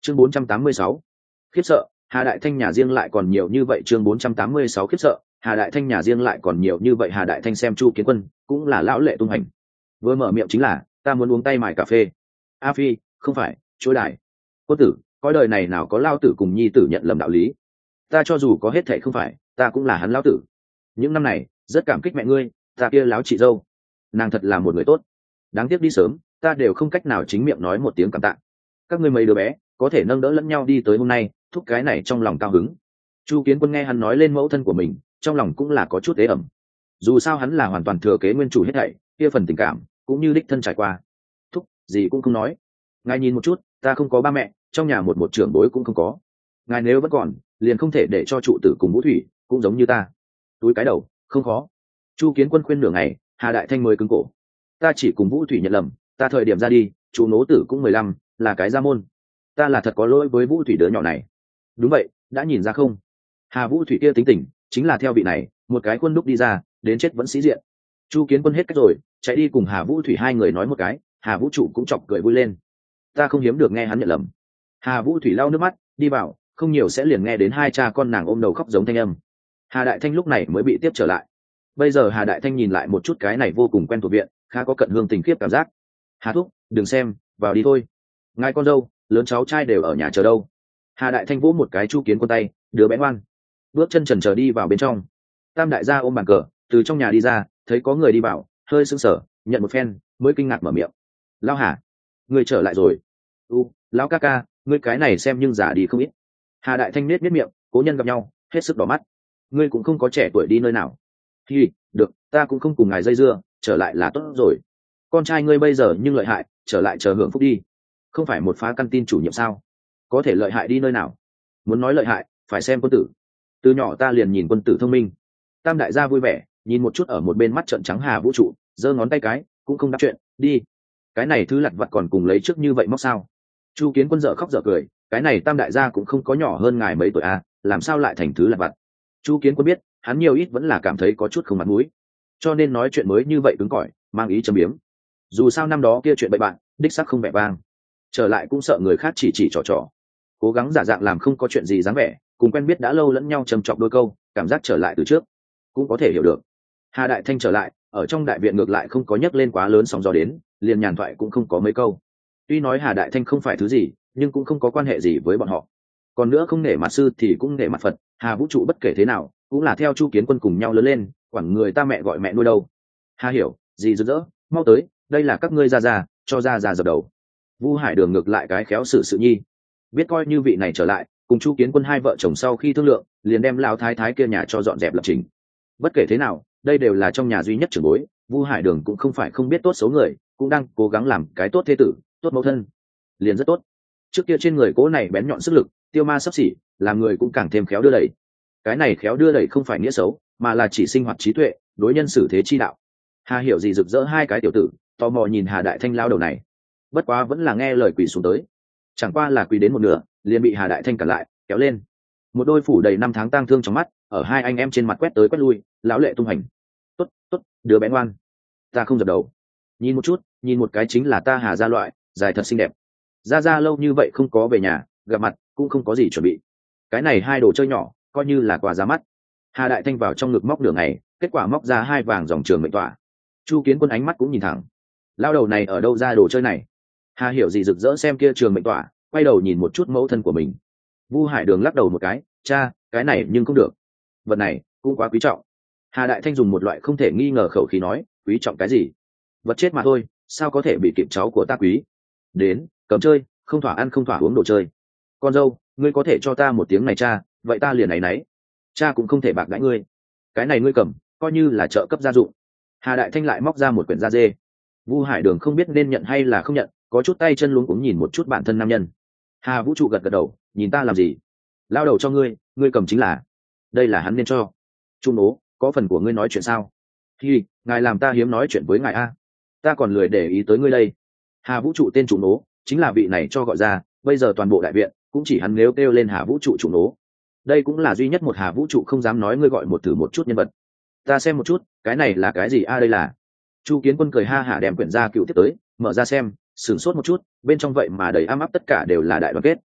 chương 486. Khiếp sợ, Hà Đại Thanh nhà riêng lại còn nhiều như vậy. Chương 486 khiếp sợ, Hà Đại Thanh nhà riêng lại còn nhiều như vậy. Hà Đại Thanh xem Chu Kiến Quân cũng là lão lệ tung hành, vừa mở miệng chính là ta muốn uống tay mài cà phê. A Phi, không phải, chối đại. Quân tử, coi đời này nào có lao tử cùng nhi tử nhận lầm đạo lý. Ta cho dù có hết thệ không phải, ta cũng là hắn lão tử. Những năm này rất cảm kích mẹ ngươi, ta kia láo chị dâu, nàng thật là một người tốt, đáng tiếc đi sớm, ta đều không cách nào chính miệng nói một tiếng cảm tạ. Các ngươi mấy đứa bé có thể nâng đỡ lẫn nhau đi tới hôm nay, thúc cái này trong lòng cao hứng. Chu Kiến Quân nghe hắn nói lên mẫu thân của mình, trong lòng cũng là có chút ế ẩm. Dù sao hắn là hoàn toàn thừa kế nguyên chủ hết thảy, kia phần tình cảm cũng như đích thân trải qua. Thúc gì cũng không nói, ngài nhìn một chút, ta không có ba mẹ, trong nhà một trưởng bối cũng không có. Ngài nếu vẫn còn, liền không thể để cho trụ tử cùng Vũ Thủy cũng giống như ta. Túi cái đầu không khó. Chu Kiến Quân khuyên nửa ngày, Hà Đại Thanh mới cứng cổ. Ta chỉ cùng Vũ Thủy nhận lầm, ta thời điểm ra đi, chú nố tử cũng 15, là cái gia môn. Ta là thật có lỗi với Vũ Thủy đứa nhỏ này. Đúng vậy, đã nhìn ra không? Hà Vũ Thủy kia tính tình, chính là theo vị này, một cái khuôn đúc đi ra, đến chết vẫn sĩ diện. Chu Kiến Quân hết cách rồi, chạy đi cùng Hà Vũ Thủy hai người nói một cái, Hà Vũ trụ cũng chọc cười vui lên. Ta không hiếm được nghe hắn nhận lầm. Hà Vũ Thủy lau nước mắt, đi vào, không nhiều sẽ liền nghe đến hai cha con nàng ôm đầu khóc giống thanh âm. Hà Đại Thanh lúc này mới bị tiếp trở lại. Bây giờ Hà Đại Thanh nhìn lại một chút cái này vô cùng quen thuộc viện, khá có cận hương tình khiếp cảm giác. Hà thúc, đừng xem, vào đi thôi. Ngài con dâu, lớn cháu trai đều ở nhà chờ đâu. Hà Đại Thanh vỗ một cái Chu Kiến Quân tay, đứa bé ngoan. Bước chân chần chờ đi vào bên trong. Tam đại gia ôm bàn cờ, từ trong nhà đi ra, thấy có người đi vào, hơi sững sờ, nhận một phen, mới kinh ngạc mở miệng. Lão Hà, ngươi trở lại rồi. Lão ca ca, ngươi cái này xem nhưng giả đi không ít. Hà Đại Thanh nết miệng, cố nhân gặp nhau, hết sức đỏ mắt. Ngươi cũng không có trẻ tuổi đi nơi nào. Hi, được, ta cũng không cùng ngài dây dưa, trở lại là tốt rồi. Con trai ngươi bây giờ nhưng lợi hại, trở lại chờ hưởng phúc đi. Không phải một phá căn tin chủ nhiệm sao? Có thể lợi hại đi nơi nào? Muốn nói lợi hại, phải xem quân tử. Từ nhỏ ta liền nhìn quân tử thông minh. Tam đại gia vui vẻ, nhìn một chút ở một bên mắt trợn trắng Hà Vũ trụ, giơ ngón tay cái, cũng không đáp chuyện, đi. Cái này thứ lặt vặt còn cùng lấy trước như vậy móc sao? Chu Kiến Quân dở khóc dở cười, cái này tam đại gia cũng không có nhỏ hơn ngài mấy tuổi à, làm sao lại thành thứ lặt vặt? Chu Kiến Quân biết, hắn nhiều ít vẫn là cảm thấy có chút không mặt mũi, cho nên nói chuyện mới như vậy cứng cỏi, mang ý châm biếm. Dù sao năm đó kia chuyện bậy bạn, đích xác không vẻ vang. Trở lại cũng sợ người khác chỉ trò, cố gắng giả dạng làm không có chuyện gì dáng vẻ, cùng quen biết đã lâu lẫn nhau trầm trọng đôi câu, cảm giác trở lại từ trước, cũng có thể hiểu được. Hà Đại Thanh trở lại, ở trong đại viện ngược lại không có nhấc lên quá lớn sóng gió đến, liền nhàn thoại cũng không có mấy câu. Tuy nói Hà Đại Thanh không phải thứ gì, nhưng cũng không có quan hệ gì với bọn họ. Còn nữa không nể mặt sư thì cũng nể mặt Phật, Hà Vũ trụ bất kể thế nào cũng là theo Chu Kiến Quân cùng nhau lớn lên, quản người ta mẹ gọi mẹ nuôi đâu. Hà hiểu, gì rực rỡ, mau tới, đây là các ngươi ra, cho ra dập đầu. Vu Hải Đường ngược lại cái khéo sự nhi, biết coi như vị này trở lại, cùng Chu Kiến Quân hai vợ chồng sau khi thương lượng, liền đem lão thái thái kia nhà cho dọn dẹp lập trình. Bất kể thế nào, đây đều là trong nhà duy nhất trưởng bối, Vu Hải Đường cũng không phải không biết tốt xấu người, cũng đang cố gắng làm cái tốt thế tử, tốt mẫu thân, liền rất tốt. Trước kia trên người cố này bén nhọn sức lực, tiêu ma sắp xỉ, làm người cũng càng thêm khéo đưa đẩy. Cái này khéo đưa đẩy không phải nghĩa xấu, mà là chỉ sinh hoạt trí tuệ, đối nhân xử thế chi đạo. Hà hiểu gì rực rỡ hai cái tiểu tử, tò mò nhìn Hà Đại Thanh lao đầu này, bất quá vẫn là nghe lời quỳ xuống tới. Chẳng qua là quỳ đến một nửa, liền bị Hà Đại Thanh cản lại, kéo lên. Một đôi phủ đầy năm tháng tang thương trong mắt, ở hai anh em trên mặt quét tới quét lui, lão lệ tung hành. Tốt, đứa bé ngoan, ta không dập đầu. Nhìn một chút, nhìn một cái chính là ta Hà gia loại, dài thật xinh đẹp. Ra lâu như vậy không có về nhà, gặp mặt cũng không có gì chuẩn bị. Cái này hai đồ chơi nhỏ, coi như là quà ra mắt. Hà Đại Thanh vào trong ngực móc nửa ngày, kết quả móc ra hai vàng dòng trường mệnh tỏa. Chu Kiến Quân ánh mắt cũng nhìn thẳng, lao đầu này ở đâu ra đồ chơi này? Hà hiểu gì rực rỡ xem kia trường mệnh tỏa, quay đầu nhìn một chút mẫu thân của mình. Vu Hải Đường lắc đầu một cái, cha, cái này nhưng không được, vật này cũng quá quý trọng. Hà Đại Thanh dùng một loại không thể nghi ngờ khẩu khí nói, quý trọng cái gì? Vật chết mà thôi, sao có thể bị kịp cháu của ta quý? Đến, cầm chơi, không thỏa ăn không thỏa uống đồ chơi. Con dâu, ngươi có thể cho ta một tiếng này cha, vậy ta liền náy. Cha cũng không thể bạc đãi ngươi. Cái này ngươi cầm, coi như là trợ cấp gia dụng. Hà Đại Thanh lại móc ra một quyển da dê. Vu Hải Đường không biết nên nhận hay là không nhận, có chút tay chân luống cuống nhìn một chút bản thân nam nhân. Hà Vũ trụ gật đầu, nhìn ta làm gì? Lao đầu cho ngươi, ngươi cầm chính là. Đây là hắn nên cho. Trung ố, có phần của ngươi nói chuyện sao? Hi, ngài làm ta hiếm nói chuyện với ngài a. Ta còn lười để ý tới ngươi đây. Hà Vũ trụ tên Trung ố, chính là vị này cho gọi ra, bây giờ toàn bộ đại viện cũng chỉ hắn nếu kêu lên Hà Vũ trụ Trung ố. Đây cũng là duy nhất một Hà Vũ trụ không dám nói ngươi gọi một thử một chút nhân vật. Ta xem một chút, cái này là cái gì a? Đây là. Chu Kiến Quân cười ha hả đem quyển gia cựu tiếp tới, mở ra xem, sửng sốt một chút, bên trong vậy mà đầy ấm áp tất cả đều là đại đoàn kết.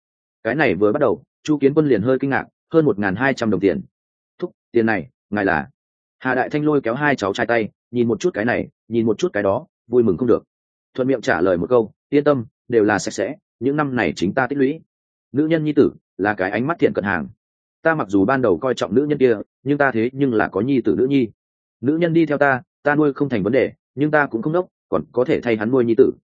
Cái này vừa bắt đầu Chu Kiến Quân liền hơi kinh ngạc, hơn 1.200 đồng tiền. Thúc, tiền này ngài là? Hà Đại Thanh lôi kéo hai cháu trai tay, nhìn một chút cái này, nhìn một chút cái đó, vui mừng không được, thuận miệng trả lời một câu, yên tâm, đều là sạch sẽ, những năm này chính ta tích lũy. Nữ nhân nhi tử là cái ánh mắt thiện cận hàng, ta mặc dù ban đầu coi trọng nữ nhân kia, nhưng ta thế nhưng là có nhi tử nữ nhi. Nữ nhân đi theo ta nuôi không thành vấn đề, nhưng ta cũng không đốc, còn có thể thay hắn nuôi nhi tử.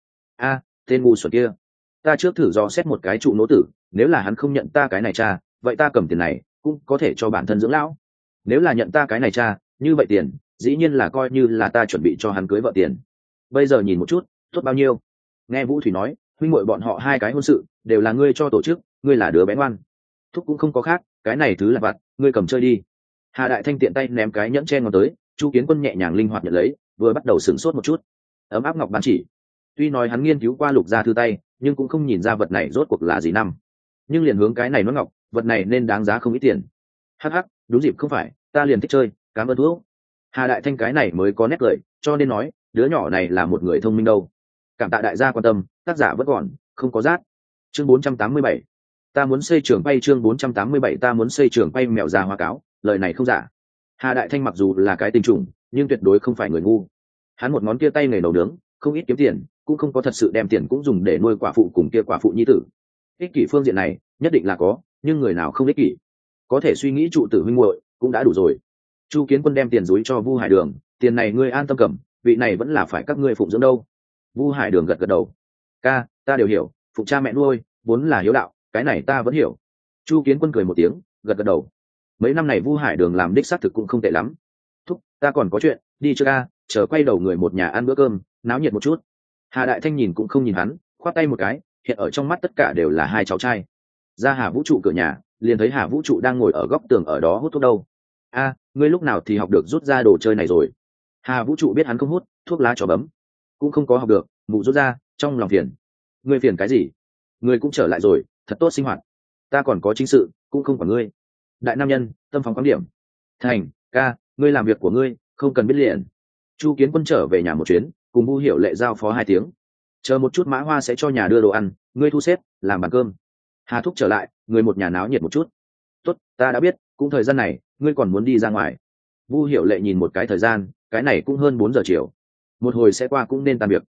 Tên ngu xuẩn kia, ta trước thử dò xét một cái trụ nỗ tử, nếu là hắn không nhận ta cái này cha, vậy ta cầm tiền này cũng có thể cho bản thân dưỡng lão. Nếu là nhận ta cái này cha, như vậy tiền dĩ nhiên là coi như là ta chuẩn bị cho hắn cưới vợ tiền. Bây giờ nhìn một chút, tốt bao nhiêu. Nghe Vũ Thủy nói, huynh muội bọn họ hai cái hôn sự đều là ngươi cho tổ chức, ngươi là đứa bé ngoan. Thúc cũng không có khác, cái này thứ là vặt, ngươi cầm chơi đi. Hà Đại Thanh tiện tay ném cái nhẫn chen ngón tới, Chu Kiến Quân nhẹ nhàng linh hoạt nhận lấy, vừa bắt đầu sửng sốt một chút. Ấm áp ngọc ban chỉ, tuy nói hắn nghiên cứu qua lục gia thư tay, nhưng cũng không nhìn ra vật này rốt cuộc là gì năm. Nhưng liền hướng cái này nó ngọc, vật này nên đáng giá không ít tiền. Hắc hắc, đúng dịp không phải, ta liền thích chơi, cảm ơn thuốc. Hà Đại Thanh cái này mới có nét cười, cho nên nói đứa nhỏ này là một người thông minh đâu. Cảm tạ đại gia quan tâm, tác giả vẫn còn không có rát. Chương 487, ta muốn xây trường bay. Chương 487, ta muốn xây trường bay. Mèo già hoa cáo, lời này không giả. Hà Đại Thanh mặc dù là cái tình trùng, nhưng tuyệt đối không phải người ngu. Hắn một ngón kia tay nghề nấu nướng, không ít kiếm tiền, cũng không có thật sự đem tiền cũng dùng để nuôi quả phụ cùng kia quả phụ nhi tử. Ích kỷ phương diện này nhất định là có, nhưng người nào không ích kỷ, có thể suy nghĩ trụ tử huynh muội cũng đã đủ rồi. Chu Kiến Quân đem tiền dúi cho Vu Hải Đường, tiền này ngươi an tâm cầm, vị này vẫn là phải các ngươi phụng dưỡng đâu. Vu Hải Đường gật gật đầu, ca, ta đều hiểu, phụng cha mẹ nuôi vốn là hiếu đạo, cái này ta vẫn hiểu. Chu Kiến Quân cười một tiếng, gật gật đầu. Mấy năm này Vu Hải Đường làm đích xác thực cũng không tệ lắm. Thúc, ta còn có chuyện, đi chưa ca, chờ quay đầu người một nhà ăn bữa cơm, náo nhiệt một chút. Hà Đại Thanh nhìn cũng không nhìn hắn, khoát tay một cái, hiện ở trong mắt tất cả đều là hai cháu trai. Ra Hà Vũ Trụ cửa nhà, liền thấy Hà Vũ Trụ đang ngồi ở góc tường ở đó hút thuốc đâu. Ngươi lúc nào thì học được rút ra đồ chơi này rồi? Hà Vũ Trụ biết hắn không hút thuốc lá, trò bấm cũng không có học được, mụ rút ra, trong lòng phiền. Ngươi phiền cái gì? Ngươi cũng trở lại rồi, thật tốt sinh hoạt. Ta còn có chính sự, cũng không quản ngươi. Đại nam nhân, tâm phóng quán điểm. Thành, ca, ngươi làm việc của ngươi, không cần biết liền. Chu Kiến Quân trở về nhà một chuyến, cùng Vu Hiểu Lệ giao phó 2 tiếng. Chờ một chút Mã Hoa sẽ cho nhà đưa đồ ăn, ngươi thu xếp, làm bàn cơm. Hà Thúc trở lại, người một nhà náo nhiệt một chút. Tốt, ta đã biết, cũng thời gian này, ngươi còn muốn đi ra ngoài. Vu Hiểu Lệ nhìn một cái thời gian, cái này cũng hơn 4 giờ chiều. Một hồi sẽ qua cũng nên tan việc.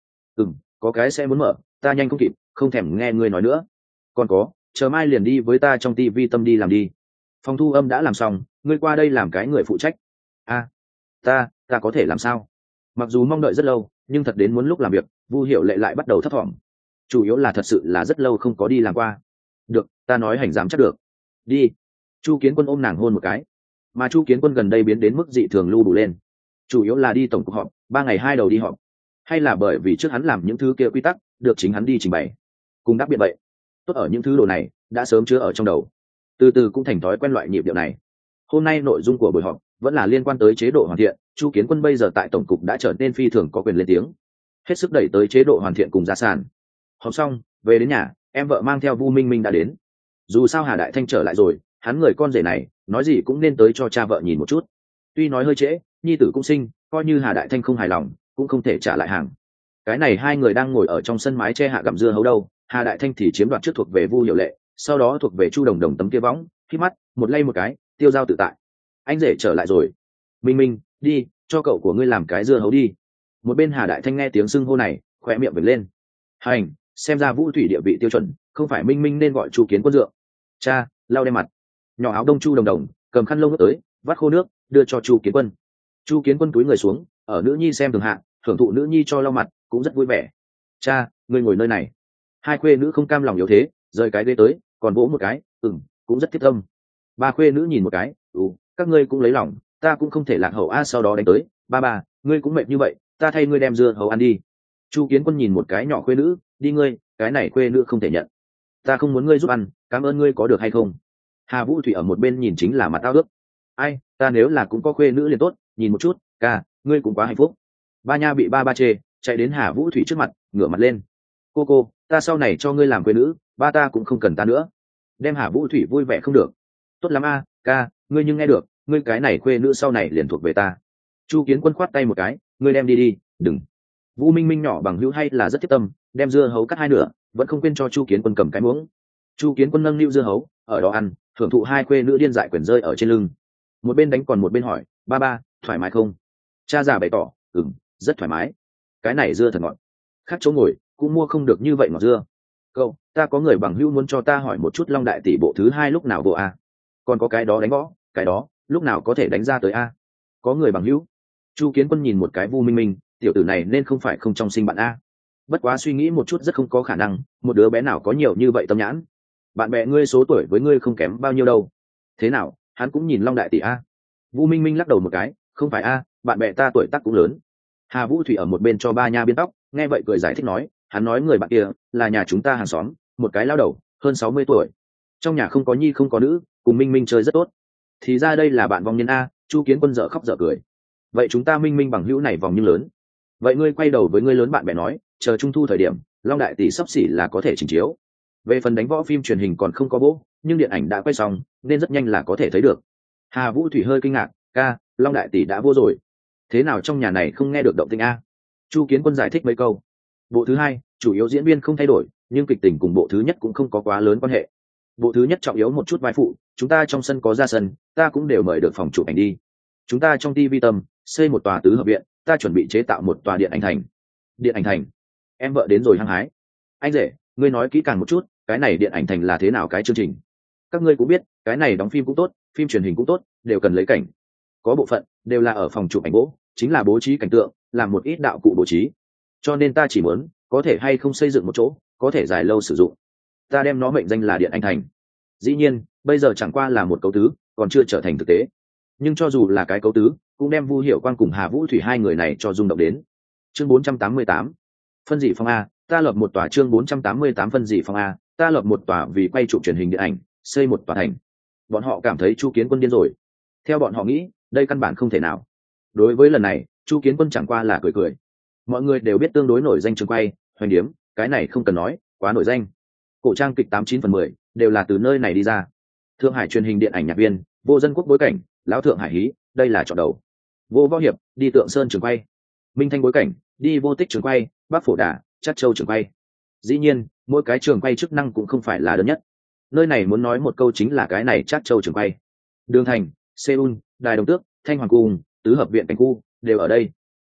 Có cái sẽ muốn mở, ta nhanh không kịp, không thèm nghe ngươi nói nữa. Còn có, chờ mai liền đi với ta trong TV Tâm đi làm đi. Phòng thu âm đã làm xong, ngươi qua đây làm cái người phụ trách. Ta có thể làm sao? Mặc dù mong đợi rất lâu, nhưng thật đến muốn lúc làm việc, Vu Hiểu Lệ lại bắt đầu thấp thỏm. Chủ yếu là thật sự là rất lâu không có đi làm qua. Được, ta nói hành dám chắc được. Đi. Chu Kiến Quân ôm nàng hôn một cái. Mà Chu Kiến Quân gần đây biến đến mức dị thường lưu đủ lên. Chủ yếu là đi tổng cục họp, 3 ngày 2 đầu đi họp. Hay là bởi vì trước hắn làm những thứ kia quy tắc, được chính hắn đi trình bày. Cùng đáp biện vậy. Tốt ở những thứ đồ này, đã sớm chứa ở trong đầu. Từ từ cũng thành thói quen loại nhịp điệu này. Hôm nay nội dung của buổi họp vẫn là liên quan tới chế độ hoàn thiện. Chu Kiến Quân bây giờ tại tổng cục đã trở nên phi thường có quyền lên tiếng, hết sức đẩy tới chế độ hoàn thiện cùng gia sản. Họp xong, về đến nhà, em vợ mang theo Vu Minh Minh đã đến. Dù sao Hà Đại Thanh trở lại rồi, hắn người con rể này, nói gì cũng nên tới cho cha vợ nhìn một chút. Tuy nói hơi trễ, nhi tử cũng sinh, coi như Hà Đại Thanh không hài lòng, cũng không thể trả lại hàng. Cái này hai người đang ngồi ở trong sân mái che hạ gặm dưa hấu đâu, Hà Đại Thanh thì chiếm đoạt trước thuộc về Vu Hiểu Lệ, sau đó thuộc về Chu Đồng Đồng tấm kia võng, khi mắt, một lay một cái, tiêu dao tự tại. Anh rể trở lại rồi. Minh Minh, đi, cho cậu của ngươi làm cái dưa hấu đi. Một bên Hà Đại Thanh nghe tiếng xưng hô này, khỏe miệng vểnh lên. Hành, xem ra Vũ Thủy địa vị tiêu chuẩn, không phải Minh Minh nên gọi Chu Kiến Quân dượng. Cha, lau đem mặt. Nhỏ áo đông Chu Đồng Đồng cầm khăn lông nước tới, vắt khô nước, đưa cho Chu Kiến Quân. Chu Kiến Quân cúi người xuống, ở nữ nhi xem thường hạ, thưởng thụ nữ nhi cho lau mặt, cũng rất vui vẻ. Cha, ngươi ngồi nơi này. Hai khuê nữ không cam lòng yếu thế, rời cái ghế tới, còn vỗ một cái, cũng rất thiết tâm. Ba khuê nữ nhìn một cái, các ngươi cũng lấy lòng, ta cũng không thể lạc hậu sau đó đánh tới. Ba, ngươi cũng mệt như vậy, ta thay ngươi đem dưa hấu ăn đi. Chu Kiến Quân nhìn một cái nhỏ khuê nữ, đi ngươi, cái này khuê nữ không thể nhận. Ta không muốn ngươi giúp ăn, cảm ơn ngươi có được hay không? Hà Vũ Thủy ở một bên nhìn chính là mặt tao ước. Ai, ta nếu là cũng có khuê nữ liền tốt, nhìn một chút, ca, ngươi cũng quá hạnh phúc. Ba nha bị ba chê, chạy đến Hà Vũ Thủy trước mặt, ngửa mặt lên. Cô, ta sau này cho ngươi làm khuê nữ, ba ta cũng không cần ta nữa. Đem Hà Vũ Thủy vui vẻ không được. Tốt lắm ca, ngươi nhưng nghe được, ngươi cái này khuê nữ sau này liền thuộc về ta. Chu Kiến Quân khoát tay một cái, ngươi đem đi, đừng. Vũ Minh Minh nhỏ bằng hữu hay là rất thiết tâm, đem dưa hấu cắt 2 nửa, vẫn không quên cho Chu Kiến Quân cầm cái muỗng. Chu Kiến Quân nâng niu dưa hấu ở đó ăn, thưởng thụ hai khuê nữ điên dại quyền rơi ở trên lưng, một bên đánh còn một bên hỏi, ba ba thoải mái không? Cha già bày tỏ, rất thoải mái. Cái này dưa thật ngọt, khác chỗ ngồi cũng mua không được như vậy ngọt dưa. Cậu, ta có người bằng hữu muốn cho ta hỏi một chút Long Đại tỷ bộ thứ 2 lúc nào vô a? Còn có cái đó đánh võ, cái đó lúc nào có thể đánh ra tới a? Có người bằng hữu? Chu Kiến Quân nhìn một cái Vu Minh Minh, tiểu tử này nên không phải không trong sinh bạn a. Bất quá suy nghĩ một chút rất không có khả năng, một đứa bé nào có nhiều như vậy tâm nhãn. Bạn bè ngươi số tuổi với ngươi không kém bao nhiêu đâu. Thế nào, hắn cũng nhìn Long Đại tỷ a? Vu Minh Minh lắc đầu một cái, không phải a, bạn bè ta tuổi tác cũng lớn. Hà Vũ Thủy ở một bên cho ba nha biên tóc, nghe vậy cười giải thích nói, hắn nói người bạn kia là nhà chúng ta hàng xóm, một cái lao đầu, hơn 60 tuổi. Trong nhà không có nhi không có nữ, cùng Minh Minh chơi rất tốt. Thì ra đây là bạn vong nhân a. Chu Kiến Quân dở khóc dở cười. Vậy chúng ta Minh Minh bằng hữu này vòng nhưng lớn. Vậy ngươi quay đầu với ngươi lớn bạn bè nói, chờ trung thu thời điểm, Long Đại tỷ sắp xỉ là có thể trình chiếu. Về phần đánh võ phim truyền hình còn không có bố, nhưng điện ảnh đã quay xong, nên rất nhanh là có thể thấy được. Hà Vũ Thủy hơi kinh ngạc, ca, Long Đại tỷ đã vô rồi. Thế nào trong nhà này không nghe được động tĩnh a? Chu Kiến Quân giải thích mấy câu. Bộ thứ 2 chủ yếu diễn viên không thay đổi, nhưng kịch tình cùng bộ thứ nhất cũng không có quá lớn quan hệ. Bộ thứ nhất trọng yếu một chút vai phụ, chúng ta trong sân có ra sân, ta cũng đều mời được phòng chụp ảnh đi. Chúng ta trong TV Tâm xây một tòa tứ hợp viện, ta chuẩn bị chế tạo một tòa điện ảnh thành. Điện ảnh thành? Em vợ đến rồi hăng hái. Anh rể, ngươi nói kỹ càng một chút, cái này điện ảnh thành là thế nào cái chương trình? Các ngươi cũng biết, cái này đóng phim cũng tốt, phim truyền hình cũng tốt, đều cần lấy cảnh. Có bộ phận đều là ở phòng chụp ảnh gỗ, chính là bố trí cảnh tượng, làm một ít đạo cụ bố trí. Cho nên ta chỉ muốn, có thể hay không xây dựng một chỗ, có thể dài lâu sử dụng. Ta đem nó mệnh danh là điện ảnh thành. Dĩ nhiên, bây giờ chẳng qua là một cấu tứ, còn chưa trở thành thực tế. Nhưng cho dù là cái cấu tứ, cũng đem Vu Hiểu Quang cùng Hà Vũ Thủy hai người này cho rung động đến. Chương 488. Phân dị phong a, ta lập một tòa. Chương 488 phân dị phong a, ta lập một tòa vì quay chụp truyền hình điện ảnh, xây một tòa thành. Bọn họ cảm thấy Chu Kiến Quân điên rồi. Theo bọn họ nghĩ, đây căn bản không thể nào. Đối với lần này, Chu Kiến Quân chẳng qua là cười cười. Mọi người đều biết tương đối nổi danh trường quay, Hoành Điếm, cái này không cần nói, quá nổi danh. Cổ trang kịch 89/10 đều là từ nơi này đi ra. Thượng Hải truyền hình điện ảnh nhạc viên, Vô Dân Quốc bối cảnh, Lão Thượng Hải hí, đây là chọn đầu. Vô Võ Hiệp, đi Tượng Sơn trường quay. Minh Thanh bối cảnh, đi Vô Tích trường quay, Bắc Phổ Đà, Trát Châu trường quay. Dĩ nhiên, mỗi cái trường quay chức năng cũng không phải là đơn nhất. Nơi này muốn nói một câu chính là cái này Trát Châu trường quay. Đường Thành, Seoul, Đài Đồng Tước, Thanh Hoàng Cung, tứ hợp viện cảnh khu đều ở đây.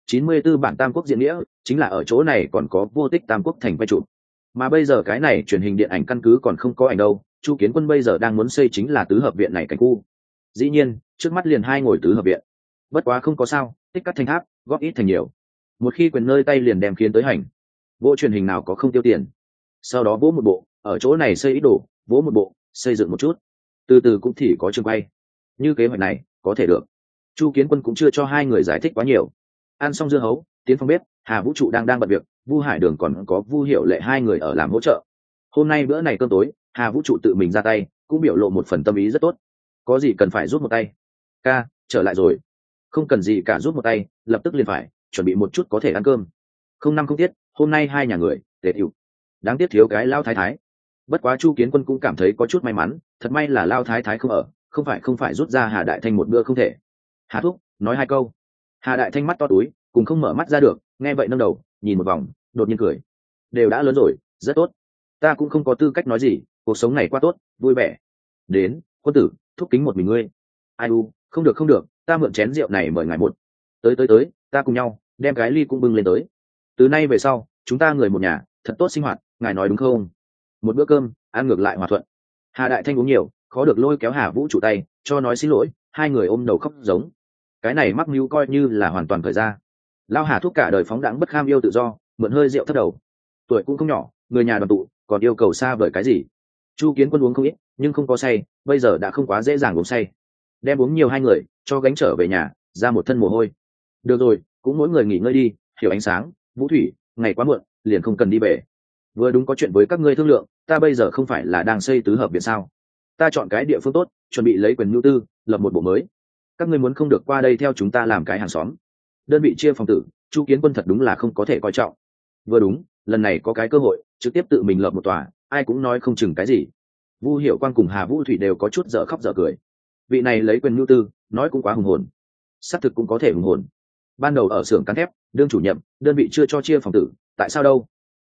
94 bản Tam Quốc diễn nghĩa chính là ở chỗ này, còn có Vô Tích Tam Quốc thành quay chụp. Mà bây giờ cái này truyền hình điện ảnh căn cứ còn không có ảnh đâu, Chu Kiến Quân bây giờ đang muốn xây chính là tứ hợp viện này cảnh khu. Dĩ nhiên, trước mắt liền hai ngồi tứ hợp viện. Bất quá không có sao, tích cắt thành tháp, góp ít thành nhiều. Một khi quyền nơi tay liền đem khiến tới hành. Bộ truyền hình nào có không tiêu tiền. Sau đó vỗ một bộ, ở chỗ này xây ít đồ, vỗ một bộ, xây dựng một chút. Từ từ cũng thì có trường quay. Như kế hoạch này, có thể được. Chu Kiến Quân cũng chưa cho hai người giải thích quá nhiều. Ăn xong dưa hấu, tiến phòng bếp, Hà Vũ Trụ đang bận việc, Vu Hải Đường còn có Vu Hiểu Lệ hai người ở làm hỗ trợ. Hôm nay bữa này cơm tối, Hà Vũ Trụ tự mình ra tay, cũng biểu lộ một phần tâm ý rất tốt. Có gì cần phải giúp một tay? Ca, trở lại rồi. Không cần gì cả, giúp một tay, lập tức liền phải chuẩn bị một chút có thể ăn cơm. Không năm không tiết, hôm nay hai nhà người tề tiểu. Đáng tiếc thiếu cái Lao Thái Thái. Bất quá Chu Kiến Quân cũng cảm thấy có chút may mắn, thật may là Lao Thái Thái không ở, không phải rút ra Hà Đại Thanh một bữa không thể. Hà thúc, nói hai câu. Hà Đại Thanh mắt to túi, cùng không mở mắt ra được, nghe vậy nâng đầu nhìn một vòng, đột nhiên cười. Đều đã lớn rồi, rất tốt. Ta cũng không có tư cách nói gì, cuộc sống này quá tốt, vui vẻ. Đến, quân tử, thúc kính một mình ngươi. Ai u, không được không được, ta mượn chén rượu này mời ngài một. Tới, ta cùng nhau đem cái ly cũng bưng lên tới. Từ nay về sau, chúng ta người một nhà, thật tốt sinh hoạt, ngài nói đúng không? Một bữa cơm, ăn ngược lại hòa thuận. Hà Đại Thanh uống nhiều, khó được lôi kéo Hà Vũ Trụ tay, cho nói xin lỗi, hai người ôm đầu khóc giống. Cái này mắc mưu coi như là hoàn toàn khởi ra. Lao Hà thúc cả đời phóng đãng bất kham yêu tự do, mượn hơi rượu thất đầu. Tuổi cũng không nhỏ, người nhà đoàn tụ, còn yêu cầu xa vời cái gì? Chu Kiến Quân uống không ít, nhưng không có say, bây giờ đã không quá dễ dàng uống say. Đem uống nhiều hai người, cho gánh trở về nhà, ra một thân mồ hôi. Được rồi, cũng mỗi người nghỉ ngơi đi, Hiểu Ánh Sáng, Vũ Thủy, ngày quá muộn, liền không cần đi về. Vừa đúng có chuyện với các ngươi thương lượng, ta bây giờ không phải là đang xây tứ hợp viện sao? Ta chọn cái địa phương tốt, chuẩn bị lấy quyền nhu tư, lập một bộ mới. Các ngươi muốn không được qua đây theo chúng ta làm cái hàng xóm. Đơn vị chia phòng tử, Chu Kiến Quân thật đúng là không có thể coi trọng. Vừa đúng, lần này có cái cơ hội, trực tiếp tự mình lập một tòa, ai cũng nói không chừng cái gì. Vu Hiểu Quang cùng Hà Vũ Thủy đều có chút dở khóc dở cười. Vị này lấy quyền nhu tư, nói cũng quá hùng hồn. Xác thực cũng có thể hùng hồn. Ban đầu ở xưởng cán thép, đương chủ nhiệm, đơn vị chưa cho chia phòng tử, tại sao đâu?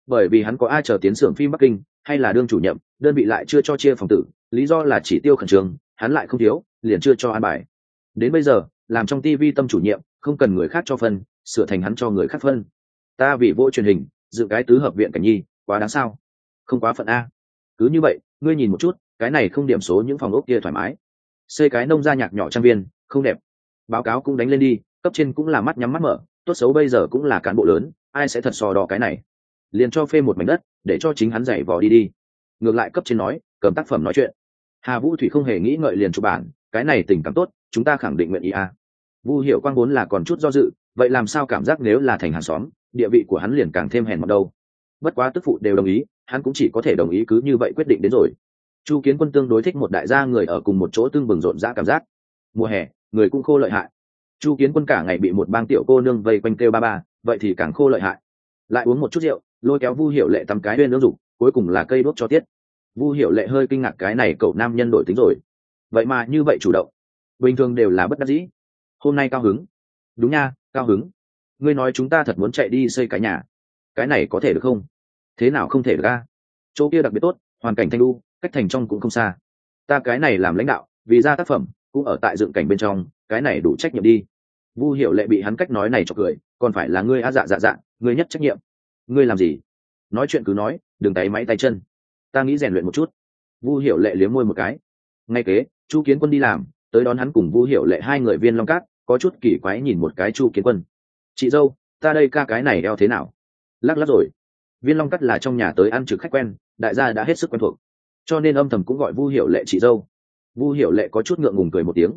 bởi vì hắn có ai chờ tiến xưởng phim Bắc Kinh hay là đương chủ nhiệm, đơn vị lại chưa cho chia phòng tử, lý do là chỉ tiêu khẩn trương, hắn lại không thiếu, liền chưa cho an bài. Đến bây giờ làm trong TV tâm chủ nhiệm, không cần người khác cho phân, sửa thành hắn cho người khác phân. Ta vì vô truyền hình dự cái tứ hợp viện cảnh nhi, quá đáng sao? Không quá phận a. Cứ như vậy, ngươi nhìn một chút, cái này không điểm số những phòng ốc kia thoải mái, xây cái nông gia nhạc nhỏ trang viên không đẹp. Báo cáo cũng đánh lên đi, cấp trên cũng là mắt nhắm mắt mở, tốt xấu bây giờ cũng là cán bộ lớn, ai sẽ thật so đo cái này. Liền cho phê một mảnh đất để cho chính hắn giày vò đi. Ngược lại cấp trên nói cầm tác phẩm nói chuyện. Hà Vũ Thủy không hề nghĩ ngợi liền chụp bản, cái này tình cảm tốt, chúng ta khẳng định nguyện ý a. Vu Hiểu Quang vốn là còn chút do dự, vậy làm sao cảm giác nếu là thành hàng xóm, địa vị của hắn liền càng thêm hèn mọn đâu. Bất quá tức phụ đều đồng ý, hắn cũng chỉ có thể đồng ý, cứ như vậy quyết định đến rồi. Chu Kiến Quân tương đối thích một đại gia người ở cùng một chỗ tương bừng rộn rã cảm giác. Mùa hè người cũng khô lợi hại, Chu Kiến Quân cả ngày bị một bang tiểu cô nương vây quanh kêu ba ba, vậy thì càng khô lợi hại. Lại uống một chút rượu, lôi kéo Vu Hiểu Lệ tắm cái bên nước dục, cuối cùng là cây đuốc cho tiết. Vu Hiểu Lệ hơi kinh ngạc, cái này cậu nam nhân đổi tính rồi, vậy mà như vậy chủ động, bình thường đều là bất đắc dĩ, hôm nay cao hứng. Đúng nha, cao hứng. Ngươi nói chúng ta thật muốn chạy đi xây cái nhà, cái này có thể được không? Thế nào không thể được a? Chỗ kia đặc biệt tốt, hoàn cảnh thanh lưu, cách thành trong cũng không xa. Ta cái này làm lãnh đạo, vì ra tác phẩm cũng ở tại dựng cảnh bên trong, cái này đủ trách nhiệm đi. Vu Hiểu Lệ bị hắn cách nói này cho cười, còn phải là ngươi á? Dạ, ngươi nhất trách nhiệm. Ngươi làm gì? Nói chuyện cứ nói, đừng tay máy tay chân. Ta nghĩ rèn luyện một chút. Vu Hiểu Lệ liếm môi một cái. Ngay kế, Chu Kiến Quân đi làm, tới đón hắn cùng Vu Hiểu Lệ hai người Viên Long Cát, có chút kỳ quái nhìn một cái Chu Kiến Quân. Chị dâu, ta đây ca cái này eo thế nào? Lắc lắc rồi. Viên Long Cát là trong nhà tới ăn trực khách quen, đại gia đã hết sức quen thuộc, cho nên âm thầm cũng gọi Vu Hiểu Lệ chị dâu. Vu Hiểu Lệ có chút ngượng ngùng cười một tiếng.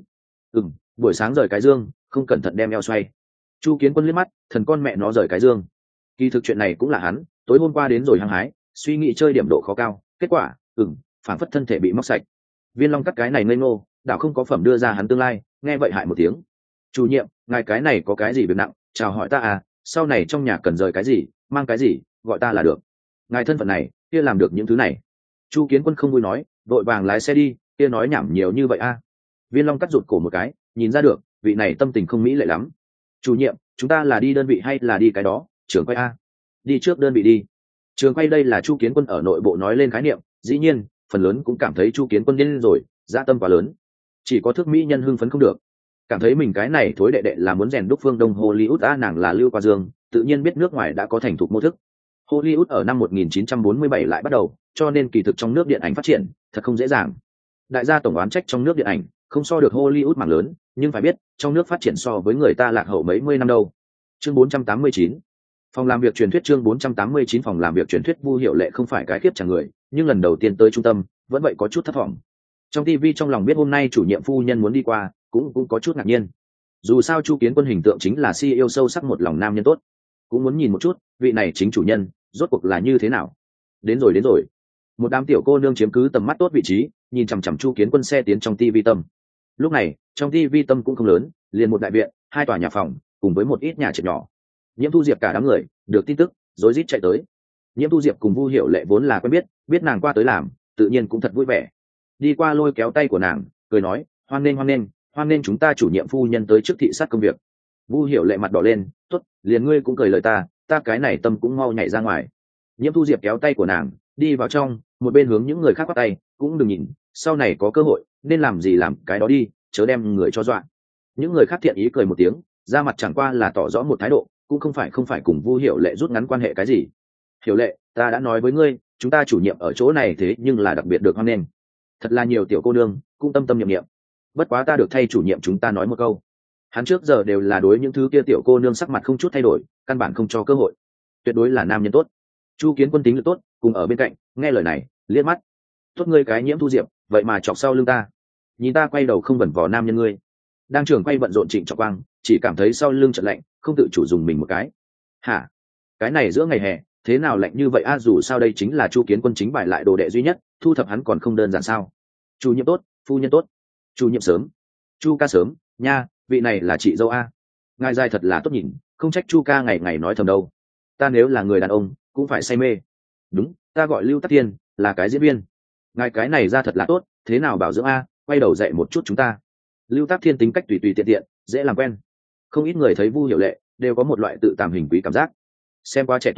Buổi sáng rời cái dương, không cẩn thận đem eo xoay. Chu Kiến Quân liếc mắt, thần con mẹ nó rời cái dương. Kỳ thực chuyện này cũng là hắn tối hôm qua đến rồi hăng hái suy nghĩ chơi điểm độ khó cao, kết quả phản phất thân thể bị móc sạch. Viên Long Cát cái này ngây ngô, đảo không có phẩm đưa ra hắn tương lai, nghe vậy hại một tiếng. Chủ nhiệm, ngài cái này có cái gì việc nặng, chào hỏi ta à, sau này trong nhà cần rời cái gì, mang cái gì, gọi ta là được. Ngài thân phận này, kia làm được những thứ này. Chu Kiến Quân không vui nói, đội vàng lái xe đi, kia nói nhảm nhiều như vậy a. Viên Long Cát rụt cổ một cái, nhìn ra được vị này tâm tình không mỹ lệ lắm. Chủ nhiệm, chúng ta là đi đơn vị hay là đi cái đó, trưởng quay a? Đi trước đơn vị đi. Trường quay đây là Chu Kiến Quân ở nội bộ nói lên khái niệm, dĩ nhiên phần lớn cũng cảm thấy Chu Kiến Quân điên rồi, dã tâm quá lớn. Chỉ có thước mỹ nhân hưng phấn không được, cảm thấy mình cái này thối đệ đệ là muốn rèn đúc phương Đông Hollywood a. Nàng là Lưu Qua Dương, tự nhiên biết nước ngoài đã có thành thục mô thức. Hollywood ở năm 1947 lại bắt đầu, cho nên kỳ thực trong nước điện ảnh phát triển thật không dễ dàng. Đại gia tổng oán trách trong nước điện ảnh không so được Hollywood mảng lớn, nhưng phải biết trong nước phát triển so với người ta lạc hậu mấy mươi năm đâu. Chương 489, phòng làm việc truyền thuyết. Chương 489, phòng làm việc truyền thuyết. Vu Hiểu Lệ không phải cái kiếp chẳng người, nhưng lần đầu tiên tới trung tâm vẫn vậy có chút thất vọng. Trong TV trong lòng biết hôm nay chủ nhiệm phu nhân muốn đi qua, cũng có chút ngạc nhiên. Dù sao Chu Kiến Quân hình tượng chính là CEO sâu sắc một lòng nam nhân tốt, cũng muốn nhìn một chút vị này chính chủ nhân rốt cuộc là như thế nào. Đến rồi. Một đám tiểu cô nương chiếm cứ tầm mắt tốt vị trí, nhìn chằm chằm Chu Kiến Quân xe tiến trong TV tâm. Lúc này trong TV tâm cũng không lớn, liền một đại viện, hai tòa nhà phòng cùng với một ít nhà trệt nhỏ. Nhiễm Thu Diệp cả đám người được tin tức rối rít chạy tới. Nhiễm Thu Diệp cùng Vu Hiểu Lệ vốn là quen biết nàng qua tới làm, tự nhiên cũng thật vui vẻ. Đi qua lôi kéo tay của nàng, cười nói, hoan nghênh chúng ta chủ nhiệm phu nhân tới trước thị sát công việc. Vu Hiểu Lệ mặt đỏ lên, tốt, liền ngươi cũng cười lời ta cái này tâm cũng mau nhảy ra ngoài. Nhiễm Thu Diệp kéo tay của nàng đi vào trong, một bên hướng những người khác quát tay, cũng đừng nhìn, sau này có cơ hội nên làm gì làm cái đó đi, chớ đem người cho dọa. Những người khác thiện ý cười một tiếng, ra mặt chẳng qua là tỏ rõ một thái độ, cũng không phải cùng Vu Hiểu Lệ rút ngắn quan hệ cái gì. Hiểu Lệ, ta đã nói với ngươi, chúng ta chủ nhiệm ở chỗ này thế nhưng là đặc biệt được hoan nghênh. Thật là nhiều tiểu cô nương cũng tâm niệm. Bất quá ta được thay chủ nhiệm chúng ta nói một câu. Hắn trước giờ đều là đối những thứ kia tiểu cô nương sắc mặt không chút thay đổi, căn bản không cho cơ hội. Tuyệt đối là nam nhân tốt. Chu Kiến Quân tính lực tốt, cùng ở bên cạnh, nghe lời này, liếc mắt. Tốt ngươi cái Nhiễm Thu Diệp, vậy mà chọc sau lưng ta. Nhìn ta quay đầu không bẩn vò nam nhân ngươi. Đang trường quay bận rộn Trịnh Trọng Quang, chỉ cảm thấy sau lưng chợt lạnh, không tự chủ dùng mình một cái. Hả? Cái này giữa ngày hè, thế nào lạnh như vậy a? Dù sao đây chính là Chu Kiến Quân chính bài lại đồ đệ duy nhất, thu thập hắn còn không đơn giản sao? Chủ nhiệm tốt, phu nhân tốt. Chủ nhiệm sớm. Chu ca sớm, nha, vị này là chị dâu a. Ngài dài thật là tốt nhìn, không trách Chu ca ngày ngày nói thầm đâu. Ta nếu là người đàn ông, cũng phải say mê. Đúng, ta gọi Lưu Tắc Thiên, là cái diễn viên. Ngài cái này ra thật là tốt, thế nào bảo dưỡng a, quay đầu dạy một chút chúng ta. Lưu Tắc Thiên tính cách tùy tiện, dễ làm quen. Không ít người thấy Vu Hiểu Lệ đều có một loại tự tàm hình quý cảm giác. Xem qua trẻ tuổi,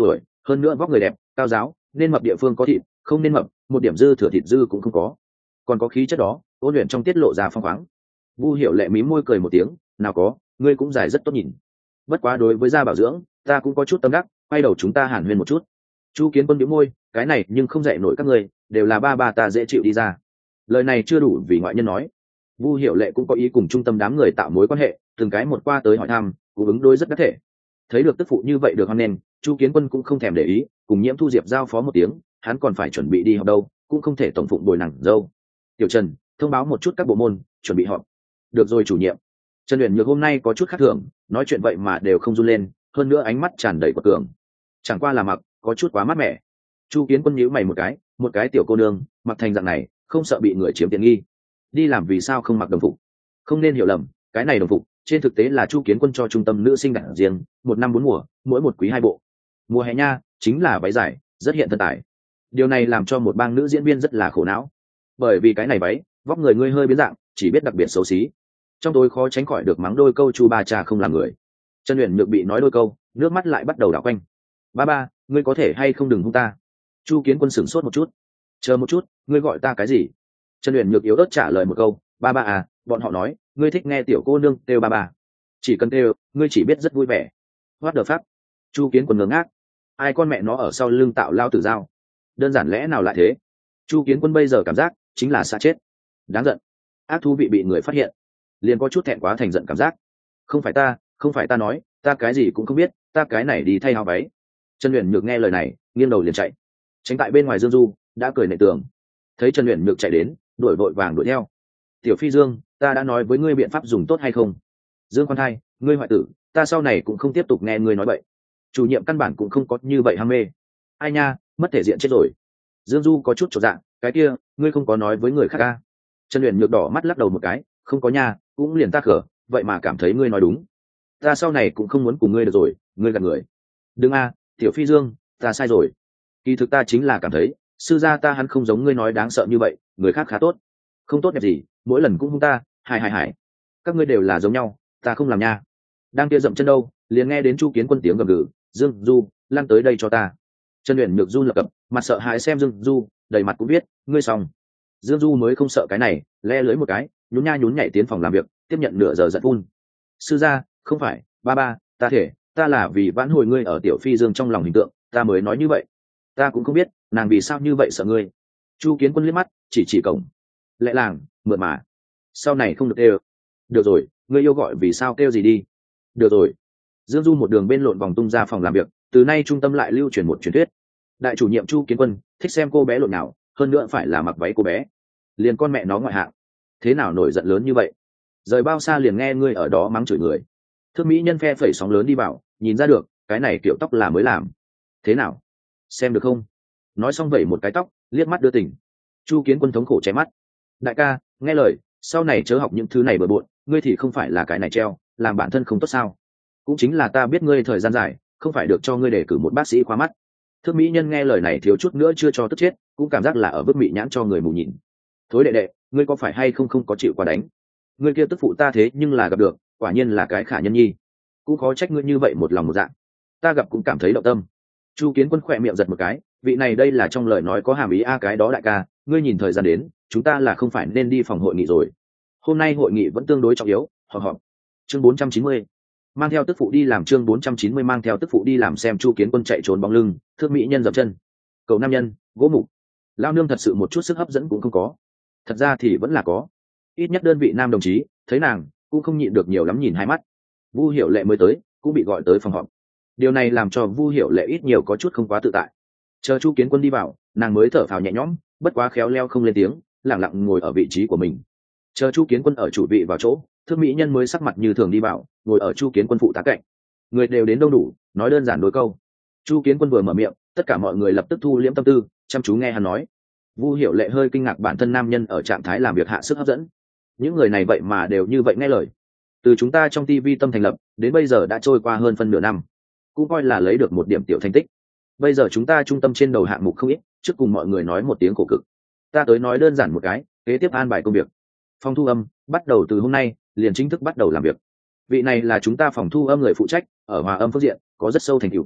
hơn nữa vóc người đẹp cao giáo, nên mập địa phương có thịt, không nên mập một điểm dư thừa thịt dư cũng không có, còn có khí chất đó ôn luyện trong tiết lộ ra phong khoáng. Vu Hiểu Lệ mí môi cười một tiếng, nào có, ngươi cũng dài rất tốt nhìn. Bất quá đối với da bảo dưỡng ta cũng có chút tâm đắc, quay đầu chúng ta hàn huyên một chút. Chu Kiến Quân nhíu môi, cái này nhưng không dạy nổi các ngươi, đều là ba ta dễ chịu đi ra. Lời này chưa đủ vì ngoại nhân nói. Vu Hiểu Lệ cũng có ý cùng trung tâm đám người tạo mối quan hệ, từng cái một qua tới hỏi thăm, cũng ứng đối rất đắc thể. Thấy được tức phụ như vậy được hoan nghênh, Chu Kiến Quân cũng không thèm để ý, cùng Nhiễm Thu Diệp giao phó một tiếng, hắn còn phải chuẩn bị đi học đâu, cũng không thể tổng phụng bồi nàng dâu. Tiểu Trần, thông báo một chút các bộ môn, chuẩn bị họp. Được rồi chủ nhiệm. Trần Uyển Nhược hôm nay có chút khác thường, nói chuyện vậy mà đều không run lên, hơn nữa ánh mắt tràn đầy quật cường. Chẳng qua là mặc có chút quá mát mẻ. Chu Kiến Quân nhíu mày một cái tiểu cô nương mặc thành dạng này không sợ bị người chiếm tiện nghi, đi làm vì sao không mặc đồng phục? Không nên hiểu lầm, cái này đồng phục trên thực tế là Chu Kiến Quân cho trung tâm nữ sinh đặt riêng, một năm 4 mùa, mỗi một quý 2 bộ. Mùa hè nha chính là váy dài, rất hiện thân tài. Điều này làm cho một bang nữ diễn viên rất là khổ não, bởi vì cái này váy vóc người ngươi hơi biến dạng, chỉ biết đặc biệt xấu xí, trong tối khó tránh khỏi được mắng đôi câu Chu ba cha không làm người. Trần Uyển Nhược bị nói đôi câu, nước mắt lại bắt đầu đảo quanh. Ba ngươi có thể hay không đừng hung ta? Chu Kiến Quân sửng sốt một chút. Chờ một chút, ngươi gọi ta cái gì? Trần Uyển Nhược yếu ớt trả lời một câu, ba à, bọn họ nói ngươi thích nghe tiểu cô nương kêu ba. Chỉ cần kêu, ngươi chỉ biết rất vui vẻ. What the fuck? Chu Kiến Quân ngớ ngác. Ai con mẹ nó ở sau lưng tạo lao tử dao? Đơn giản lẽ nào lại thế? Chu Kiến Quân bây giờ cảm giác chính là xa chết. Đáng giận. Ác thú vị bị người phát hiện, liền có chút thẹn quá thành giận cảm giác. Không phải ta nói, ta cái gì cũng không biết, ta cái này đi thay áo váy. Trần Uyển Nhược nghe lời này, nghiêng đầu liền chạy. Tránh tại bên ngoài Dương Du đã cười nệ tường, thấy Trần Uyển Nhược chạy đến, đuổi vội vàng đuổi theo. Tiểu Phi Dương, ta đã nói với ngươi biện pháp dùng tốt hay không? Dương Quan Thai, ngươi hoại tử, ta sau này cũng không tiếp tục nghe ngươi nói bậy. Chủ nhiệm căn bản cũng không có như vậy ham mê. Ai nha, mất thể diện chết rồi. Dương Du có chút chột dạ, cái kia, ngươi không có nói với người khác à? Trần Uyển Nhược đỏ mắt lắc đầu một cái, không có nha, cũng liền ta khở, vậy mà cảm thấy ngươi nói đúng. Ta sau này cũng không muốn cùng ngươi được rồi, ngươi gạt người. Đừng a, Tiểu Phi Dương, ta sai rồi. Kỳ thực ta chính là cảm thấy sư gia ta hắn không giống ngươi nói đáng sợ như vậy, người khác khá tốt. Không tốt đẹp gì, mỗi lần cũng hung ta, hải. Các ngươi đều là giống nhau, ta không làm nha. Đang kia dậm chân đâu, liền nghe đến Chu Kiến Quân tiếng gầm gừ, Dương Du, lăn tới đây cho ta. Trần Uyển Nhược run lập cập, mặt sợ hãi xem Dương Du, đầy mặt cũng biết, ngươi xong. Dương Du mới không sợ cái này, le lưới một cái, nhún nhảy tiến phòng làm việc, tiếp nhận nửa giờ giận phun. Sư gia, không phải, ba, ta thể, ta là vì vãn hồi ngươi ở Tiểu Phi Dương trong lòng hình tượng, ta mới nói như vậy. Ta cũng không biết nàng vì sao như vậy sợ ngươi. Chu Kiến Quân liếc mắt, chỉ cổng. Lẽ làng, mượn mà. Sau này không được kêu. Được rồi, ngươi yêu gọi vì sao kêu gì đi. Được rồi. Dương Du một đường bên lộn vòng tung ra phòng làm việc, từ nay trung tâm lại lưu truyền một truyền thuyết. Đại chủ nhiệm Chu Kiến Quân thích xem cô bé lộn nào, hơn nữa phải là mặc váy cô bé. Liền con mẹ nó ngoại hạng. Thế nào nổi giận lớn như vậy? Rời bao xa liền nghe ngươi ở đó mắng chửi người. Thương mỹ nhân phe phẩy sóng lớn đi vào, nhìn ra được, cái này kiểu tóc là mới làm. Thế nào? Xem được không? Nói xong vẩy một cái tóc, liếc mắt đưa tình. Chu Kiến Quân thống khổ che mắt. Đại ca, nghe lời, sau này chớ học những thứ này bừa bộn, ngươi thì không phải là cái này treo, làm bản thân không tốt sao? Cũng chính là ta biết ngươi thời gian dài, không phải được cho ngươi đề cử một bác sĩ khoa mắt. Thương mỹ nhân nghe lời này thiếu chút nữa chưa cho tức chết, cũng cảm giác là ở bức mị nhãn cho người mù nhìn. Thối đệ, ngươi có phải hay không có chịu quá đánh? Ngươi kia tức phụ ta thế nhưng là gặp được, quả nhiên là cái khả nhân nhi. Cũng khó trách ngươi như vậy một lòng một dạ. Ta gặp cũng cảm thấy động tâm. Chu Kiến Quân khỏe miệng giật một cái, vị này đây là trong lời nói có hàm ý a cái đó đại ca, ngươi nhìn thời gian đến, chúng ta là không phải nên đi phòng hội nghị rồi. Hôm nay hội nghị vẫn tương đối trọng yếu, họp. Chương 490. Mang theo tức phụ đi làm, chương 490 mang theo tức phụ đi làm. Xem Chu Kiến Quân chạy trốn bóng lưng, thước mỹ nhân dậm chân. Cậu nam nhân, gỗ mục. Lao nương thật sự một chút sức hấp dẫn cũng không có. Thật ra thì vẫn là có. Ít nhất đơn vị nam đồng chí, thấy nàng, cũng không nhịn được nhiều lắm nhìn hai mắt. Vu Hiểu Lệ mới tới, cũng bị gọi tới phòng họp. Điều này làm cho Vu Hiểu Lệ ít nhiều có chút không quá tự tại. Chờ Chu Kiến Quân đi vào, nàng mới thở phào nhẹ nhõm, bất quá khéo leo không lên tiếng, lẳng lặng ngồi ở vị trí của mình. Chờ Chu Kiến Quân ở chủ vị vào chỗ, Thương mỹ nhân mới sắc mặt như thường đi vào, ngồi ở Chu Kiến Quân phụ tá cạnh. Người đều đến đông đủ, nói đơn giản đôi câu. Chu Kiến Quân vừa mở miệng, tất cả mọi người lập tức thu liễm tâm tư, chăm chú nghe hắn nói. Vu Hiểu Lệ hơi kinh ngạc bản thân nam nhân ở trạng thái làm việc hạ sức hấp dẫn. Những người này vậy mà đều như vậy nghe lời. Từ chúng ta trong TV Tâm thành lập, đến bây giờ đã trôi qua hơn phân nửa năm, cũng coi là lấy được một điểm tiểu thành tích. Bây giờ chúng ta trung tâm trên đầu hạng mục không ít, trước cùng mọi người nói một tiếng khổ cực. Ta tới nói đơn giản một cái, kế tiếp an bài công việc. Phòng thu âm, bắt đầu từ hôm nay, liền chính thức bắt đầu làm việc. Vị này là chúng ta phòng thu âm người phụ trách, ở hòa âm phương diện, có rất sâu thành tựu.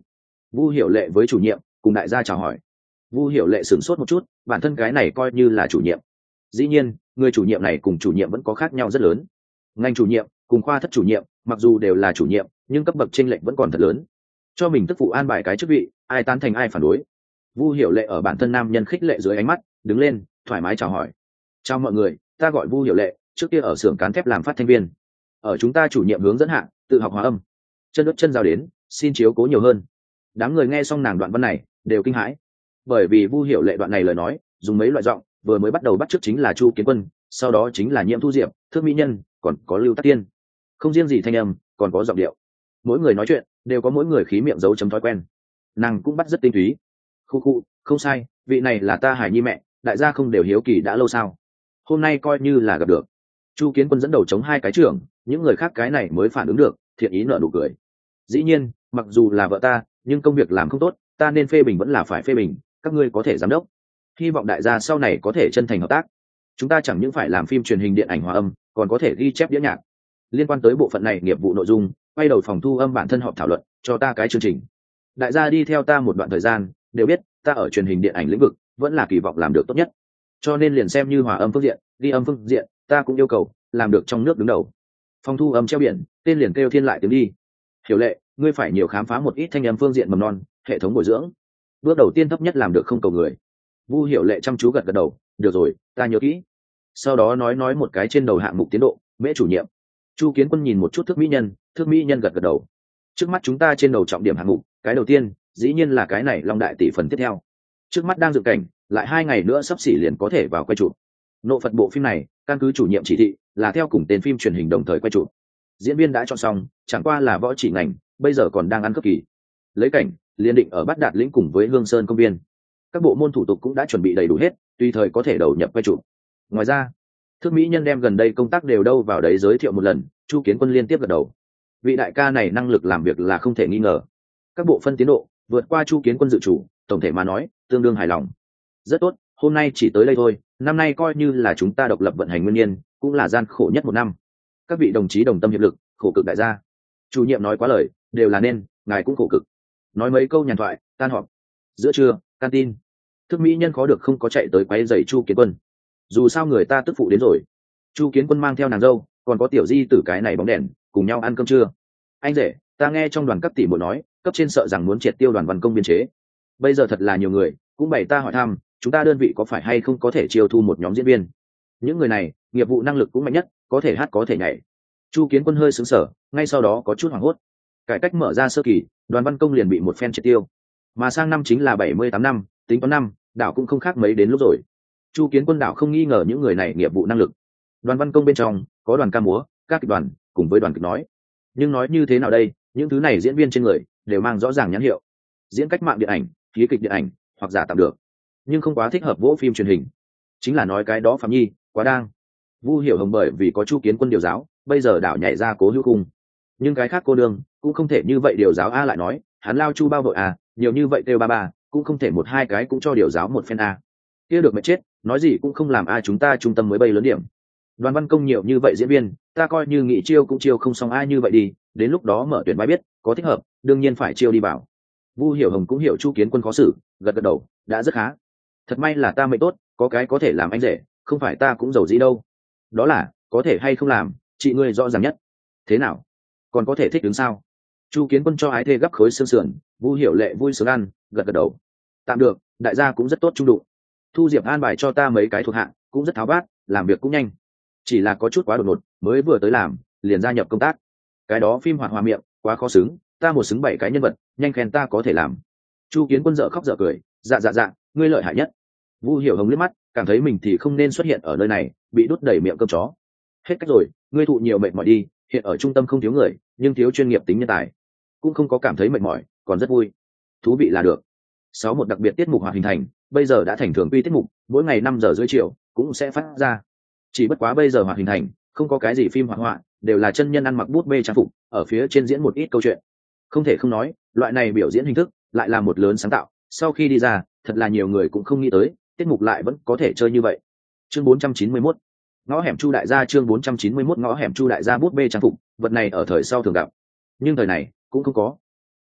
Vu Hiểu Lệ với chủ nhiệm cùng đại gia chào hỏi. Vu Hiểu Lệ sửng sốt một chút, bản thân cái này coi như là chủ nhiệm. Dĩ nhiên người chủ nhiệm này cùng chủ nhiệm vẫn có khác nhau rất lớn. Ngành chủ nhiệm cùng khoa thất chủ nhiệm mặc dù đều là chủ nhiệm nhưng cấp bậc chênh lệch vẫn còn thật lớn. Cho mình tức phụ an bài cái chức vị, ai tán thành ai phản đối. Vu Hiểu Lệ ở bản thân nam nhân khích lệ dưới ánh mắt đứng lên thoải mái chào hỏi. Chào mọi người, ta gọi Vu Hiểu Lệ, trước kia ở xưởng cán thép làm phát thanh viên, ở chúng ta chủ nhiệm hướng dẫn hạ tự học hòa âm, chân đất chân giao đến, xin chiếu cố nhiều hơn. Đám người nghe xong nàng đoạn văn này đều kinh hãi, bởi vì Vu Hiểu Lệ đoạn này lời nói dùng mấy loại giọng, vừa mới bắt đầu bắt chước chính là Chu Kiến Quân, sau đó chính là Nhiễm Thu Diệp, Thước Mỹ Nhân, còn có Lưu Tắc Tiên. Không riêng gì thanh âm, còn có giọng điệu. Mỗi người nói chuyện đều có mỗi người khí miệng dấu chấm thói quen. Nàng cũng bắt rất tinh túy. Khu, không sai, vị này là ta Hải Nhi mẹ, đại gia không đều hiếu kỳ đã lâu sao? Hôm nay coi như là gặp được. Chu Kiến Quân dẫn đầu chống hai cái trưởng, những người khác cái này mới phản ứng được, thiện ý nở nụ cười. Dĩ nhiên, mặc dù là vợ ta, nhưng công việc làm không tốt, ta nên phê bình vẫn là phải phê bình, các ngươi có thể giám đốc. Hy vọng đại gia sau này có thể chân thành hợp tác. Chúng ta chẳng những phải làm phim truyền hình điện ảnh hòa âm, còn có thể ghi chép đĩa nhạc. Liên quan tới bộ phận này nghiệp vụ nội dung, quay đầu phòng thu âm bản thân họp thảo luận, cho ta cái chương trình. Đại gia đi theo ta một đoạn thời gian, đều biết ta ở truyền hình điện ảnh lĩnh vực vẫn là kỳ vọng làm được tốt nhất. Cho nên liền xem như hòa âm phương diện, ghi âm phương diện, ta cũng yêu cầu làm được trong nước đứng đầu. Phòng thu âm treo biển, tên liền kêu thiên lại tiếng đi. Hiểu Lệ, ngươi phải nhiều khám phá một ít thanh âm phương diện mầm non, hệ thống bồi dưỡng. Bước đầu tiên thấp nhất làm được không cầu người. Vu Hiểu Lệ chăm chú gật gật đầu, được rồi, ta nhớ kỹ. Sau đó nói một cái trên đầu hạng mục tiến độ, Mễ chủ nhiệm. Chu Kiến Quân nhìn một chút Thước Mỹ Nhân, Thước Mỹ Nhân gật gật đầu. Trước mắt chúng ta trên đầu trọng điểm hạng mục, cái đầu tiên dĩ nhiên là cái này Long Đại tỷ phần tiếp theo. Trước mắt đang dựng cảnh, lại 2 ngày nữa sắp xỉ liền có thể vào quay chụp. Nộ Phật bộ phim này căn cứ chủ nhiệm chỉ thị là theo cùng tên phim truyền hình đồng thời quay chụp. Diễn viên đã chọn xong, chẳng qua là võ chỉ ngành bây giờ còn đang ăn cấp kỳ. Lấy cảnh liên định ở Bát Đạt lĩnh cùng với Hương Sơn công viên. Các bộ môn thủ tục cũng đã chuẩn bị đầy đủ hết, tùy thời có thể đầu nhập quay chụp. Ngoài ra, Thước Mỹ Nhân đem gần đây công tác đều đâu vào đấy giới thiệu một lần, Chu Kiến Quân liên tiếp gật đầu. Vị đại ca này năng lực làm việc là không thể nghi ngờ. Các bộ phân tiến độ vượt qua Chu Kiến Quân dự chủ, tổng thể mà nói tương đương hài lòng. Rất tốt, hôm nay chỉ tới đây thôi, năm nay coi như là chúng ta độc lập vận hành nguyên niên, cũng là gian khổ nhất một năm. Các vị đồng chí đồng tâm hiệp lực, khổ cực đại gia. Chủ nhiệm nói quá lời, đều là nên, ngài cũng khổ cực. Nói mấy câu nhàn thoại, tan họp. Giữa trưa, canteen. Thước Mỹ Nhân khó được không có chạy tới quấy rầy Chu Kiến Quân. Dù sao người ta tức phụ đến rồi. Chu Kiến Quân mang theo nàng dâu, còn có tiểu di tử cái này bóng đèn, cùng nhau ăn cơm trưa. Anh rể, ta nghe trong đoàn cấp tỷ muội nói, cấp trên sợ rằng muốn triệt tiêu đoàn văn công biên chế. Bây giờ thật là nhiều người, cũng bày ta hỏi thăm, chúng ta đơn vị có phải hay không có thể chiêu thu một nhóm diễn viên. Những người này nghiệp vụ năng lực cũng mạnh nhất, có thể hát có thể nhảy. Chu Kiến Quân hơi sững sờ, ngay sau đó có chút hoảng hốt. Cải cách mở ra sơ kỳ, đoàn văn công liền bị một phen triệt tiêu, mà sang năm chính là 78 năm, tính toán năm đảo cũng không khác mấy đến lúc rồi. Chu Kiến Quân đảo không nghi ngờ những người này nghiệp vụ năng lực. Đoàn văn công bên trong có đoàn ca múa, các kịch đoàn cùng với đoàn kịch nói, nhưng nói như thế nào đây, những thứ này diễn viên trên người đều mang rõ ràng nhãn hiệu, diễn cách mạng điện ảnh, khí kịch điện ảnh hoặc giả tạm được, nhưng không quá thích hợp vỗ phim truyền hình. Chính là nói cái đó Phạm Nhi quá đang. Vu Hiểu Hồng bởi vì có Chu Kiến Quân điều giáo, bây giờ đảo nhảy ra Cố Hữu Cung, nhưng cái khác cô đương cũng không thể như vậy điều giáo a. Lại nói hắn lao Chu bao vội à, nhiều như vậy kêu ba cũng không thể một hai cái cũng cho điều giáo một phen a. Kia được mệt chết, nói gì cũng không làm a. Chúng ta trung tâm mới bay lớn điểm, đoàn văn công nhiều như vậy diễn viên, ta coi như nghị chiêu cũng chiêu không xong ai như vậy đi, đến lúc đó mở tuyển bài biết có thích hợp, đương nhiên phải chiêu đi bảo. Vu Hiểu Hồng cũng hiểu Chu Kiến Quân khó xử, gật gật đầu, đã rất khá. Thật may là ta mệnh tốt, có cái có thể làm anh rể, không phải ta cũng giàu dĩ đâu. Đó là có thể hay không làm, chị ngươi rõ ràng nhất. Thế nào, còn có thể thích đứng sao? Chu Kiến Quân cho ái thê gấp khối xương sườn, Vu Hiểu Lệ vui sướng ăn, gật gật đầu. Tạm được, đại gia cũng rất tốt trung đụng. Thu Diệp an bài cho ta mấy cái thuộc hạ, cũng rất tháo vát, làm việc cũng nhanh. Chỉ là có chút quá đột ngột, mới vừa tới làm liền gia nhập công tác. Cái đó phim hoạt hòa miệng quá khó xứng, ta một xứng 7 cái nhân vật, nhanh khen ta có thể làm. Chu Kiến Quân dở khóc dở cười, dạ, ngươi lợi hại nhất. Vu Hiểu Hồng liếc mắt, cảm thấy mình thì không nên xuất hiện ở nơi này, bị đút đầy miệng cơm chó. Hết cách rồi, ngươi thụ nhiều mệt mỏi đi, hiện ở trung tâm không thiếu người, nhưng thiếu chuyên nghiệp tính nhân tài. Cũng không có cảm thấy mệt mỏi, còn rất vui, thú vị là được. 61 đặc biệt tiết mục hoạt hình thành, bây giờ đã thành thường quy tiết mục, mỗi ngày 5 giờ rưỡi chiều cũng sẽ phát ra. Chỉ bất quá bây giờ hoạt hình thành không có cái gì phim hoạt họa, đều là chân nhân ăn mặc bút bê trang phục ở phía trên diễn một ít câu chuyện. Không thể không nói, loại này biểu diễn hình thức lại là một lớn sáng tạo, sau khi đi ra thật là nhiều người cũng không nghĩ tới tiết mục lại vẫn có thể chơi như vậy. Chương 491 ngõ hẻm Chu đại gia. Chương 491 ngõ hẻm Chu đại gia. Bút bê trang phục vật này ở thời sau thường gặp, nhưng thời này cũng không có.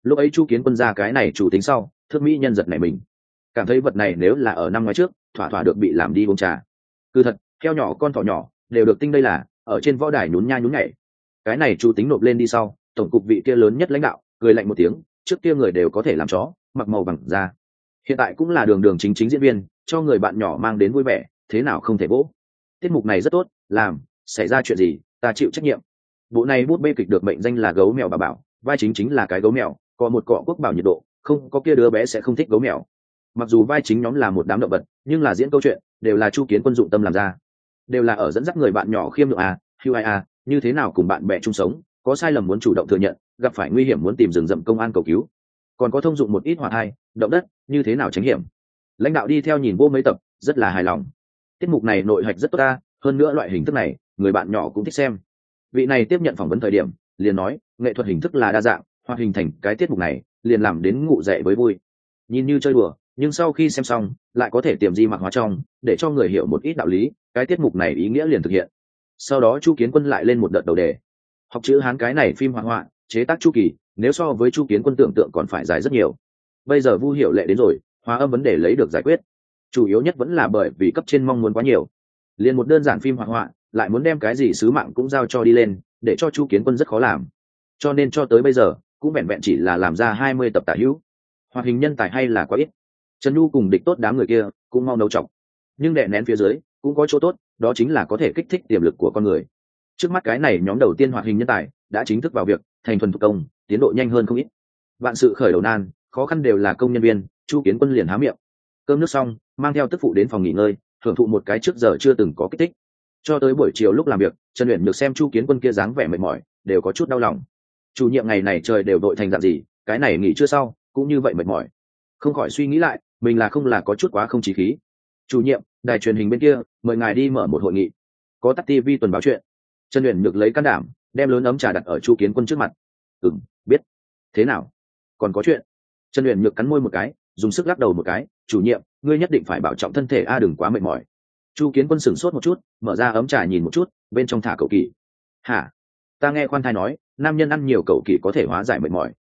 lúc ấy chu kiến quân ra cái này chủ tính sau, thước mỹ nhân giật này mình cảm thấy vật này nếu là ở năm ngoái trước thỏa thỏa được bị làm đi uống trà. Cứ thật, heo nhỏ con thỏ nhỏ đều được tinh đây là ở trên võ đài nhún nha nhún nhảy. Cái này chủ tính nộp lên đi sau, tổng cục vị kia lớn nhất lãnh đạo cười lạnh một tiếng, trước kia người đều có thể làm chó mặc màu bằng da, hiện tại cũng là đường đường chính chính diễn viên, cho người bạn nhỏ mang đến vui vẻ, thế nào không thể vỗ. Tiết mục này rất tốt, làm xảy ra chuyện gì ta chịu trách nhiệm. Bộ này bút bê kịch được mệnh danh là gấu mèo bà bảo, vai chính là cái gấu mèo, có một cọ quốc bảo nhiệt độ, không có kia đứa bé sẽ không thích gấu mèo. Mặc dù vai chính nhóm là một đám động vật, nhưng là diễn câu chuyện đều là chu kiến quân dụng tâm làm ra, đều là ở dẫn dắt người bạn nhỏ khiêm lượng hưu như thế nào cùng bạn bè chung sống, có sai lầm muốn chủ động thừa nhận, gặp phải nguy hiểm muốn tìm rừng rậm công an cầu cứu, còn có thông dụng một ít hỏa thai động đất như thế nào tránh hiểm. Lãnh đạo đi theo nhìn vô mấy tập rất là hài lòng. Tiết mục này nội hạch rất tốt ta, hơn nữa loại hình thức này người bạn nhỏ cũng thích xem. Vị này tiếp nhận phỏng vấn thời điểm liền nói nghệ thuật hình thức là đa dạng, hoặc hình thành cái tiết mục này liền làm đến ngụ dậy với vui, nhìn như chơi đùa nhưng sau khi xem xong lại có thể tiềm di mặc hóa trong, để cho người hiểu một ít đạo lý, cái tiết mục này ý nghĩa liền thực hiện. Sau đó chu kiến quân lại lên một đợt đầu đề, học chữ Hán cái này phim hoạt họa chế tác chu kỳ nếu so với chu kiến quân tưởng tượng còn phải dài rất nhiều. Bây giờ Vu Hiểu Lệ đến rồi, hóa âm vấn đề lấy được giải quyết, chủ yếu nhất vẫn là bởi vì cấp trên mong muốn quá nhiều, liền một đơn giản phim hoạt họa lại muốn đem cái gì sứ mạng cũng giao cho đi lên, để cho chu kiến quân rất khó làm, cho nên cho tới bây giờ cũng vẹn vẹn chỉ là làm ra 20 tập tả hữu. Hoạt hình nhân tài hay là quá ít, Trần Nhu cùng địch tốt đám người kia cũng mau nấu chọc, nhưng đè nén phía dưới cũng có chỗ tốt, đó chính là có thể kích thích tiềm lực của con người. Trước mắt cái này nhóm đầu tiên hoạt hình nhân tài đã chính thức vào việc, thành thuần thủ công, tiến độ nhanh hơn không ít. Vạn sự khởi đầu nan, khó khăn đều là công nhân viên, chu kiến quân liền há miệng cơm nước xong, mang theo tức phụ đến phòng nghỉ ngơi, hưởng thụ một cái trước giờ chưa từng có kích thích. Cho tới buổi chiều lúc làm việc, Trần Uyển được xem chu kiến quân kia dáng vẻ mệt mỏi đều có chút đau lòng. Chủ nhiệm ngày này trời đều đội thành dạng gì, cái này nghỉ chưa sau cũng như vậy mệt mỏi, không khỏi suy nghĩ lại mình là không là có chút quá không chí khí. Chủ nhiệm, đài truyền hình bên kia mời ngài đi mở một hội nghị, có tắt TV tuần báo chuyện. Trần Uyển được lấy can đảm đem lớn ấm trà đặt ở chu kiến quân trước mặt. Biết. Thế nào, còn có chuyện? Trần Uyển nhược cắn môi một cái, dùng sức lắc đầu một cái. Chủ nhiệm, ngươi nhất định phải bảo trọng thân thể đừng quá mệt mỏi. Chu kiến quân sửng sốt một chút, mở ra ấm trà nhìn một chút, bên trong thả cậu kỳ. Hả? Ta nghe khoan thai nói nam nhân ăn nhiều cậu kỳ có thể hóa giải mệt mỏi.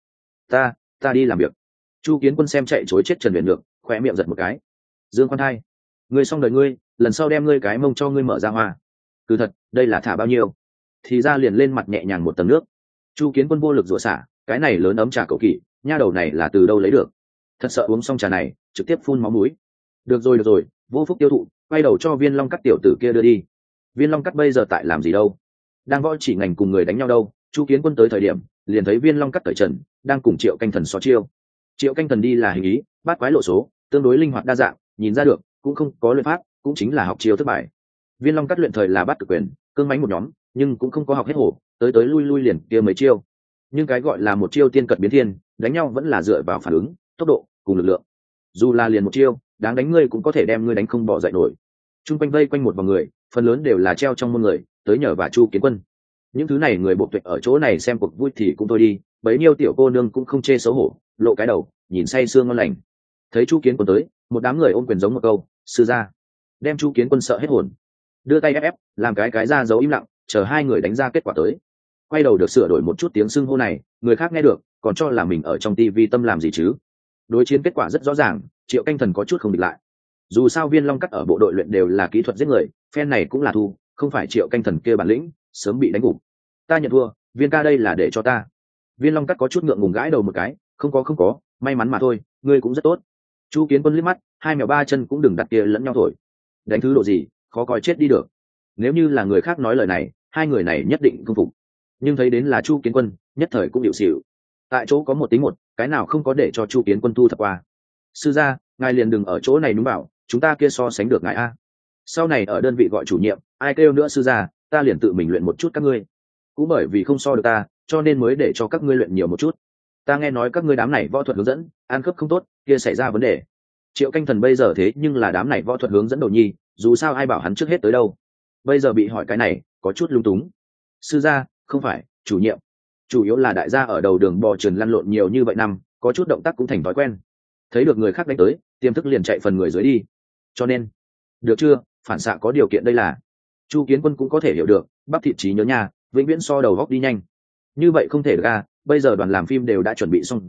Ta đi làm việc. Chu kiến quân xem chạy chối chết Trần Uyển nhược, khóe miệng giật một cái. Dương khoan thai, ngươi xong đời ngươi, lần sau đem ngươi cái mông cho ngươi mở ra hoa. Cứ thật, đây là thả bao nhiêu? Thì ra liền lên mặt nhẹ nhàng một tầng nước. Chu kiến quân vô lực rủa xả, cái này lớn ấm trà cậu kỳ, nha đầu này là từ đâu lấy được? Thật sợ uống xong trà này trực tiếp phun máu mũi. Được rồi, vô phúc tiêu thụ, quay đầu cho Viên Long Cắt tiểu tử kia đưa đi. Viên Long Cắt bây giờ tại làm gì đâu? Đang võ chỉ ngành cùng người đánh nhau đâu. Chu kiến quân tới thời điểm liền thấy Viên Long Cắt cởi trần, đang cùng Triệu Canh Thần so chiêu. Triệu Canh Thần đi là hình ý, bát quái lộ số, tương đối linh hoạt đa dạng, nhìn ra được cũng không có luyện pháp, cũng chính là học chiêu thất bại. Viên Long Cắt luyện thời là bát cực quyền, cương mãnh một nhóm, nhưng cũng không có học hết hổ, tới lui liền kia mấy chiêu. Nhưng cái gọi là một chiêu tiên cật biến thiên, đánh nhau vẫn là dựa vào phản ứng, tốc độ cùng lực lượng. Dù là liền một chiêu, đáng đánh ngươi cũng có thể đem ngươi đánh không bỏ dậy nổi. Trung quanh vây quanh một vòng người, phần lớn đều là treo trong môn người, tới nhờ và chu kiến quân. Những thứ này người bộ tuyệt ở chỗ này xem cuộc vui thì cũng thôi đi, bấy nhiêu tiểu cô nương cũng không chê xấu hổ, lộ cái đầu, nhìn say sương ngon lành. Thấy chu kiến quân tới, một đám người ôm quyền giống một câu, sư gia, đem chu kiến quân sợ hết hồn, đưa tay ép làm cái ra dấu im lặng, chờ hai người đánh ra kết quả tới. Quay đầu được sửa đổi một chút tiếng xưng hô này, người khác nghe được còn cho là mình ở trong tivi tâm làm gì chứ. Đối chiến kết quả rất rõ ràng, Triệu Canh Thần có chút không địch lại. Dù sao Viên Long Cắt ở bộ đội luyện đều là kỹ thuật giết người, phen này cũng là thu, không phải Triệu Canh Thần kia bản lĩnh, sớm bị đánh gục. Ta nhận thua, Viên ca đây là để cho ta. Viên Long Cắt có chút ngượng ngùng gãi đầu một cái, không có, may mắn mà thôi, ngươi cũng rất tốt. Chu kiến quân liếc mắt, hai mèo ba chân cũng đừng đặt kia lẫn nhau thổi. Đánh thứ độ gì, khó coi chết đi được. Nếu như là người khác nói lời này, hai người này nhất định không phục. Nhưng thấy đến là chu kiến quân, nhất thời cũng hiểu xỉu. Tại chỗ có một tính một, cái nào không có để cho chu kiến quân thu thập qua. Sư gia, ngài liền đừng ở chỗ này đúng bảo, chúng ta kia so sánh được ngài a. Sau này ở đơn vị gọi chủ nhiệm, ai kêu nữa sư gia, ta liền tự mình luyện một chút các ngươi. Cũng bởi vì không so được ta, cho nên mới để cho các ngươi luyện nhiều một chút. Ta nghe nói các ngươi đám này võ thuật hướng dẫn, ăn khớp không tốt, kia xảy ra vấn đề. Triệu Canh Thần bây giờ thế nhưng là đám này võ thuật hướng dẫn đầu nhi, dù sao ai bảo hắn trước hết tới đâu. Bây giờ bị hỏi cái này, có chút lung túng. Sư gia, không phải, chủ nhiệm. Chủ yếu là đại gia ở đầu đường bò trườn lăn lộn nhiều như vậy năm, có chút động tác cũng thành thói quen. Thấy được người khác đánh tới, tiềm thức liền chạy phần người dưới đi. Cho nên, được chưa, phản xạ có điều kiện đây là. Chu kiến quân cũng có thể hiểu được, bắp thịt trí nhớ nhà, vĩnh viễn so đầu góc đi nhanh. Như vậy không thể được bây giờ đoàn làm phim đều đã chuẩn bị xong rồi,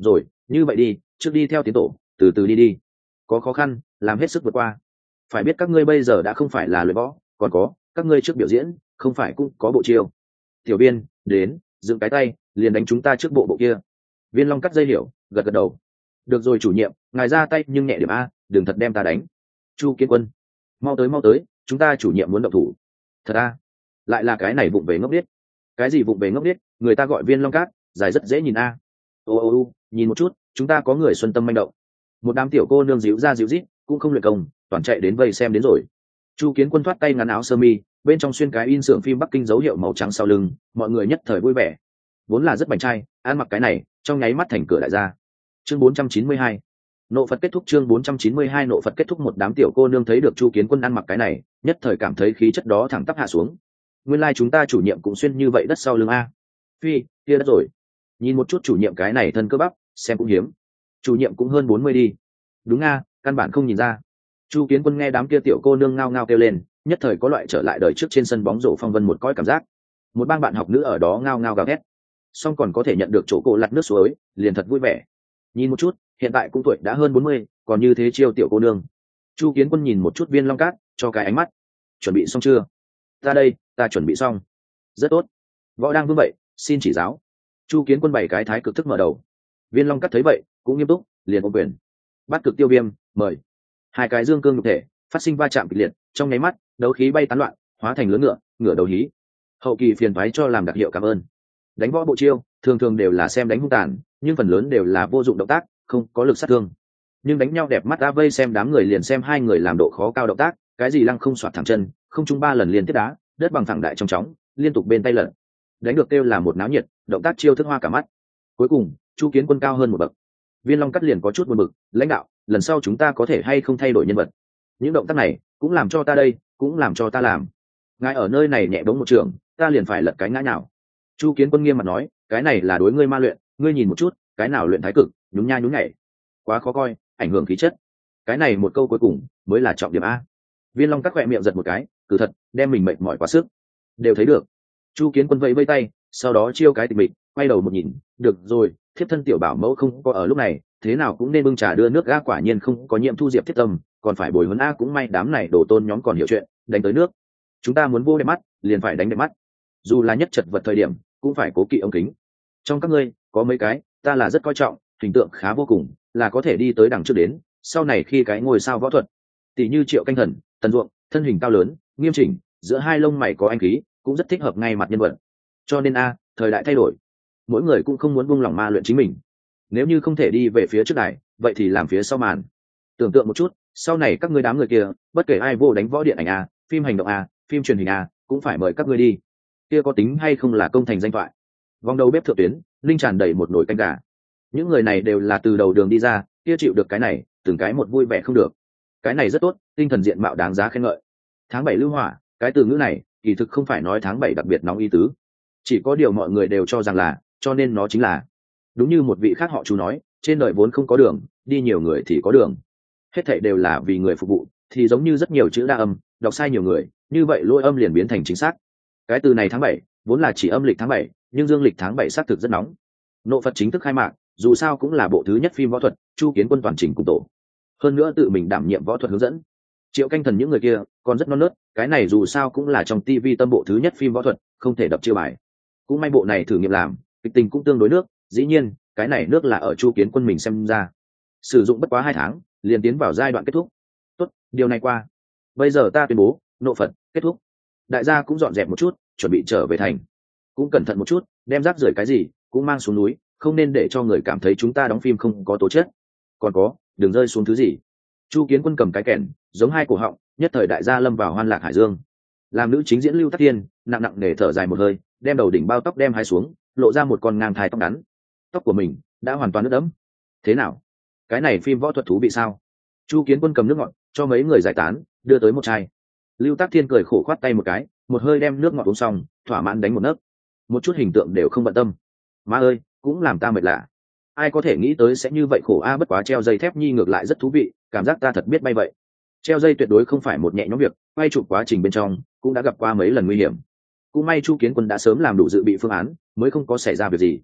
như vậy đi, trước đi theo tiến tổ, từ từ đi, có khó khăn làm hết sức vượt qua. Phải biết các ngươi bây giờ đã không phải là luyện võ, còn có các ngươi trước biểu diễn không phải cũng có bộ chiêu. Tiểu Viên đến, dựng cái tay liền đánh chúng ta trước bộ kia. Viên Long cắt dây hiểu, gật gật đầu. Được rồi chủ nhiệm, ngài ra tay nhưng nhẹ điểm a, đừng thật đem ta đánh. Chu Kiến Quân, mau tới, chúng ta chủ nhiệm muốn động thủ. Thật a? Lại là cái này vụng về ngốc điếc. Cái gì vụng về ngốc điếc, người ta gọi Viên Long cát, dài rất dễ nhìn a. Ô, nhìn một chút, chúng ta có người xuân tâm manh động. Một đám tiểu cô nương díu ra díu dít, cũng không luyện công, toàn chạy đến vây xem đến rồi. Chu Kiến Quân thoát tay ngắn áo sơ mi, bên trong xuyên cái in xưởng phim Bắc Kinh dấu hiệu màu trắng sau lưng, mọi người nhất thời vui vẻ. Vốn là rất bảnh trai, ăn mặc cái này, trong nháy mắt thành cửa đại gia. Chương 492 nộ Phật kết thúc. Chương 492 nộ Phật kết thúc. Một đám tiểu cô nương thấy được Chu Kiến Quân ăn mặc cái này, nhất thời cảm thấy khí chất đó thẳng tắp hạ xuống. Nguyên lai chúng ta chủ nhiệm cũng xuyên như vậy đất sau lưng a. Phi, kia đất rồi. Nhìn một chút chủ nhiệm cái này thân cơ bắp, xem cũng hiếm. Chủ nhiệm cũng hơn 40 đi. Đúng a, căn bản không nhìn ra. Chu Kiến Quân nghe đám kia tiểu cô nương ngao ngao kêu lên, nhất thời có loại trở lại đời trước trên sân bóng rổ phong vân một cõi cảm giác. Một bang bạn học nữ ở đó ngao ngao gào thét, song còn có thể nhận được chỗ cô lặt nước suối, liền thật vui vẻ. Nhìn một chút, hiện tại cũng tuổi đã hơn 40, còn như thế chiêu tiểu cô nương. Chu Kiến Quân nhìn một chút Viên Long cát, cho cái ánh mắt. Chuẩn bị xong chưa? Ta đây, ta chuẩn bị xong. Rất tốt. Võ đang vương vậy, xin chỉ giáo. Chu Kiến Quân bày cái thái cực thức mở đầu. Viên Long cát thấy vậy, cũng nghiêm túc, liền ôm quyền. Bắt cực tiêu viêm, mời. Hai cái dương cương nhục thể phát sinh va chạm kịch liệt, trong nháy mắt đấu khí bay tán loạn, hóa thành lớn ngựa đầu hí. Hậu kỳ phiền thoái cho làm đặc hiệu cảm ơn. Đánh võ bộ chiêu thường thường đều là xem đánh hung tàn, nhưng phần lớn đều là vô dụng động tác, không có lực sát thương. Nhưng đánh nhau đẹp mắt đã vây xem đám người liền xem hai người làm độ khó cao động tác, cái gì lăng không xoạt thẳng chân, không trung 3 lần liên tiếp đá, đất bằng thẳng đại trong chóng, liên tục bên tay lật. Đánh được kêu là một náo nhiệt, động tác chiêu thức hoa cả mắt. Cuối cùng, Chu Kiến Quân cao hơn một bậc. Viên Long cắt liền có chút buồn bực, lãnh đạo, lần sau chúng ta có thể hay không thay đổi nhân vật? Những động tác này cũng làm cho ta đây, cũng làm cho ta làm. Ngài ở nơi này nhẹ bóng một trường, ta liền phải lật cái ngã nào. Chu Kiến Quân nghiêm mặt nói, cái này là đối ngươi ma luyện, ngươi nhìn một chút, cái nào luyện thái cực, nhún nha nhún nhảy, quá khó coi, ảnh hưởng khí chất. Cái này một câu cuối cùng mới là trọng điểm a. Viên Long cắt khỏe miệng giật một cái, cử thật, đem mình mệt mỏi quá sức. Đều thấy được. Chu Kiến Quân vẫy vẫy tay, sau đó chiêu cái tịch mịch, quay đầu một nhìn, được rồi, thiếp thân tiểu bảo mẫu không có ở lúc này, thế nào cũng nên bưng trà đưa nước. A quả nhiên không có nhiệm thu diệp thiết tâm, còn phải bồi huấn a, cũng may đám này đổ tôn nhóm còn hiểu chuyện, đánh tới nước. Chúng ta muốn vô đẹp mắt, liền phải đánh đẹp mắt. Dù là nhất chật vật thời điểm, cũng phải cố kỵ ống kính. Trong các ngươi, có mấy cái, ta là rất coi trọng, hình tượng khá vô cùng, là có thể đi tới đằng trước đến, sau này khi cái ngôi sao võ thuật. Tỷ như Triệu Canh Thần, Tần Duộng, thân hình cao lớn, nghiêm chỉnh, giữa hai lông mày có anh khí, cũng rất thích hợp ngay mặt nhân vật. Cho nên thời đại thay đổi, mỗi người cũng không muốn buông lỏng ma luyện chính mình. Nếu như không thể đi về phía trước đài, vậy thì làm phía sau màn. Tưởng tượng một chút, sau này các ngươi đám người kia, bất kể ai vô đánh võ điện ảnh phim hành động phim truyền hình cũng phải mời các ngươi đi. Kia có tính hay không là công thành danh thoại. Vòng đầu bếp thượng tuyến, linh tràn đầy một nồi canh gà. Những người này đều là từ đầu đường đi ra, kia chịu được cái này, từng cái một vui vẻ không được. Cái này rất tốt, tinh thần diện mạo đáng giá khen ngợi. Tháng 7 lưu hỏa, cái từ ngữ này, kỳ thực không phải nói tháng 7 đặc biệt nóng ý tứ. Chỉ có điều mọi người đều cho rằng là, cho nên nó chính là. Đúng như một vị khác họ chú nói, trên đời vốn không có đường, đi nhiều người thì có đường. Hết thảy đều là vì người phục vụ, thì giống như rất nhiều chữ đa âm, đọc sai nhiều người, như vậy lỗi âm liền biến thành chính xác. Cái từ này tháng 7, vốn là chỉ âm lịch tháng 7, nhưng dương lịch tháng 7 xác thực rất nóng. Nộ Phật chính thức khai mạc, dù sao cũng là bộ thứ nhất phim võ thuật, Chu Kiến Quân toàn chỉnh cùng tổ. Hơn nữa tự mình đảm nhiệm võ thuật hướng dẫn. Triệu Canh Thần những người kia còn rất non nớt, cái này dù sao cũng là trong TV tâm bộ thứ nhất phim võ thuật, không thể đập chiêu bài. Cũng may bộ này thử nghiệm làm, kịch tình cũng tương đối nước, dĩ nhiên, cái này nước là ở Chu Kiến Quân mình xem ra. Sử dụng bất quá 2 tháng, liền tiến vào giai đoạn kết thúc. Tốt, điều này qua. Bây giờ ta tuyên bố, Nộ Phật kết thúc. Đại gia cũng dọn dẹp một chút, chuẩn bị trở về thành. Cũng cẩn thận một chút, đem rác rưởi cái gì cũng mang xuống núi, không nên để cho người cảm thấy chúng ta đóng phim không có tố chất. Còn có, đừng rơi xuống thứ gì. Chu Kiến Quân cầm cái kèn, giống hai cổ họng, nhất thời đại gia lâm vào hoan lạc hải dương. Làm nữ chính diễn Lưu Tắc Thiên, nặng nặng nề thở dài một hơi, đem đầu đỉnh bao tóc đem hai xuống, lộ ra một con ngang thai tóc ngắn. Tóc của mình đã hoàn toàn ướt đẫm. Thế nào? Cái này phim võ thuật thú vị sao? Chu Kiến Quân cầm nước ngọt cho mấy người giải tán, đưa tới một chai. Lưu Tắc Thiên cười khổ khoát tay một cái, một hơi đem nước ngọt uống xong, thỏa mãn đánh một nấc. Một chút hình tượng đều không bận tâm. Má ơi, cũng làm ta mệt lạ. Ai có thể nghĩ tới sẽ như vậy khổ bất quá treo dây thép nhi ngược lại rất thú vị, cảm giác ta thật biết bay vậy. Treo dây tuyệt đối không phải một nhẹ nhõm việc, quay chụp quá trình bên trong cũng đã gặp qua mấy lần nguy hiểm. Cũng may Chu Kiến Quân đã sớm làm đủ dự bị phương án, mới không có xảy ra việc gì.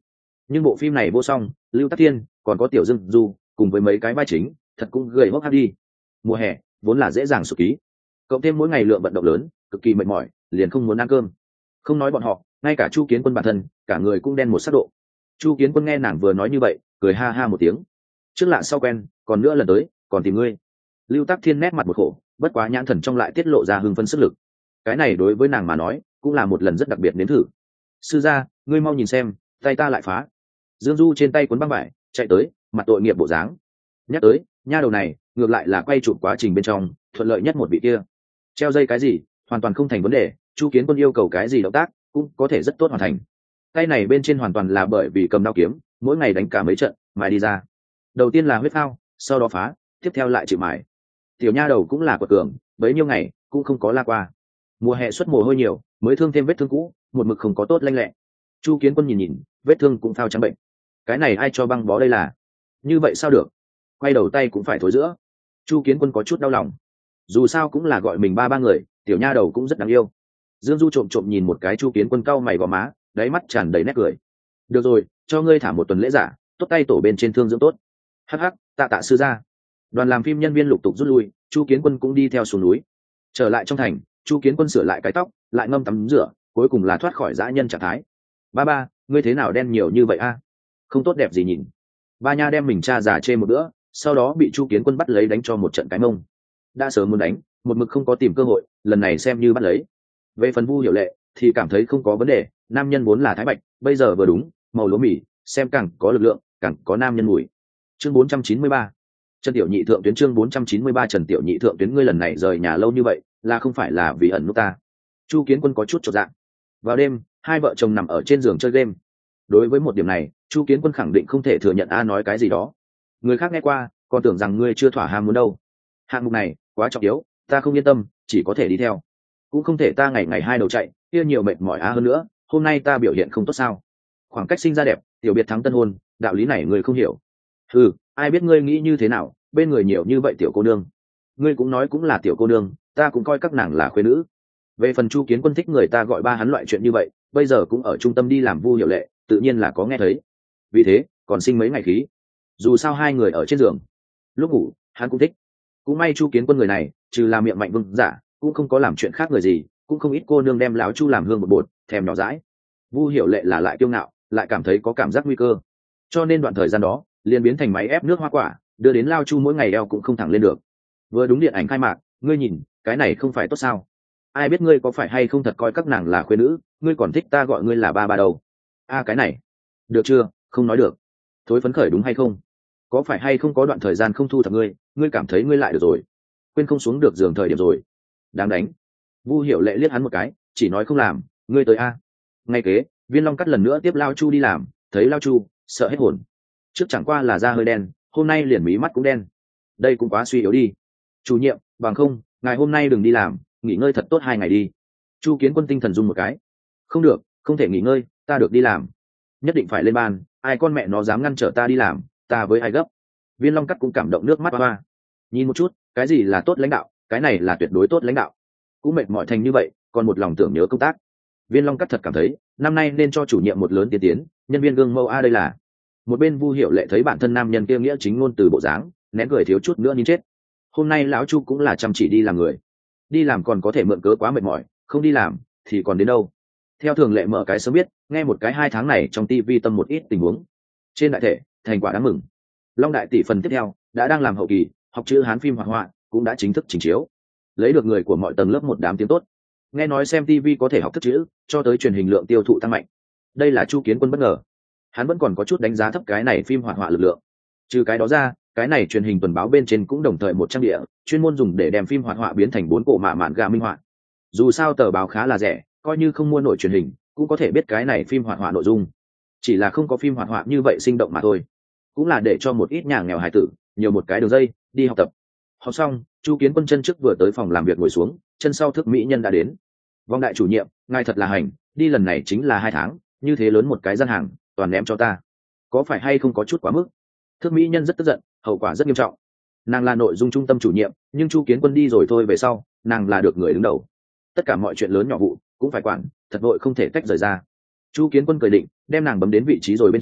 nhưng bộ phim này vô song, Lưu Tắc Thiên còn có Tiểu Dương Du cùng với mấy cái vai chính thật cũng gầy hốc hác đi. Mùa hè vốn là dễ dàng sụt ký, cộng thêm mỗi ngày lượng vận động lớn, cực kỳ mệt mỏi, liền không muốn ăn cơm. Không nói bọn họ, ngay cả Chu Kiến Quân bản thân cả người cũng đen một sắc độ. Chu Kiến Quân nghe nàng vừa nói như vậy, cười ha ha một tiếng. Trước lạ sau quen, còn nữa lần tới còn tìm ngươi. Lưu Tắc Thiên nét mặt một khổ, bất quá nhãn thần trong lại tiết lộ ra hưng phấn sức lực. Cái này đối với nàng mà nói cũng là một lần rất đặc biệt đến thử. Sư gia, ngươi mau nhìn xem, tay ta lại phá. Dương Du trên tay cuốn băng vải chạy tới, mặt tội nghiệp bộ dáng. Nhắc tới nha đầu này ngược lại là quay chụp quá trình bên trong thuận lợi nhất một vị kia. Treo dây cái gì hoàn toàn không thành vấn đề, Chu Kiến Quân yêu cầu cái gì động tác cũng có thể rất tốt hoàn thành. Tay này bên trên hoàn toàn là bởi vì cầm đao kiếm, mỗi ngày đánh cả mấy trận mài đi ra. Đầu tiên là huyết phao, sau đó phá, tiếp theo lại chịu mài. Tiểu nha đầu cũng là quật cường, bấy nhiêu ngày cũng không có la qua. Mùa hè xuất mồ hôi nhiều, mới thương thêm vết thương cũ, một mực không có tốt lanh lẹ. Chu Kiến Quân nhìn nhìn, vết thương cũng phao trắng bệnh. Cái này ai cho băng bó đây là? Như vậy sao được? Quay đầu tay cũng phải thối giữa. Chu Kiến Quân có chút đau lòng. Dù sao cũng là gọi mình ba người, tiểu nha đầu cũng rất đáng yêu. Dương Du trộm trộm nhìn một cái Chu Kiến Quân cau mày gò má, đáy mắt tràn đầy nét cười. Được rồi, cho ngươi thả một tuần lễ giả, tốt tay tổ bên trên thương dưỡng tốt. Hắc hắc, tạ sư gia. Đoàn làm phim nhân viên lục tục rút lui, Chu Kiến Quân cũng đi theo xuống núi. Trở lại trong thành, Chu Kiến Quân sửa lại cái tóc, lại ngâm tắm rửa, cuối cùng là thoát khỏi dã nhân trạng thái. Ba, ngươi thế nào đen nhiều như vậy a? Không tốt đẹp gì nhìn. Ba nha đem mình cha già chê một bữa, sau đó bị Chu Kiến Quân bắt lấy đánh cho một trận cái mông. Đã sớm muốn đánh, một mực không có tìm cơ hội, lần này xem như bắt lấy. Về phần Vu Hiểu Lệ thì cảm thấy không có vấn đề, nam nhân vốn là thái bạch, bây giờ vừa đúng, màu lúa mì, xem càng có lực lượng, càng có nam nhân mùi. Chương 493. Trần Tiểu Nhị thượng tuyến. Chương 493. Trần Tiểu Nhị thượng tuyến. Ngươi lần này rời nhà lâu như vậy, là không phải là vì ẩn nút ta? Chu Kiến Quân có chút chột dạ. Vào đêm, hai vợ chồng nằm ở trên giường chơi game. Đối với một điểm này, Chu Kiến Quân khẳng định không thể thừa nhận nói cái gì đó. Người khác nghe qua, còn tưởng rằng ngươi chưa thỏa ham muốn đâu. Hạng mục này quá trọng yếu, ta không yên tâm, chỉ có thể đi theo. Cũng không thể ta ngày ngày hai đầu chạy, kia nhiều mệt mỏi hơn nữa, hôm nay ta biểu hiện không tốt sao? Khoảng cách sinh ra đẹp, tiểu biệt thắng tân hôn, đạo lý này ngươi không hiểu. Ừ, ai biết ngươi nghĩ như thế nào, bên người nhiều như vậy tiểu cô nương. Ngươi cũng nói cũng là tiểu cô nương, ta cũng coi các nàng là khuê nữ. Về phần Chu Kiến Quân thích người ta gọi ba hắn loại chuyện như vậy, bây giờ cũng ở trung tâm đi làm Vu Hiểu Lệ, tự nhiên là có nghe thấy. Vì thế còn sinh mấy ngày khí. Dù sao hai người ở trên giường, lúc ngủ hắn cũng thích. Cũng may Chu Kiến Quân người này trừ làm miệng mạnh vương giả, cũng không có làm chuyện khác người gì, cũng không ít cô nương đem lão Chu làm hương một bột, thèm nhỏ dãi. Vu Hiểu Lệ là lại kiêu ngạo, lại cảm thấy có cảm giác nguy cơ, cho nên đoạn thời gian đó liền biến thành máy ép nước hoa quả, đưa đến lao Chu mỗi ngày eo cũng không thẳng lên được. Vừa đúng điện ảnh khai mạc, ngươi nhìn cái này không phải tốt sao? Ai biết ngươi có phải hay không thật coi các nàng là khuê nữ, ngươi còn thích ta gọi ngươi là ba đầu. Cái này được chưa? Không nói được. Thối phấn khởi đúng hay không? Có phải hay không có đoạn thời gian không thu thập ngươi, ngươi cảm thấy ngươi lại được rồi, quên không xuống được giường thời điểm rồi. Đáng đánh. Vu Hiểu Lệ liếc hắn một cái, chỉ nói không làm, ngươi tới a. Ngay kế, Viên Long Cắt lần nữa tiếp lao Chu đi làm, thấy lao Chu sợ hết hồn. Trước chẳng qua là da hơi đen, hôm nay liền mí mắt cũng đen. Đây cũng quá suy yếu đi. Chủ nhiệm, bằng không ngày hôm nay đừng đi làm, nghỉ ngơi thật tốt 2 ngày đi. Chu Kiến Quân tinh thần rung một cái. Không được, không thể nghỉ ngơi, ta được đi làm, nhất định phải lên ban, ai con mẹ nó dám ngăn trở ta đi làm, ta với ai gấp. Viên Long Cắt cũng cảm động nước mắt hoa. Nhìn một chút, cái gì là tốt lãnh đạo, cái này là tuyệt đối tốt lãnh đạo. Cũng mệt mỏi thành như vậy, còn một lòng tưởng nhớ công tác. Viên Long Cắt thật cảm thấy năm nay nên cho chủ nhiệm một lớn tiên tiến, nhân viên gương mẫu đây là. Một bên Vu Hiểu Lệ thấy bản thân nam nhân kia nghĩa chính ngôn từ bộ dáng, nén cười thiếu chút nữa nín chết. Hôm nay lão Chu cũng là chăm chỉ đi làm người, đi làm còn có thể mượn cớ quá mệt mỏi, không đi làm thì còn đến đâu. Theo thường lệ mở cái sớm biết, nghe một cái 2 tháng này trong tivi tâm một ít tình huống. Trên đại thể thành quả đáng mừng. Long Đại Tỷ phần tiếp theo đã đang làm hậu kỳ, học chữ Hán phim hoạt họa cũng đã chính thức trình chiếu, lấy được người của mọi tầng lớp một đám tiếng tốt. Nghe nói xem tivi có thể học thức chữ, cho tới truyền hình lượng tiêu thụ tăng mạnh. Đây là Chu Kiến Quân bất ngờ. Hắn vẫn còn có chút đánh giá thấp cái này phim hoạt họa lực lượng. Trừ cái đó ra, cái này truyền hình tuần báo bên trên cũng đồng thời 100 địa, chuyên môn dùng để đem phim hoạt họa biến thành 4 cổ mạn gà minh họa. Dù sao tờ báo khá là rẻ, coi như không mua nổi truyền hình, cũng có thể biết cái này phim hoạt họa nội dung. Chỉ là không có phim hoạt họa như vậy sinh động mà thôi. Cũng là để cho một ít nhà nghèo hài tử nhiều một cái đường dây đi học tập. Học xong, Chu Kiến Quân chân trước vừa tới phòng làm việc ngồi xuống, chân sau thức mỹ nhân đã đến. Vong đại chủ nhiệm, ngài thật là hành, đi lần này chính là 2 tháng, như thế lớn một cái gian hàng toàn ném cho ta, có phải hay không có chút quá mức? Thức mỹ nhân rất tức giận, hậu quả rất nghiêm trọng. Nàng là nội dung trung tâm chủ nhiệm, nhưng Chu Kiến Quân đi rồi thôi về sau, nàng là được người đứng đầu, tất cả mọi chuyện lớn nhỏ vụ cũng phải quản, thật vội không thể tách rời ra. Chu Kiến Quân cười định đem nàng bấm đến vị trí rồi bên trên,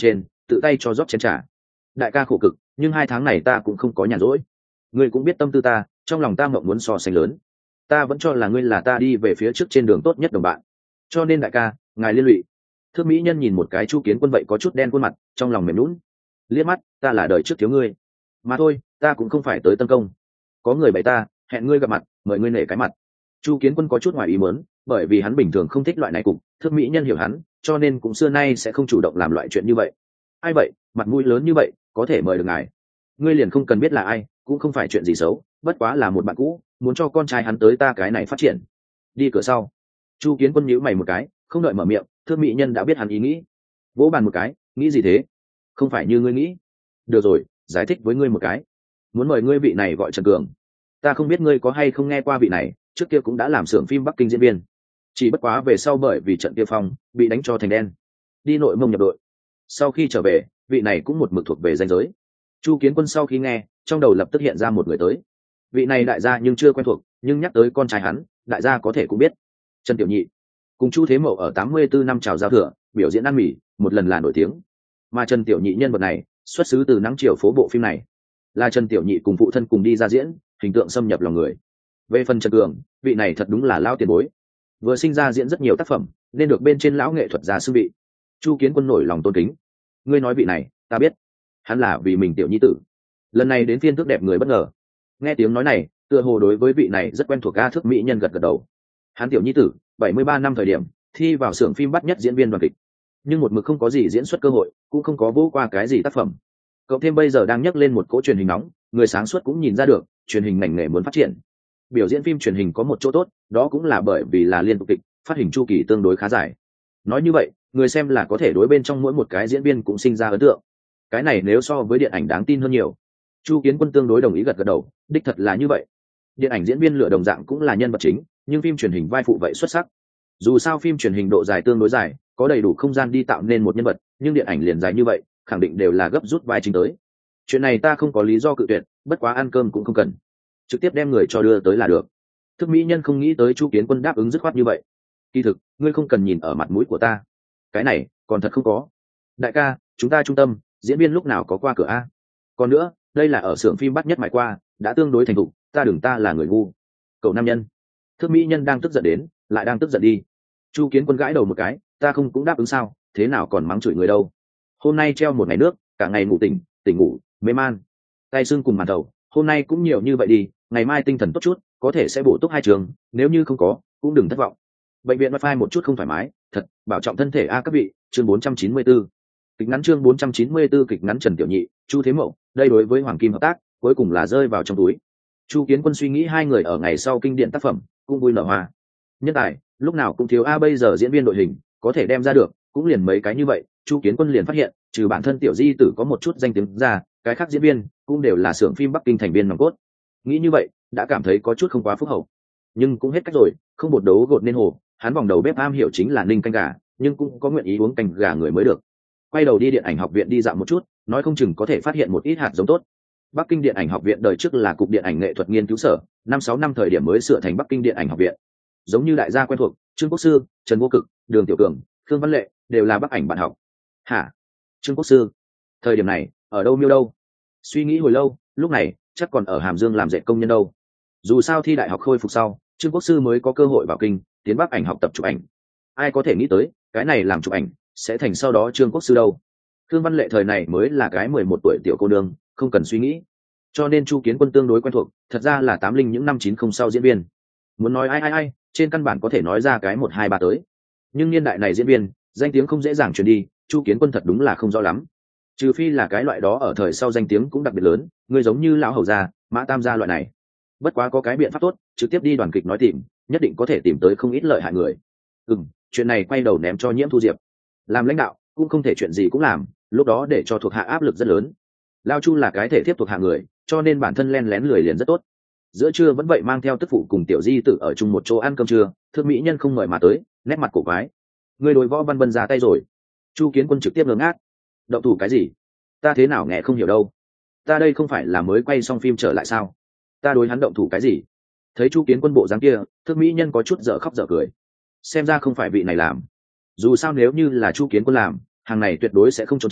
tự tay cho rót chén trà. Đại ca khổ cực, nhưng 2 tháng này ta cũng không có nhàn rỗi. Ngươi cũng biết tâm tư ta, trong lòng ta mộng muốn so sánh lớn. Ta vẫn cho là ngươi là ta đi về phía trước trên đường tốt nhất đồng bạn, cho nên đại ca, ngài liên lụy. Thước mỹ nhân nhìn một cái Chu Kiến Quân vậy có chút đen khuôn mặt, trong lòng mềm nhũn. Liếc mắt, ta là đời trước thiếu ngươi, mà thôi, ta cũng không phải tới tấn công. Có người bày ta, hẹn ngươi gặp mặt, mời ngươi nể cái mặt. Chu Kiến Quân có chút ngoài ý muốn, bởi vì hắn bình thường không thích loại này cục, Thước mỹ nhân hiểu hắn, cho nên cũng xưa nay sẽ không chủ động làm loại chuyện như vậy. Ai vậy, mặt mũi lớn như vậy, có thể mời được ngài. Ngươi liền không cần biết là ai, cũng không phải chuyện gì xấu, bất quá là một bạn cũ, muốn cho con trai hắn tới ta cái này phát triển. Đi cửa sau. Chu Kiến Quân nhíu mày một cái, không đợi mở miệng, Thước mỹ nhân đã biết hắn ý nghĩ. Vỗ bàn một cái, nghĩ gì thế? Không phải như ngươi nghĩ. Được rồi, giải thích với ngươi một cái. Muốn mời ngươi vị này gọi Trần Cường. Ta không biết ngươi có hay không nghe qua vị này, trước kia cũng đã làm xưởng phim Bắc Kinh diễn viên. Chỉ bất quá về sau bởi vì trận kia phong, bị đánh cho thành đen. Đi nội mông nhập đội. Sau khi trở về, vị này cũng một mực thuộc về danh giới. Chu Kiến Quân sau khi nghe, trong đầu lập tức hiện ra một người tới. Vị này đại gia nhưng chưa quen thuộc, nhưng nhắc tới con trai hắn, đại gia có thể cũng biết. Trần Tiểu Nhị cùng Chu Thế Mậu ở 84 năm chào giao thừa, biểu diễn ăn mì, một lần là nổi tiếng. Mà Trần Tiểu Nhị nhân vật này, xuất xứ từ Nắng Chiều phố bộ phim này, là Trần Tiểu Nhị cùng phụ thân cùng đi ra diễn, hình tượng xâm nhập lòng người. Về phần Trần Cường, vị này thật đúng là lão tiền bối, vừa sinh ra diễn rất nhiều tác phẩm, nên được bên trên lão nghệ thuật gia xưng vị. Chu Kiến Quân nổi lòng tôn kính. Ngươi nói vị này, ta biết, hắn là vì mình tiểu nhi tử. Lần này đến phiên Thước đẹp người bất ngờ, nghe tiếng nói này, tựa hồ đối với vị này rất quen thuộc. Thước mỹ nhân gật gật đầu. Hắn tiểu nhi tử 73 năm thời điểm thi vào xưởng phim bắt nhất diễn viên đoàn kịch, nhưng một mực không có gì diễn xuất cơ hội, cũng không có vô qua cái gì tác phẩm. Cộng thêm bây giờ đang nhấc lên một cỗ truyền hình nóng, người sáng suốt cũng nhìn ra được truyền hình ngành nghề muốn phát triển. Biểu diễn phim truyền hình có một chỗ tốt, đó cũng là bởi vì là liên tục kịch, phát hình chu kỳ tương đối khá dài. Nói như vậy, người xem là có thể đối bên trong mỗi một cái diễn viên cũng sinh ra ấn tượng. Cái này nếu so với điện ảnh đáng tin hơn nhiều. Chu Kiến Quân tương đối đồng ý gật gật đầu, đích thật là như vậy. Điện ảnh diễn viên lựa đồng dạng cũng là nhân vật chính, nhưng phim truyền hình vai phụ vậy xuất sắc. Dù sao phim truyền hình độ dài tương đối dài, có đầy đủ không gian đi tạo nên một nhân vật, nhưng điện ảnh liền dài như vậy, khẳng định đều là gấp rút vai chính tới. Chuyện này ta không có lý do cự tuyệt, bất quá ăn cơm cũng không cần, trực tiếp đem người cho đưa tới là được. Thức mỹ nhân không nghĩ tới Chu Kiến Quân đáp ứng dứt khoát như vậy. Kỳ thực, ngươi không cần nhìn ở mặt mũi của ta. Cái này, còn thật không có. Đại ca, chúng ta trung tâm, diễn viên lúc nào có qua cửa a? Còn nữa, đây là ở xưởng phim bắt nhất mãi qua, đã tương đối thành thục, ta là người ngu. Cậu nam nhân. Thức mỹ nhân đang tức giận đến, lại đang tức giận đi. Chu Kiến Quân gãi đầu một cái, ta không cũng đáp ứng sao, thế nào còn mắng chửi người đâu. Hôm nay treo một ngày nước, cả ngày ngủ tỉnh ngủ, mê man. Tay xương cùng màn đầu, hôm nay cũng nhiều như vậy đi, ngày mai tinh thần tốt chút, có thể sẽ bổ túc 2 trường, nếu như không có, cũng đừng thất vọng. Bệnh viện wifi một chút không thoải mái, thật, bảo trọng thân thể a các vị. Chương 494. Kịch ngắn chương 494 kịch ngắn Trần Tiểu Nhị, Chu Thế Mậu, đây đối với Hoàng Kim hợp tác, cuối cùng là rơi vào trong túi. Chu Kiến Quân suy nghĩ hai người ở ngày sau kinh điển tác phẩm, cũng vui nở hoa. Nhân tài, lúc nào cũng thiếu a, bây giờ diễn viên đội hình, có thể đem ra được, cũng liền mấy cái như vậy. Chu Kiến Quân liền phát hiện, trừ bản thân Tiểu Di Tử có một chút danh tiếng ra, cái khác diễn viên cũng đều là xưởng phim Bắc Kinh thành viên nòng cốt. Nghĩ như vậy, đã cảm thấy có chút không quá phúc hậu, nhưng cũng hết cách rồi, không bột đấu gột nên hồ. Hắn vòng đầu bếp am hiểu chính là ninh canh gà, nhưng cũng có nguyện ý uống canh gà người mới được. Quay đầu đi điện ảnh học viện đi dạo một chút, nói không chừng có thể phát hiện một ít hạt giống tốt. Bắc Kinh điện ảnh học viện đời trước là cục điện ảnh nghệ thuật nghiên cứu sở, 5-6 năm thời điểm mới sửa thành Bắc Kinh điện ảnh học viện. Giống như đại gia quen thuộc, Trương Quốc Sư, Trần Vô Cực, Đường Tiểu Cường, Khương Văn Lệ đều là Bắc ảnh bạn học. Hả? Trương Quốc Sư? Thời điểm này, ở đâu miêu đâu? Suy nghĩ hồi lâu, lúc này chắc còn ở Hàm Dương làm dệt công nhân đâu. Dù sao thi đại học khôi phục sau, Trương Quốc Sư mới có cơ hội vào kinh, tiến Bắc ảnh học tập chụp ảnh. Ai có thể nghĩ tới, cái này làm chụp ảnh sẽ thành sau đó Trương Quốc Sư đâu. Khương Văn Lệ thời này mới là cái 11 tuổi tiểu cô nương, không cần suy nghĩ. Cho nên Chu Kiến Quân tương đối quen thuộc, thật ra là 80 những năm 90 sau diễn viên. Muốn nói ai, trên căn bản có thể nói ra cái 1 2 3 tới. Nhưng niên đại này diễn viên, danh tiếng không dễ dàng truyền đi, Chu Kiến Quân thật đúng là không rõ lắm. Trừ phi là cái loại đó ở thời sau danh tiếng cũng đặc biệt lớn, người giống như lão hầu gia, Mã Tam gia loại này. Bất quá có cái biện pháp tốt, trực tiếp đi đoàn kịch nói tìm, nhất định có thể tìm tới không ít lợi hại người. Chuyện này quay đầu ném cho Nhiễm Thu Diệp. Làm lãnh đạo, cũng không thể chuyện gì cũng làm, lúc đó để cho thuộc hạ áp lực rất lớn. Lao Chu là cái thể tiếp thuộc hạ người, cho nên bản thân len lén lười liền rất tốt. Giữa trưa vẫn vậy mang theo tức phụ cùng Tiểu Di Tử ở chung một chỗ ăn cơm trưa, Thước mỹ nhân không mời mà tới, nét mặt cổ quái. Người đối Võ Văn Bân ra tay rồi. Chu Kiến Quân trực tiếp ngớ ngác. Động thủ cái gì? Ta thế nào nghe không hiểu đâu. Ta đây không phải là mới quay xong phim trở lại sao? Ta đối hắn động thủ cái gì? Thấy Chu Kiến Quân bộ dáng kia, Thước mỹ nhân có chút dở khóc dở cười. Xem ra không phải vị này làm. Dù sao nếu như là Chu Kiến Quân làm, hàng này tuyệt đối sẽ không trốn tránh,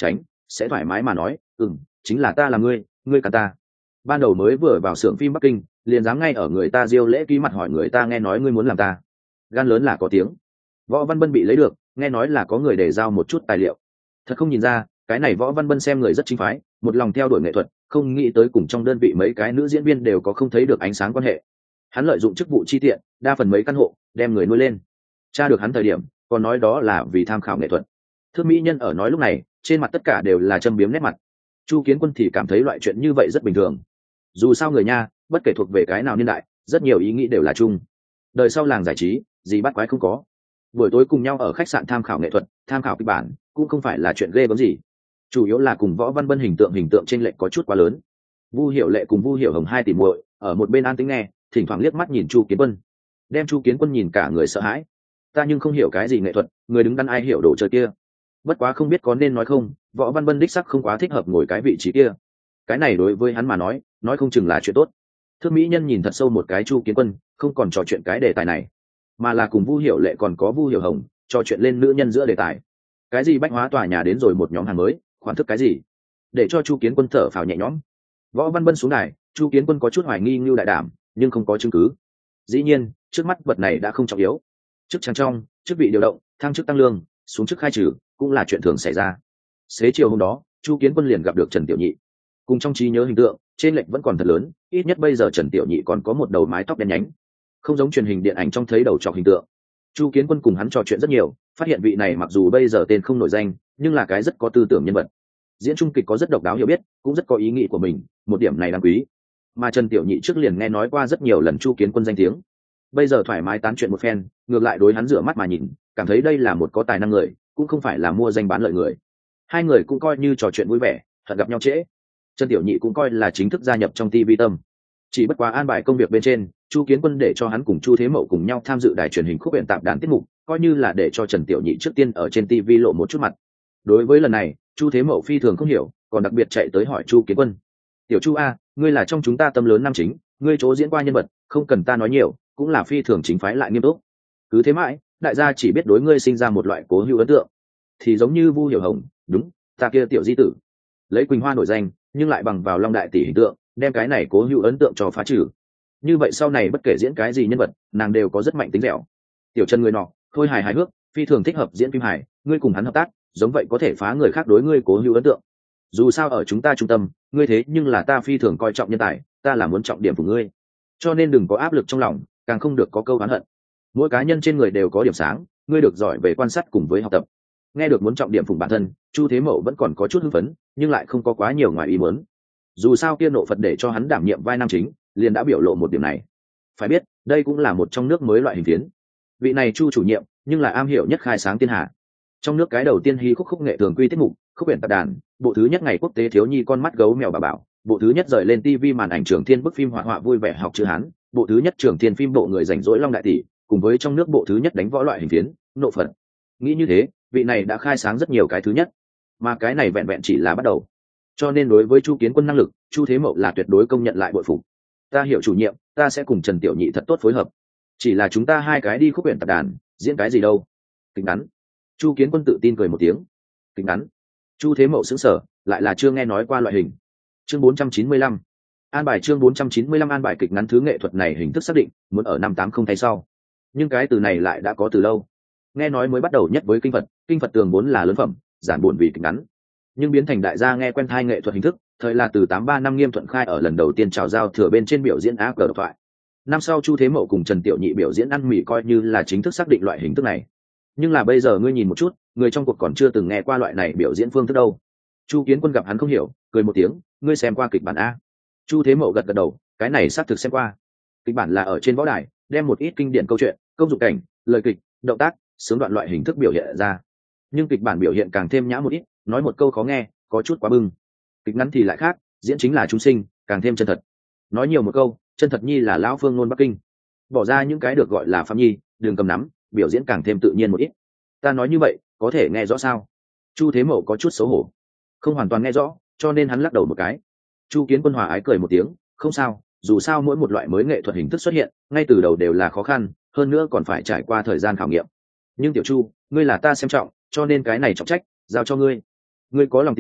sẽ thoải mái mà nói chính là ta là ngươi cả ta. Ban đầu mới vừa vào xưởng phim Bắc Kinh liền dám ngay ở người ta diêu lễ ký mặt hỏi người ta, nghe nói ngươi muốn làm ta. Gan lớn là có tiếng. Võ Văn Bân bị lấy được, nghe nói là có người để giao một chút tài liệu. Thật không nhìn ra, cái này Võ Văn Bân xem người rất chính phái, một lòng theo đuổi nghệ thuật, không nghĩ tới cùng trong đơn vị mấy cái nữ diễn viên đều có không thấy được ánh sáng quan hệ. Hắn lợi dụng chức vụ chi tiện, đa phần mấy căn hộ, đem người nuôi lên. Tra được hắn thời điểm, còn nói đó là vì tham khảo nghệ thuật. Thước mỹ nhân ở nói lúc này, trên mặt tất cả đều là châm biếm nét mặt. Chu Kiến Quân thì cảm thấy loại chuyện như vậy rất bình thường. Dù sao người nha, bất kể thuộc về cái nào niên đại, rất nhiều ý nghĩ đều là chung. Đời sau làng giải trí, gì bắt quái không có. Buổi tối cùng nhau ở khách sạn tham khảo nghệ thuật, tham khảo kịch bản, cũng không phải là chuyện ghê gớm gì. Chủ yếu là cùng Võ Văn Bân hình tượng chênh lệch có chút quá lớn. Vu Hiểu Lệ cùng Vu Hiểu Hồng hai tỷ muội ở một bên an tĩnh nghe, thỉnh thoảng liếc mắt nhìn Chu Kiến Quân, đem Chu Kiến Quân nhìn cả người sợ hãi. Ta nhưng không hiểu cái gì nghệ thuật, người đứng đắn ai hiểu đồ chơi kia. Bất quá không biết có nên nói không, Võ Văn Bân đích sắc không quá thích hợp ngồi cái vị trí kia. Cái này đối với hắn mà nói không chừng là chuyện tốt. Thước mỹ nhân nhìn thật sâu một cái Chu Kiến Quân, không còn trò chuyện cái đề tài này, mà là cùng Vu Hiểu Lệ còn có Vu Hiểu Hồng trò chuyện lên nữ nhân giữa đề tài. Cái gì bách hóa tòa nhà đến rồi một nhóm hàng mới, khoản thức cái gì, để cho Chu Kiến Quân thở phào nhẹ nhõm. Võ Văn Bân xuống đài, Chu Kiến Quân có chút hoài nghi Ngưu Đại Đảm, nhưng không có chứng cứ. Dĩ nhiên, trước mắt vật này đã không trọng yếu. Chức trang trong, chức vị điều động, thăng chức tăng lương, xuống chức khai trừ, cũng là chuyện thường xảy ra. Xế chiều hôm đó, Chu Kiến Quân liền gặp được Trần Tiểu Nhị. Cùng trong trí nhớ hình tượng, trên lệch vẫn còn thật lớn, ít nhất bây giờ Trần Tiểu Nhị còn có một đầu mái tóc đen nhánh, không giống truyền hình điện ảnh trong thấy đầu trọc hình tượng. Chu Kiến Quân cùng hắn trò chuyện rất nhiều, phát hiện vị này mặc dù bây giờ tên không nổi danh, nhưng là cái rất có tư tưởng nhân vật. Diễn trung kịch có rất độc đáo hiểu biết, cũng rất có ý nghĩ của mình, một điểm này đáng quý. Mà Trần Tiểu Nhị trước liền nghe nói qua rất nhiều lần Chu Kiến Quân danh tiếng, bây giờ thoải mái tán chuyện một phen, ngược lại đối hắn rửa mắt mà nhìn, cảm thấy đây là một có tài năng người, cũng không phải là mua danh bán lợi người. Hai người cũng coi như trò chuyện vui vẻ, thật gặp nhau trễ. Trần Tiểu Nhị cũng coi là chính thức gia nhập trong TV Tâm. Chỉ bất quá an bài công việc bên trên, Chu Kiến Quân để cho hắn cùng Chu Thế Mậu cùng nhau tham dự đài truyền hình Khúc Huyện Tạp Đàn tiết mục, coi như là để cho Trần Tiểu Nhị trước tiên ở trên TV lộ một chút mặt. Đối với lần này, Chu Thế Mậu phi thường không hiểu, còn đặc biệt chạy tới hỏi Chu Kiến Quân: "Tiểu Chu a, ngươi là trong chúng ta tâm lớn nam chính, ngươi chỗ diễn qua nhân vật, không cần ta nói nhiều, cũng là phi thường chính phái lại nghiêm túc. Cứ thế mãi, đại gia chỉ biết đối ngươi sinh ra một loại cố hữu ấn tượng, thì giống như Vu Hiểu Hồng, đúng, ta kia tiểu di tử, lấy Quỳnh Hoa nổi danh, nhưng lại bằng vào Long Đại tỷ hình tượng, đem cái này cố hữu ấn tượng cho phá trừ. Như vậy sau này bất kể diễn cái gì nhân vật, nàng đều có rất mạnh tính dẻo. Tiểu Trần người nọ, thôi hài hước, phi thường thích hợp diễn phim hài, ngươi cùng hắn hợp tác, giống vậy có thể phá người khác đối ngươi cố hữu ấn tượng. Dù sao ở chúng ta trung tâm, ngươi thế nhưng là ta phi thường coi trọng nhân tài, ta là muốn trọng điểm của ngươi, cho nên đừng có áp lực trong lòng, càng không được có câu oán hận. Mỗi cá nhân trên người đều có điểm sáng, ngươi được giỏi về quan sát cùng với học tập." Nghe được muốn trọng điểm phụng bản thân, Chu Thế Mậu vẫn còn có chút hưng phấn, nhưng lại không có quá nhiều ngoài ý muốn. Dù sao kia nộ Phật để cho hắn đảm nhiệm vai nam chính, liền đã biểu lộ một điểm này. Phải biết, đây cũng là một trong nước mới loại hình tiến. Vị này Chu chủ nhiệm, nhưng là am hiểu nhất khai sáng thiên hạ. Trong nước cái đầu tiên hí khúc nghệ thường quy tiết mục, Khúc Huyện Tạp Đàn, bộ thứ nhất ngày quốc tế thiếu nhi con mắt gấu mèo bà bảo, bộ thứ nhất rời lên TV màn ảnh Trường Thiên bức phim hoạt họa vui vẻ học chữ Hán, bộ thứ nhất Trường Thiên phim bộ người rảnh rỗi Long Đại tỷ, cùng với trong nước bộ thứ nhất đánh võ loại hình phiến, nộ Phật. Nghĩ như thế, vị này đã khai sáng rất nhiều cái thứ nhất, mà cái này vẹn vẹn chỉ là bắt đầu. Cho nên đối với Chu Kiến Quân năng lực, Chu Thế Mậu là tuyệt đối công nhận lại bội phục. Ta hiểu chủ nhiệm, ta sẽ cùng Trần Tiểu Nhị thật tốt phối hợp. Chỉ là chúng ta hai cái đi Khúc Huyện Tạp Đàn, diễn cái gì đâu? Kịch ngắn. Chu Kiến Quân tự tin cười một tiếng. Kịch ngắn. Chu Thế Mậu sững sờ, lại là chưa nghe nói qua loại hình. Chương 495. An bài chương 495 an bài kịch ngắn thứ nghệ thuật này hình thức xác định, muốn ở năm 80 thay sau. Nhưng cái từ này lại đã có từ lâu. Nghe nói mới bắt đầu nhất với kinh Phật tường vốn là lớn phẩm, giản buồn vì kịch ngắn. Nhưng biến thành đại gia nghe quen thai nghệ thuật hình thức, thời là từ 83 năm Nghiêm Thuận Khai ở lần đầu tiên chào giao thừa bên trên biểu diễn á cờ độc thoại. Năm sau Chu Thế Mậu cùng Trần Tiểu Nhị biểu diễn ăn mì coi như là chính thức xác định loại hình thức này. Nhưng là bây giờ ngươi nhìn một chút, người trong cuộc còn chưa từng nghe qua loại này biểu diễn phương thức đâu. Chu Kiến Quân gặp hắn không hiểu, cười một tiếng, ngươi xem qua kịch bản a? Chu Thế Mậu gật gật đầu, cái này xác thực xem qua. Kịch bản là ở trên võ đài, đem một ít kinh điển câu chuyện, công dụng cảnh, lời kịch, động tác, sướng đoạn loại hình thức biểu hiện ra. Nhưng kịch bản biểu hiện càng thêm nhã một ít, nói một câu khó nghe, có chút quá bưng. Kịch ngắn thì lại khác, diễn chính là chúng sinh, càng thêm chân thật. Nói nhiều một câu, chân thật nhi là lão phương ngôn Bắc Kinh. Bỏ ra những cái được gọi là phạm nhi, đường cầm nắm, biểu diễn càng thêm tự nhiên một ít. Ta nói như vậy, có thể nghe rõ sao? Chu Thế Mậu có chút xấu hổ, không hoàn toàn nghe rõ, cho nên hắn lắc đầu một cái. Chu Kiến Quân hòa ái cười một tiếng, không sao, dù sao mỗi một loại mới nghệ thuật hình thức xuất hiện, ngay từ đầu đều là khó khăn, hơn nữa còn phải trải qua thời gian khảo nghiệm. Nhưng Tiểu Chu, ngươi là ta xem trọng, cho nên cái này trọng trách giao cho ngươi. Ngươi có lòng tin,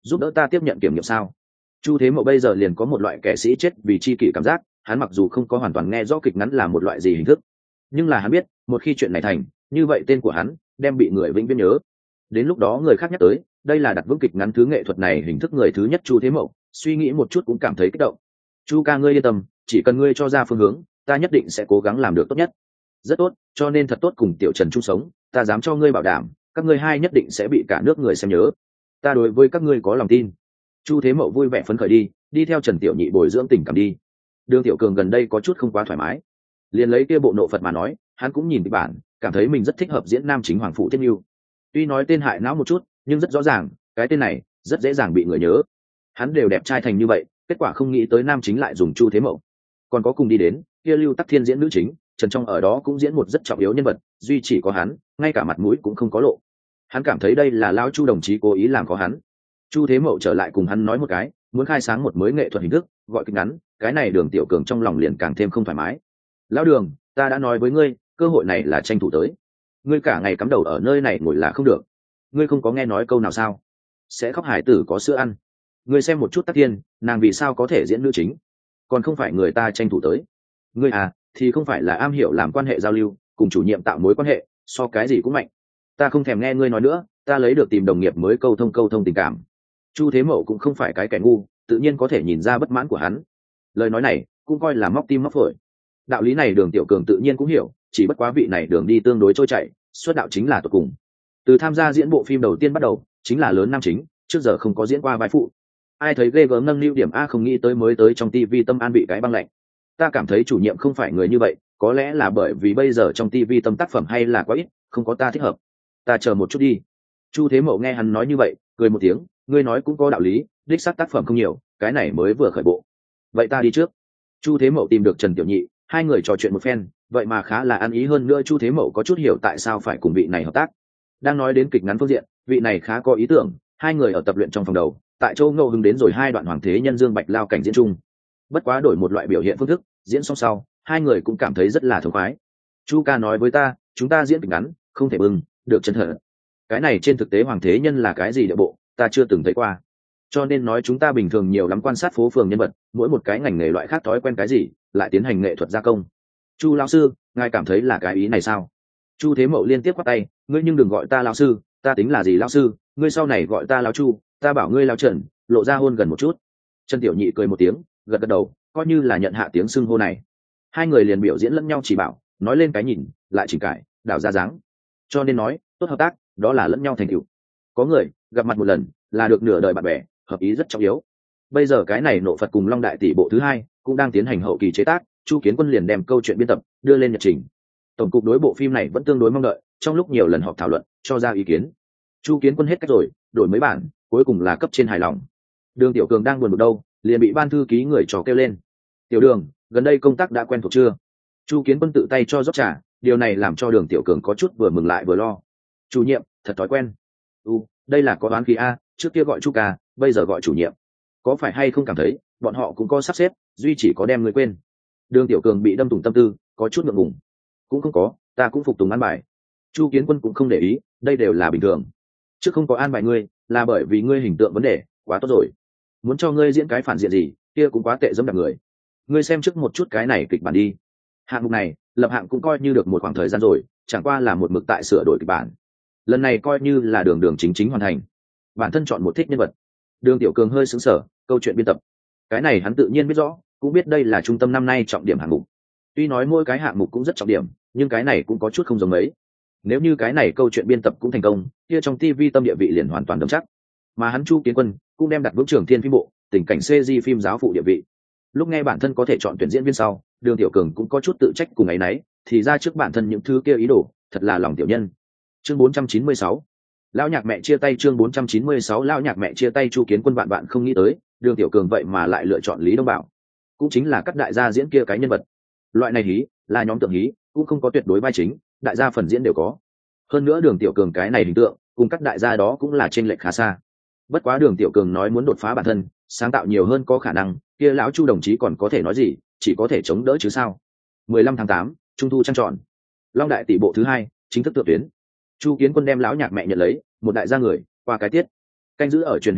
giúp đỡ ta tiếp nhận kiểm nghiệm sao? Chu Thế Mậu bây giờ liền có một loại kẻ sĩ chết vì chi kỷ cảm giác, hắn mặc dù không có hoàn toàn nghe rõ kịch ngắn là một loại gì hình thức, nhưng là hắn biết một khi chuyện này thành, như vậy tên của hắn đem bị người vĩnh viễn nhớ. Đến lúc đó người khác nhắc tới, đây là đặt vững kịch ngắn thứ nghệ thuật này hình thức người thứ nhất Chu Thế Mậu, suy nghĩ một chút cũng cảm thấy kích động. Chu ca ngươi yên tâm, chỉ cần ngươi cho ra phương hướng, ta nhất định sẽ cố gắng làm được tốt nhất. Rất tốt, cho nên thật tốt cùng Tiểu Trần chung sống, ta dám cho ngươi bảo đảm, các ngươi hai nhất định sẽ bị cả nước người xem nhớ. Ta đối với các ngươi có lòng tin. Chu Thế Mậu vui vẻ phấn khởi đi theo Trần Tiểu Nhị bồi dưỡng tình cảm đi. Đường Tiểu Cường gần đây có chút không quá thoải mái, liền lấy kia bộ nộ Phật mà nói, hắn cũng nhìn kịch bản, cảm thấy mình rất thích hợp diễn nam chính Hoàng Phụ Thiết Nưu. Tuy nói tên hại não một chút, nhưng rất rõ ràng, cái tên này rất dễ dàng bị người nhớ. Hắn đều đẹp trai thành như vậy, kết quả không nghĩ tới nam chính lại dùng Chu Thế Mậu. Còn có cùng đi đến, kia Lưu Tắc Thiên diễn nữ chính, Trần Trong ở đó cũng diễn một rất trọng yếu nhân vật, duy chỉ có hắn, ngay cả mặt mũi cũng không có lộ. Hắn cảm thấy đây là lão Chu đồng chí cố ý làm có hắn. Chu Thế Mậu trở lại cùng hắn nói một cái, muốn khai sáng một mới nghệ thuật hình thức, gọi kịch ngắn, cái này Đường Tiểu Cường trong lòng liền càng thêm không thoải mái. Lão Đường, ta đã nói với ngươi, cơ hội này là tranh thủ tới. Ngươi cả ngày cắm đầu ở nơi này ngồi là không được. Ngươi không có nghe nói câu nào sao? Sẽ khóc hải tử có sữa ăn. Ngươi xem một chút Tắc Thiên, nàng vì sao có thể diễn nữ chính? Còn không phải người ta tranh thủ tới. Ngươi à, thì không phải là am hiểu làm quan hệ giao lưu, cùng chủ nhiệm tạo mối quan hệ, so cái gì cũng mạnh. Ta không thèm nghe ngươi nói nữa, ta lấy được tìm đồng nghiệp mới câu thông tình cảm. Chu Thế Mậu cũng không phải cái kẻ ngu, tự nhiên có thể nhìn ra bất mãn của hắn. Lời nói này cũng coi là móc tim móc phổi. Đạo lý này Đường Tiểu Cường tự nhiên cũng hiểu, chỉ bất quá vị này đường đi tương đối trôi chảy, xuất đạo chính là tột cùng. Từ tham gia diễn bộ phim đầu tiên bắt đầu, chính là lớn nam chính, trước giờ không có diễn qua vai phụ. Ai thấy ghê gớm nâng niu điểm a, không nghĩ tới mới tới trong TV Tâm An bị cái băng lạnh. Ta cảm thấy chủ nhiệm không phải người như vậy, có lẽ là bởi vì bây giờ trong TV Tâm tác phẩm hay là quá ít, không có ta thích hợp. Ta chờ một chút đi. Chu Thế Mậu nghe hắn nói như vậy, cười một tiếng, ngươi nói cũng có đạo lý, đích xác tác phẩm không nhiều, cái này mới vừa khởi bộ. Vậy ta đi trước. Chu Thế Mậu tìm được Trần Tiểu Nhị, hai người trò chuyện một phen, vậy mà khá là ăn ý hơn nữa. Chu Thế Mậu có chút hiểu tại sao phải cùng vị này hợp tác. Đang nói đến kịch ngắn phương diện, vị này khá có ý tưởng, hai người ở tập luyện trong phòng đầu, tại Châu Ngô Hưng đến rồi hai đoạn Hoàng Thế Nhân Dương Bạch Lao cảnh diễn chung. Bất quá đổi một loại biểu hiện phương thức, diễn xong sau, hai người cũng cảm thấy rất là thống khoái. Chu ca nói với ta, chúng ta diễn kịch ngắn, không thể bưng, được chân thật. Cái này trên thực tế Hoàng Thế Nhân là cái gì địa bộ, ta chưa từng thấy qua. Cho nên nói chúng ta bình thường nhiều lắm quan sát phố phường nhân vật, mỗi một cái ngành nghề loại khác thói quen cái gì, lại tiến hành nghệ thuật gia công. Chu lão sư, ngài cảm thấy là cái ý này sao? Chu Thế Mậu liên tiếp quát tay, ngươi nhưng đừng gọi ta lão sư, ta tính là gì lão sư, ngươi sau này gọi ta lão Chu, ta bảo ngươi lão Trần, lộ ra hôn gần một chút. Trần Tiểu Nhị cười một tiếng, gật gật đầu, coi như là nhận hạ tiếng xưng hô này. Hai người liền biểu diễn lẫn nhau chỉ bảo, nói lên cái nhìn, lại chỉnh cải, đảo ra dáng. Cho nên nói, tốt hợp tác, đó là lẫn nhau thành tựu. Có người gặp mặt một lần, là được nửa đời bạn bè, hợp ý rất trọng yếu. Bây giờ cái này nộ Phật cùng Long Đại tỷ bộ thứ hai cũng đang tiến hành hậu kỳ chế tác, Chu Kiến Quân liền đem câu chuyện biên tập đưa lên nhật trình. Tổng cục đối bộ phim này vẫn tương đối mong đợi, trong lúc nhiều lần họp thảo luận, cho ra ý kiến. Chu Kiến Quân hết cách rồi, đổi mấy bản, cuối cùng là cấp trên hài lòng. Đường Tiểu Cường đang buồn bực đâu, liền bị ban thư ký người trò kêu lên. Tiểu Đường, gần đây công tác đã quen thuộc chưa? Chu Kiến Quân tự tay cho rót trà, điều này làm cho Đường Tiểu Cường có chút vừa mừng lại vừa lo. Chủ nhiệm, thật thói quen. Đây là có đoán khí a, trước kia gọi Chu ca, bây giờ gọi chủ nhiệm. Có phải hay không cảm thấy bọn họ cũng có sắp xếp, duy chỉ có đem người quên? Đường Tiểu Cường bị đâm thủng tâm tư, có chút ngượng ngùng. Cũng không có, ta cũng phục tùng an bài. Chu Kiến Quân cũng không để ý, đây đều là bình thường. Chứ không có an bài ngươi, là bởi vì ngươi hình tượng vấn đề, quá tốt rồi. Muốn cho ngươi diễn cái phản diện gì, kia cũng quá tệ dẫm đạp người. Ngươi xem trước một chút cái này kịch bản đi. Hạng mục này, lập hạng cũng coi như được một khoảng thời gian rồi, chẳng qua là một mực tại sửa đổi kịch bản. Lần này coi như là đường đường chính hoàn thành. Bản thân chọn một thích nhân vật. Đường Tiểu Cường hơi sững sờ, câu chuyện biên tập. Cái này hắn tự nhiên biết rõ, cũng biết đây là trung tâm năm nay trọng điểm hạng mục. Tuy nói mỗi cái hạng mục cũng rất trọng điểm, nhưng cái này cũng có chút không giống mấy. Nếu như cái này câu chuyện biên tập cũng thành công, kia trong TV Tâm địa vị liền hoàn toàn đậm chắc. Mà hắn Chu Kiến Quân cũng đem đặt vững Trường Thiên phim bộ, tình cảnh CG phim giáo phụ địa vị. Lúc nghe bản thân có thể chọn tuyển diễn viên sau, Đường Tiểu Cường cũng có chút tự trách cùng ấy nấy, thì ra trước bản thân những thứ kia ý đồ, thật là lòng tiểu nhân. Chương 496 lão nhạc mẹ chia tay. Chương 496 lão nhạc mẹ chia tay. Chu Kiến Quân bạn bạn không nghĩ tới, Đường Tiểu Cường vậy mà lại lựa chọn Lý Đông Bảo, cũng chính là các đại gia diễn kia cái nhân vật. Loại này hí là nhóm tượng hí, cũng không có tuyệt đối vai chính, đại gia phần diễn đều có. Hơn nữa Đường Tiểu Cường cái này hình tượng cùng các đại gia đó cũng là chênh lệch khá xa. Bất quá Đường Tiểu Cường nói muốn đột phá bản thân, sáng tạo nhiều hơn có khả năng, kia lão Chu đồng chí còn có thể nói gì, chỉ có thể chống đỡ chứ sao. 15 tháng 8, trung thu trăng tròn. Long Đại tỷ bộ thứ hai chính thức tự tuyến. Chu Kiến Quân đem lão nhạc mẹ nhận lấy, một đại gia người, qua cái tiết. Canh giữ ở truyền hình cạnh,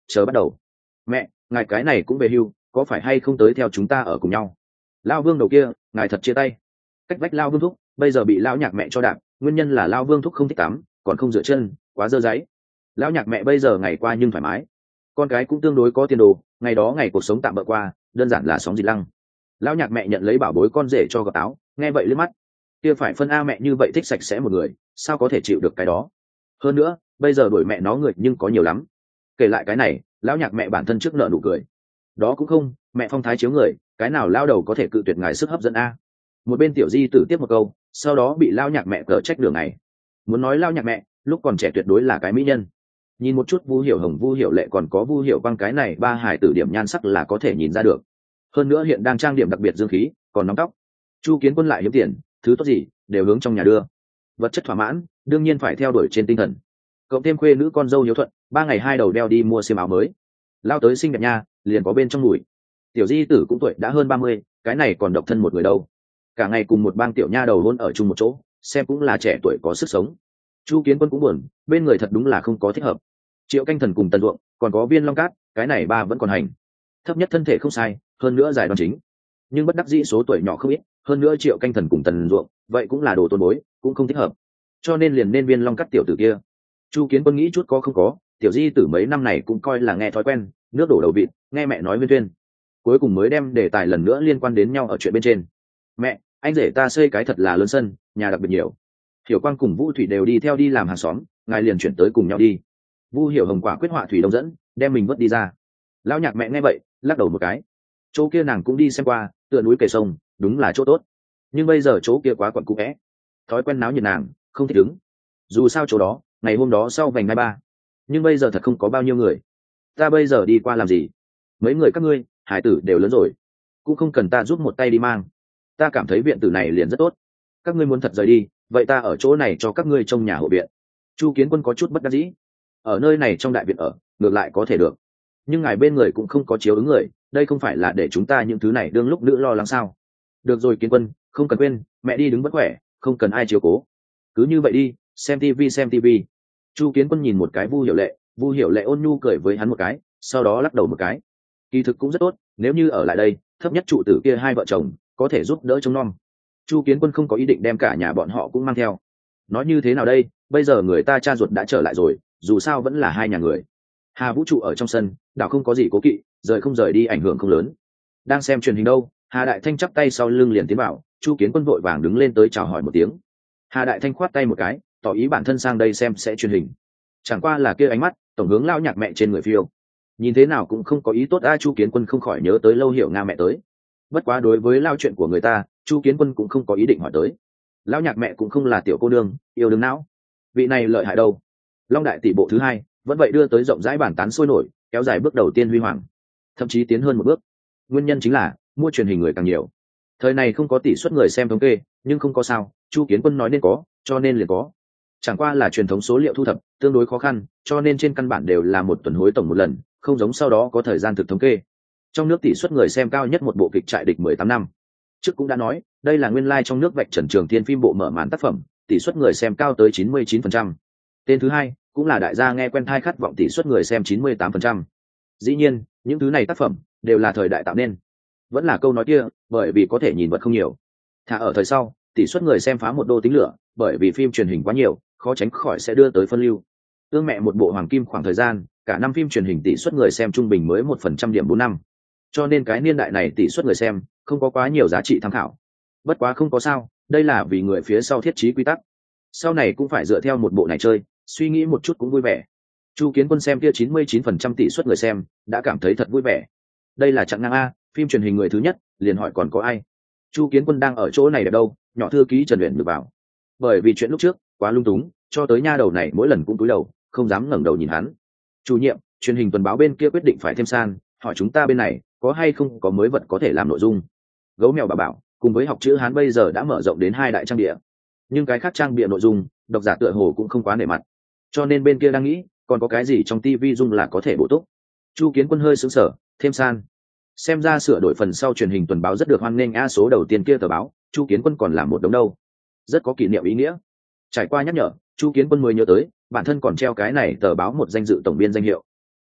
chờ bắt đầu. Mẹ, ngài cái này cũng về hưu, có phải hay không tới theo chúng ta ở cùng nhau? Lao Vương đầu kia, ngài thật chia tay. Cách vách Lao Vương thúc bây giờ bị Lao Nhạc mẹ cho đạp, nguyên nhân là Lao Vương thúc không thích tắm, còn không rửa chân, quá dơ dáy. Lão Nhạc mẹ bây giờ ngày qua nhưng thoải mái, con cái cũng tương đối có tiền đồ, ngày đó ngày cuộc sống tạm bỡ qua, đơn giản là sóng dịt lăng. Lão Nhạc mẹ nhận lấy bảo bối con rể cho gọt táo, nghe vậy liếc mắt, kia phải phân a mẹ như vậy thích sạch sẽ một người, sao có thể chịu được cái đó? Hơn nữa, bây giờ đuổi mẹ nó người nhưng có nhiều lắm. Kể lại cái này, Lão Nhạc mẹ bản thân trước nợ nụ cười. Đó cũng không, mẹ phong thái chiếu người, cái nào lao đầu có thể cự tuyệt ngài sức hấp dẫn a? Một bên tiểu di tử tiếp một câu, sau đó bị Lão Nhạc mẹ cở trách đường này. Muốn nói Lão Nhạc mẹ lúc còn trẻ tuyệt đối là cái mỹ nhân. Nhìn một chút Vu Hiểu Hồng, Vu Hiểu Lệ còn có Vu Hiểu Băng, cái này ba hài tử điểm nhan sắc là có thể nhìn ra được. Hơn nữa hiện đang trang điểm đặc biệt dương khí, còn nóng tóc. Chu Kiến Quân lại hiếm tiền, thứ tốt gì đều hướng trong nhà đưa. Vật chất thỏa mãn, đương nhiên phải theo đuổi trên tinh thần. Cộng thêm khuê nữ con dâu hiếu thuận, 3 ngày 2 đầu đeo đi mua xiêm áo mới. Lao tới xinh đẹp nha, liền có bên trong mùi. Tiểu di tử cũng tuổi đã hơn 30, cái này còn độc thân một người đâu. Cả ngày cùng một bang tiểu nha đầu hôn ở chung một chỗ, xem cũng là trẻ tuổi có sức sống. Chu Kiến Quân cũng buồn, bên người thật đúng là không có thích hợp. Triệu Canh Thần cùng Tần Ruộng, còn có Viên Long Cát, cái này ba vẫn còn hành. Thấp nhất thân thể không sai, hơn nữa giải đoan chính. Nhưng bất đắc dĩ số tuổi nhỏ không ít, hơn nữa Triệu Canh Thần cùng Tần Ruộng, vậy cũng là đồ tôn bối, cũng không thích hợp. Cho nên liền nên Viên Long Cát tiểu tử kia. Chu Kiến Quân nghĩ chút có không có, tiểu di tử mấy năm này cũng coi là nghe thói quen, nước đổ đầu vịt, nghe mẹ nói viên tuyên. Cuối cùng mới đem đề tài lần nữa liên quan đến nhau ở chuyện bên trên. Mẹ, anh rể ta xây cái thật là lớn sân, nhà đặc biệt nhiều. Hiểu Quang cùng Vũ Thủy đều đi theo đi làm hàng xóm, ngài liền chuyển tới cùng nhau đi. Vu Hiểu Hồng quả quyết họa thủy đông dẫn, đem mình vớt đi ra. Lão Nhạc mẹ nghe vậy, lắc đầu một cái. Chỗ kia nàng cũng đi xem qua, tựa núi kề sông, đúng là chỗ tốt. Nhưng bây giờ chỗ kia quá quẩn cũ vẽ, thói quen náo nhiệt nàng, không thích ứng. Dù sao chỗ đó, ngày hôm đó sau vành 23, nhưng bây giờ thật không có bao nhiêu người. Ta bây giờ đi qua làm gì? Mấy người các ngươi, hải tử đều lớn rồi, cũng không cần ta giúp một tay đi mang. Ta cảm thấy viện tử này liền rất tốt. Các ngươi muốn thật rời đi, vậy ta ở chỗ này cho các ngươi trông nhà hộ viện. Chu Kiến Quân có chút bất đắc dĩ. Ở nơi này trong đại viện ở, ngược lại có thể được. Nhưng ngài bên người cũng không có chiếu ứng người, đây không phải là để chúng ta những thứ này đương lúc nữ lo lắng sao? Được rồi Kiến Quân, không cần quên, mẹ đi đứng bất khỏe, không cần ai chiếu cố. Cứ như vậy đi, xem tivi xem tivi. Chu Kiến Quân nhìn một cái Vu Hiểu Lệ ôn nhu cười với hắn một cái, sau đó lắc đầu một cái. Kỳ thực cũng rất tốt, nếu như ở lại đây, thấp nhất trụ tử kia hai vợ chồng có thể giúp đỡ trông nom. Chu Kiến Quân không có ý định đem cả nhà bọn họ cũng mang theo. Nói như thế nào đây, bây giờ người ta cha ruột đã trở lại rồi, dù sao vẫn là hai nhà người. Hà Vũ trụ ở trong sân, đảo không có gì cố kỵ, rời không rời đi ảnh hưởng không lớn. Đang xem truyền hình đâu, Hà Đại Thanh chắp tay sau lưng liền tiến vào, Chu Kiến Quân vội vàng đứng lên tới chào hỏi một tiếng. Hà Đại Thanh khoát tay một cái, tỏ ý bản thân sang đây xem sẽ truyền hình. Chẳng qua là kia ánh mắt, tổng hướng Lão Nhạc mẹ trên người phiêu. Nhìn thế nào cũng không có ý tốt. Chu Kiến Quân không khỏi nhớ tới Lâu Hiểu Nga mẹ tới. Bất quá đối với lao chuyện của người ta, Chu Kiến Quân cũng không có ý định hỏi tới. Lão Nhạc mẹ cũng không là tiểu cô nương, yêu đương não. Vị này lợi hại đâu? Long đại tỷ bộ thứ hai, vẫn vậy đưa tới rộng rãi bản tán sôi nổi, kéo dài bước đầu tiên huy hoàng, thậm chí tiến hơn một bước. Nguyên nhân chính là mua truyền hình người càng nhiều. Thời này không có tỷ suất người xem thống kê, nhưng không có sao, Chu Kiến Quân nói nên có, cho nên liền có. Chẳng qua là truyền thống số liệu thu thập tương đối khó khăn, cho nên trên căn bản đều là một tuần hối tổng một lần, không giống sau đó có thời gian thực thống kê. Trong nước tỷ suất người xem cao nhất một bộ kịch trại địch 18 năm. Trước cũng đã nói, đây là nguyên lai trong nước vạch trần Trường Thiên phim bộ mở màn tác phẩm, tỷ suất người xem cao tới 99%. Tên thứ hai, cũng là đại gia nghe quen thai khát vọng tỷ suất người xem 98%. Dĩ nhiên, những thứ này tác phẩm đều là thời đại tạo nên. Vẫn là câu nói kia, bởi vì có thể nhìn vật không nhiều. Thả ở thời sau, tỷ suất người xem phá 1 đô tính lửa, bởi vì phim truyền hình quá nhiều, khó tránh khỏi sẽ đưa tới phân lưu. Tương mẹ một bộ hoàng kim khoảng thời gian, cả năm phim truyền hình tỷ suất người xem trung bình mới 1% điểm 4 năm. Cho nên cái niên đại này tỷ suất người xem không có quá nhiều giá trị tham khảo. Bất quá không có sao, đây là vì người phía sau thiết trí quy tắc. Sau này cũng phải dựa theo một bộ này chơi, suy nghĩ một chút cũng vui vẻ. Chu Kiến Quân xem kia 99% tỷ suất người xem, đã cảm thấy thật vui vẻ. Đây là chặng ngang a, phim truyền hình người thứ nhất, liền hỏi còn có ai. Chu Kiến Quân đang ở chỗ này ở đâu, nhỏ thư ký Trần Uyển được vào. Bởi vì chuyện lúc trước quá lung túng, cho tới nha đầu này mỗi lần cũng cúi đầu, không dám ngẩng đầu nhìn hắn. Chủ nhiệm, truyền hình tuần báo bên kia quyết định phải thêm san, hỏi chúng ta bên này có hay không có mới vật có thể làm nội dung. Gấu mèo bà bảo, cùng với học chữ Hán bây giờ đã mở rộng đến 2 đại trang địa, nhưng cái khác trang bìa nội dung độc giả tựa hồ cũng không quá nể mặt, cho nên bên kia đang nghĩ còn có cái gì trong tivi dung là có thể bổ túc. Chu Kiến Quân hơi sững sờ, thêm san, xem ra sửa đổi phần sau truyền hình tuần báo rất được hoan nghênh a. Số đầu tiên kia tờ báo, Chu Kiến Quân còn làm một đống đâu, rất có kỷ niệm ý nghĩa. Trải qua nhắc nhở, Chu Kiến Quân mới nhớ tới bản thân còn treo cái này tờ báo một danh dự tổng biên danh hiệu.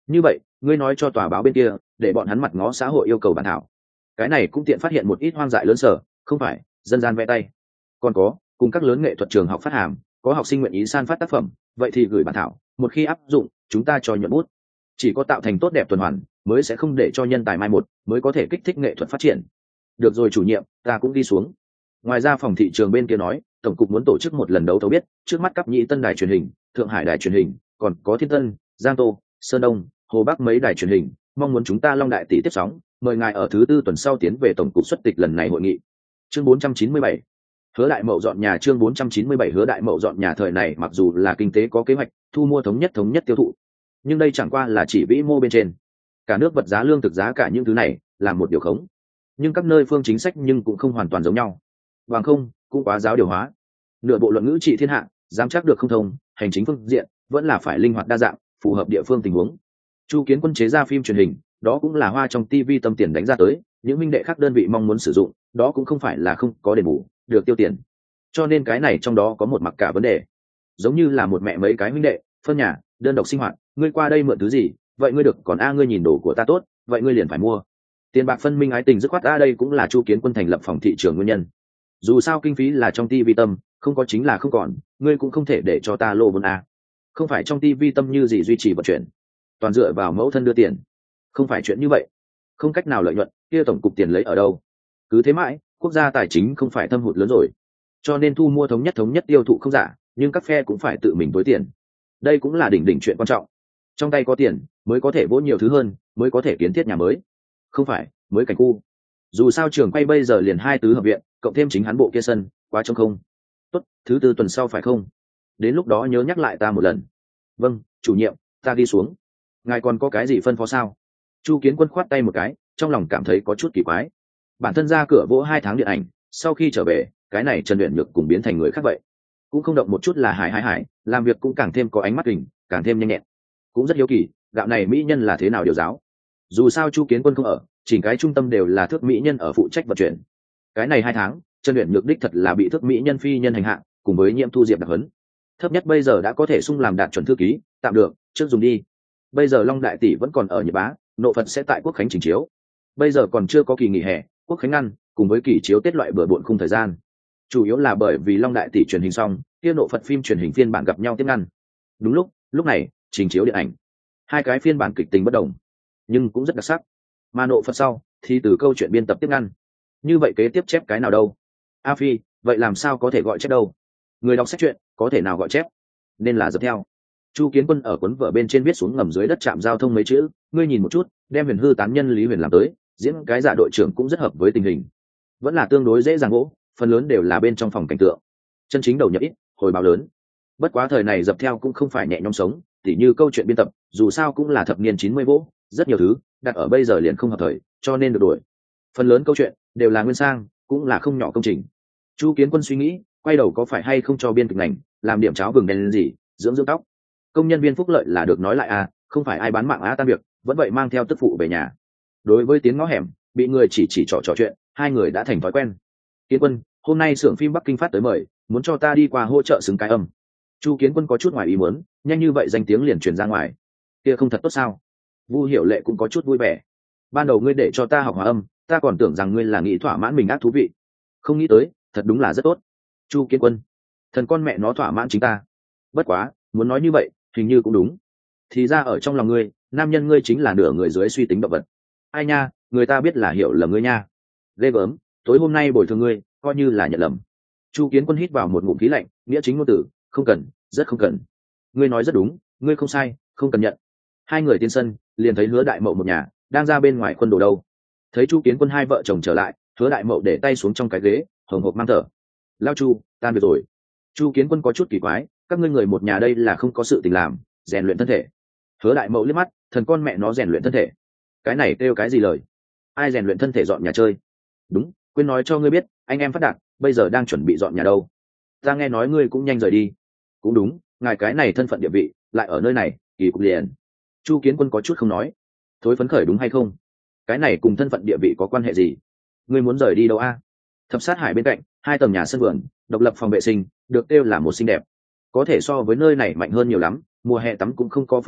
như vậy ngươi nói cho tòa báo bên kia để bọn hắn mặt ngó xã hội yêu cầu bản thảo. Cái này cũng tiện phát hiện một ít hoang dại lớn sở, không phải dân gian vẽ tay. Còn có cùng các lớn nghệ thuật trường học phát hàm, có học sinh nguyện ý san phát tác phẩm, vậy thì gửi bản thảo, một khi áp dụng chúng ta cho nhuận bút. Chỉ có tạo thành tốt đẹp tuần hoàn mới sẽ không để cho nhân tài mai một, mới có thể kích thích nghệ thuật phát triển. Được rồi chủ nhiệm, ta cũng đi xuống. Ngoài ra phòng thị trường bên kia nói tổng cục muốn tổ chức một lần đấu thầu biết, trước mắt cấp nhị Tân đài truyền hình, Thượng Hải đài truyền hình, còn có Thiên Tân, Giang Tô, Sơn Đông, Hồ Bắc mấy đài truyền hình, mong muốn chúng ta Long Đại tỷ tiếp sóng, mời ngài ở thứ tư tuần sau tiến về tổng cục xuất tịch lần này hội nghị. Chương 497. Hứa Đại Mậu dọn nhà. Chương 497. Hứa Đại Mậu dọn nhà. Thời này mặc dù là kinh tế có kế hoạch thu mua thống nhất tiêu thụ, nhưng đây chẳng qua là chỉ vĩ mô bên trên. Cả nước vật giá lương thực giá cả những thứ này là một điều khống, nhưng các nơi phương chính sách nhưng cũng không hoàn toàn giống nhau, bằng không cũng quá giáo điều hóa. Nửa bộ luận ngữ trị thiên hạ, giám chắc được không thông, hành chính phương diện vẫn là phải linh hoạt đa dạng, phù hợp địa phương tình huống. Chu Kiến Quân chế ra phim truyền hình, đó cũng là hoa trong TV tâm tiền đánh ra tới, những minh đệ khác đơn vị mong muốn sử dụng, đó cũng không phải là không có đền bù, được tiêu tiền. Cho nên cái này trong đó có một mặc cả vấn đề. Giống như là một mẹ mấy cái minh đệ, phân nhà, đơn độc sinh hoạt, ngươi qua đây mượn thứ gì, vậy ngươi được, còn ngươi nhìn đồ của ta tốt, vậy ngươi liền phải mua. Tiền bạc phân minh ái tình dứt khoát, đây cũng là Chu Kiến Quân thành lập phòng thị trường nguyên nhân. Dù sao kinh phí là trong TV tâm, không có chính là không còn, ngươi cũng không thể để cho ta lô vốn không phải trong TV tâm như gì duy trì vận chuyển, toàn dựa vào mẫu thân đưa tiền, không phải chuyện như vậy, không cách nào lợi nhuận, kia tổng cục tiền lấy ở đâu? Cứ thế mãi, quốc gia tài chính không phải thâm hụt lớn rồi, cho nên thu mua thống nhất tiêu thụ không giả, nhưng các phe cũng phải tự mình tối tiền. Đây cũng là đỉnh chuyện quan trọng, trong tay có tiền mới có thể vỗ nhiều thứ hơn, mới có thể kiến thiết nhà mới, không phải mới cảnh khu. Dù sao trường quay bây giờ liền 2 tứ hợp viện, cộng thêm chính hắn bộ kia sân, quá trống không. Tốt, thứ tư tuần sau phải không? Đến lúc đó nhớ nhắc lại ta một lần. Vâng chủ nhiệm, ta đi xuống. Ngài còn có cái gì phân phó sao? Chu Kiến Quân khoát tay một cái, trong lòng cảm thấy có chút kỳ quái. Bản thân ra cửa vỗ 2 tháng điện ảnh, sau khi trở về cái này Trần Uyển Nhược cùng biến thành người khác vậy, cũng không động một chút là hải, làm việc cũng càng thêm có ánh mắt kình, càng thêm nhanh nhẹn. Cũng rất hiếu kỳ, gạo này mỹ nhân là thế nào điều giáo. Dù sao Chu Kiến Quân không ở, chỉnh cái trung tâm đều là thước mỹ nhân ở phụ trách vận chuyển. Cái này 2 tháng Trần Uyển Nhược đích thật là bị thước mỹ nhân phi nhân hành hạ, cùng với Nhiễm Thu Diệp đặc hấn. Thấp nhất bây giờ đã có thể sung làm đạt chuẩn thư ký, tạm được, trước dùng đi. Bây giờ Long Đại tỷ vẫn còn ở Nhật Bá, nộ Phật sẽ tại Quốc khánh trình chiếu. Bây giờ còn chưa có kỳ nghỉ hè, Quốc khánh ngăn, cùng với kỳ chiếu Tết loại bừa bộn khung thời gian. Chủ yếu là bởi vì Long Đại tỷ truyền hình xong, kia nộ Phật phim truyền hình phiên bản gặp nhau tiếp ngăn. Đúng lúc này trình chiếu điện ảnh, 2 cái phiên bản kịch tính bất đồng, nhưng cũng rất đặc sắc. Mà nộ Phật sau thì từ câu chuyện biên tập tiếp ngăn. Như vậy kế tiếp chép cái nào đâu? A Phi, vậy làm sao có thể gọi chép đâu? Người đọc sách truyện có thể nào gọi chép? Nên là dập theo. Chu Kiến Quân ở cuốn vở bên trên viết xuống ngầm dưới đất trạm giao thông mấy chữ, ngươi nhìn một chút, đem Huyền Hư tán nhân Lý Huyền làm tới, diễn cái giả đội trưởng cũng rất hợp với tình hình, vẫn là tương đối dễ dàng gỗ, phần lớn đều là bên trong phòng cảnh tượng, chân chính đầu nhập ít, hồi báo lớn. Bất quá thời này dập theo cũng không phải nhẹ nhõm sống, tỉ như câu chuyện biên tập, dù sao cũng là thập niên 90 gỗ, rất nhiều thứ đặt ở bây giờ liền không hợp thời, cho nên được đuổi. Phần lớn câu chuyện đều là nguyên sang, cũng là không nhỏ công trình. Chu Kiến Quân suy nghĩ, quay đầu có phải hay không cho biên kịch ngành làm điểm cháo vừng đen lên gì, dưỡng tóc. Công nhân viên phúc lợi là được nói lại không phải ai bán mạng tan việc, vẫn vậy mang theo tức phụ về nhà. Đối với tiếng ngõ hẻm, bị người chỉ trò chuyện, 2 người đã thành thói quen. Kiến Quân, hôm nay xưởng phim Bắc Kinh phát tới mời, muốn cho ta đi qua hỗ trợ xứng cái âm. Chu Kiến Quân có chút ngoài ý muốn, nhanh như vậy danh tiếng liền truyền ra ngoài, kia không thật tốt sao? Vu Hiểu Lệ cũng có chút vui vẻ. Ban đầu ngươi để cho ta học hòa âm, ta còn tưởng rằng ngươi là nghĩ thỏa mãn mình ác thú vị, không nghĩ tới thật đúng là rất tốt. Chu Kiến Quân, thần con mẹ nó thỏa mãn chính ta. Bất quá muốn nói như vậy hình như cũng đúng, thì ra ở trong lòng ngươi, nam nhân ngươi chính là nửa người dưới suy tính động vật. Ai nha, người ta biết là hiểu lầm ngươi nha. Ghê gớm, tối hôm nay bồi thường ngươi coi như là nhận lầm. Chu Kiến Quân hít vào một ngụm khí lạnh, nghĩa chính ngôn tử, không cần, rất không cần. Ngươi nói rất đúng, ngươi không sai, không cần nhận. 2 người tiến sân liền thấy Hứa Đại Mậu một nhà đang ra bên ngoài quân đồ đâu. Thấy Chu Kiến Quân 2 vợ chồng trở lại, Hứa Đại Mậu để tay xuống trong cái ghế, hồng hộc mang thở. Lao Chu, tan việc rồi. Chu Kiến Quân có chút kỳ quái, các ngươi người một nhà đây là không có sự tình làm, rèn luyện thân thể. Hứa Đại Mậu liếc mắt, thần con mẹ nó rèn luyện thân thể, cái này kêu cái gì lời? Ai rèn luyện thân thể dọn nhà chơi? Đúng, quên nói cho ngươi biết, anh em phát đạt bây giờ đang chuẩn bị dọn nhà đâu. Ta nghe nói ngươi cũng nhanh rời đi. Cũng đúng, ngài cái này thân phận địa vị lại ở nơi này, kỳ cục liền. Chu Kiến Quân có chút không nói. Thối phấn khởi đúng hay không? Cái này cùng thân phận địa vị có quan hệ gì? Ngươi muốn rời đi đâu Thập Sát Hải bên cạnh, 2 tầng nhà sân vườn, độc lập phòng vệ sinh, được kêu là một xinh đẹp. Có thể so với nơi này mạnh hơn nhiều lắm, mùa hè tắm cũng không có phương tiện,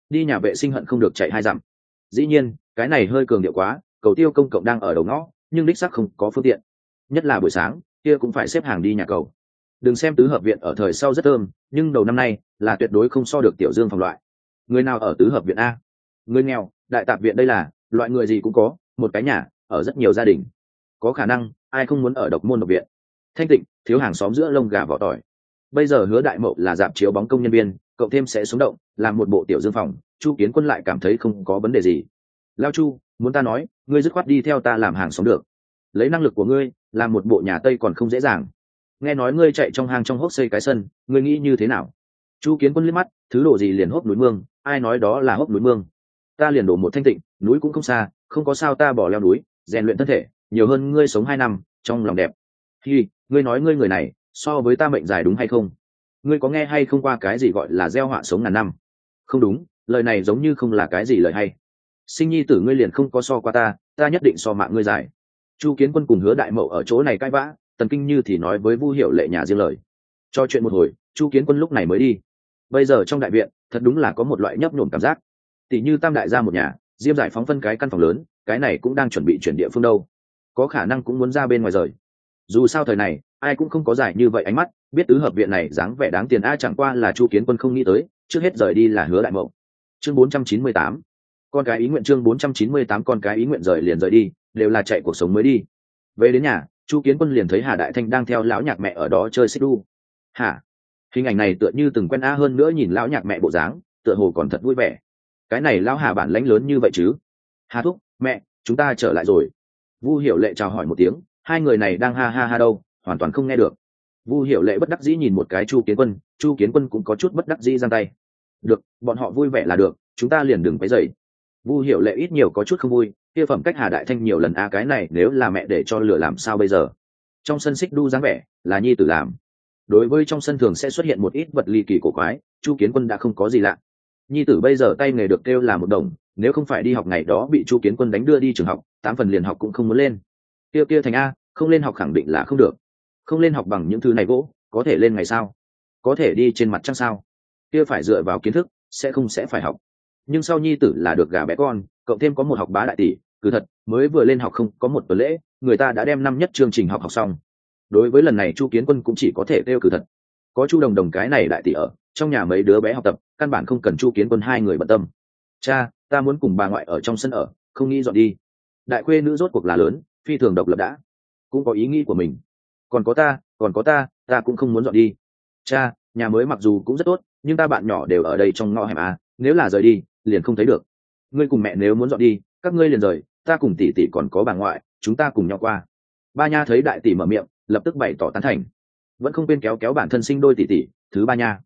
đi nhà vệ sinh hận không được chạy 2 dặm. Dĩ nhiên cái này hơi cường điệu quá, cầu tiêu công cộng đang ở đầu ngõ nhưng đích xác không có phương tiện, nhất là buổi sáng kia cũng phải xếp hàng đi nhà cầu. Đừng xem tứ hợp viện ở thời sau rất thơm, nhưng đầu năm nay là tuyệt đối không so được tiểu dương phòng loại. Người nào ở tứ hợp viện a? Người nghèo, đại tạp viện đây là loại người gì cũng có, một cái nhà ở rất nhiều gia đình. Có khả năng ai không muốn ở độc môn độc viện. Thanh tịnh, thiếu hàng xóm giữa lông gà vỏ tỏi. Bây giờ Hứa Đại Mậu là dạp chiếu bóng công nhân viên, cậu thêm sẽ sống động, làm một bộ tiểu dương phòng, Chu Kiến Quân lại cảm thấy không có vấn đề gì. Lao Chu, muốn ta nói, ngươi dứt khoát đi theo ta làm hàng xóm được. Lấy năng lực của ngươi, làm một bộ nhà Tây còn không dễ dàng. Nghe nói ngươi chạy trong hang trong hốc xây cái sân, ngươi nghĩ như thế nào? Chu Kiến Quân liếc mắt, thứ đồ gì liền hốc núi mương, ai nói đó là hốc núi mương? Ta liền đổ một thanh tịnh, núi cũng không xa, không có sao ta bỏ leo núi, rèn luyện thân thể, nhiều hơn ngươi sống 2 năm, trong lòng đẹp. Hi, ngươi nói ngươi người này, so với ta mệnh dài đúng hay không? Ngươi có nghe hay không qua cái gì gọi là gieo họa sống ngàn năm? Không đúng, lời này giống như không là cái gì lời hay. Sinh nhi tử ngươi liền không có so qua ta nhất định so mạng ngươi dài. Chu Kiến Quân cùng Hứa Đại Mậu ở chỗ này cãi vã, Tần Kinh Như thì nói với Vu Hiểu Lệ nhà riêng lời. Cho chuyện một hồi, Chu Kiến Quân lúc này mới đi. Bây giờ trong đại viện, thật đúng là có một loại nhấp nhổm cảm giác. Tỷ như Tam đại gia một nhà, Diêm Giải phóng phân cái căn phòng lớn, cái này cũng đang chuẩn bị chuyển địa phương đâu. Có khả năng cũng muốn ra bên ngoài rời. Dù sao thời này, ai cũng không có giải như vậy ánh mắt, biết tứ hợp viện này dáng vẻ đáng tiền chẳng qua là Chu Kiến Quân không nghĩ tới, trước hết rời đi là Hứa Đại Mậu. Chương 498. Con cái ý nguyện, chương 498 con cái ý nguyện rời liền rời đi, đều là chạy cuộc sống mới đi. Về đến nhà, Chu Kiến Quân liền thấy Hà Đại Thanh đang theo lão nhạc mẹ ở đó chơi xích đu. Hả? Hình ảnh này tựa như từng quen hơn nữa, nhìn lão nhạc mẹ bộ dáng, tựa hồ còn thật vui vẻ. Cái này lão Hà bản lãnh lớn như vậy chứ? Hà thúc, mẹ, chúng ta trở lại rồi. Vu Hiểu Lệ chào hỏi một tiếng, hai người này đang ha ha ha đâu, hoàn toàn không nghe được. Vu Hiểu Lệ bất đắc dĩ nhìn một cái Chu Kiến Quân, Chu Kiến Quân cũng có chút bất đắc dĩ giang tay. Được, bọn họ vui vẻ là được, chúng ta liền đừng quấy rầy. Vu Hiểu Lệ ít nhiều có chút không vui, kia phẩm cách Hà Đại Thanh nhiều lần cái này nếu là mẹ để cho lửa làm sao bây giờ? Trong sân xích đu dáng vẻ là nhi tử làm. Đối với trong sân thường sẽ xuất hiện một ít vật ly kỳ cổ quái, Chu Kiến Quân đã không có gì lạ. Nhi tử bây giờ tay nghề được kêu là một đồng, nếu không phải đi học ngày đó bị Chu Kiến Quân đánh đưa đi trường học, 8 phần liền học cũng không muốn lên. Kia thành a, không lên học khẳng định là không được. Không lên học bằng những thứ này gỗ, có thể lên ngày sao? Có thể đi trên mặt trăng sao? Kia phải dựa vào kiến thức, sẽ phải học. Nhưng sau nhi tử là được gà bé con, cộng thêm có một học bá đại tỷ, cứ thật mới vừa lên học không có một tuần lễ, người ta đã đem năm nhất chương trình học xong. Đối với lần này Chu Kiến Quân cũng chỉ có thể kêu cử thật. Có Chu Đồng Đồng cái này đại tỷ ở, trong nhà mấy đứa bé học tập, căn bản không cần Chu Kiến Quân hai người bận tâm. Cha, ta muốn cùng bà ngoại ở trong sân ở, không nghĩ dọn đi. Đại khuê nữ rốt cuộc là lớn, phi thường độc lập đã, cũng có ý nghĩ của mình. Còn có ta cũng không muốn dọn đi. Cha, nhà mới mặc dù cũng rất tốt, nhưng ta bạn nhỏ đều ở đây trong ngõ hẻm nếu là rời đi, liền không thấy được. Ngươi cùng mẹ nếu muốn dọn đi, các ngươi liền rời, ta cùng tỷ tỷ còn có bà ngoại, chúng ta cùng nhau qua. Ba Nha thấy đại tỷ mở miệng, lập tức bày tỏ tán thành, vẫn không quên kéo kéo bản thân sinh đôi tỷ tỷ Thứ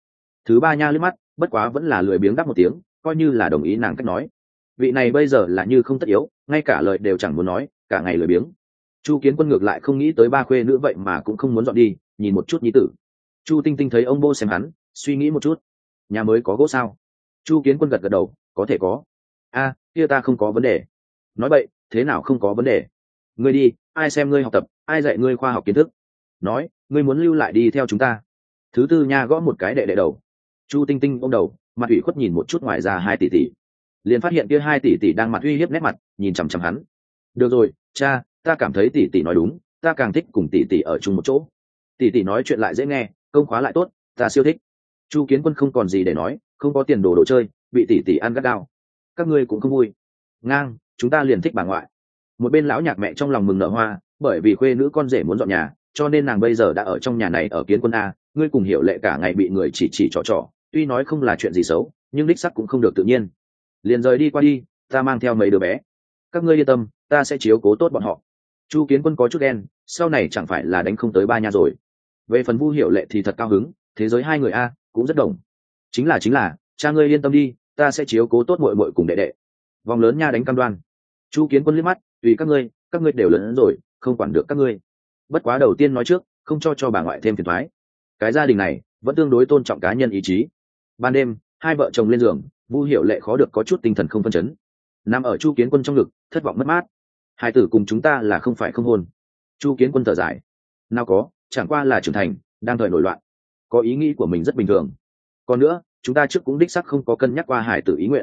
Ba Nha liếc mắt, bất quá vẫn là lười biếng đáp một tiếng, coi như là đồng ý nàng cách nói. Vị này bây giờ là như không tất yếu, ngay cả lời đều chẳng muốn nói, cả ngày lười biếng. Chu Kiến Quân ngược lại không nghĩ tới ba khuê nữ vậy mà cũng không muốn dọn đi, nhìn một chút nhi tử. Chu Tinh Tinh thấy ông bô xem hắn, suy nghĩ một chút. Nhà mới có gỗ sao? Chu Kiến Quân gật gật đầu, có thể có. Kia ta không có vấn đề. Nói vậy, thế nào không có vấn đề? Ngươi đi, ai xem ngươi học tập, ai dạy ngươi khoa học kiến thức. Nói, ngươi muốn lưu lại đi theo chúng ta. Thứ Tư Nha gõ một cái đệ đệ đầu. Chu Tinh Tinh ôm đầu, mặt ủy khuất nhìn một chút ngoài ra 2 tỷ tỷ, liền phát hiện kia 2 tỷ tỷ đang mặt uy hiếp nét mặt, nhìn chằm chằm hắn. Được rồi, cha, ta cảm thấy tỷ tỷ nói đúng, ta càng thích cùng tỷ tỷ ở chung một chỗ. Tỷ tỷ nói chuyện lại dễ nghe, công khóa lại tốt, ta siêu thích. Chu Kiến Quân không còn gì để nói, không có tiền đồ đồ chơi, bị tỷ tỷ ăn gắt gao. Các ngươi cũng không vui. Ngang, chúng ta liền thích bà ngoại. Một bên lão nhạc mẹ trong lòng mừng nở hoa, bởi vì khuê nữ con rể muốn dọn nhà, cho nên nàng bây giờ đã ở trong nhà này ở Kiến Quân ngươi cùng Hiểu Lệ cả ngày bị người chỉ trỏ, tuy nói không là chuyện gì xấu, nhưng đích sắc cũng không được tự nhiên. Liền rời đi qua đi, ta mang theo mấy đứa bé. Các ngươi yên tâm, ta sẽ chiếu cố tốt bọn họ. Chu Kiến Quân có chút đen, sau này chẳng phải là đánh không tới Ba Nha rồi. Về phần Vu Hiểu Lệ thì thật cao hứng, thế giới 2 người cũng rất đồng. Chính là, cha ngươi yên tâm đi, ta sẽ chiếu cố tốt muội muội cùng đệ đệ. Vòng lớn Nha đánh cam đoan. Chu Kiến Quân liếc mắt, tùy các ngươi đều lớn rồi, không quản được các ngươi. Bất quá đầu tiên nói trước, không cho bà ngoại thêm phiền toái. Cái gia đình này vẫn tương đối tôn trọng cá nhân ý chí. Ban đêm, 2 vợ chồng lên giường, Vu Hiểu Lệ khó được có chút tinh thần không phân chấn, nằm ở Chu Kiến Quân trong ngực, thất vọng mất mát. Hai tử cùng chúng ta là không phải không hôn. Chu Kiến Quân thở dài, nào có, chẳng qua là trưởng thành, đang thời nổi loạn, có ý nghĩ của mình rất bình thường. Còn nữa, chúng ta trước cũng đích xác không có cân nhắc qua hải tử ý nguyện.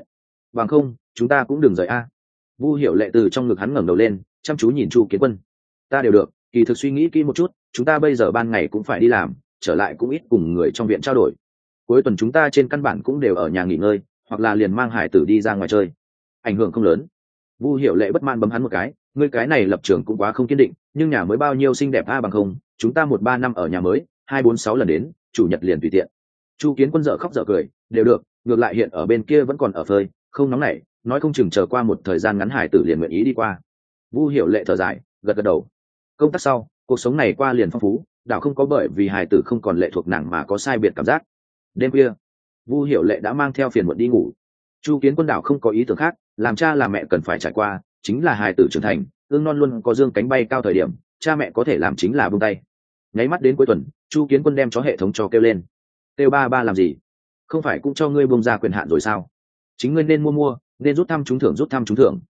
bằng không chúng ta cũng đừng rời a. Vu Hiểu Lệ từ trong ngực hắn ngẩng đầu lên, chăm chú nhìn Chu Kiến Quân. Ta đều được, kỳ thực suy nghĩ kỹ một chút, chúng ta bây giờ ban ngày cũng phải đi làm, trở lại cũng ít cùng người trong viện trao đổi. Cuối tuần chúng ta trên căn bản cũng đều ở nhà nghỉ ngơi, hoặc là liền mang hải tử đi ra ngoài chơi. Ảnh hưởng không lớn. Vu Hiểu Lệ bất mãn bấm hắn một cái, ngươi cái này lập trường cũng quá không kiên định, nhưng nhà mới bao nhiêu xinh đẹp a, bằng không chúng ta 1-3 năm ở nhà mới, 2-4-6 lần đến, chủ nhật liền tùy tiện. Chu Kiến Quân dở khóc dở cười, đều được, ngược lại hiện ở bên kia vẫn còn ở phơi, không nóng nảy, nói không chừng chờ qua một thời gian ngắn hải tử liền nguyện ý đi qua. Vu Hiểu Lệ thở dài, gật gật đầu. Công tác sau, cuộc sống này qua liền phong phú, đảo không có bởi vì hải tử không còn lệ thuộc nàng mà có sai biệt cảm giác. Đêm khuya, Vu Hiểu Lệ đã mang theo phiền muộn đi ngủ. Chu Kiến Quân đảo không có ý tưởng khác, làm cha làm mẹ cần phải trải qua chính là hài tử trưởng thành, ương non luôn có dương cánh bay cao thời điểm, cha mẹ có thể làm chính là buông tay. Nháy mắt đến cuối tuần, Chu Kiến Quân đem chó hệ thống cho kêu lên. Kêu ba ba làm gì? Không phải cũng cho ngươi buông ra quyền hạn rồi sao? Chính ngươi nên mua, nên rút thăm trúng thưởng, rút thăm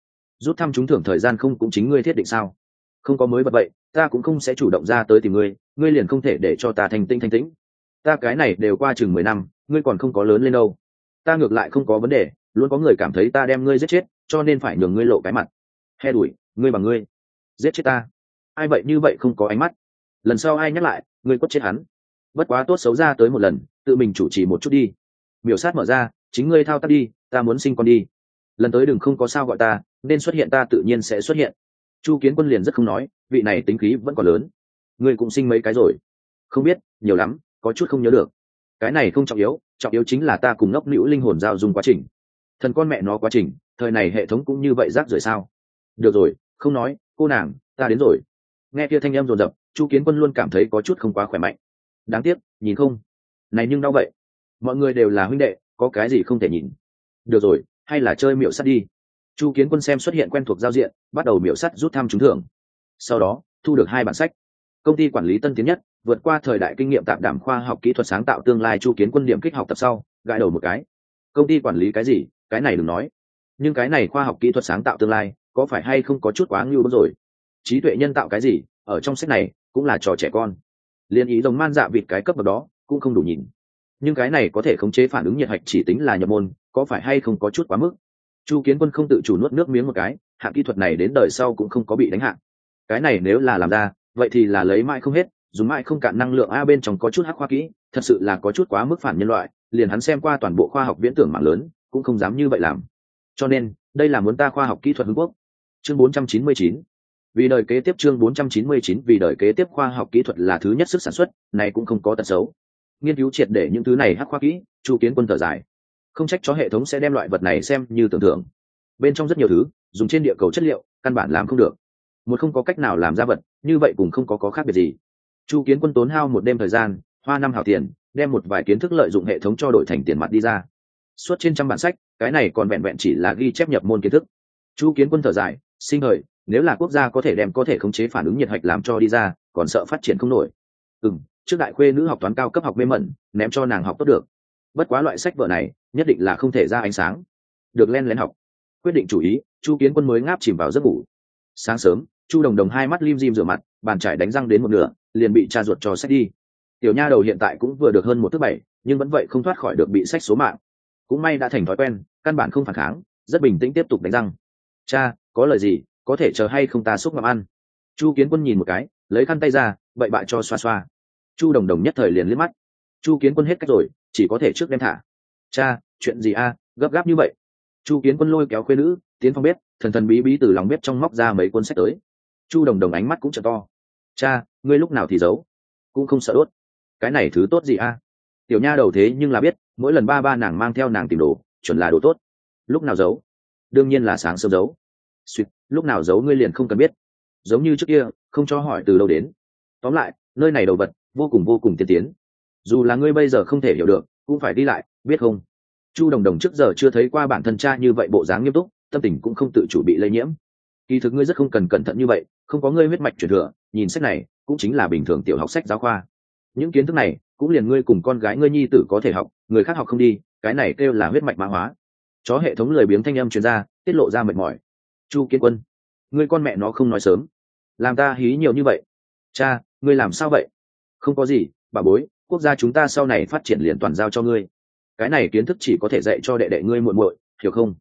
trúng thưởng thời gian không cũng chính ngươi thiết định sao? Không có mới bật vậy, ta cũng không sẽ chủ động ra tới tìm ngươi, ngươi liền không thể để cho ta thanh tĩnh. Ta cái này đều qua chừng 10 năm, ngươi còn không có lớn lên đâu. Ta ngược lại không có vấn đề, luôn có người cảm thấy ta đem ngươi giết chết, cho nên phải nhường ngươi lộ cái mặt. He đuổi, ngươi bằng ngươi giết chết ta, ai vậy như vậy không có ánh mắt. Lần sau ai nhắc lại, ngươi quất chết hắn. Bất quá tốt xấu ra tới một lần, tự mình chủ trì một chút đi. Miểu sát mở ra, chính ngươi thao tác đi, ta muốn sinh con đi. Lần tới đừng không có sao gọi ta, nên xuất hiện ta tự nhiên sẽ xuất hiện. Chu Kiến Quân liền rất không nói, vị này tính khí vẫn còn lớn. Ngươi cũng sinh mấy cái rồi? Không biết, nhiều lắm, có chút không nhớ được. Cái này không trọng yếu chính là ta cùng ngốc nữu linh hồn giao dung quá trình. Thần con mẹ nó quá trình, thời này hệ thống cũng như vậy rác rưởi sao? Được rồi, không nói, cô nàng, ta đến rồi. Nghe kia thanh em dồn dập, Chu Kiến Quân luôn cảm thấy có chút không quá khỏe mạnh. Đáng tiếc, nhìn không. Này nhưng đau vậy. Mọi người đều là huynh đệ, có cái gì không thể nhìn. Được rồi, hay là chơi miểu sắt đi. Chu Kiến Quân xem xuất hiện quen thuộc giao diện, bắt đầu miểu sắt rút thăm trúng thưởng. Sau đó, thu được 2 bản sách. Công ty quản lý tân tiến nhất, vượt qua thời đại kinh nghiệm tạm đảm khoa học kỹ thuật sáng tạo tương lai. Chu Kiến Quân điểm kích học tập sau, gãi đầu một cái. Công ty quản lý cái gì, cái này đừng nói. Nhưng cái này khoa học kỹ thuật sáng tạo tương lai, có phải hay không có chút quá ngưu bức rồi. Trí tuệ nhân tạo cái gì, ở trong sách này cũng là trò trẻ con. Liên ý giống man dạ vịt cái cấp bậc đó cũng không đủ nhìn. Nhưng cái này có thể khống chế phản ứng nhiệt hạch chỉ tính là nhập môn, có phải hay không có chút quá mức. Chu Kiến Quân không tự chủ nuốt nước miếng một cái, hạng kỹ thuật này đến đời sau cũng không có bị đánh hạ. Cái này nếu là làm ra, vậy thì là lấy mãi không hết, dùng mãi không cạn năng lượng a. Bên trong có chút hắc khoa kỹ, thật sự là có chút quá mức phản nhân loại, liền hắn xem qua toàn bộ khoa học viễn tưởng mạng lớn cũng không dám như vậy làm. Cho nên đây là muốn ta khoa học kỹ thuật hướng quốc. Chương 499. Vì đời kế tiếp. Chương 499. Vì đời kế tiếp. Khoa học kỹ thuật là thứ nhất sức sản xuất, này cũng không có tật xấu. Nghiên cứu triệt để những thứ này hắc khoa kỹ, Chu Kiến Quân thở dài. Không trách chó hệ thống sẽ đem loại vật này xem như tưởng tượng. Bên trong rất nhiều thứ dùng trên địa cầu chất liệu căn bản làm không được, một không có cách nào làm ra vật như vậy cũng không có khác biệt gì. Chu Kiến Quân tốn hao một đêm thời gian, hoa 5 hào tiền, đem một vài kiến thức lợi dụng hệ thống cho đổi thành tiền mặt đi ra. Suốt trên trăm bản sách, cái này còn vẹn vẹn chỉ là ghi chép nhập môn kiến thức. Chu Kiến Quân thở dài, sinh hời, nếu là quốc gia có thể khống chế phản ứng nhiệt hạch làm cho đi ra, còn sợ phát triển không nổi. Trước đại khuê nữ học toán cao cấp học mê mẩn, ném cho nàng học tốt được. Bất quá loại sách vở này nhất định là không thể ra ánh sáng, được len lén học. Quyết định chủ ý, Chu Kiến Quân mới ngáp chìm vào giấc ngủ. Sáng sớm, Chu Đồng Đồng hai mắt lim dim rửa mặt, bàn chải đánh răng đến một nửa, liền bị cha ruột cho sách đi. Tiểu nha đầu hiện tại cũng vừa được hơn 1/7, nhưng vẫn vậy không thoát khỏi được bị sách số mạng. Cũng may đã thành thói quen, căn bản không phản kháng, rất bình tĩnh tiếp tục đánh răng. Cha, có lời gì, có thể chờ hay không ta xúc ngậm ăn? Chu Kiến Quân nhìn một cái, lấy khăn tay ra, bậy bạ cho xoa xoa. Chu Đồng Đồng nhất thời liền liếc mắt. Chu Kiến Quân hết cách rồi, chỉ có thể trước đem thả. Cha, chuyện gì a, gấp gáp như vậy? Chu Kiến Quân lôi kéo khuê nữ tiến phòng bếp, thần thần bí bí từ lòng bếp trong móc ra mấy cuốn sách tới. Chu Đồng Đồng ánh mắt cũng trợ to. Cha, ngươi lúc nào thì giấu, cũng không sợ đốt. Cái này thứ tốt gì a? Tiểu nha đầu thế nhưng là biết, mỗi lần ba nàng mang theo nàng tìm đồ, chuẩn là đồ tốt. Lúc nào giấu? Đương nhiên là sáng sớm giấu. Suýt, lúc nào giấu ngươi liền không cần biết. Giống như trước kia, không cho hỏi từ đâu đến. Tóm lại, nơi này đồ vật vô cùng tiên tiến. Dù là ngươi bây giờ không thể hiểu được, cũng phải đi lại, biết không? Chu Đồng Đồng trước giờ chưa thấy qua bản thân cha như vậy bộ dáng nghiêm túc, tâm tình cũng không tự chủ bị lây nhiễm. Kỳ thực ngươi rất không cần cẩn thận như vậy, không có ngươi huyết mạch truyền thừa, nhìn sách này cũng chính là bình thường tiểu học sách giáo khoa. Những kiến thức này cũng liền ngươi cùng con gái ngươi nhi tử có thể học, người khác học không đi, cái này kêu là huyết mạch mã hóa. Chó hệ thống lười biếng thanh âm truyền ra, tiết lộ ra mệt mỏi. Chu Kiến Quân, ngươi con mẹ nó không nói sớm, làm ta hí nhiều như vậy. Cha, ngươi làm sao vậy? Không có gì, bà bối, quốc gia chúng ta sau này phát triển liền toàn giao cho ngươi. Cái này kiến thức chỉ có thể dạy cho đệ đệ ngươi muội muội, hiểu không?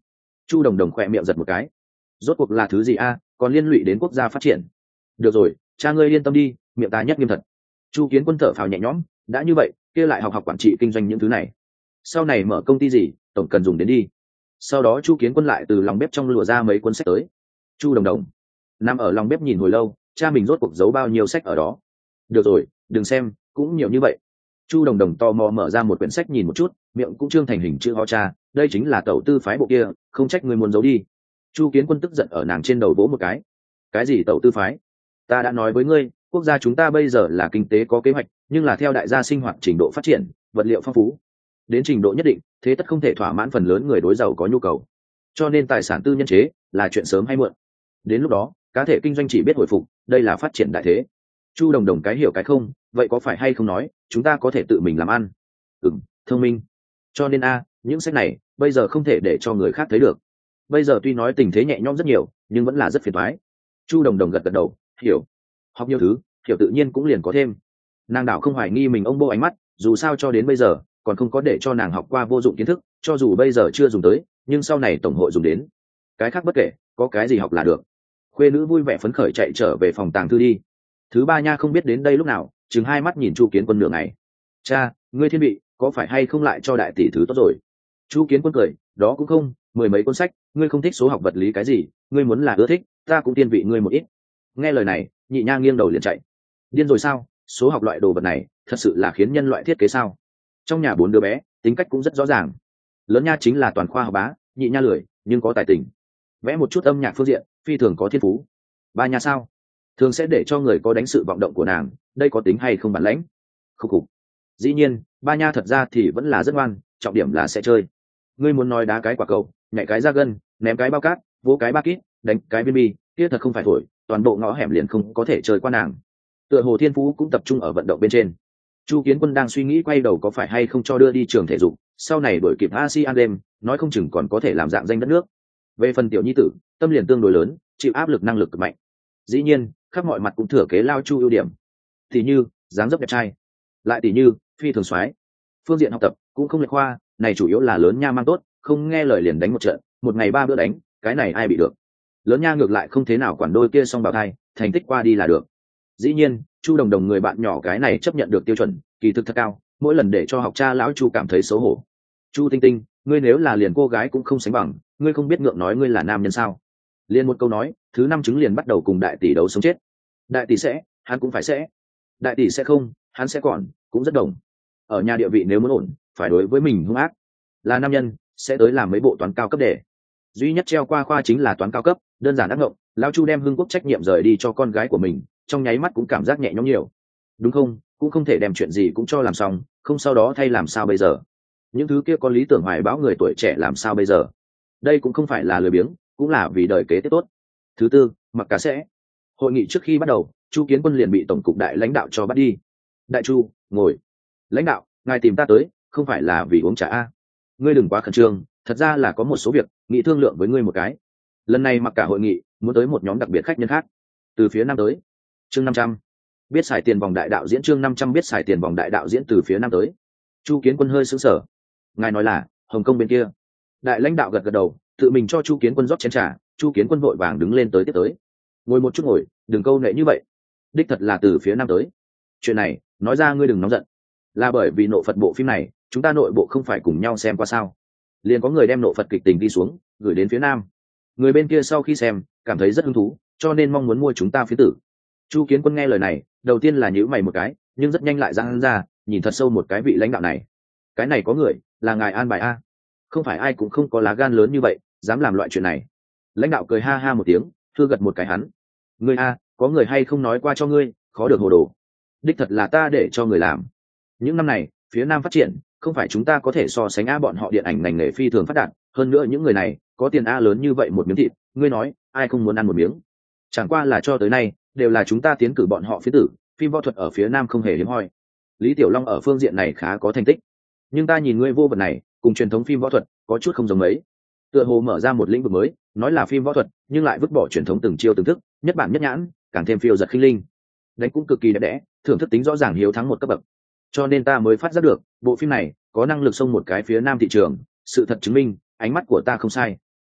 Chu Đồng Đồng khỏe miệng giật một cái. Rốt cuộc là thứ gì a, còn liên lụy đến quốc gia phát triển? Được rồi, cha ngươi yên tâm đi, miệng ta nhất nghiêm thật. Chu Kiến Quân thở phào nhẹ nhõm, đã như vậy, kia lại học quản trị kinh doanh những thứ này. Sau này mở công ty gì, tổng cần dùng đến đi. Sau đó Chu Kiến Quân lại từ lòng bếp trong lùa ra mấy cuốn sách tới. Chu Đồng Đồng nằm ở lòng bếp nhìn hồi lâu, cha mình rốt cuộc giấu bao nhiêu sách ở đó. Được rồi, đừng xem, cũng nhiều như vậy. Chu Đồng Đồng tò mò mở ra một quyển sách nhìn một chút, miệng cũng trương thành hình chữ ho. Cha, đây chính là tẩu tư phái bộ kia, không trách người muốn giấu đi. Chu Kiến Quân tức giận ở nàng trên đầu vỗ một cái gì tẩu tư phái? Ta đã nói với ngươi, quốc gia chúng ta bây giờ là kinh tế có kế hoạch, nhưng là theo đại gia sinh hoạt trình độ phát triển, vật liệu phong phú đến trình độ nhất định, thế tất không thể thỏa mãn phần lớn người đối giàu có nhu cầu, cho nên tài sản tư nhân chế là chuyện sớm hay muộn. Đến lúc đó cá thể kinh doanh chỉ biết hồi phục, đây là phát triển đại thế. Chu Đồng Đồng cái hiểu cái không, vậy có phải hay không nói chúng ta có thể tự mình làm ăn? Thông minh. Cho nên những sách này bây giờ không thể để cho người khác thấy được. Bây giờ tuy nói tình thế nhẹ nhõm rất nhiều, nhưng vẫn là rất phiền toái. Chu Đồng Đồng gật gật đầu, hiểu. Học nhiều thứ, hiểu tự nhiên cũng liền có thêm. Nàng đảo không hoài nghi mình ông bô ánh mắt, dù sao cho đến bây giờ còn không có để cho nàng học qua vô dụng kiến thức, cho dù bây giờ chưa dùng tới, nhưng sau này tổng hội dùng đến. Cái khác bất kể, có cái gì học là được. Khuê nữ vui vẻ phấn khởi chạy trở về phòng tàng thư đi. Thứ ba nha không biết đến đây lúc nào, chừng hai mắt nhìn Chu Kiến Quân nửa ngày. Cha, ngươi thiên vị, có phải hay không lại cho đại tỷ thứ tốt rồi? Chu Kiến Quân cười, đó cũng không, 10 mấy cuốn sách, ngươi không thích số học vật lý cái gì, ngươi muốn là ưa thích, ta cũng tiên vị ngươi một ít. Nghe lời này, nhị nha nghiêng đầu liền chạy. Điên rồi sao? Số học loại đồ vật này thật sự là khiến nhân loại thiết kế sao? Trong nhà 4 đứa bé, tính cách cũng rất rõ ràng. Lớn nha chính là toàn khoa học bá, nhị nha lười nhưng có tài tình, vẽ một chút âm nhạc phương diện phi thường có thiên phú. Ba nha sao? Thường sẽ để cho người có đánh sự vọng động của nàng, đây có tính hay không bản lãnh? Khúc khục. Dĩ nhiên ba nha thật ra thì vẫn là rất ngoan, trọng điểm là sẽ chơi. Ngươi muốn nói đá cái quả cầu, nhảy cái ra gân, ném cái bao cát, vỗ cái ba kít, đánh cái viên bi, kia thật không phải thổi, toàn bộ ngõ hẻm liền không có thể chơi qua nàng. Tựa hồ thiên phú cũng tập trung ở vận động bên trên. Chu Kiến Quân đang suy nghĩ quay đầu có phải hay không cho đưa đi trường thể dục, sau này đổi kịp ASEAN Games, nói không chừng còn có thể làm dạng danh đất nước. Về phần tiểu nhi tử, tâm liền tương đối lớn, chịu áp lực năng lực cực mạnh. Dĩ nhiên khắp mọi mặt cũng thừa kế lao Chu ưu điểm, tỷ như dáng dấp đẹp trai, lại tỷ như phi thường soái. Phương diện học tập cũng không lệch khoa, này chủ yếu là lớn nha mang tốt, không nghe lời liền đánh một trận, một ngày 3 bữa đánh, cái này ai bị được. Lớn nha ngược lại không thế nào quản đôi kia xong bào thai, thành tích qua đi là được. Dĩ nhiên Chu Đồng Đồng người bạn nhỏ cái này chấp nhận được tiêu chuẩn kỳ thực thật cao, mỗi lần để cho học cha lão Chu cảm thấy xấu hổ. Chu Tinh Tinh, ngươi nếu là liền cô gái cũng không sánh bằng, ngươi không biết ngượng nói ngươi là nam nhân sao? Liền một câu nói, thứ 5 chứng liền bắt đầu cùng đại tỷ đấu sống chết. Đại tỷ sẽ, hắn cũng phải sẽ. Đại tỷ sẽ không, hắn sẽ còn, cũng rất đồng. Ở nhà địa vị nếu muốn ổn, phải đối với mình hung ác. Là nam nhân, sẽ tới làm mấy bộ toán cao cấp để. Duy nhất treo qua khoa chính là toán cao cấp, đơn giản ác ngộng, lão Chu đem Hưng Quốc trách nhiệm rời đi cho con gái của mình, trong nháy mắt cũng cảm giác nhẹ nhõm nhiều. Đúng không? Cũng không thể đem chuyện gì cũng cho làm xong, không sau đó thay làm sao bây giờ? Những thứ kia có lý tưởng hoài bão người tuổi trẻ làm sao bây giờ? Đây cũng không phải là lười biếng, cũng là vì đời kế tiếp tốt. Thứ tư, mặc cá sẽ. Hội nghị trước khi bắt đầu, Chu Kiến Quân liền bị tổng cục đại lãnh đạo cho bắt đi. Đại Chu, ngồi. Lãnh đạo, ngài tìm ta tới, không phải là vì uống trà a? Ngươi đừng quá khẩn trương, thật ra là có một số việc nghị thương lượng với ngươi một cái. Lần này mặc cả hội nghị muốn tới một nhóm đặc biệt khách nhân khác, từ phía nam tới. Chương 500. Biết xài tiền vòng đại đạo diễn, chương 500 biết xài tiền vòng đại đạo diễn từ phía nam tới. Chu Kiến Quân hơi sững sờ. Ngài nói là Hồng Kông bên kia? Đại lãnh đạo gật gật đầu, tự mình cho Chu Kiến Quân rót chén trà. Chu Kiến Quân vội vàng đứng lên tới tiếp tới. Ngồi một chút ngồi, đừng câu nệ như vậy. Đích thật là từ phía nam tới. Chuyện này nói ra ngươi đừng nóng giận, là bởi vì nộ Phật bộ phim này chúng ta nội bộ không phải cùng nhau xem qua sao? Liền có người đem nộ Phật kịch tình đi xuống gửi đến phía nam, người bên kia sau khi xem cảm thấy rất hứng thú, cho nên mong muốn mua chúng ta phiến tử. Chu Kiến Quân nghe lời này, đầu tiên là nhíu mày một cái, nhưng rất nhanh lại giãn ra, nhìn thật sâu một cái vị lãnh đạo này. Cái này có người, là ngài an bài a? Không phải ai cũng không có lá gan lớn như vậy, dám làm loại chuyện này. Lãnh đạo cười ha ha một tiếng, thưa gật một cái hắn. Ngươi a, có người hay không nói qua cho ngươi, khó được hồ đồ. Đích thật là ta để cho người làm. Những năm này, phía Nam phát triển, không phải chúng ta có thể so sánh bọn họ điện ảnh ngành nghề phi thường phát đạt, hơn nữa những người này có tiền lớn như vậy một miếng thịt, ngươi nói, ai không muốn ăn một miếng. Chẳng qua là cho tới nay, đều là chúng ta tiến cử bọn họ phía tử, phim võ thuật ở phía Nam không hề hiếm hoi. Lý Tiểu Long ở phương diện này khá có thành tích, nhưng ta nhìn ngươi vô vật này, cùng truyền thống phim võ thuật có chút không giống mấy. Tựa hồ mở ra một lĩnh vực mới, nói là phim võ thuật, nhưng lại vứt bỏ truyền thống từng chiêu từng thức, nhất bản nhất nhãn, càng thêm phiêu giật khinh linh. Đánh cũng cực kỳ đẹp đẽ, thưởng thức tính rõ ràng hiếu thắng một cấp bậc. Cho nên ta mới phát giác được, bộ phim này có năng lực xông một cái phía Nam thị trường, sự thật chứng minh, ánh mắt của ta không sai.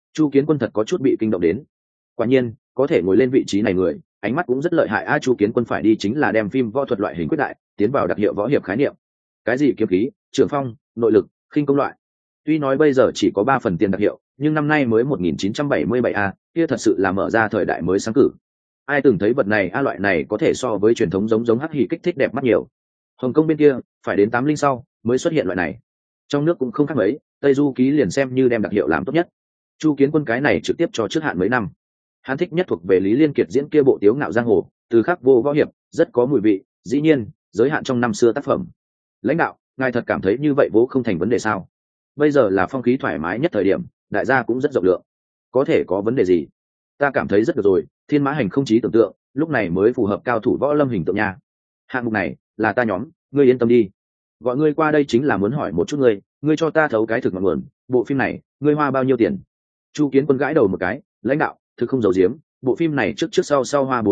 Chu Kiến Quân thật có chút bị kinh động đến. Quả nhiên có thể ngồi lên vị trí này người ánh mắt cũng rất lợi hại. Chu Kiến Quân phải đi chính là đem phim võ thuật loại hình quyết đại tiến vào đặc hiệu võ hiệp khái niệm. Cái gì kiếm khí, trường phong, nội lực, khinh công loại. Tuy nói bây giờ chỉ có 3 phần tiền đặc hiệu, nhưng năm nay mới 1977 kia thật sự là mở ra thời đại mới sáng cử. Ai từng thấy vật này loại này có thể so với truyền thống giống hắc hỉ kích thích đẹp mắt nhiều. Hồng Kông bên kia phải đến 8 linh sau mới xuất hiện loại này. Trong nước cũng không khác mấy, Tây Du Ký liền xem như đem đặc hiệu làm tốt nhất. Chu Kiến Quân cái này trực tiếp cho trước hạn mấy năm. Hắn thích nhất thuộc về Lý Liên Kiệt diễn kia bộ Tiếu Ngạo Giang Hồ, từ khắc vô võ hiệp, rất có mùi vị, dĩ nhiên, giới hạn trong năm xưa tác phẩm. Lãnh đạo, ngài thật cảm thấy như vậy vố không thành vấn đề sao? Bây giờ là phong khí thoải mái nhất thời điểm, đại gia cũng rất rộng lượng. Có thể có vấn đề gì? Ta cảm thấy rất được rồi, thiên mã hành không chí tưởng tượng, lúc này mới phù hợp cao thủ võ lâm hình tượng nha. Hạng mục này là ta nhóm, ngươi yên tâm đi. Gọi ngươi qua đây chính là muốn hỏi một chút ngươi cho ta thấu cái thực ngọn nguồn, bộ phim này, ngươi hoa bao nhiêu tiền? Chu Kiến Quân gãi đầu một cái, lãnh đạo, thực không giấu giếm, bộ phim này trước sau hoa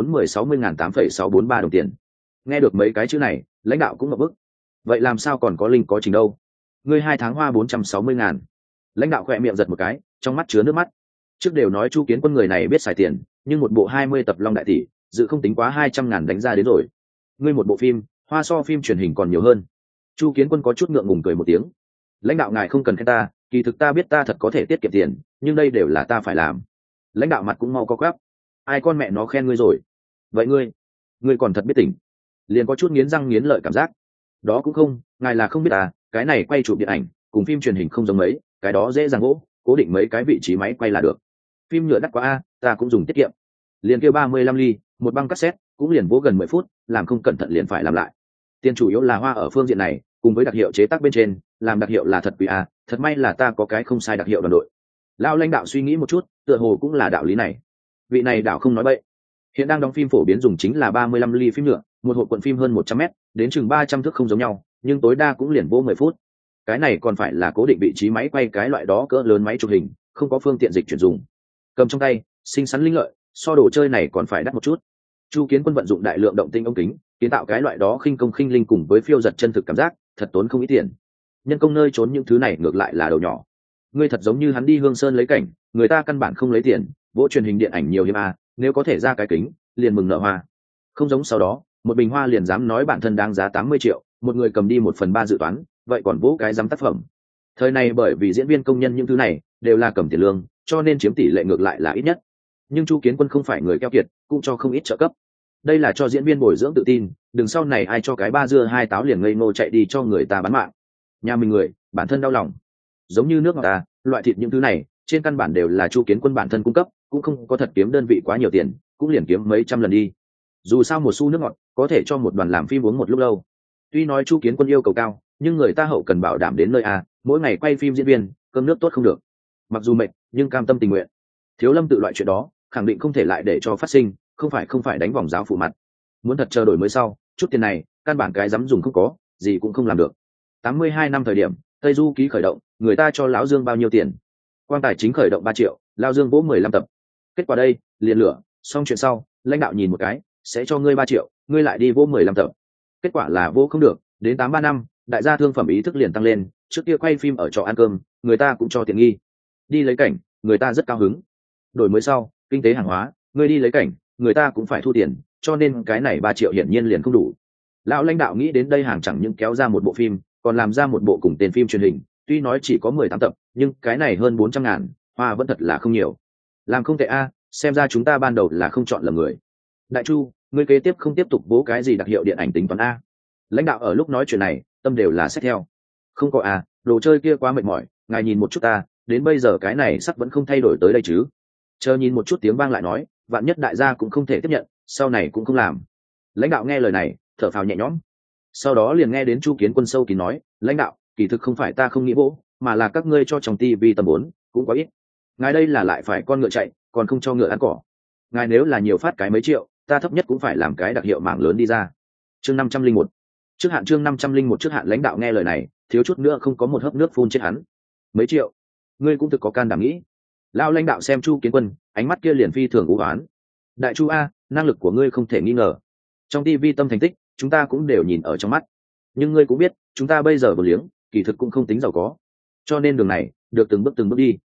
40-60.8,643 đồng tiền. Nghe được mấy cái chữ này, lãnh đạo cũng ngập bức. Vậy làm sao còn có linh có trình đâu? Ngươi 2 tháng hoa 460.000. Lãnh đạo khỏe miệng giật một cái, trong mắt chứa nước mắt. Trước đều nói Chu Kiến Quân người này biết xài tiền, nhưng một bộ 20 tập Long Đại Tỷ, dự không tính quá 200.000 đánh ra đến rồi. Ngươi một bộ phim, hoa so phim truyền hình còn nhiều hơn. Chu Kiến Quân có chút ngượng ngùng cười một tiếng. Lãnh đạo ngài không cần khen ta, kỳ thực ta biết ta thật có thể tiết kiệm tiền, nhưng đây đều là ta phải làm. Lãnh đạo mặt cũng mau co quắp. Ai con mẹ nó khen ngươi rồi? Vậy ngươi còn thật biết tỉnh. Liền có chút nghiến răng nghiến lợi cảm giác. Đó cũng không, ngài là không biết à, cái này quay chụp điện ảnh cùng phim truyền hình không giống mấy, cái đó dễ dàng gỗ, cố định mấy cái vị trí máy quay là được. Phim nhựa đắt quá ta cũng dùng tiết kiệm. Liền kêu 35 ly, một băng cassette cũng liền vỗ gần 10 phút, làm không cẩn thận liền phải làm lại. Tiền chủ yếu là hoa ở phương diện này, cùng với đặc hiệu chế tác bên trên, làm đặc hiệu là thật quý thật may là ta có cái không sai đặc hiệu đoàn đội. Lão lãnh đạo suy nghĩ một chút, tựa hồ cũng là đạo lý này. Vị này đạo không nói bậy. Hiện đang đóng phim phổ biến dùng chính là 35 ly phim nhựa, một hộp cuộn phim hơn 100 mét, đến chừng 300 thước không giống nhau, nhưng tối đa cũng liền vô 10 phút. Cái này còn phải là cố định vị trí máy quay cái loại đó cỡ lớn máy chụp hình, không có phương tiện dịch chuyển dùng. Cầm trong tay, xinh xắn linh lợi, so đồ chơi này còn phải đắt một chút. Chu Kiến Quân vận dụng đại lượng động tinh ống kính, kiến tạo cái loại đó khinh công khinh linh cùng với phiêu giật chân thực cảm giác, thật tốn không ít tiền. Nhân công nơi trốn những thứ này ngược lại là đầu nhỏ. Ngươi thật giống như hắn đi Hương Sơn lấy cảnh, người ta căn bản không lấy tiền, vỗ truyền hình điện ảnh nhiều hiếm nếu có thể ra cái kính, liền mừng nở hoa. Không giống sau đó, một bình hoa liền dám nói bản thân đáng giá 80 triệu, một người cầm đi 1/3 dự toán, vậy còn vỗ cái dám tác phẩm. Thời này bởi vì diễn viên công nhân những thứ này đều là cầm tiền lương, cho nên chiếm tỷ lệ ngược lại là ít nhất. Nhưng Chu Kiến Quân không phải người keo kiệt, cũng cho không ít trợ cấp. Đây là cho diễn viên bồi dưỡng tự tin, đừng sau này ai cho cái 3 dưa 2 táo liền ngây ngô chạy đi cho người ta bán mạng. Nhà mình người, bản thân đau lòng. Giống như nước ngọt loại thịt những thứ này, trên căn bản đều là Chu Kiến Quân bản thân cung cấp, cũng không có thật kiếm đơn vị quá nhiều tiền, cũng liền kiếm mấy trăm lần đi. Dù sao một xu nước ngọt có thể cho một đoàn làm phim uống một lúc lâu. Tuy nói Chu Kiến Quân yêu cầu cao, nhưng người ta hậu cần bảo đảm đến nơi mỗi ngày quay phim diễn viên, cơm nước tốt không được. Mặc dù mệt, nhưng cam tâm tình nguyện. Thiếu Lâm tự loại chuyện đó, khẳng định không thể lại để cho phát sinh, không phải đánh vòng giáo phủ mặt. Muốn thật chờ đổi mới sau, chút tiền này, căn bản cái dám dùng không có, gì cũng không làm được. 82 năm thời điểm, Tây Du Ký khởi động, người ta cho lão Dương bao nhiêu tiền? Quan tài chính khởi động 3 triệu, lão Dương vỗ 15 tập. Kết quả đây, liền lửa, xong chuyện sau, lãnh đạo nhìn một cái, sẽ cho ngươi 3 triệu, ngươi lại đi vỗ 15 tập. Kết quả là vô không được, đến 83 năm, đại gia thương phẩm ý thức liền tăng lên, trước kia quay phim ở trọ ăn cơm, người ta cũng cho tiện nghi. Đi lấy cảnh, người ta rất cao hứng. Đổi mới sau, kinh tế hàng hóa, ngươi đi lấy cảnh, người ta cũng phải thu tiền, cho nên cái này 3 triệu hiển nhiên liền không đủ. Lão lãnh đạo nghĩ đến đây hàng chẳng những kéo ra một bộ phim, còn làm ra một bộ cùng tên phim truyền hình, tuy nói chỉ có 18 tập, nhưng cái này hơn 400.000, hoa vẫn thật là không nhiều. Làm không tệ xem ra chúng ta ban đầu là không chọn lầm người. Đại Chu, ngươi kế tiếp không tiếp tục bố cái gì đặc hiệu điện ảnh tính toán lãnh đạo ở lúc nói chuyện này, tâm đều là xét theo. Không có đồ chơi kia quá mệt mỏi, ngài nhìn một chút ta, đến bây giờ cái này sắc vẫn không thay đổi tới đây chứ. Chờ nhìn một chút tiếng vang lại nói, vạn nhất đại gia cũng không thể tiếp nhận, sau này cũng không làm. Lãnh đạo nghe lời này, thở phào nhẹ nhõm. Sau đó liền nghe đến Chu Kiến Quân sâu kín nói, lãnh đạo, kỳ thực không phải ta không nghĩ bố, mà là các ngươi cho trong tivi tầm 4, cũng quá ít. Ngài đây là lại phải con ngựa chạy, còn không cho ngựa ăn cỏ. Ngài nếu là nhiều phát cái mấy triệu, ta thấp nhất cũng phải làm cái đặc hiệu mảng lớn đi ra. Chương 501. Trước hạn chương 501 trước hạn lãnh đạo nghe lời này, thiếu chút nữa không có một hớp nước phun chết hắn. Mấy triệu? Ngươi cũng thực có can đảm nghĩ. Lão lãnh đạo xem Chu Kiến Quân, ánh mắt kia liền phi thường u uất. Đại Chu năng lực của ngươi không thể nghi ngờ. Trong tivi tâm thành tích, chúng ta cũng đều nhìn ở trong mắt. Nhưng ngươi cũng biết, chúng ta bây giờ vừa liếng, kỳ thực cũng không tính giàu có. Cho nên đường này, được từng bước đi.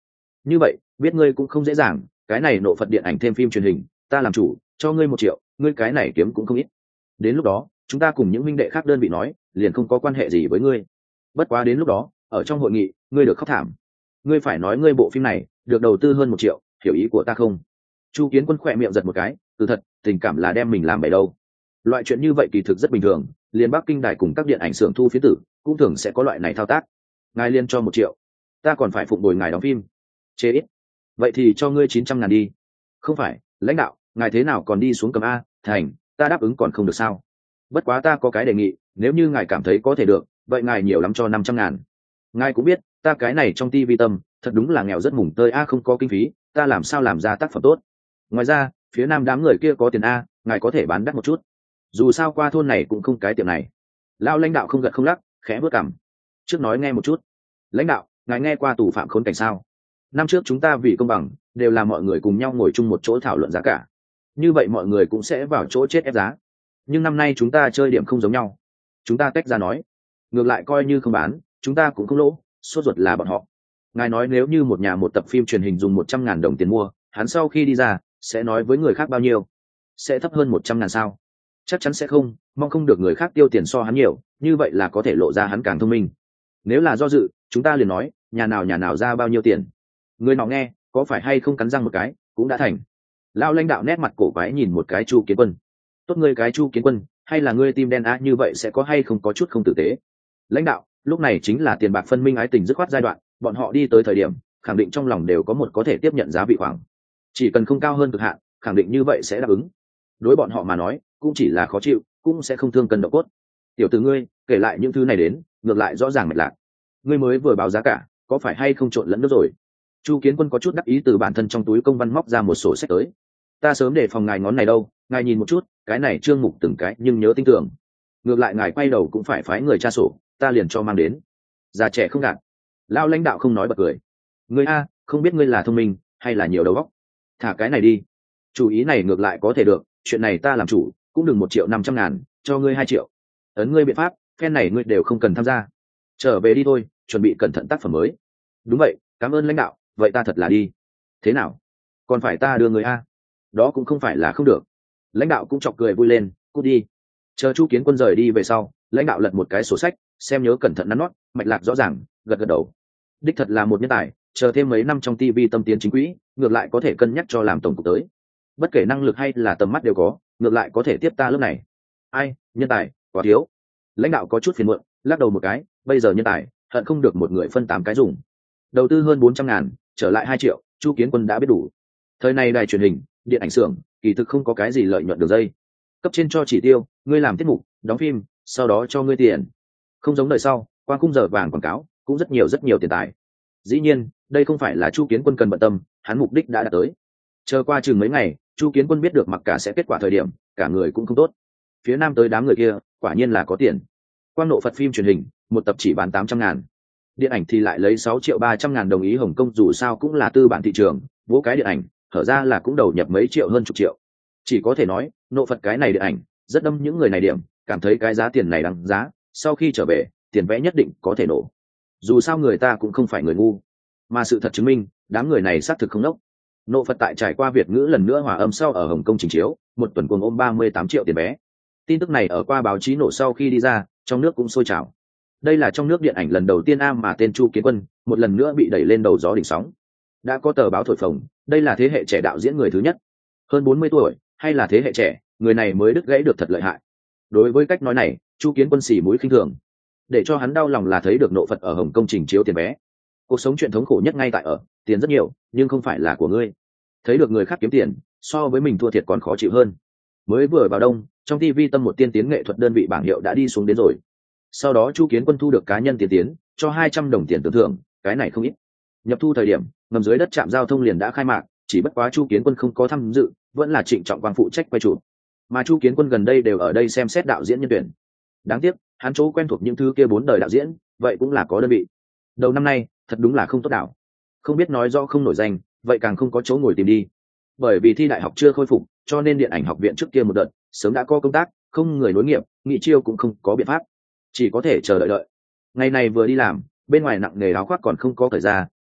như vậy biết ngươi cũng không dễ dàng, cái này nộ Phật điện ảnh thêm phim truyền hình, ta làm chủ, cho ngươi 1 triệu, ngươi cái này kiếm cũng không ít. Đến lúc đó chúng ta cùng những minh đệ khác đơn vị nói, liền không có quan hệ gì với ngươi. Bất quá đến lúc đó ở trong hội nghị ngươi được khóc thảm, ngươi phải nói ngươi bộ phim này được đầu tư hơn 1 triệu, hiểu ý của ta không? Chu Kiến Quân khỏe miệng giật một cái, từ thật tình cảm là đem mình làm bậy đâu. Loại chuyện như vậy kỳ thực rất bình thường, liền Bắc Kinh đài cùng các điện ảnh xưởng thu phiến tử cũng thường sẽ có loại này thao tác. Ngài liên cho 1 triệu, ta còn phải phụng bồi ngài đóng phim, chê ít. Vậy thì cho ngươi 900.000 đi. Không phải lãnh đạo, ngài thế nào còn đi xuống cầm a thành, ta đáp ứng còn không được sao? Bất quá ta có cái đề nghị, nếu như ngài cảm thấy có thể được, vậy ngài nhiều lắm cho 500.000. Ngài cũng biết ta cái này trong TV tâm thật đúng là nghèo rất mùng tơi a, không có kinh phí, ta làm sao làm ra tác phẩm tốt. Ngoài ra phía nam đám người kia có tiền a, ngài có thể bán đắt một chút, dù sao qua thôn này cũng không cái tiệm này. Lão lãnh đạo không gật không lắc, khẽ bước cằm. Trước nói nghe một chút. Lãnh đạo, ngài nghe qua tù phạm khốn cảnh sao? Năm trước chúng ta vì công bằng đều là mọi người cùng nhau ngồi chung một chỗ thảo luận giá cả, như vậy mọi người cũng sẽ vào chỗ chết ép giá. Nhưng năm nay chúng ta chơi điểm không giống nhau, chúng ta tách ra nói, ngược lại coi như không bán chúng ta cũng không lỗ, sốt ruột là bọn họ. Ngài nói nếu như một nhà một tập phim truyền hình dùng 100.000 đồng tiền mua, hắn sau khi đi ra sẽ nói với người khác bao nhiêu? Sẽ thấp hơn 100.000 sao? Chắc chắn sẽ không, mong không được người khác tiêu tiền so hắn nhiều, như vậy là có thể lộ ra hắn càng thông minh. Nếu là do dự, chúng ta liền nói nhà nào ra bao nhiêu tiền. Người nào nghe có phải hay không cắn răng một cái cũng đã thành. Lão lãnh đạo nét mặt cổ quái nhìn một cái Chu Kiến Quân. Tốt ngươi cái Chu Kiến Quân, hay là ngươi tim đen á, như vậy sẽ có hay không có chút không tử tế? Lãnh đạo, lúc này chính là tiền bạc phân minh ái tình dứt khoát giai đoạn, bọn họ đi tới thời điểm khẳng định trong lòng đều có một có thể tiếp nhận giá vị khoảng, chỉ cần không cao hơn cực hạn, khẳng định như vậy sẽ đáp ứng. Đối bọn họ mà nói cũng chỉ là khó chịu, cũng sẽ không thương cân độ cốt. Tiểu tử ngươi kể lại những thứ này đến, ngược lại rõ ràng mạch lạc. Ngươi mới vừa báo giá cả, có phải hay không trộn lẫn nước rồi? Chu Kiến Quân có chút đắc ý từ bản thân trong túi công văn móc ra một sổ sách tới. Ta sớm để phòng ngài ngón này đâu, ngài nhìn một chút, cái này chương mục từng cái nhưng nhớ tinh tưởng. Ngược lại ngài quay đầu cũng phải phái người tra sổ, ta liền cho mang đến. Già trẻ không gạt. Lão lãnh đạo không nói bật cười. Ngươi a, không biết ngươi là thông minh hay là nhiều đầu óc. Thả cái này đi. Chủ ý này ngược lại có thể được, chuyện này ta làm chủ, cũng đừng 1.500.000, cho ngươi 2 triệu. Ấn ngươi biện pháp, phen này ngươi đều không cần tham gia. Trở về đi thôi, chuẩn bị cẩn thận tác phẩm mới. Đúng vậy, cảm ơn lãnh đạo, vậy ta thật là đi. Thế nào? Còn phải ta đưa người a? Đó cũng không phải là không được. Lãnh đạo cũng chọc cười vui lên, cút đi. Chờ Chu Kiến Quân rời đi về sau, lãnh đạo lật một cái sổ sách, xem nhớ cẩn thận nắn nót, mạch lạc rõ ràng, gật gật đầu. Đích thật là một nhân tài, chờ thêm mấy năm trong TV tâm tiến chính quỹ, ngược lại có thể cân nhắc cho làm tổng cục tới. Bất kể năng lực hay là tầm mắt đều có, ngược lại có thể tiếp ta lớp này. Ai, nhân tài quá thiếu. Lãnh đạo có chút phiền muộn, lắc đầu một cái, bây giờ nhân tài hận không được một người phân 8 cái dùng. Đầu tư hơn 400.000, trở lại 2 triệu, Chu Kiến Quân đã biết đủ. Thời này đài truyền hình, điện ảnh xưởng kỳ thực không có cái gì lợi nhuận đường dây. Cấp trên cho chỉ tiêu, ngươi làm tiết mục, đóng phim, sau đó cho ngươi tiền. Không giống đời sau, qua khung giờ vàng quảng cáo cũng rất nhiều tiền tài. Dĩ nhiên đây không phải là Chu Kiến Quân cần bận tâm, hắn mục đích đã đạt tới. Chờ qua chừng mấy ngày, Chu Kiến Quân biết được mặc cả sẽ kết quả thời điểm, cả người cũng không tốt. Phía nam tới đám người kia quả nhiên là có tiền. Quang nộ Phật phim truyền hình một tập chỉ bán 800.000, điện ảnh thì lại lấy 6.300.000 đồng ý Hồng Kông, dù sao cũng là tư bản thị trường, vỗ cái điện ảnh thở ra là cũng đầu nhập mấy triệu hơn chục triệu. Chỉ có thể nói nộ Phật cái này điện ảnh rất đâm những người này điểm, cảm thấy cái giá tiền này đáng giá, sau khi trở về tiền vẽ nhất định có thể nổ. Dù sao người ta cũng không phải người ngu, mà sự thật chứng minh đám người này xác thực không nốc. Nộ Phật tại trải qua Việt ngữ lần nữa hòa âm sau ở Hồng Kông trình chiếu, một tuần cuồng ôm 38 triệu tiền vé. Tin tức này ở qua báo chí nổ sau khi đi ra, trong nước cũng sôi trào. Đây là trong nước điện ảnh lần đầu tiên mà tên Chu Kiến Quân một lần nữa bị đẩy lên đầu gió đỉnh sóng. Đã có tờ báo thổi phồng, đây là thế hệ trẻ đạo diễn người thứ nhất, hơn 40 tuổi, hay là thế hệ trẻ, người này mới đứt gãy được thật lợi hại. Đối với cách nói này, Chu Kiến Quân xì mũi khinh thường. Để cho hắn đau lòng là thấy được Nộ Phật ở Hồng Kông trình chiếu tiền vé. Cuộc sống chuyện thống khổ nhất ngay tại ở, tiền rất nhiều, nhưng không phải là của ngươi. Thấy được người khác kiếm tiền, so với mình thua thiệt còn khó chịu hơn. Mới vừa vào đông, trong TV tâm một tiên tiến nghệ thuật đơn vị bảng hiệu đã đi xuống đến rồi. Sau đó Chu Kiến Quân thu được cá nhân tiên tiến, cho 200 đồng tiền tưởng thưởng, cái này không ít. Nhập thu thời điểm, ngầm dưới đất trạm giao thông liền đã khai mạc, chỉ bất quá Chu Kiến Quân không có tham dự, vẫn là Trịnh Trọng Quang phụ trách quay chụp. Mà Chu Kiến Quân gần đây đều ở đây xem xét đạo diễn nhân tuyển. Đáng tiếc, hắn chỗ quen thuộc những thứ kia 4 đời đạo diễn, vậy cũng là có đơn vị. Đầu năm nay, thật đúng là không tốt đảo. Không biết nói do không nổi danh, vậy càng không có chỗ ngồi tìm đi. Bởi vì thi đại học chưa khôi phục, cho nên điện ảnh học viện trước kia một đợt sớm đã có công tác, không người nối nghiệp, nghị chiêu cũng không có biện pháp, chỉ có thể chờ đợi. Ngày này vừa đi làm, bên ngoài nặng nề áo khoác còn không có cởi ra,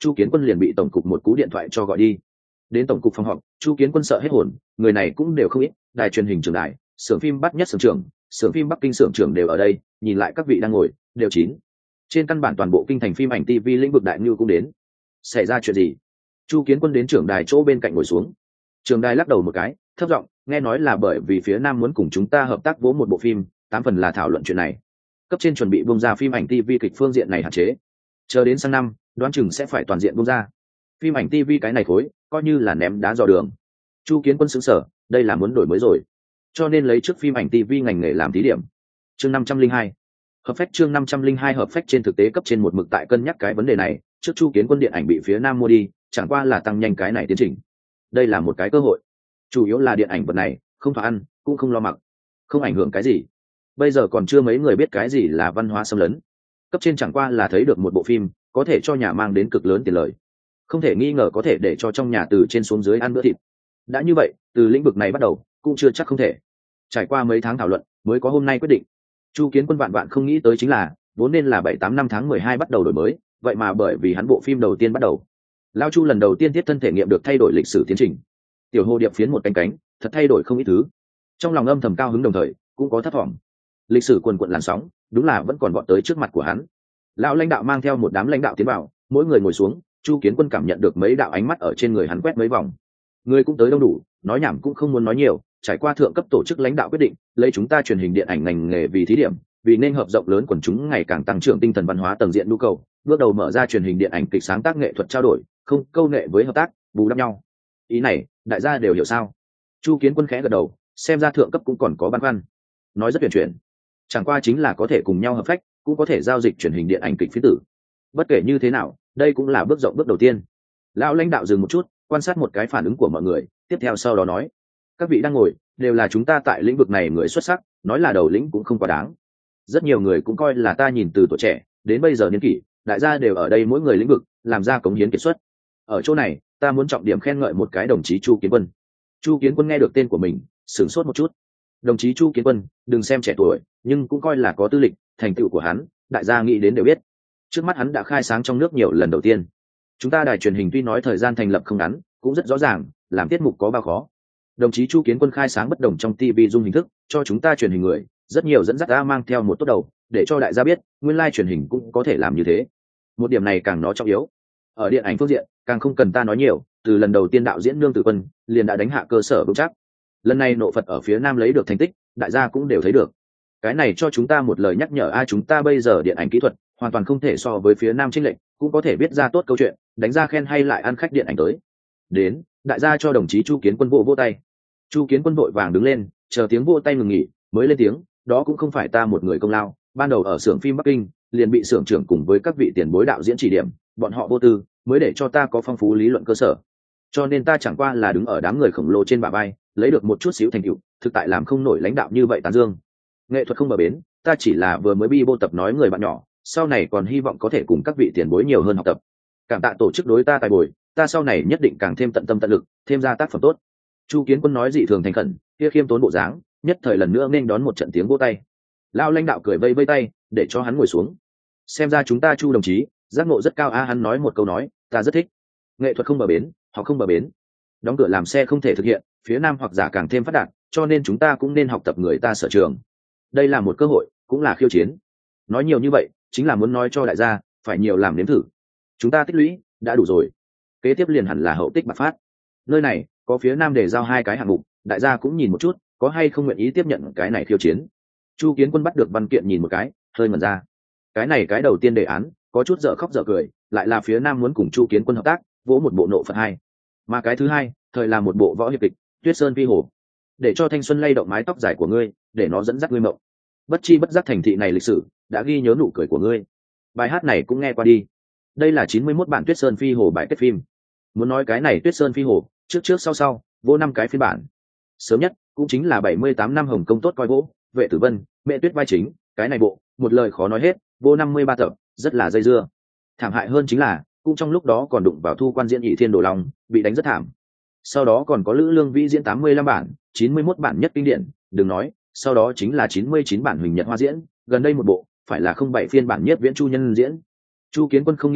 Chu Kiến Quân liền bị tổng cục một cú điện thoại cho gọi đi. Đến tổng cục phòng họp, Chu Kiến Quân sợ hết hồn, người này cũng đều không ít, đài truyền hình trưởng đài, xưởng phim Bắc Nhất xưởng trưởng, xưởng phim Bắc Kinh xưởng trưởng đều ở đây, nhìn lại các vị đang ngồi, đều chín. Trên căn bản toàn bộ kinh thành phim ảnh TV lĩnh vực đại lưu cũng đến. Xảy ra chuyện gì? Chu Kiến Quân đến trưởng đài chỗ bên cạnh ngồi xuống. Trưởng đài lắc đầu một cái, thấp giọng, nghe nói là bởi vì phía Nam muốn cùng chúng ta hợp tác vỗ một bộ phim, 8 phần là thảo luận chuyện này. Cấp trên chuẩn bị bung ra phim ảnh TV kịch phương diện này hạn chế. Chờ đến sang năm, đoán chừng sẽ phải toàn diện bung ra. Phim ảnh TV cái này khối, coi như là ném đá dò đường. Chu Kiến Quân sững sờ, đây là muốn đổi mới rồi. Cho nên lấy trước phim ảnh TV ngành nghề làm thí điểm. Chương 502. Hợp phách chương 502 hợp phách trên thực tế cấp trên một mực tại cân nhắc cái vấn đề này, trước Chu Kiến Quân điện ảnh bị phía Nam mua đi, chẳng qua là tăng nhanh cái này tiến trình. Đây là một cái cơ hội. Chủ yếu là điện ảnh vật này, không phải ăn, cũng không lo mặc, không ảnh hưởng cái gì. Bây giờ còn chưa mấy người biết cái gì là văn hóa xâm lấn. Cấp trên chẳng qua là thấy được một bộ phim, có thể cho nhà mang đến cực lớn tiền lời. Không thể nghi ngờ có thể để cho trong nhà từ trên xuống dưới ăn bữa thịt. Đã như vậy, từ lĩnh vực này bắt đầu, cũng chưa chắc không thể. Trải qua mấy tháng thảo luận, mới có hôm nay quyết định. Chu Kiến Quân vạn vạn không nghĩ tới chính là, vốn nên là 7-8 năm tháng 12 bắt đầu đổi mới, vậy mà bởi vì hắn bộ phim đầu tiên bắt đầu. Lao Chu lần đầu tiên thiết thân thể nghiệm được thay đổi lịch sử tiến trình. Tiểu Hồ Điệp phiến một cánh cánh, thật thay đổi không ít thứ. Trong lòng âm thầm cao hứng đồng thời, cũng có thất vọng. Lịch sử quần quần làn sóng, đúng là vẫn còn vọt tới trước mặt của hắn. Lão lãnh đạo mang theo một đám lãnh đạo tiến vào, mỗi người ngồi xuống, Chu Kiến Quân cảm nhận được mấy đạo ánh mắt ở trên người hắn quét mấy vòng. Người cũng tới đông đủ, nói nhảm cũng không muốn nói nhiều, trải qua thượng cấp tổ chức lãnh đạo quyết định, lấy chúng ta truyền hình điện ảnh ngành nghề vì thí điểm, vì nên hợp rộng lớn quần chúng ngày càng tăng trưởng tinh thần văn hóa tầng diện nhu cầu, bước đầu mở ra truyền hình điện ảnh kịch sáng tác nghệ thuật trao đổi, không câu nệ với hợp tác, bù đắp nhau. Ý này, đại gia đều hiểu sao? Chu Kiến Quân khẽ gật đầu, xem ra thượng cấp cũng còn có băn khoăn. Nói rất tuyển chuyển, chẳng qua chính là có thể cùng nhau hợp phách, cũng có thể giao dịch truyền hình điện ảnh kịch phiến tử. Bất kể như thế nào, đây cũng là bước rộng bước đầu tiên. Lão lãnh đạo dừng một chút, quan sát một cái phản ứng của mọi người, tiếp theo sau đó nói: các vị đang ngồi đều là chúng ta tại lĩnh vực này người xuất sắc, nói là đầu lĩnh cũng không quá đáng. Rất nhiều người cũng coi là ta nhìn từ tuổi trẻ đến bây giờ niên kỷ, đại gia đều ở đây mỗi người lĩnh vực làm ra cống hiến kiệt xuất. Ở chỗ này, ta muốn trọng điểm khen ngợi một cái đồng chí Chu Kiến Quân. Chu Kiến Quân nghe được tên của mình, sửng sốt một chút. Đồng chí Chu Kiến Quân, đừng xem trẻ tuổi, nhưng cũng coi là có tư lịch, thành tựu của hắn, đại gia nghĩ đến đều biết. Trước mắt hắn đã khai sáng trong nước nhiều lần đầu tiên. Chúng ta đài truyền hình tuy nói thời gian thành lập không ngắn, cũng rất rõ ràng, làm tiết mục có bao khó. Đồng chí Chu Kiến Quân khai sáng bất đồng trong TV dung hình thức, cho chúng ta truyền hình người, rất nhiều dẫn dắt ta mang theo một tốt đầu, để cho đại gia biết, nguyên lai truyền hình cũng có thể làm như thế. Một điểm này càng nó trọng yếu. Ở điện ảnh phương diện, càng không cần ta nói nhiều, từ lần đầu tiên đạo diễn Nương Tử Quân liền đã đánh hạ cơ sở vững chắc. Lần này nộ Phật ở phía Nam lấy được thành tích, đại gia cũng đều thấy được. Cái này cho chúng ta một lời nhắc nhở chúng ta bây giờ điện ảnh kỹ thuật hoàn toàn không thể so với phía Nam chênh lệch, cũng có thể viết ra tốt câu chuyện, đánh ra khen hay lại ăn khách điện ảnh tới. Đến, đại gia cho đồng chí Chu Kiến Quân vỗ tay. Chu Kiến Quân vội vàng đứng lên, chờ tiếng vỗ tay ngừng nghỉ, mới lên tiếng, đó cũng không phải ta một người công lao, ban đầu ở xưởng phim Bắc Kinh, liền bị xưởng trưởng cùng với các vị tiền bối đạo diễn chỉ điểm, bọn họ vô tư, mới để cho ta có phong phú lý luận cơ sở. Cho nên ta chẳng qua là đứng ở đám người khổng lồ trên bả vai, lấy được một chút xíu thành tựu, thực tại làm không nổi lãnh đạo như vậy tán dương. Nghệ thuật không bờ bến, ta chỉ là vừa mới bi bô tập nói người bạn nhỏ, sau này còn hy vọng có thể cùng các vị tiền bối nhiều hơn học tập. Cảm tạ tổ chức đối ta tài bồi, ta sau này nhất định càng thêm tận tâm tận lực, thêm ra tác phẩm tốt. Chu Kiến Quân nói dị thường thành khẩn, kia khiêm tốn bộ dáng, nhất thời lần nữa nên đón một trận tiếng vỗ tay. Lão lãnh đạo cười vây vây tay, để cho hắn ngồi xuống. Xem ra chúng ta Chu đồng chí, giác ngộ rất cao hắn nói một câu nói, ta rất thích. Nghệ thuật không bờ bến, học không bờ bến. Đóng cửa làm xe không thể thực hiện, phía Nam hoặc giả càng thêm phát đạt, cho nên chúng ta cũng nên học tập người ta sở trường. Đây là một cơ hội, cũng là khiêu chiến. Nói nhiều như vậy, chính là muốn nói cho đại gia, phải nhiều làm nếm thử. Chúng ta tích lũy, đã đủ rồi. Kế tiếp liền hẳn là hậu tích bạc phát. Nơi này, có phía Nam để giao 2 cái hạng mục, đại gia cũng nhìn một chút, có hay không nguyện ý tiếp nhận cái này khiêu chiến. Chu Kiến Quân bắt được văn kiện nhìn một cái, hơi ngẩn ra. Cái này cái đầu tiên đề án, có chút dở khóc dở cười, lại là phía Nam muốn cùng Chu Kiến Quân hợp tác, vỗ một bộ nộ Phật 2. Mà cái thứ hai, thời là một bộ võ hiệp kịch, Tuyết Sơn Phi Hồ. Để cho thanh xuân lay động mái tóc dài của ngươi, để nó dẫn dắt ngươi mộng. Bất chi bất giác thành thị này lịch sử, đã ghi nhớ nụ cười của ngươi. Bài hát này cũng nghe qua đi. Đây là 91 bản Tuyết Sơn Phi Hồ bài kết phim. Muốn nói cái này Tuyết Sơn Phi Hồ, trước sau, vô 5 cái phiên bản. Sớm nhất, cũng chính là 78 năm Hồng Công tốt coi vỗ, Vệ Tử Vân, Mẹ Tuyết vai chính, cái này bộ, một lời khó nói hết, vô 53 tập, rất là dây dưa. Thảm hại hơn chính là, cũng trong lúc đó còn đụng vào Thu Quan diễn Nhị Thiên Đồ Long, bị đánh rất thảm. Sau đó còn có Lữ Lương Vĩ diễn 85 bản, 91 bản nhất kinh điển, đừng nói, sau đó chính là 99 bản Huỳnh Nhật Hoa diễn, gần đây một bộ, phải là 07 phiên bản nhất Viễn Chu Nhân diễn. Chu Kiến Quân không nghĩ tới,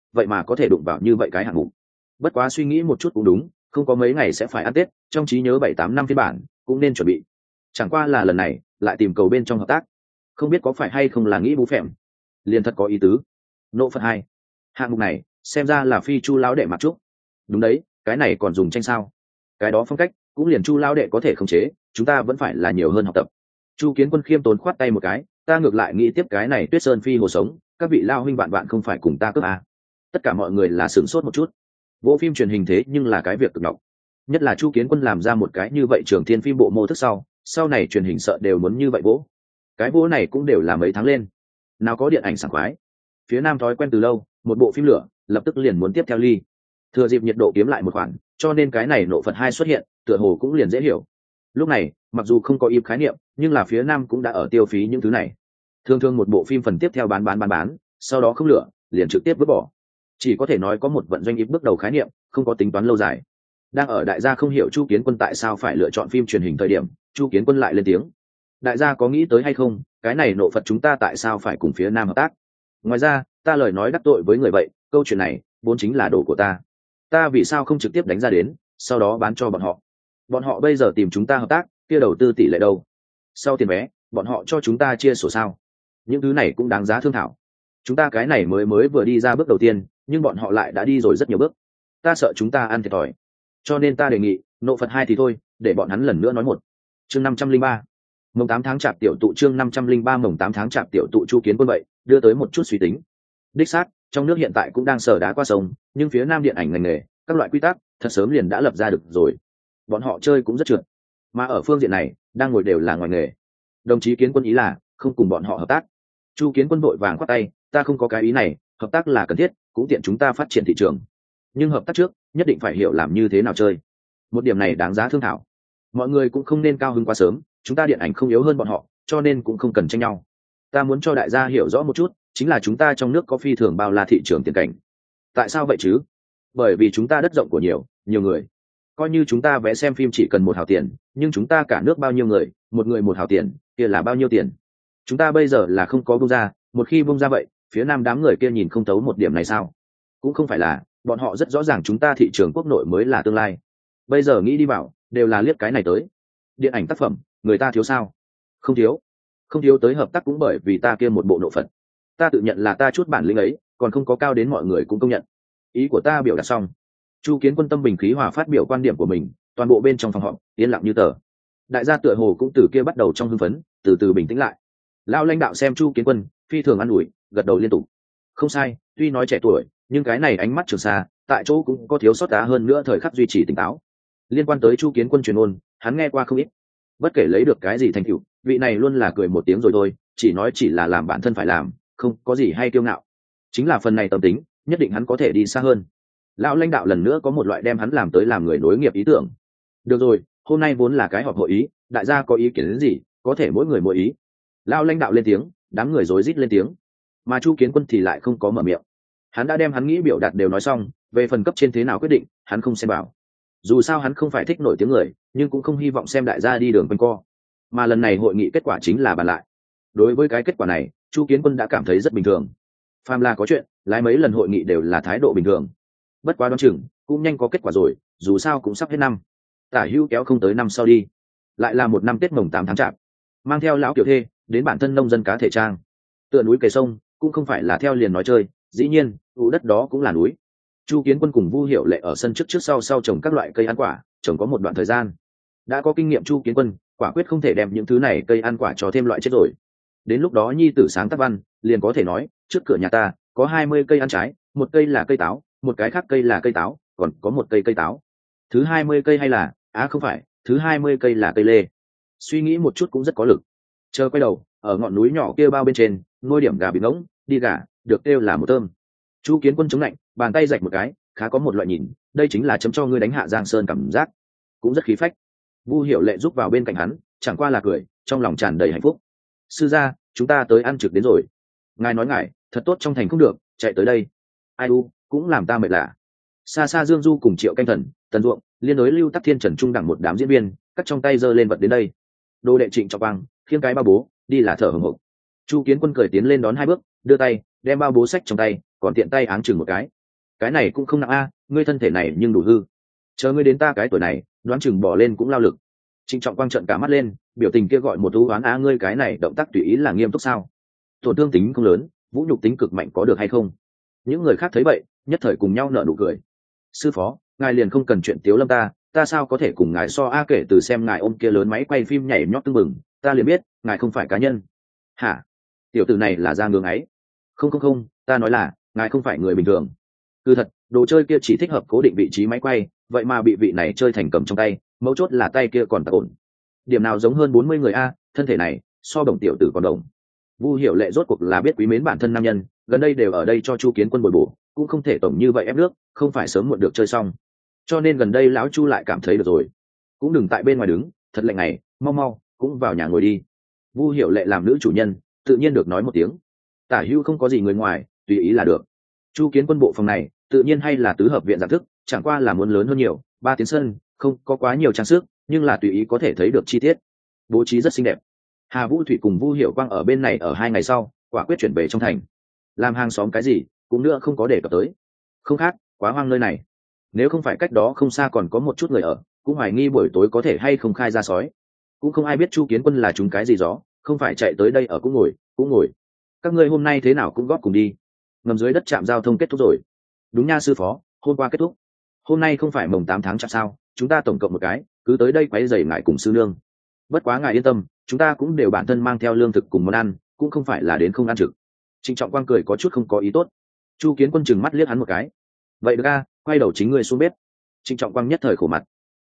vậy mà có thể đụng vào như vậy cái hạng mục. Bất quá suy nghĩ một chút cũng đúng, không có mấy ngày sẽ phải ăn Tết, trong trí nhớ 7-8 năm phiên bản cũng nên chuẩn bị. Chẳng qua là lần này lại tìm cầu bên trong hợp tác, không biết có phải hay không là nghĩ bú phèm, liền thật có ý tứ. Nộ Phật 2 hạng mục này xem ra là phi Chu lão đệ mặc trúc. Đúng đấy, cái này còn dùng tranh sao? Cái đó phong cách cũng liền Chu lão đệ có thể khống chế, chúng ta vẫn phải là nhiều hơn học tập. Chu Kiến Quân khiêm tốn khoát tay một cái, ta ngược lại nghĩ tiếp cái này Tuyết Sơn phi hồ sống, các vị lao huynh bạn bạn không phải cùng ta cướp à. Tất cả mọi người là sửng sốt một chút. Bộ phim truyền hình thế nhưng là cái việc cực nhọc, nhất là Chu Kiến Quân làm ra một cái như vậy trường thiên phim bộ mô thức sau này truyền hình sợ đều muốn như vậy vỗ. Cái vỗ này cũng đều là mấy tháng lên, nào có điện ảnh sảng khoái. Phía Nam thói quen từ lâu, một bộ phim lửa lập tức liền muốn tiếp theo ly, thừa dịp nhiệt độ kiếm lại một khoản, cho nên cái này Nộ Phật 2 xuất hiện tựa hồ cũng liền dễ hiểu. Lúc này mặc dù không có im khái niệm, nhưng là phía Nam cũng đã ở tiêu phí những thứ này. Thường thường một bộ phim phần tiếp theo bán, sau đó không lửa liền trực tiếp vứt bỏ. Chỉ có thể nói có một vận doanh ít bước đầu khái niệm, không có tính toán lâu dài. Đang ở đại gia không hiểu Chu Kiến Quân tại sao phải lựa chọn phim truyền hình thời điểm, Chu Kiến Quân lại lên tiếng. Đại gia có nghĩ tới hay không, cái này Nộ Phật chúng ta tại sao phải cùng phía Nam hợp tác? Ngoài ra, ta lời nói đắc tội với người vậy, câu chuyện này vốn chính là đồ của ta vì sao không trực tiếp đánh ra đến, sau đó bán cho bọn họ? Bọn họ bây giờ tìm chúng ta hợp tác, kia đầu tư tỷ lệ đâu? Sau tiền vé, bọn họ cho chúng ta chia sổ sao? Những thứ này cũng đáng giá thương thảo. Chúng ta cái này mới vừa đi ra bước đầu tiên, nhưng bọn họ lại đã đi rồi rất nhiều bước. Ta sợ chúng ta ăn thiệt thòi. Cho nên ta đề nghị, Nộ Phật 2 thì thôi, để bọn hắn lần nữa nói một. Chương 503. Mồng 8 tháng chạp tiểu tụ chương 503 mồng 8 tháng chạp tiểu tụ Chu Kiến Quân vậy, đưa tới một chút suy tính. Đích xác, trong nước hiện tại cũng đang sờ đá qua sông, nhưng phía Nam điện ảnh ngành nghề, các loại quy tắc thật sớm liền đã lập ra được rồi. Bọn họ chơi cũng rất trượt. Mà ở phương diện này, đang ngồi đều là ngoài nghề. Đồng chí Kiến Quân ý là không cùng bọn họ hợp tác. Chu Kiến Quân vội vàng khoát tay, ta không có cái ý này, hợp tác là cần thiết, cũng tiện chúng ta phát triển thị trường. Nhưng hợp tác trước, nhất định phải hiểu làm như thế nào chơi. Một điểm này đáng giá thương thảo. Mọi người cũng không nên cao hứng quá sớm, chúng ta điện ảnh không yếu hơn bọn họ, cho nên cũng không cần tranh nhau. Ta muốn cho đại gia hiểu rõ một chút, chính là chúng ta trong nước có phi thường bao la thị trường tiền cảnh. Tại sao vậy chứ? Bởi vì chúng ta đất rộng của nhiều người. Coi như chúng ta vẽ xem phim chỉ cần 1 hào tiền, nhưng chúng ta cả nước bao nhiêu người, một người 1 hào tiền, kia là bao nhiêu tiền? Chúng ta bây giờ là không có bung ra, một khi bung ra vậy, phía Nam đám người kia nhìn không thấu một điểm này sao? Cũng không phải là, bọn họ rất rõ ràng chúng ta thị trường quốc nội mới là tương lai. Bây giờ nghĩ đi vào, đều là liếc cái này tới. Điện ảnh tác phẩm, người ta thiếu sao? Không thiếu tới hợp tác cũng bởi vì ta kia một bộ Nộ Phật. Ta tự nhận là ta chút bản lĩnh ấy, còn không có cao đến mọi người cũng công nhận. Ý của ta biểu đạt xong. Chu Kiến Quân tâm bình khí hòa phát biểu quan điểm của mình, toàn bộ bên trong phòng họp yên lặng như tờ. Đại gia tựa hồ cũng từ kia bắt đầu trong hưng phấn, từ từ bình tĩnh lại. Lão lãnh đạo xem Chu Kiến Quân, phi thường an ủi, gật đầu liên tục. Không sai, tuy nói trẻ tuổi, nhưng cái này ánh mắt trường xa, tại chỗ cũng có thiếu sót đá hơn nữa thời khắc duy trì tỉnh táo. Liên quan tới Chu Kiến Quân truyền ôn, hắn nghe qua không ít. Bất kể lấy được cái gì thành tựu, vị này luôn là cười một tiếng rồi thôi, chỉ nói chỉ là làm bản thân phải làm, không có gì hay kiêu ngạo. Chính là phần này tâm tính, nhất định hắn có thể đi xa hơn. Lão lãnh đạo lần nữa có một loại đem hắn làm tới làm người nối nghiệp ý tưởng. Được rồi, hôm nay vốn là cái họp hội ý, đại gia có ý kiến đến gì, có thể mỗi người mỗi ý. Lão lãnh đạo lên tiếng, đám người rối rít lên tiếng, mà Chu Kiến Quân thì lại không có mở miệng. Hắn đã đem hắn nghĩ biểu đạt đều nói xong, về phần cấp trên thế nào quyết định, hắn không xem vào. Dù sao hắn không phải thích nổi tiếng người, nhưng cũng không hy vọng xem đại gia đi đường quanh co. Mà lần này hội nghị kết quả chính là bàn lại. Đối với cái kết quả này, Chu Kiến Quân đã cảm thấy rất bình thường. Phàm là có chuyện, lái mấy lần hội nghị đều là thái độ bình thường. Bất quá đoán chừng cũng nhanh có kết quả rồi, dù sao cũng sắp hết năm. Tả hữu kéo không tới năm sau đi, lại là một năm Tết mồng 8 tháng chạp, mang theo lão kiểu thê đến bản thân nông dân cá thể trang, tựa núi kề sông, cũng không phải là theo liền nói chơi. Dĩ nhiên ụ đất đó cũng là núi. Chu Kiến Quân cùng Vu Hiểu Lệ ở sân trước sau trồng các loại cây ăn quả, trồng có một đoạn thời gian. Đã có kinh nghiệm Chu Kiến Quân quả quyết không thể đem những thứ này cây ăn quả cho thêm loại chết rồi. Đến lúc đó nhi tử sáng tác văn liền có thể nói, trước cửa nhà ta có 20 cây ăn trái, một cây là cây táo, một cái khác cây là cây táo, còn có một cây táo. Thứ 20 cây hay là, không phải, thứ 20 cây là cây lê. Suy nghĩ một chút cũng rất có lực. Chờ quay đầu, ở ngọn núi nhỏ kia bao bên trên, nuôi điểm gà bị ngỗng, đi gà, được kêu là một tôm. Chu Kiến Quân chống lạnh, bàn tay rạch một cái, khá có một loại nhìn, đây chính là chấm cho ngươi đánh hạ Giang Sơn cảm giác, cũng rất khí phách. Vu Hiểu Lệ giúp vào bên cạnh hắn, chẳng qua là cười, trong lòng tràn đầy hạnh phúc. Sư gia, chúng ta tới ăn trực đến rồi. Ngài nói ngài thật tốt trong thành không được, chạy tới đây. Ai u, cũng làm ta mệt lạ. Xa xa Dương Du cùng Triệu Canh Thần, Tần Duộng, liên đối Lưu Tắc Thiên, Trần Trung đẳng một đám diễn viên, cắt trong tay giơ lên vật đến đây. Đô đệ Trịnh Trọng Quang khiêng cái bao bố, đi là thở hổn hộc. Chu Kiến Quân cười tiến lên đón 2 bước, đưa tay đem bao bố sách trong tay, còn tiện tay áng chừng một cái, cái này cũng không nặng a, ngươi thân thể này nhưng đủ hư, chờ ngươi đến ta cái tuổi này đoán chừng bỏ lên cũng lao lực. Trịnh Trọng Quang trợn cả mắt lên, biểu tình kia gọi một thú oán. Ngươi cái này động tác tùy ý là nghiêm túc sao? Tổn thương tính không lớn, vũ nhục tính cực mạnh có được hay không? Những người khác thấy vậy nhất thời cùng nhau nở nụ cười. Sư phó, ngài liền không cần chuyện tiếu lâm ta sao có thể cùng ngài so kể từ xem ngài ôm kia lớn máy quay phim nhảy nhót tưng bừng, ta liền biết ngài không phải cá nhân. Hả? Tiểu tử này là ra ngưỡng ấy. Không, ta nói là ngài không phải người bình thường. Cứ thật, đồ chơi kia chỉ thích hợp cố định vị trí máy quay, vậy mà bị vị này chơi thành cầm trong tay, mấu chốt là tay kia còn tạc ổn. Điểm nào giống hơn 40 người a, thân thể này so đồng tiểu tử còn đồng. Vu Hiểu Lệ rốt cuộc là biết quý mến bản thân nam nhân, gần đây đều ở đây cho Chu Kiến Quân bồi bổ, cũng không thể tổng như vậy ép nước, không phải sớm muộn được chơi xong. Cho nên gần đây lão Chu lại cảm thấy được rồi, cũng đừng tại bên ngoài đứng, thật lạnh này, mau cũng vào nhà ngồi đi. Vu Hiểu Lệ làm nữ chủ nhân, tự nhiên được nói một tiếng. Tả hữu không có gì người ngoài, tùy ý là được. Chu Kiến Quân bộ phòng này tự nhiên hay là tứ hợp viện dạng thức, chẳng qua là muốn lớn hơn nhiều, 3 tiến sân, không có quá nhiều trang sức, nhưng là tùy ý có thể thấy được chi tiết, bố trí rất xinh đẹp. Hà Vũ Thủy cùng Vu Hiểu Quang ở bên này ở 2 ngày sau quả quyết chuyển về trong thành, làm hàng xóm cái gì cũng nữa không có để cập tới. Không khác, quá hoang nơi này, nếu không phải cách đó không xa còn có một chút người ở, cũng hoài nghi buổi tối có thể hay không khai ra sói. Cũng không ai biết Chu Kiến Quân là chúng cái gì gió, không phải chạy tới đây ở cũng ngồi. Các ngươi hôm nay thế nào cũng góp cùng đi. Ngầm dưới đất trạm giao thông kết thúc rồi. Đúng nha sư phó, hôm qua kết thúc. Hôm nay không phải mồng 8 tháng chạp sao, chúng ta tổng cộng một cái, cứ tới đây quấy rầy ngài cùng sư nương. Bất quá ngài yên tâm, chúng ta cũng đều bản thân mang theo lương thực cùng món ăn, cũng không phải là đến không ăn trực. Trịnh Trọng Quang cười có chút không có ý tốt. Chu Kiến Quân chừng mắt liếc hắn một cái. Vậy được a, quay đầu chính ngươi xuống bếp. Trịnh Trọng Quang nhất thời khổ mặt.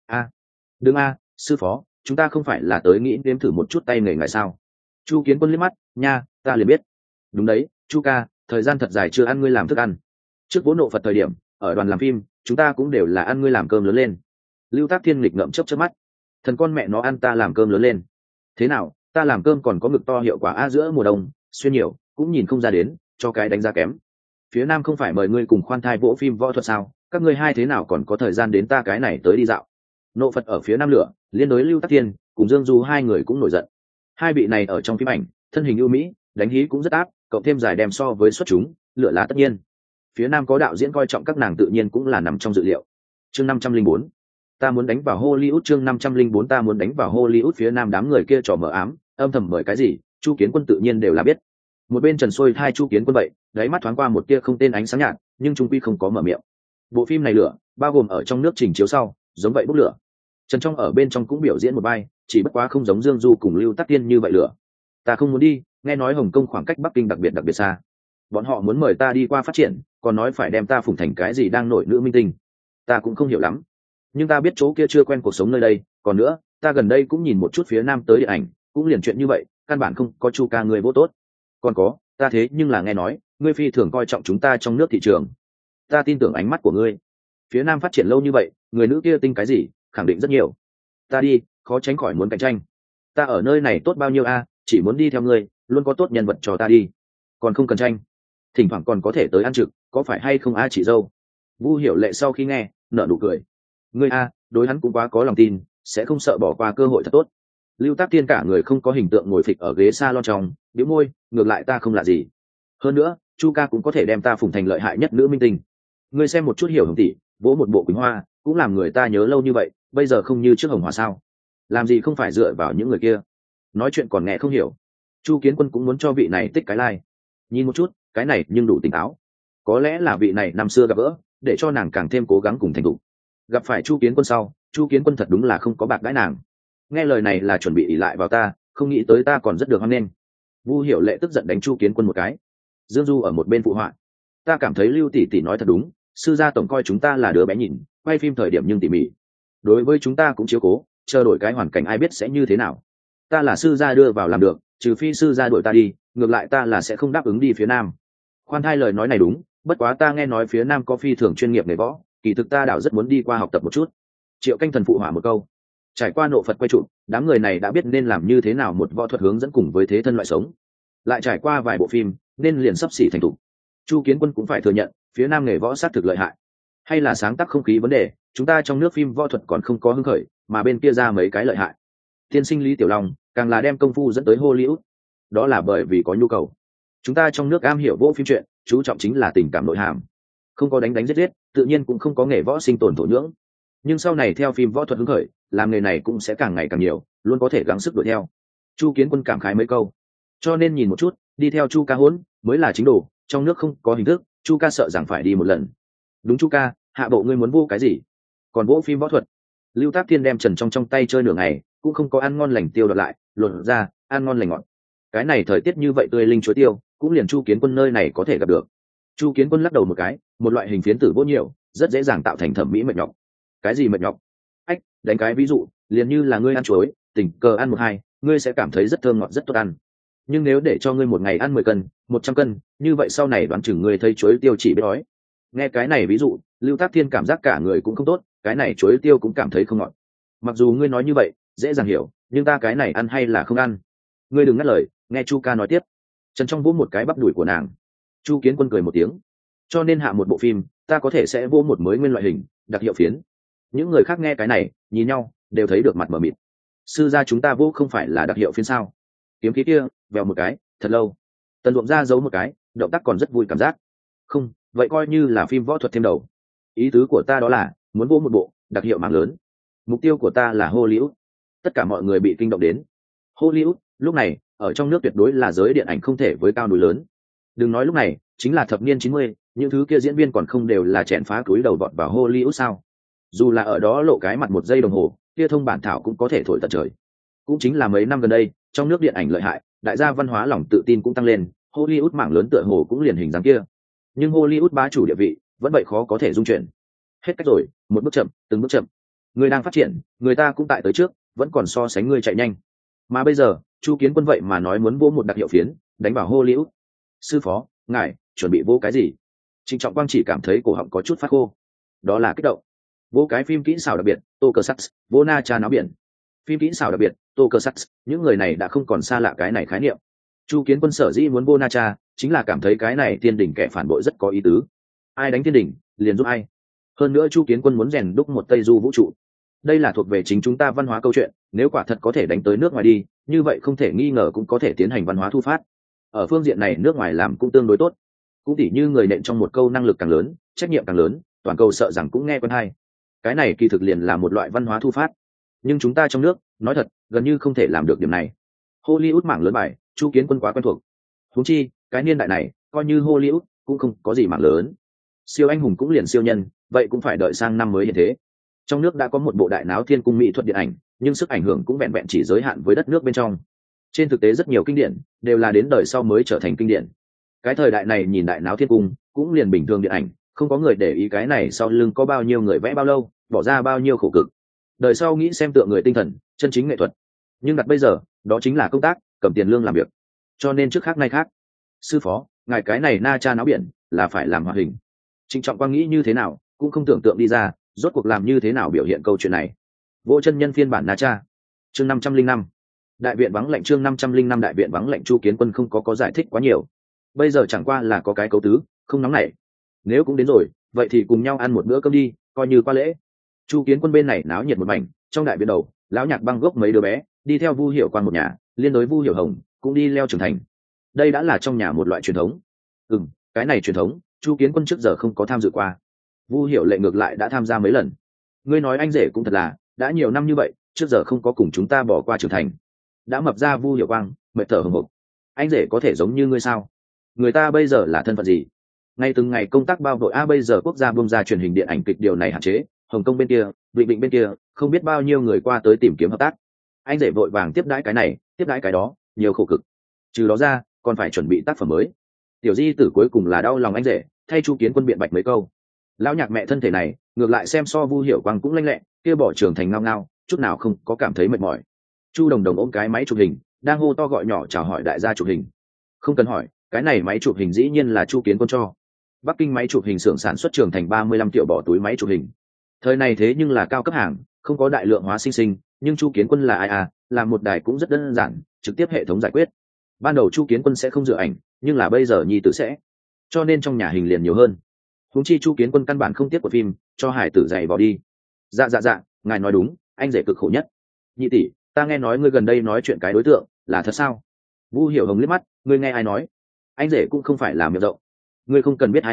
Đừng sư phó, chúng ta không phải là tới nghĩ nếm thử một chút tay nghề ngài sao? Chu Kiến Quân liếc mắt, nha, ta liền biết. Đúng đấy, Chu ca, thời gian thật dài chưa ăn ngươi làm thức ăn. Trước vỗ nộ Phật thời điểm, ở đoàn làm phim, chúng ta cũng đều là ăn ngươi làm cơm lớn lên. Lưu Tác Thiên nghịch ngậm chớp mắt. Thần con mẹ nó ăn ta làm cơm lớn lên. Thế nào, ta làm cơm còn có ngực to hiệu quả giữa mùa đông, xuyên nhiều, cũng nhìn không ra đến, cho cái đánh giá kém. Phía Nam không phải mời ngươi cùng khoan thai vỗ phim võ thuật sao? Các ngươi hai thế nào còn có thời gian đến ta cái này tới đi dạo? Nộ Phật ở phía Nam lửa, liên đối Lưu Tác Thiên cùng Dương Du hai người cũng nổi giận. Hai vị này ở trong phim ảnh, thân hình ưu mỹ, đánh hí cũng rất áp, cộng thêm dài đem so với xuất chúng, lựa lá tất nhiên. Phía Nam có đạo diễn coi trọng các nàng tự nhiên cũng là nằm trong dự liệu. Chương 504, ta muốn đánh vào Hollywood. Chương 504, ta muốn đánh vào Hollywood. Phía Nam đám người kia trò mờ ám, âm thầm mời cái gì, Chu Kiến Quân tự nhiên đều là biết. Một bên Trần Xôi thai Chu Kiến Quân vậy, đáy mắt thoáng qua một tia không tên ánh sáng nhạt, nhưng trung quy không có mở miệng. Bộ phim này lửa, bao gồm ở trong nước trình chiếu sau, giống vậy bốc lửa. Trần Trong ở bên trong cũng biểu diễn một vai, chỉ bất quá không giống Dương Du cùng Lưu Tác Tiên như vậy lửa. Ta không muốn đi, nghe nói Hồng Kông khoảng cách Bắc Kinh đặc biệt xa, bọn họ muốn mời ta đi qua phát triển, còn nói phải đem ta phụng thành cái gì đang nổi nữ minh tinh. Ta cũng không hiểu lắm, nhưng ta biết chỗ kia chưa quen cuộc sống nơi đây. Còn nữa, ta gần đây cũng nhìn một chút phía Nam tới điện ảnh, cũng liền chuyện như vậy, căn bản không có Chu ca người vô tốt. Còn có, ta thế nhưng là nghe nói ngươi phi thường coi trọng chúng ta trong nước thị trường. Ta tin tưởng ánh mắt của ngươi, phía Nam phát triển lâu như vậy, người nữ kia tinh cái gì khẳng định rất nhiều. Ta đi, khó tránh khỏi muốn cạnh tranh. Ta ở nơi này tốt bao nhiêu chỉ muốn đi theo ngươi, luôn có tốt nhân vật cho ta đi, còn không cần tranh. Thỉnh thoảng còn có thể tới ăn trực, có phải hay không chị dâu? Vu Hiểu Lệ sau khi nghe nở nụ cười. Ngươi đối hắn cũng quá có lòng tin, sẽ không sợ bỏ qua cơ hội thật tốt. Lưu Tác Tiên cả người không có hình tượng ngồi phịch ở ghế salon trong, bĩu môi, ngược lại ta không là gì. Hơn nữa, Chu ca cũng có thể đem ta phụng thành lợi hại nhất nữ minh tinh. Ngươi xem một chút Hiểu Hồng tỷ, vỗ một bộ Quỳnh Hoa, cũng làm người ta nhớ lâu như vậy, bây giờ không như trước Hồng Hoa sao? Làm gì không phải dựa vào những người kia. Nói chuyện còn nghe không hiểu. Chu Kiến Quân cũng muốn cho vị này tích cái like. Nhìn một chút, cái này nhưng đủ tỉnh táo. Có lẽ là vị này năm xưa gặp gỡ, để cho nàng càng thêm cố gắng cùng thành thục. Gặp phải Chu Kiến Quân sau, Chu Kiến Quân thật đúng là không có bạc đãi nàng. Nghe lời này là chuẩn bị ỷ lại vào ta, không nghĩ tới ta còn rất được hoan nghênh. Vu Hiểu Lệ tức giận đánh Chu Kiến Quân một cái. Dương Du ở một bên phụ họa. Ta cảm thấy Lưu tỷ tỷ nói thật đúng, sư gia tổng coi chúng ta là đứa bé nhìn, quay phim thời điểm nhưng tỉ mỉ. Đối với chúng ta cũng chiếu cố, chờ đổi cái hoàn cảnh ai biết sẽ như thế nào. Ta là sư gia đưa vào làm được, trừ phi sư gia đuổi ta đi, ngược lại ta là sẽ không đáp ứng đi phía Nam. Khoan hai lời nói này đúng, bất quá ta nghe nói phía Nam có phi thường chuyên nghiệp nghề võ, kỳ thực ta đảo rất muốn đi qua học tập một chút. Triệu Canh Thần phụ hỏa một câu. Trải qua nộ Phật quay trụ, đám người này đã biết nên làm như thế nào một võ thuật hướng dẫn cùng với thế thân loại sống. Lại trải qua vài bộ phim, nên liền sắp xỉ thành thục. Chu Kiến Quân cũng phải thừa nhận, phía Nam nghề võ sát thực lợi hại. Hay là sáng tác không khí vấn đề, chúng ta trong nước phim võ thuật còn không có hưng khởi, mà bên kia ra mấy cái lợi hại. Tiên sinh Lý Tiểu Long càng là đem công phu dẫn tới Hollywood. Đó là bởi vì có nhu cầu. Chúng ta trong nước am hiểu võ phim truyện, chú trọng chính là tình cảm nội hàm. không có đánh đánh giết giết, tự nhiên cũng không có nghề võ sinh tồn thổ nhưỡng. Nhưng sau này theo phim võ thuật hứng khởi, làm nghề này cũng sẽ càng ngày càng nhiều, luôn có thể gắng sức đuổi theo. Chu Kiến Quân cảm khái mấy câu. Cho nên nhìn một chút, đi theo Chu ca hỗn mới là chính đồ, trong nước không có hình thức, Chu ca sợ rằng phải đi một lần. Đúng Chu ca, hạ bộ ngươi muốn vô cái gì? Còn vỗ phim võ thuật. Lưu Tác Thiên đem trần trong tay chơi nửa ngày, cũng không có ăn ngon lành tiêu đoạt lại, lột ra, ăn ngon lành ngọt. Cái này thời tiết như vậy tươi linh chuối tiêu, cũng liền Chu Kiến Quân nơi này có thể gặp được. Chu Kiến Quân lắc đầu một cái, một loại hình phiến tử vô nhiều, rất dễ dàng tạo thành thẩm mỹ mệt nhọc. Cái gì mệt nhọc? Ách, đánh cái ví dụ, liền như là ngươi ăn chuối, tình cờ ăn một hai, ngươi sẽ cảm thấy rất thơm ngọt rất tốt ăn. Nhưng nếu để cho ngươi một ngày ăn 10 cân, 100 cân, như vậy sau này đoán chừng ngươi thấy chuối tiêu chỉ biết đói. Nghe cái này ví dụ, Lưu Tác Thiên cảm giác cả người cũng không tốt, cái này chuối tiêu cũng cảm thấy không ngọt. Mặc dù ngươi nói như vậy, dễ dàng hiểu, nhưng ta cái này ăn hay là không ăn? Ngươi đừng ngắt lời, nghe Chu ca nói tiếp. Trần trong vỗ một cái bắp đùi của nàng. Chu Kiến Quân cười một tiếng. Cho nên hạ một bộ phim, ta có thể sẽ vỗ một mới nguyên loại hình, đặc hiệu phiến. Những người khác nghe cái này, nhìn nhau, đều thấy được mặt mờ mịt. Sư gia chúng ta vỗ không phải là đặc hiệu phiến sao? Kiếm khí kia, vèo một cái, thật lâu. Tần Duộng ra giấu một cái, động tác còn rất vui cảm giác. Không, vậy coi như là phim võ thuật thêm đầu. Ý tứ của ta đó là muốn vỗ một bộ đặc hiệu mạng lớn. Mục tiêu của ta là Hollywood. Tất cả mọi người bị kinh động đến. Hollywood lúc này ở trong nước tuyệt đối là giới điện ảnh không thể với cao núi lớn. Đừng nói lúc này, chính là thập niên 90, những thứ kia diễn viên còn không đều là chèn phá túi đầu vọt vào Hollywood sao? Dù là ở đó lộ cái mặt một giây đồng hồ, kia thông bản thảo cũng có thể thổi tận trời. Cũng chính là mấy năm gần đây, trong nước điện ảnh lợi hại, đại gia văn hóa lòng tự tin cũng tăng lên, Hollywood mảng lớn tựa hồ cũng liền hình dáng kia. Nhưng Hollywood bá chủ địa vị vẫn vậy khó có thể dung chuyển. Hết cách rồi, một bước chậm, từng bước chậm. Người đang phát triển, người ta cũng tại tới trước, vẫn còn so sánh người chạy nhanh. Mà bây giờ, Chu Kiến Quân vậy mà nói muốn vỗ một đặc hiệu phiến, đánh vào Hollywood. Sư phó, ngài chuẩn bị vỗ cái gì? Trịnh Trọng Quang chỉ cảm thấy cổ họng có chút phát khô. Đó là kích động. Vỗ cái phim kỹ xảo đặc biệt, Tô Cờ Sắt, vỗ Na Cha náo biển. Phim kỹ xảo đặc biệt, Tô Cờ Sắt, những người này đã không còn xa lạ cái này khái niệm. Chu Kiến Quân sở dĩ muốn vỗ Na Cha, chính là cảm thấy cái này tiên đỉnh kẻ phản bội rất có ý tứ. Ai đánh tiên đỉnh, liền giúp ai. Hơn nữa Chu Kiến Quân muốn rèn đúc một Tây Du vũ trụ. Đây là thuộc về chính chúng ta văn hóa câu chuyện, nếu quả thật có thể đánh tới nước ngoài đi, như vậy không thể nghi ngờ cũng có thể tiến hành văn hóa thu phát. Ở phương diện này nước ngoài làm cũng tương đối tốt. Cũng tỉ như người nện trong một câu năng lực càng lớn, trách nhiệm càng lớn, toàn cầu sợ rằng cũng nghe quen hay. Cái này kỳ thực liền là một loại văn hóa thu phát. Nhưng chúng ta trong nước, nói thật, gần như không thể làm được điểm này. Hollywood mảng lớn bài, Chu Kiến Quân quá quen thuộc. Huống chi, cái niên đại này, coi như Hollywood cũng không có gì mảng lớn. Siêu anh hùng cũng liền siêu nhân, vậy cũng phải đợi sang năm mới hiện thế. Trong nước đã có một bộ đại náo thiên cung mỹ thuật điện ảnh, nhưng sức ảnh hưởng cũng vẹn vẹn chỉ giới hạn với đất nước bên trong. Trên thực tế rất nhiều kinh điển đều là đến đời sau mới trở thành kinh điển. Cái thời đại này nhìn đại náo thiên cung cũng liền bình thường điện ảnh, không có người để ý cái này sau lưng có bao nhiêu người vẽ bao lâu, bỏ ra bao nhiêu khổ cực. Đời sau nghĩ xem tượng người tinh thần, chân chính nghệ thuật. Nhưng đặt bây giờ, đó chính là công tác, cầm tiền lương làm việc. Cho nên trước khác nay khác. Sư phó, ngài cái này Na Cha náo biển là phải làm hoạt hình. Trịnh Trọng Quang nghĩ như thế nào, cũng không tưởng tượng đi ra, rốt cuộc làm như thế nào biểu hiện câu chuyện này. Vô chân nhân phiên bản Na Cha. Chương 505. Đại viện vắng lạnh, chương 505 đại viện vắng lạnh. Chu Kiến Quân không có giải thích quá nhiều. Bây giờ chẳng qua là có cái cấu tứ, không nóng nảy. Nếu cũng đến rồi, vậy thì cùng nhau ăn một bữa cơm đi, coi như qua lễ. Chu Kiến Quân bên này náo nhiệt một mảnh, trong đại viện đầu, lão nhạc băng gốc mấy đứa bé, đi theo Vu Hiểu Quan một nhà, liên đối Vu Hiểu Hồng, cũng đi leo trưởng thành. Đây đã là trong nhà một loại truyền thống. Cái này truyền thống, Chu Kiến Quân trước giờ không có tham dự qua. Vu Hiểu Lệ ngược lại đã tham gia mấy lần. Ngươi nói anh rể cũng thật là, đã nhiều năm như vậy, trước giờ không có cùng chúng ta bỏ qua trưởng thành. Đã mập ra Vu Hiểu Quang, mệt thở hổn hộc. Anh rể có thể giống như ngươi sao? Người ta bây giờ là thân phận gì? Ngay từng ngày công tác bao vội bây giờ quốc gia bung ra truyền hình điện ảnh kịch, điều này hạn chế. Hồng Kông bên kia, Vịnh Vịnh bên kia, không biết bao nhiêu người qua tới tìm kiếm hợp tác. Anh rể vội vàng tiếp đãi cái này, tiếp đãi cái đó, nhiều khổ cực. Trừ đó ra, còn phải chuẩn bị tác phẩm mới. Tiểu Di Tử cuối cùng là đau lòng anh rể, thay Chu Kiến Quân biện bạch mấy câu. Lão nhạc mẹ thân thể này, ngược lại xem so Vu Hiểu Quang cũng lanh lẹ, kia bỏ trường thành ngao ngao, chút nào không có cảm thấy mệt mỏi. Chu Đồng Đồng ôm cái máy chụp hình, đang hô to gọi nhỏ chào hỏi đại gia chụp hình. Không cần hỏi, cái này máy chụp hình dĩ nhiên là Chu Kiến Quân cho. Bắc Kinh máy chụp hình xưởng sản xuất trường thành 35 triệu bỏ túi máy chụp hình. Thời này thế nhưng là cao cấp hàng, không có đại lượng hóa sinh sinh, nhưng Chu Kiến Quân là ai à, làm một đài cũng rất đơn giản, trực tiếp hệ thống giải quyết. Ban đầu Chu Kiến Quân sẽ không dựa ảnh, nhưng là bây giờ nhi tử sẽ, cho nên trong nhà hình liền nhiều hơn. Huống chi Chu Kiến Quân căn bản không tiếc của phim, cho hải tử dạy vào đi. Dạ, ngài nói đúng, anh rể cực khổ nhất. Nhị tỷ, ta nghe nói ngươi gần đây nói chuyện cái đối tượng, là thật sao? Vu Hiểu Hồng liếc mắt, ngươi nghe ai nói? Anh rể cũng không phải là miệng rộng. Ngươi không cần biết ai nói,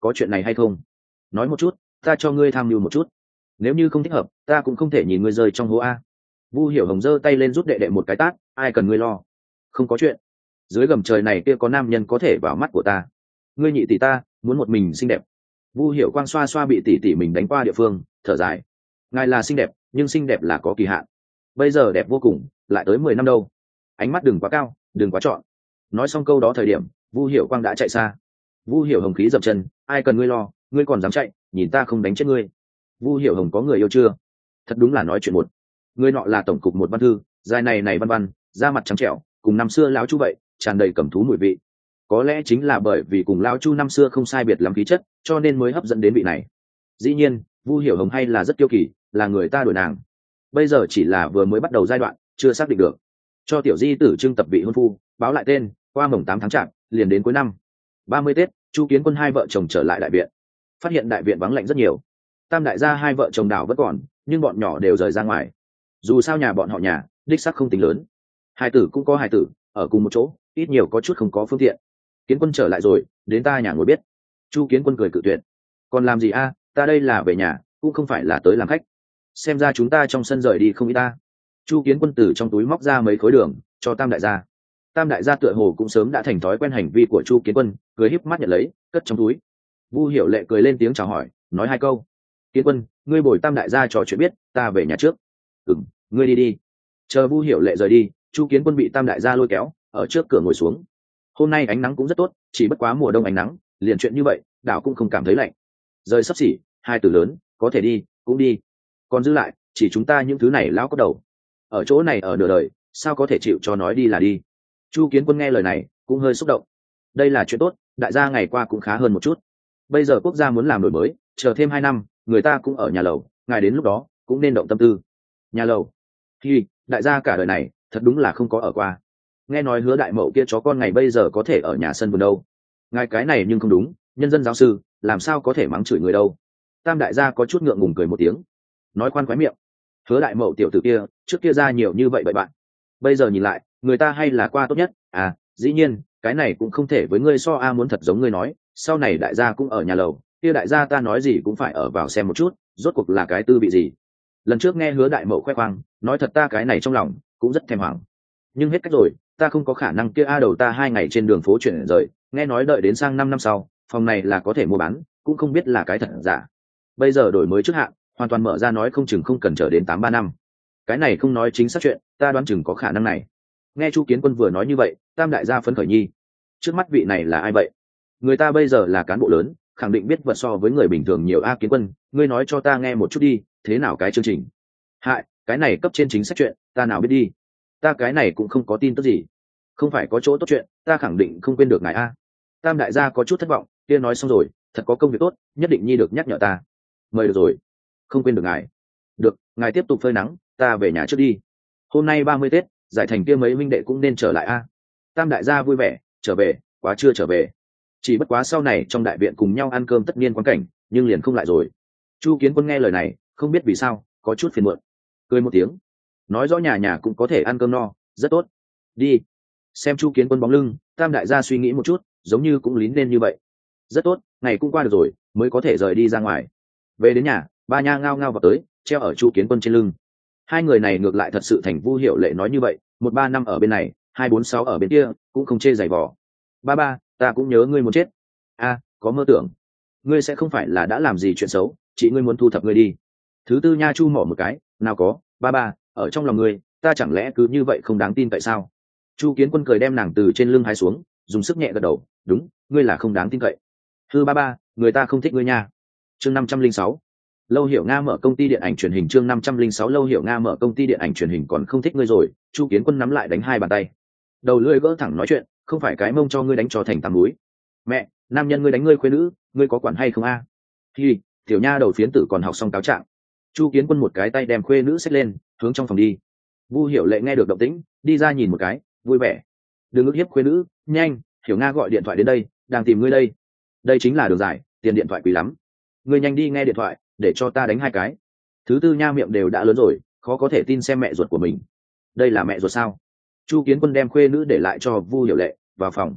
có chuyện này hay không? Nói một chút, ta cho ngươi tham mưu một chút. Nếu như không thích hợp, ta cũng không thể nhìn ngươi rơi trong hố a. Vu Hiểu Hồng giơ tay lên rút đệ đệ một cái tát, ai cần ngươi lo? Không có chuyện. Dưới gầm trời này kia có nam nhân có thể vào mắt của ta. Ngươi nhị tỷ ta muốn một mình xinh đẹp. Vu Hiểu Quang xoa xoa bị tỷ tỷ mình đánh qua địa phương, thở dài. Ngài là xinh đẹp, nhưng xinh đẹp là có kỳ hạn. Bây giờ đẹp vô cùng, lại tới 10 năm đâu. Ánh mắt đừng quá cao, đừng quá trọn. Nói xong câu đó thời điểm, Vu Hiểu Quang đã chạy xa. Vu Hiểu Hồng khí dập chân, ai cần ngươi lo, ngươi còn dám chạy, nhìn ta không đánh chết ngươi. Vu Hiểu Hồng có người yêu chưa? Thật đúng là nói chuyện một. Người nọ là tổng cục một văn thư, dài này văn văn, da mặt trắng trẻo, cùng năm xưa lão chu vậy, tràn đầy cẩm thú mùi vị. Có lẽ chính là bởi vì cùng lão chu năm xưa không sai biệt lắm khí chất, cho nên mới hấp dẫn đến vị này. Dĩ nhiên, Vu Hiểu Hồng hay là rất kiêu kỳ, là người ta đuổi nàng. Bây giờ chỉ là vừa mới bắt đầu giai đoạn, chưa xác định được. Cho tiểu di tử trưng tập vị hôn phu, báo lại tên, qua mồng 8 tháng chạp, liền đến cuối năm. 30 Tết, Chu Kiến Quân hai vợ chồng trở lại đại viện. Phát hiện đại viện vắng lạnh rất nhiều. Tam đại gia hai vợ chồng đảo vẫn còn, nhưng bọn nhỏ đều rời ra ngoài. Dù sao nhà bọn họ nhà, đích xác không tính lớn. Hai tử cũng có hai tử, ở cùng một chỗ, ít nhiều có chút không có phương tiện. Kiến Quân trở lại rồi, đến ta nhà ngồi biết. Chu Kiến Quân cười cự tuyệt. Còn làm gì a? Ta đây là về nhà, cũng không phải là tới làm khách. Xem ra chúng ta trong sân rời đi không ít ta. Chu Kiến Quân từ trong túi móc ra mấy khối đường cho Tam đại gia. Tam đại gia tựa hồ cũng sớm đã thành thói quen hành vi của Chu Kiến Quân, cười híp mắt nhận lấy, cất trong túi. Vu Hiểu Lệ cười lên tiếng chào hỏi, nói hai câu. Kiến Quân, ngươi bồi Tam đại gia trò chuyện biết, ta về nhà trước. Ngươi đi đi. Chờ Vu Hiểu Lệ rời đi, Chu Kiến Quân bị Tam đại gia lôi kéo, ở trước cửa ngồi xuống. Hôm nay ánh nắng cũng rất tốt, chỉ bất quá mùa đông ánh nắng, liền chuyện như vậy, đảo cũng không cảm thấy lạnh. Rời sắp xỉ, hai tử lớn, có thể đi, cũng đi. Còn giữ lại, chỉ chúng ta những thứ này lão có đầu. Ở chỗ này ở nửa đời, sao có thể chịu cho nói đi là đi. Chu Kiến Quân nghe lời này, cũng hơi xúc động. Đây là chuyện tốt, đại gia ngày qua cũng khá hơn một chút. Bây giờ quốc gia muốn làm đổi mới, chờ thêm 2 năm, người ta cũng ở nhà lầu, ngài đến lúc đó cũng nên động tâm tư. Nhà lầu? Hi, đại gia cả đời này, thật đúng là không có ở qua. Nghe nói Hứa đại mậu kia chó con ngày bây giờ có thể ở nhà sân vườn đâu. Ngài cái này nhưng không đúng, nhân dân giáo sư, làm sao có thể mắng chửi người đâu. Tam đại gia có chút ngượng ngùng cười một tiếng. Nói khoan khoái miệng. Hứa đại mậu tiểu tử kia, trước kia ra nhiều như vậy bậy bạn. Bây giờ nhìn lại, người ta hay là qua tốt nhất. À, dĩ nhiên, cái này cũng không thể với ngươi so a, muốn thật giống ngươi nói, sau này đại gia cũng ở nhà lầu, kia đại gia ta nói gì cũng phải ở vào xem một chút, rốt cuộc là cái tư vị gì. Lần trước nghe Hứa đại mậu khoe khoang, nói thật ta cái này trong lòng cũng rất thèm hoảng. Nhưng hết cách rồi, ta không có khả năng kia a, đầu ta 2 ngày trên đường phố chuyển rời, nghe nói đợi đến sang 5 năm sau, phòng này là có thể mua bán, cũng không biết là cái thật giả. Bây giờ đổi mới trước hạn, hoàn toàn mở ra nói không chừng không cần chờ đến 8-3 năm. Cái này không nói chính xác chuyện, ta đoán chừng có khả năng này. Nghe Chu Kiến Quân vừa nói như vậy, Tam đại gia phấn khởi nhi. Trước mắt vị này là ai vậy? Người ta bây giờ là cán bộ lớn, khẳng định biết vật so với người bình thường nhiều a. Kiến Quân, ngươi nói cho ta nghe một chút đi, thế nào cái chương trình? Hại, cái này cấp trên chính sách chuyện, ta nào biết đi. Ta cái này cũng không có tin tức gì. Không phải có chỗ tốt chuyện, ta khẳng định không quên được ngài a. Tam đại gia có chút thất vọng, kia nói xong rồi, thật có công việc tốt, nhất định nhi được nhắc nhở ta. Mời được rồi. Không quên được ngài. Được, ngài tiếp tục phơi nắng, ta về nhà trước đi. Hôm nay 30 Tết, giải thành kia mấy minh đệ cũng nên trở lại a. Tam đại gia vui vẻ, trở về, quá chưa trở về. Chỉ bất quá sau này trong đại viện cùng nhau ăn cơm tất nhiên quán cảnh, nhưng liền không lại rồi. Chu Kiến Quân nghe lời này, không biết vì sao, có chút phiền muộn. Cười một tiếng, nói rõ nhà nhà cũng có thể ăn cơm no, rất tốt. Đi. Xem Chu Kiến Quân bóng lưng, Tam đại gia suy nghĩ một chút, giống như cũng lín lên như vậy. Rất tốt, ngày cũng qua được rồi, mới có thể rời đi ra ngoài. Về đến nhà, ba nha ngao ngao vào tới, treo ở Chu Kiến Quân trên lưng. Hai người này ngược lại thật sự thành Vu Hiểu Lệ nói như vậy, 1-3 năm ở bên này, 2-4-6 ở bên kia, cũng không chê giày vò. Ba, ta cũng nhớ ngươi muốn chết. A, có mơ tưởng. Ngươi sẽ không phải là đã làm gì chuyện xấu, chị ngươi muốn thu thập ngươi đi. Thứ tư nha chu mỏ một cái, nào có, ba, ở trong lòng ngươi, ta chẳng lẽ cứ như vậy không đáng tin tại sao? Chu Kiến Quân cười đem nàng từ trên lưng hái xuống, dùng sức nhẹ gật đầu, đúng, ngươi là không đáng tin cậy. Hư ba, người ta không thích ngươi nha. Chương 506. Lâu Hiểu Nga mở công ty điện ảnh truyền hình. Chương 506. Lâu Hiểu Nga mở công ty điện ảnh truyền hình còn không thích ngươi rồi. Chu Kiến Quân nắm lại đánh hai bàn tay, đầu lưỡi gỡ thẳng nói chuyện, không phải cái mông cho ngươi đánh cho thành tam núi. Mẹ, nam nhân ngươi đánh ngươi khuê nữ, ngươi có quản hay không a? Hi, tiểu nha đầu phiến tử còn học xong cáo trạng. Chu Kiến Quân một cái tay đem khuê nữ xách lên, hướng trong phòng đi. Vu Hiểu Lệ nghe được động tĩnh, đi ra nhìn một cái, vui vẻ. Đừng ức hiếp khuê nữ, nhanh, Hiểu Nga gọi điện thoại đến đây, đang tìm ngươi đây. Đây chính là đường giải, tiền điện thoại quý lắm. Ngươi nhanh đi nghe điện thoại, để cho ta đánh 2 cái. Thứ tư nha miệng đều đã lớn rồi, khó có thể tin xem mẹ ruột của mình. Đây là mẹ ruột sao? Chu Kiến Quân đem khuê nữ để lại cho Vu Hiểu Lệ, vào phòng.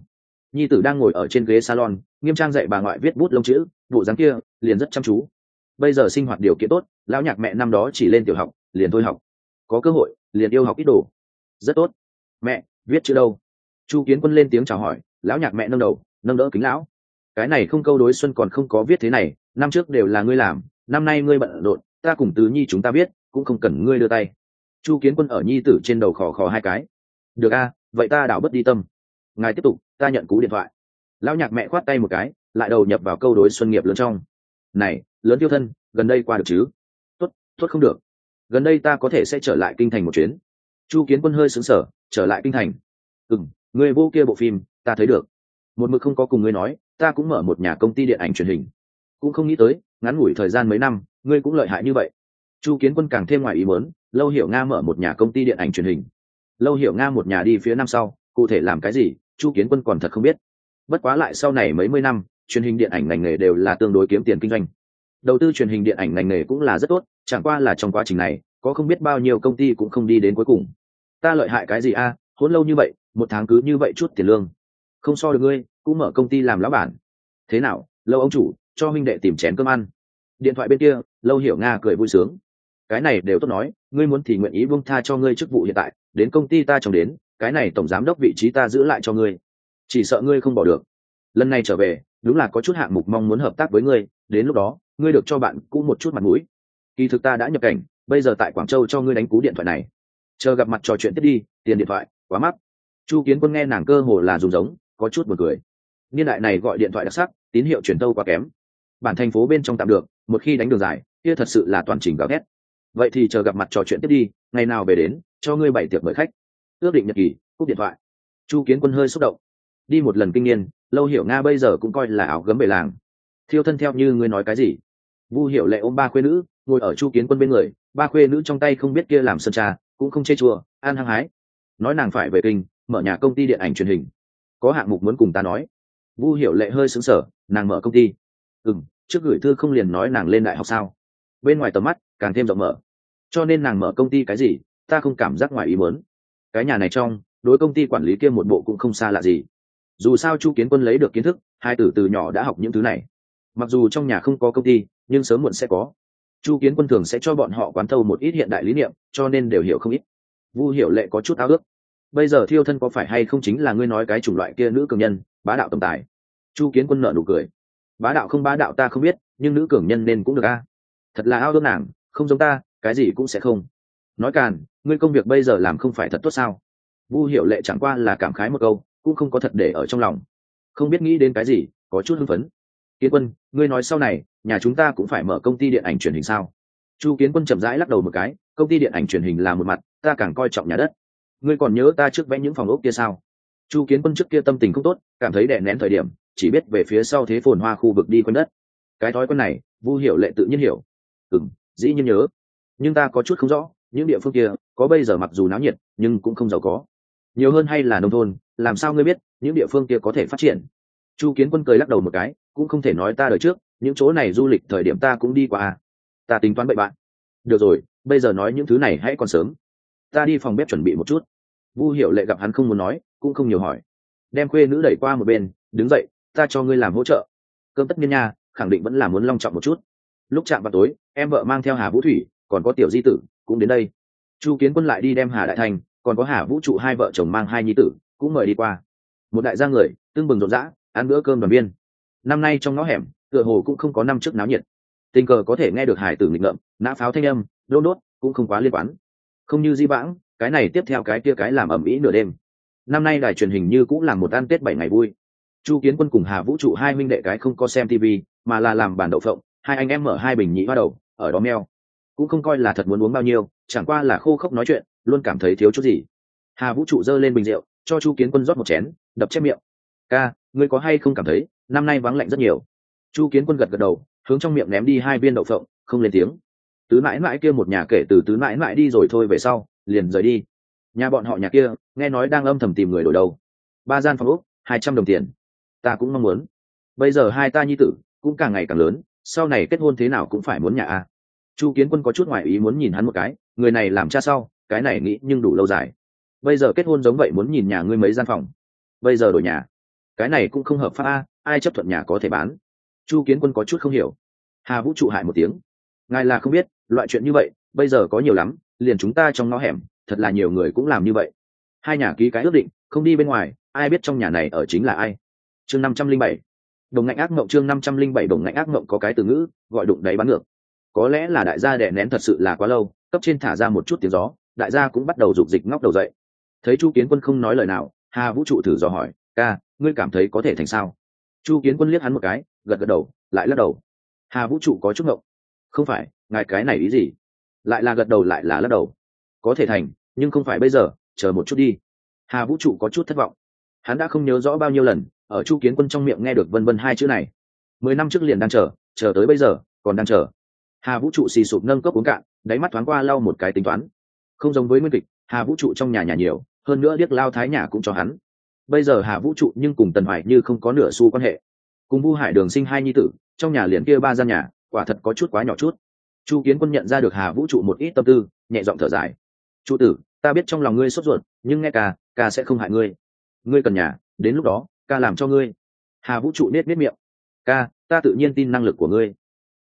nhi tử đang ngồi ở trên ghế salon nghiêm trang dạy bà ngoại viết bút lông chữ, bộ dáng kia liền rất chăm chú. Bây giờ sinh hoạt điều kiện tốt, lão nhạc mẹ năm đó chỉ lên tiểu học liền thôi học, có cơ hội liền yêu học ít đồ. Rất tốt. Mẹ viết chữ đâu? Chu Kiến Quân lên tiếng chào hỏi. Lão nhạc mẹ nâng đầu nâng đỡ kính lão. Cái này không câu đối xuân còn không có viết thế này, năm trước đều là ngươi làm, năm nay ngươi bận rộn, ta cùng tứ nhi chúng ta viết cũng không cần ngươi đưa tay. Chu Kiến Quân ở nhi tử trên đầu khò khò hai cái. Được a, vậy ta đảo bất đi tâm. Ngài tiếp tục, ta nhận cú điện thoại. Lão nhạc mẹ khoát tay một cái, lại đầu nhập vào câu đối xuân nghiệp lớn trong. Này lớn tiêu thân, gần đây qua được chứ? Tốt không được, gần đây ta có thể sẽ trở lại kinh thành một chuyến. Chu Kiến Quân hơi sững sờ, trở lại kinh thành? Ngươi vô kia bộ phim ta thấy được, một mực không có cùng ngươi nói, ta cũng mở một nhà công ty điện ảnh truyền hình, cũng không nghĩ tới ngắn ngủi thời gian mấy năm ngươi cũng lợi hại như vậy. Chu Kiến Quân càng thêm ngoài ý muốn, Lâu Hiểu Nga mở một nhà công ty điện ảnh truyền hình. Lâu Hiểu Nga một nhà đi phía năm sau cụ thể làm cái gì, Chu Kiến Quân còn thật không biết. Bất quá lại sau này mấy mươi năm, truyền hình điện ảnh ngành nghề đều là tương đối kiếm tiền kinh doanh. Đầu tư truyền hình điện ảnh ngành nghề cũng là rất tốt, chẳng qua là trong quá trình này có không biết bao nhiêu công ty cũng không đi đến cuối cùng. Ta lợi hại cái gì a, hỗn lâu như vậy, một tháng cứ như vậy chút tiền lương, không so được ngươi, cũng mở công ty làm lão bản. Thế nào, Lâu ông chủ, cho huynh đệ tìm chén cơm ăn. Điện thoại bên kia, Lâu Hiểu Nga cười vui sướng. Cái này đều tốt nói, ngươi muốn thì nguyện ý buông tha cho ngươi chức vụ hiện tại, đến công ty ta trồng đến, cái này tổng giám đốc vị trí ta giữ lại cho ngươi, chỉ sợ ngươi không bỏ được. Lần này trở về đúng là có chút hạng mục mong muốn hợp tác với ngươi, đến lúc đó ngươi được cho bạn cũ một chút mặt mũi. Kỳ thực ta đã nhập cảnh, bây giờ tại Quảng Châu cho ngươi đánh cú điện thoại này, chờ gặp mặt trò chuyện tiếp đi, tiền điện thoại quá mắc. Chu Kiến Quân nghe nàng cơ hồ là dùng giống, có chút buồn cười. Niên đại này gọi điện thoại đặc sắc, tín hiệu truyền tâu quá kém, bản thành phố bên trong tạm được, một khi đánh đường dài kia thật sự là toàn trình gào ghét. Vậy thì chờ gặp mặt trò chuyện tiếp đi, ngày nào về đến cho ngươi bày tiệc mời khách, ước định nhật kỳ, cúp điện thoại. Chu Kiến Quân hơi xúc động. Đi một lần kinh niên, Lâu Hiểu Nga bây giờ cũng coi là áo gấm bể làng. Thiêu thân theo như ngươi nói cái gì? Vu Hiểu Lệ ôm ba khuê nữ ngồi ở Chu Kiến Quân bên người, ba khuê nữ trong tay không biết kia làm sơn trà, cũng không chê chùa, an hăng hái. Nói nàng phải về kinh, mở nhà công ty điện ảnh truyền hình, có hạng mục muốn cùng ta nói. Vu Hiểu Lệ hơi sững sờ, nàng mở công ty? Trước gửi thư không liền nói nàng lên đại học sao? Bên ngoài tầm mắt càng thêm rộng mở, cho nên nàng mở công ty cái gì, ta không cảm giác ngoài ý muốn. Cái nhà này trong đối công ty quản lý kia một bộ cũng không xa lạ gì. Dù sao Chu Kiến Quân lấy được kiến thức, hai tử từ nhỏ đã học những thứ này. Mặc dù trong nhà không có công ty, nhưng sớm muộn sẽ có. Chu Kiến Quân thường sẽ cho bọn họ quán thâu một ít hiện đại lý niệm, cho nên đều hiểu không ít. Vu Hiểu Lệ có chút ao ước. Bây giờ Thiêu thân có phải hay không chính là ngươi nói cái chủng loại kia nữ cường nhân, bá đạo tổng tài? Chu Kiến Quân nở nụ cười. Bá đạo không bá đạo ta không biết, nhưng nữ cường nhân nên cũng được a. Thật là ao ước nàng, không giống ta, cái gì cũng sẽ không. Nói càn, ngươi công việc bây giờ làm không phải thật tốt sao? Vu Hiểu Lệ chẳng qua là cảm khái một câu, cũng không có thật để ở trong lòng. Không biết nghĩ đến cái gì, có chút hưng phấn. Kiến Quân, ngươi nói sau này nhà chúng ta cũng phải mở công ty điện ảnh truyền hình sao? Chu Kiến Quân chậm rãi lắc đầu một cái, công ty điện ảnh truyền hình là một mặt, ta càng coi trọng nhà đất. Ngươi còn nhớ ta trước vẽ những phòng ốc kia sao? Chu Kiến Quân trước kia tâm tình không tốt, cảm thấy đè nén thời điểm, chỉ biết về phía sau thế phồn hoa khu vực đi quanh đất. Cái thói quen này, Vu Hiểu Lệ tự nhiên hiểu. Dĩ nhiên nhớ, nhưng ta có chút không rõ, những địa phương kia có bây giờ mặc dù náo nhiệt nhưng cũng không giàu có, nhiều hơn hay là nông thôn, làm sao ngươi biết những địa phương kia có thể phát triển? Chu Kiến Quân cười lắc đầu một cái, cũng không thể nói ta đời trước những chỗ này du lịch thời điểm ta cũng đi qua à. Ta tính toán bậy bạn. Được rồi, bây giờ nói những thứ này hãy còn sớm, ta đi phòng bếp chuẩn bị một chút. Vu Hiểu Lệ gặp hắn không muốn nói, cũng không nhiều hỏi, đem khuê nữ đẩy qua một bên, đứng dậy, ta cho ngươi làm hỗ trợ. Cơm tất nhiên nha, khẳng định vẫn là muốn long trọng một chút. Lúc chạm vào tối, em vợ mang theo Hà Vũ Thủy còn có Tiểu Di Tử cũng đến đây. Chu Kiến Quân lại đi đem Hà Đại Thành còn có Hà Vũ Trụ hai vợ chồng mang hai nhi tử cũng mời đi qua. Một đại gia người tưng bừng rộn rã ăn bữa cơm đoàn viên. Năm nay trong ngõ hẻm tựa hồ cũng không có năm trước náo nhiệt, tình cờ có thể nghe được hải tử nghịch ngợm nã pháo thanh âm đôn đốt, cũng không quá liên quan. Không như di vãng, cái này tiếp theo cái kia cái làm ầm ĩ nửa đêm. Năm nay đài truyền hình như cũng làm một ăn Tết 7 ngày vui. Chu Kiến Quân cùng Hà Vũ Trụ hai minh đệ cái không có xem tivi, mà là làm bàn đậu phộng, hai anh em mở hai bình nhị hoa đầu ở đó meo, cũng không coi là thật muốn uống bao nhiêu, chẳng qua là khô khốc nói chuyện, luôn cảm thấy thiếu chút gì. Hà Vũ Trụ giơ lên bình rượu cho Chu Kiến Quân rót một chén, đập chép miệng. Ca, ngươi có hay không cảm thấy năm nay vắng lạnh rất nhiều? Chu Kiến Quân gật gật đầu, hướng trong miệng ném đi hai viên đậu phộng, không lên tiếng. Tứ mãi mãi kia một nhà kể từ tứ mãi mãi đi rồi thôi về sau liền rời đi. Nhà bọn họ nhà kia nghe nói đang âm thầm tìm người đổi đầu. 3 gian phòng ốc, 200 đồng tiền. Ta cũng mong muốn. Bây giờ hai ta nhi tử cũng càng ngày càng lớn, sau này kết hôn thế nào cũng phải muốn nhà a. Chu Kiến Quân có chút ngoài ý muốn nhìn hắn một cái, người này làm cha sau, cái này nghĩ nhưng đủ lâu dài. Bây giờ kết hôn giống vậy muốn nhìn nhà ngươi mấy gian phòng. Bây giờ đổi nhà, cái này cũng không hợp pháp a, ai chấp thuận nhà có thể bán. Chu Kiến Quân có chút không hiểu. Hà Vũ trụ hại một tiếng. Ngài là không biết, loại chuyện như vậy bây giờ có nhiều lắm, liền chúng ta trong ngõ hẻm thật là nhiều người cũng làm như vậy. Hai nhà ký cái ước định không đi bên ngoài, ai biết trong nhà này ở chính là ai. Chương 507. Đồng ngạnh ác mộng. Chương 507. Đồng ngạnh ác mộng có cái từ ngữ gọi đụng đáy bán ngược. Có lẽ là đại gia đè nén thật sự là quá lâu, cấp trên thả ra một chút tiếng gió, đại gia cũng bắt đầu rục dịch ngóc đầu dậy. Thấy Chu Kiến Quân không nói lời nào, Hà Vũ trụ thử dò hỏi, ca, ngươi cảm thấy có thể thành sao? Chu Kiến Quân liếc hắn một cái, gật gật đầu, lại lắc đầu. Hà Vũ trụ có chút ngộng. Không phải, ngài cái này ý gì? Lại là gật đầu lại là lắc đầu. Có thể thành, nhưng không phải bây giờ, chờ một chút đi. Hà Vũ trụ có chút thất vọng. Hắn đã không nhớ rõ bao nhiêu lần ở Chu Kiến Quân trong miệng nghe được vân vân hai chữ này. 10 năm trước liền đang chờ tới bây giờ còn đang chờ. Hà Vũ trụ xì sụp nâng cốc uống cạn, đáy mắt thoáng qua lau một cái tính toán. Không giống với nguyên kịch, Hà Vũ trụ trong nhà nhiều, hơn nữa điếc lao thái nhà cũng cho hắn. Bây giờ Hà Vũ trụ nhưng cùng Tần Hoài như không có nửa xu quan hệ. Cùng Vu Hải Đường sinh hai nhi tử, trong nhà liền kia 3 gian nhà, quả thật có chút quá nhỏ chút. Chu Kiến Quân nhận ra được Hà Vũ trụ một ít tâm tư, nhẹ giọng thở dài. Trụ tử, ta biết trong lòng ngươi sốt ruột, nhưng nghe ca sẽ không hại ngươi. Ngươi cần nhà, đến lúc đó ca làm cho ngươi. Hà Vũ trụ nết miệng. Ca, ta tự nhiên tin năng lực của ngươi.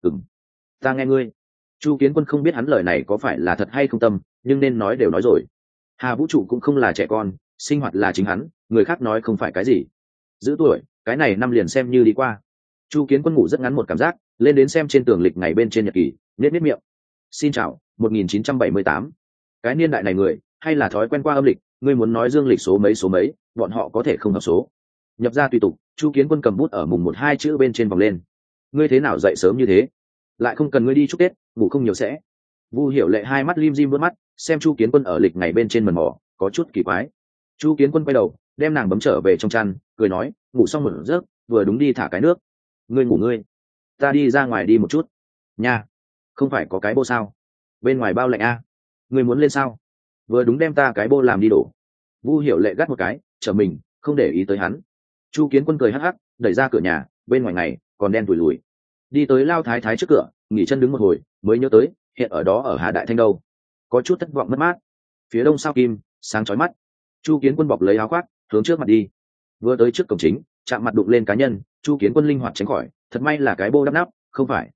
Ta nghe ngươi. Chu Kiến Quân không biết hắn lời này có phải là thật hay không tâm, nhưng nên nói đều nói rồi. Hà Vũ trụ cũng không là trẻ con, sinh hoạt là chính hắn, người khác nói không phải cái gì. Giữ tuổi, cái này năm liền xem như đi qua. Chu Kiến Quân ngủ rất ngắn một cảm giác, lên đến xem trên tường lịch ngày bên trên nhật kỳ, nết miệng. Xin chào, 1978. Cái niên đại này người, hay là thói quen qua âm lịch, ngươi muốn nói dương lịch số mấy, bọn họ có thể không hợp số. Nhập ra tùy tục, Chu Kiến Quân cầm bút ở mùng 1-2 chữ bên trên vòng lên. Ngươi thế nào dậy sớm như thế? Lại không cần ngươi đi chúc Tết, ngủ không nhiều sẽ. Vu Hiểu Lệ hai mắt lim dim vớt mắt, xem Chu Kiến Quân ở lịch ngày bên trên mần mò, có chút kỳ quái. Chu Kiến Quân quay đầu, đem nàng bấm trở về trong chăn, cười nói, ngủ xong một giấc, vừa đúng đi thả cái nước. Ngươi ngủ ngươi, ta đi ra ngoài đi một chút. Nha, không phải có cái bô sao? Bên ngoài bao lạnh a. Ngươi muốn lên sao? Vừa đúng đem ta cái bô làm đi đổ. Vu Hiểu Lệ gắt một cái, trở mình, không để ý tới hắn. Chu Kiến Quân cười hắc hắc, đẩy ra cửa nhà, bên ngoài ngày còn đen tủi lùi. Đi tới lao thái thái trước cửa, nghỉ chân đứng một hồi, mới nhớ tới hiện ở đó ở Hà Đại Thanh đâu. Có chút thất vọng mất mát. Phía đông sao kim, sáng chói mắt. Chu Kiến Quân bọc lấy áo khoác, hướng trước mặt đi. Vừa tới trước cổng chính, chạm mặt đụng lên cá nhân, Chu Kiến Quân linh hoạt tránh khỏi, thật may là cái bô đắp nắp, không phải.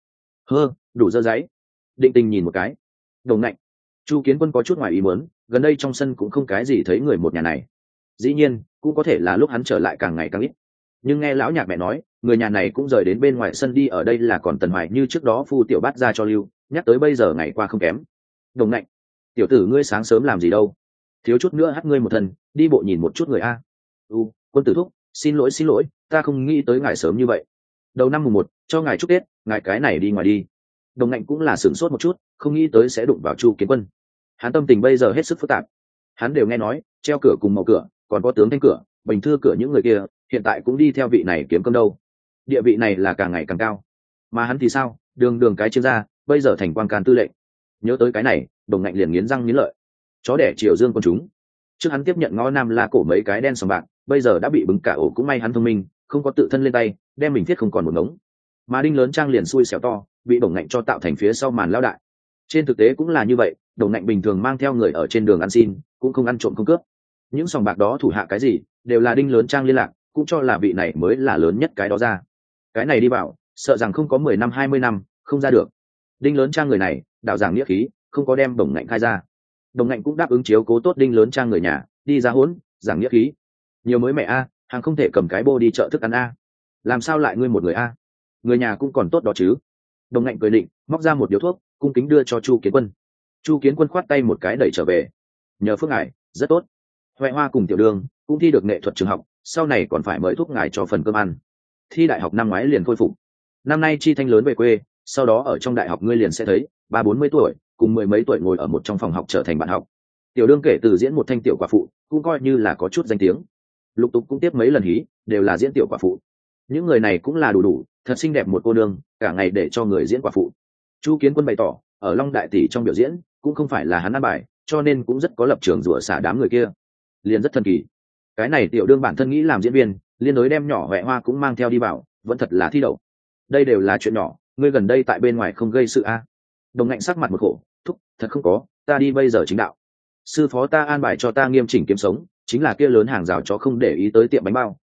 Đủ dơ giấy. Định tình nhìn một cái. Đồng lạnh. Chu Kiến Quân có chút ngoài ý muốn, gần đây trong sân cũng không cái gì thấy người một nhà này. Dĩ nhiên, cũng có thể là lúc hắn trở lại càng ngày càng ít. Nhưng nghe lão nhạc mẹ nói, người nhà này cũng rời đến bên ngoài sân đi, ở đây là còn Tần Hoài như trước đó phu tiểu bát ra cho lưu, nhắc tới bây giờ ngày qua không kém. Đồng lạnh. Tiểu tử ngươi sáng sớm làm gì đâu? Thiếu chút nữa hắt ngươi một thân, đi bộ nhìn một chút người a. Quân tử thúc, xin lỗi, ta không nghĩ tới ngài sớm như vậy. Đầu năm mùng 1, cho ngài chúc Tết, ngài cái này đi ngoài đi. Đồng lạnh cũng là sửng sốt một chút, không nghĩ tới sẽ đụng vào Chu Kiến Quân. Hắn tâm tình bây giờ hết sức phức tạp. Hắn đều nghe nói, treo cửa cùng màu cửa, còn có tướng thanh cửa, bình thư cửa những người kia, hiện tại cũng đi theo vị này kiếm cơm đâu. Địa vị này là càng ngày càng cao. Mà hắn thì sao, đường cái chiếm ra, bây giờ thành quan can tư lệnh. Nhớ tới cái này, Đồng lạnh liền nghiến răng nghiến lợi. Chó đẻ Triều Dương con chúng. Trước hắn tiếp nhận ngõ Nam La cổ mấy cái đen sòng bạc, bây giờ đã bị bứng cả ổ, cũng may hắn thông minh, không có tự thân lên tay, đem mình thiết không còn một ngống. Mà Đinh Lớn Trang liền xui xẻo to, bị Đồng lạnh cho tạo thành phía sau màn lao đại. Trên thực tế cũng là như vậy, Đồng lạnh bình thường mang theo người ở trên đường ăn xin, cũng không ăn trộm không cướp. Những sòng bạc đó thủ hạ cái gì, đều là Đinh Lớn Trang liên lạc, cũng cho là vị này mới là lớn nhất cái đó ra. Cái này đi vào, sợ rằng không có 10 năm 20 năm, không ra được. Đinh Lớn Trang người này, đạo giảng nghĩa khí, không có đem Đồng lạnh khai ra. Đồng lạnh cũng đáp ứng chiếu cố tốt Đinh Lớn Trang người nhà, đi ra hỗn, giảng nghĩa khí. Nhiều mới mẹ a, hàng không thể cầm cái bô đi chợ thức ăn a. Làm sao lại ngươi một người a? Người nhà cũng còn tốt đó chứ. Đồng lạnh cười định, móc ra một điếu thuốc, cung kính đưa cho Chu Kiến Quân. Chu Kiến Quân khoát tay một cái đẩy trở về. Nhờ phước ngài, rất tốt. Huệ Hoa cùng Tiểu Đường cũng thi được nghệ thuật trường học, sau này còn phải mời thuốc ngài cho phần cơm ăn. Thi đại học năm ngoái liền khôi phục. Năm nay Chi Thanh lớn về quê, sau đó ở trong đại học ngươi liền sẽ thấy 30-40 tuổi, cùng mười mấy tuổi ngồi ở một trong phòng học trở thành bạn học. Tiểu Đương kể từ diễn một thanh tiểu quả phụ, cũng coi như là có chút danh tiếng. Lục tục cũng tiếp mấy lần hí, đều là diễn tiểu quả phụ. Những người này cũng là đủ, thật xinh đẹp một cô đương, cả ngày để cho người diễn quả phụ. Chu Kiến Quân bày tỏ, ở Long Đại Tỷ trong biểu diễn, cũng không phải là hắn ăn bài, cho nên cũng rất có lập trường rủa xả đám người kia. Liền rất thần kỳ. Cái này Tiểu Đương bản thân nghĩ làm diễn viên, liên đối đem nhỏ Huệ Hoa cũng mang theo đi vào, vẫn thật là thi đậu. Đây đều là chuyện nhỏ, ngươi gần đây tại bên ngoài không gây sự a? Đồng lạnh sắc mặt một khổ, thúc, thật không có, ta đi bây giờ chính đạo. Sư phó ta an bài cho ta nghiêm chỉnh kiếm sống, chính là kia lớn hàng rào chó không để ý tới tiệm bánh bao,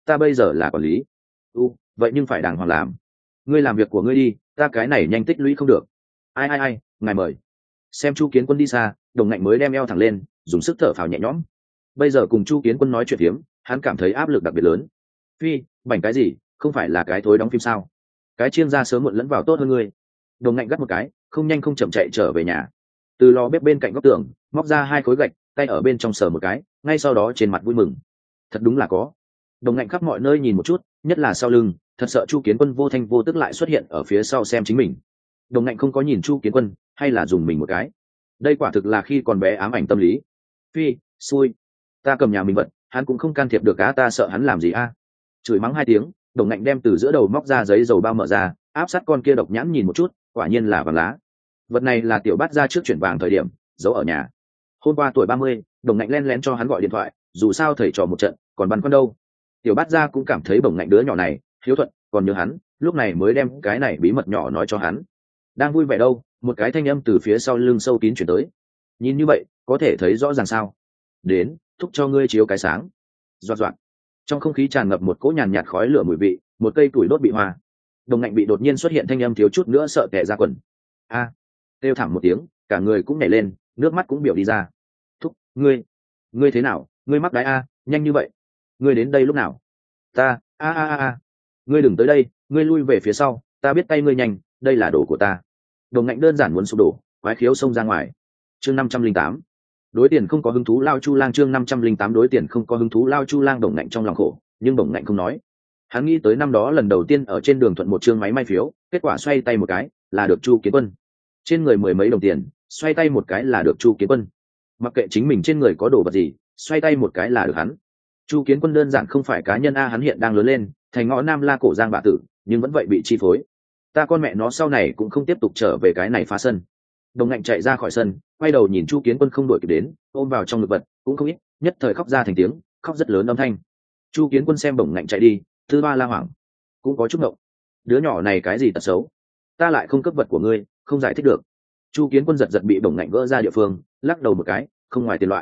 ta bây giờ là quản lý. Vậy nhưng phải đàng hoàng làm. Ngươi làm việc của ngươi đi, ta cái này nhanh tích lũy không được. Ai, ngài mời. Xem Chu Kiến Quân đi xa, Đồng Ngạnh mới đem eo thẳng lên, dùng sức thở phào nhẹ nhõm. Bây giờ cùng Chu Kiến Quân nói chuyện phiếm, hắn cảm thấy áp lực đặc biệt lớn. Phi, bảnh cái gì, không phải là cái thối đóng phim sao? Cái chiên ra sớm muộn lẫn vào tốt hơn ngươi. Đồng Ngạnh gắt một cái, không nhanh không chậm chạy trở về nhà. Từ lò bếp bên cạnh góc tường móc ra 2 khối gạch, tay ở bên trong sờ một cái, ngay sau đó trên mặt vui mừng. Thật đúng là có. Đồng Ngạnh khắp mọi nơi nhìn một chút, nhất là sau lưng, thật sợ Chu Kiến Quân vô thanh vô tức lại xuất hiện ở phía sau xem chính mình. Đồng Ngạnh không có nhìn Chu Kiến Quân, hay là dùng mình một cái. Đây quả thực là khi còn bé ám ảnh tâm lý. Phi, xui, ta cầm nhà mình vật, hắn cũng không can thiệp được á, ta sợ hắn làm gì a. Chửi mắng 2 tiếng, Đồng Ngạnh đem từ giữa đầu móc ra giấy dầu bao mở ra, áp sát con kia độc nhãn nhìn một chút, quả nhiên là vàng lá. Vật này là tiểu bát ra trước chuyển vàng thời điểm giấu ở nhà. Hôm qua tuổi 30, Đồng Ngạnh len lén cho hắn gọi điện thoại, dù sao thầy trò một trận còn băn khoăn đâu. Tiểu bát ra cũng cảm thấy Đồng Ngạnh đứa nhỏ này hiếu thuận, còn nhớ hắn, lúc này mới đem cái này bí mật nhỏ nói cho hắn. Đang vui vẻ đâu, một cái thanh âm từ phía sau lưng sâu kín chuyển tới. Nhìn như vậy có thể thấy rõ ràng sao? Đến, thúc cho ngươi chiếu cái sáng. Doạt doạt. Trong không khí tràn ngập một cỗ nhàn nhạt khói lửa mùi vị, một cây củi đốt bị hoa. Đồng Ngạnh bị đột nhiên xuất hiện thanh âm thiếu chút nữa sợ tè ra quần. A, kêu thảm một tiếng, cả người cũng nhảy lên, nước mắt cũng biểu đi ra. Thúc, ngươi thế nào? Ngươi mắc đái a, nhanh như vậy. Ngươi đến đây lúc nào? Ta, a. Ngươi đừng tới đây, ngươi lui về phía sau, ta biết tay ngươi nhanh, đây là đồ của ta. Đồng Ngạnh đơn giản muốn sụp đổ, quái khiếu xông ra ngoài. Chương 508. Đối tiền không có hứng thú lao Chu Lang, chương 508 đối tiền không có hứng thú lao Chu Lang. Đồng Ngạnh trong lòng khổ, nhưng Đồng Ngạnh không nói. Hắn nghĩ tới năm đó lần đầu tiên ở trên đường thuận một chương máy may phiếu, kết quả xoay tay một cái, là được Chu Kiến Quân. Trên người 10 mấy đồng tiền, xoay tay một cái là được Chu Kiến Quân. Mặc kệ chính mình trên người có đồ vật gì, xoay tay một cái là được hắn. Chu Kiến Quân đơn giản không phải cá nhân a, hắn hiện đang lớn lên, thành ngõ Nam La cổ Giang bạ tử, nhưng vẫn vậy bị chi phối. Ta con mẹ nó sau này cũng không tiếp tục trở về cái này phá sân. Đồng Ngạnh chạy ra khỏi sân, quay đầu nhìn Chu Kiến Quân không đuổi kịp đến, ôm vào trong ngực vật, cũng không ít, nhất thời khóc ra thành tiếng, khóc rất lớn âm thanh. Chu Kiến Quân xem Đồng Ngạnh chạy đi, thứ ba la hoảng, cũng có chút ngộng. Đứa nhỏ này cái gì tật xấu? Ta lại không cướp vật của ngươi, không giải thích được. Chu Kiến Quân giật bị Đồng Ngạnh gỡ ra địa phương, lắc đầu một cái, không ngoài tiền loại.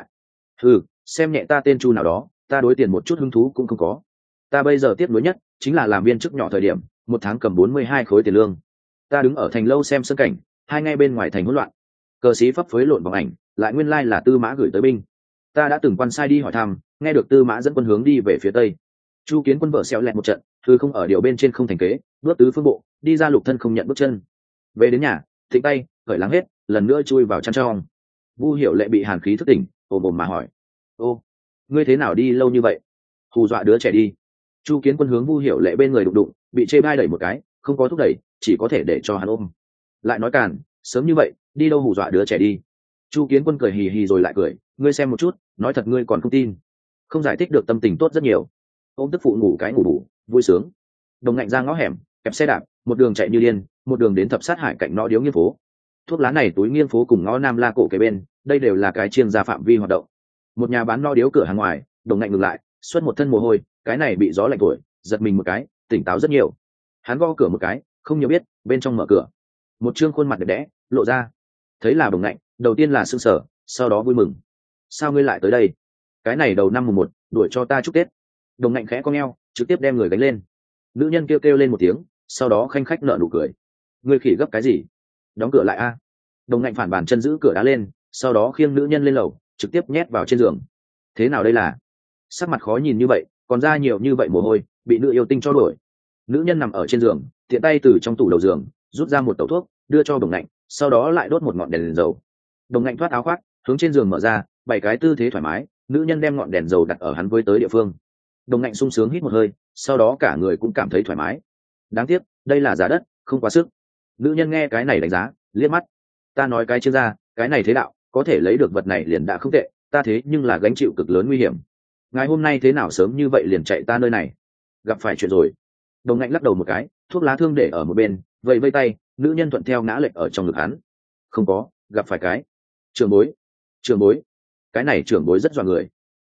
Xem nhẹ ta tên Chu nào đó, ta đối tiền một chút hứng thú cũng không có. Ta bây giờ tiếc nuối nhất chính là làm viên chức nhỏ thời điểm, một tháng cầm 42 khối tiền lương. Ta đứng ở thành lâu xem sân cảnh, hai ngay bên ngoài thành hỗn loạn, cờ sĩ phấp phới lộn vòng ảnh, lại nguyên lai là Tư Mã gửi tới binh. Ta đã từng quan sai đi hỏi thăm, nghe được Tư Mã dẫn quân hướng đi về phía tây. Chu Kiến Quân vợ xéo lẹt một trận, không ở điều bên trên không thành kế, bước tứ phương bộ, đi ra lục thân không nhận bước chân. Về đến nhà, thịnh tay, cởi láng hết, lần nữa chui vào chăn trong. Vu Hiểu Lệ bị hàn khí thức tỉnh, ồm mà hỏi: "Ô, ngươi thế nào đi lâu như vậy? Hù dọa đứa trẻ đi." Chu Kiến Quân hướng Vu Hiểu Lệ bên người đụng, bị chê bai đẩy một cái, không có thúc đẩy, chỉ có thể để cho hắn ôm. Lại nói càn, sớm như vậy, đi đâu hù dọa đứa trẻ đi. Chu Kiến Quân cười hì hì rồi lại cười, ngươi xem một chút, nói thật ngươi còn không tin. Không giải thích được tâm tình tốt rất nhiều. Ôm tức phụ ngủ cái ngủ bù, vui sướng. Đồng Ngạnh ra ngõ hẻm, kẹp xe đạp, một đường chạy như điên, một đường đến Thập Sát Hải cạnh ngõ điếu nghiêng phố. Thuốc lá này túi nghiêng phố cùng ngõ Nam La cổ kế bên, đây đều là cái chiên ra phạm vi hoạt động. Một nhà bán no điếu cửa hàng ngoài, Đồng Ngạnh ngừng lại, xuất một thân mồ hôi, cái này bị gió lạnh thổi, giật mình một cái, tỉnh táo rất nhiều. Hắn gõ cửa một cái, không nhiều biết, bên trong mở cửa, một trương khuôn mặt đẹp đẽ lộ ra. Thấy là Đồng Ngạnh, đầu tiên là sững sờ, sau đó vui mừng. Sao ngươi lại tới đây? Cái này đầu năm mùng 1, đuổi cho ta chúc Tết. Đồng Ngạnh khẽ cong eo, trực tiếp đem người gánh lên. Nữ nhân kêu lên một tiếng, sau đó khanh khách nở nụ cười. Ngươi khỉ gấp cái gì? Đóng cửa lại a. Đồng Ngạnh phản bàn chân giữ cửa đá lên, sau đó khiêng nữ nhân lên lầu, trực tiếp nhét vào trên giường. Thế nào đây là? Sắc mặt khó nhìn như vậy, còn ra nhiều như vậy mồ hôi, bị nữ yêu tinh cho đuổi. Nữ nhân nằm ở trên giường, tiện tay từ trong tủ đầu giường rút ra một tẩu thuốc, đưa cho Đồng Ngạnh, sau đó lại đốt một ngọn đèn dầu. Đồng Ngạnh thoát áo khoác, hướng trên giường mở ra, bảy cái tư thế thoải mái, nữ nhân đem ngọn đèn dầu đặt ở hắn với tới địa phương. Đồng Ngạnh sung sướng hít một hơi, sau đó cả người cũng cảm thấy thoải mái. Đáng tiếc, đây là giả đất, không quá sức. Nữ nhân nghe cái này đánh giá, liếc mắt. Ta nói cái chưa ra, cái này thế đạo, có thể lấy được vật này liền đã không tệ, ta thế nhưng là gánh chịu cực lớn nguy hiểm. Ngày hôm nay thế nào sớm như vậy liền chạy ta nơi này? Gặp phải chuyện rồi. Đồng Ngạnh lắc đầu một cái, thuốc lá thương để ở một bên, vẫy vây tay, nữ nhân thuận theo ngã lệch ở trong ngực hắn. Không có, gặp phải cái trưởng bối, cái này trưởng bối rất dọa người.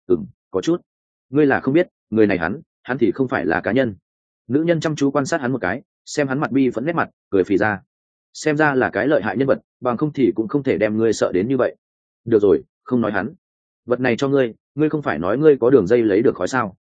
Có chút. Ngươi là không biết, người này hắn thì không phải là cá nhân. Nữ nhân chăm chú quan sát hắn một cái, xem hắn mặt bi phẫn nét mặt, cười phì ra. Xem ra là cái lợi hại nhân vật, bằng không thì cũng không thể đem ngươi sợ đến như vậy. Được rồi, không nói hắn. Vật này cho ngươi, ngươi không phải nói ngươi có đường dây lấy được khói sao?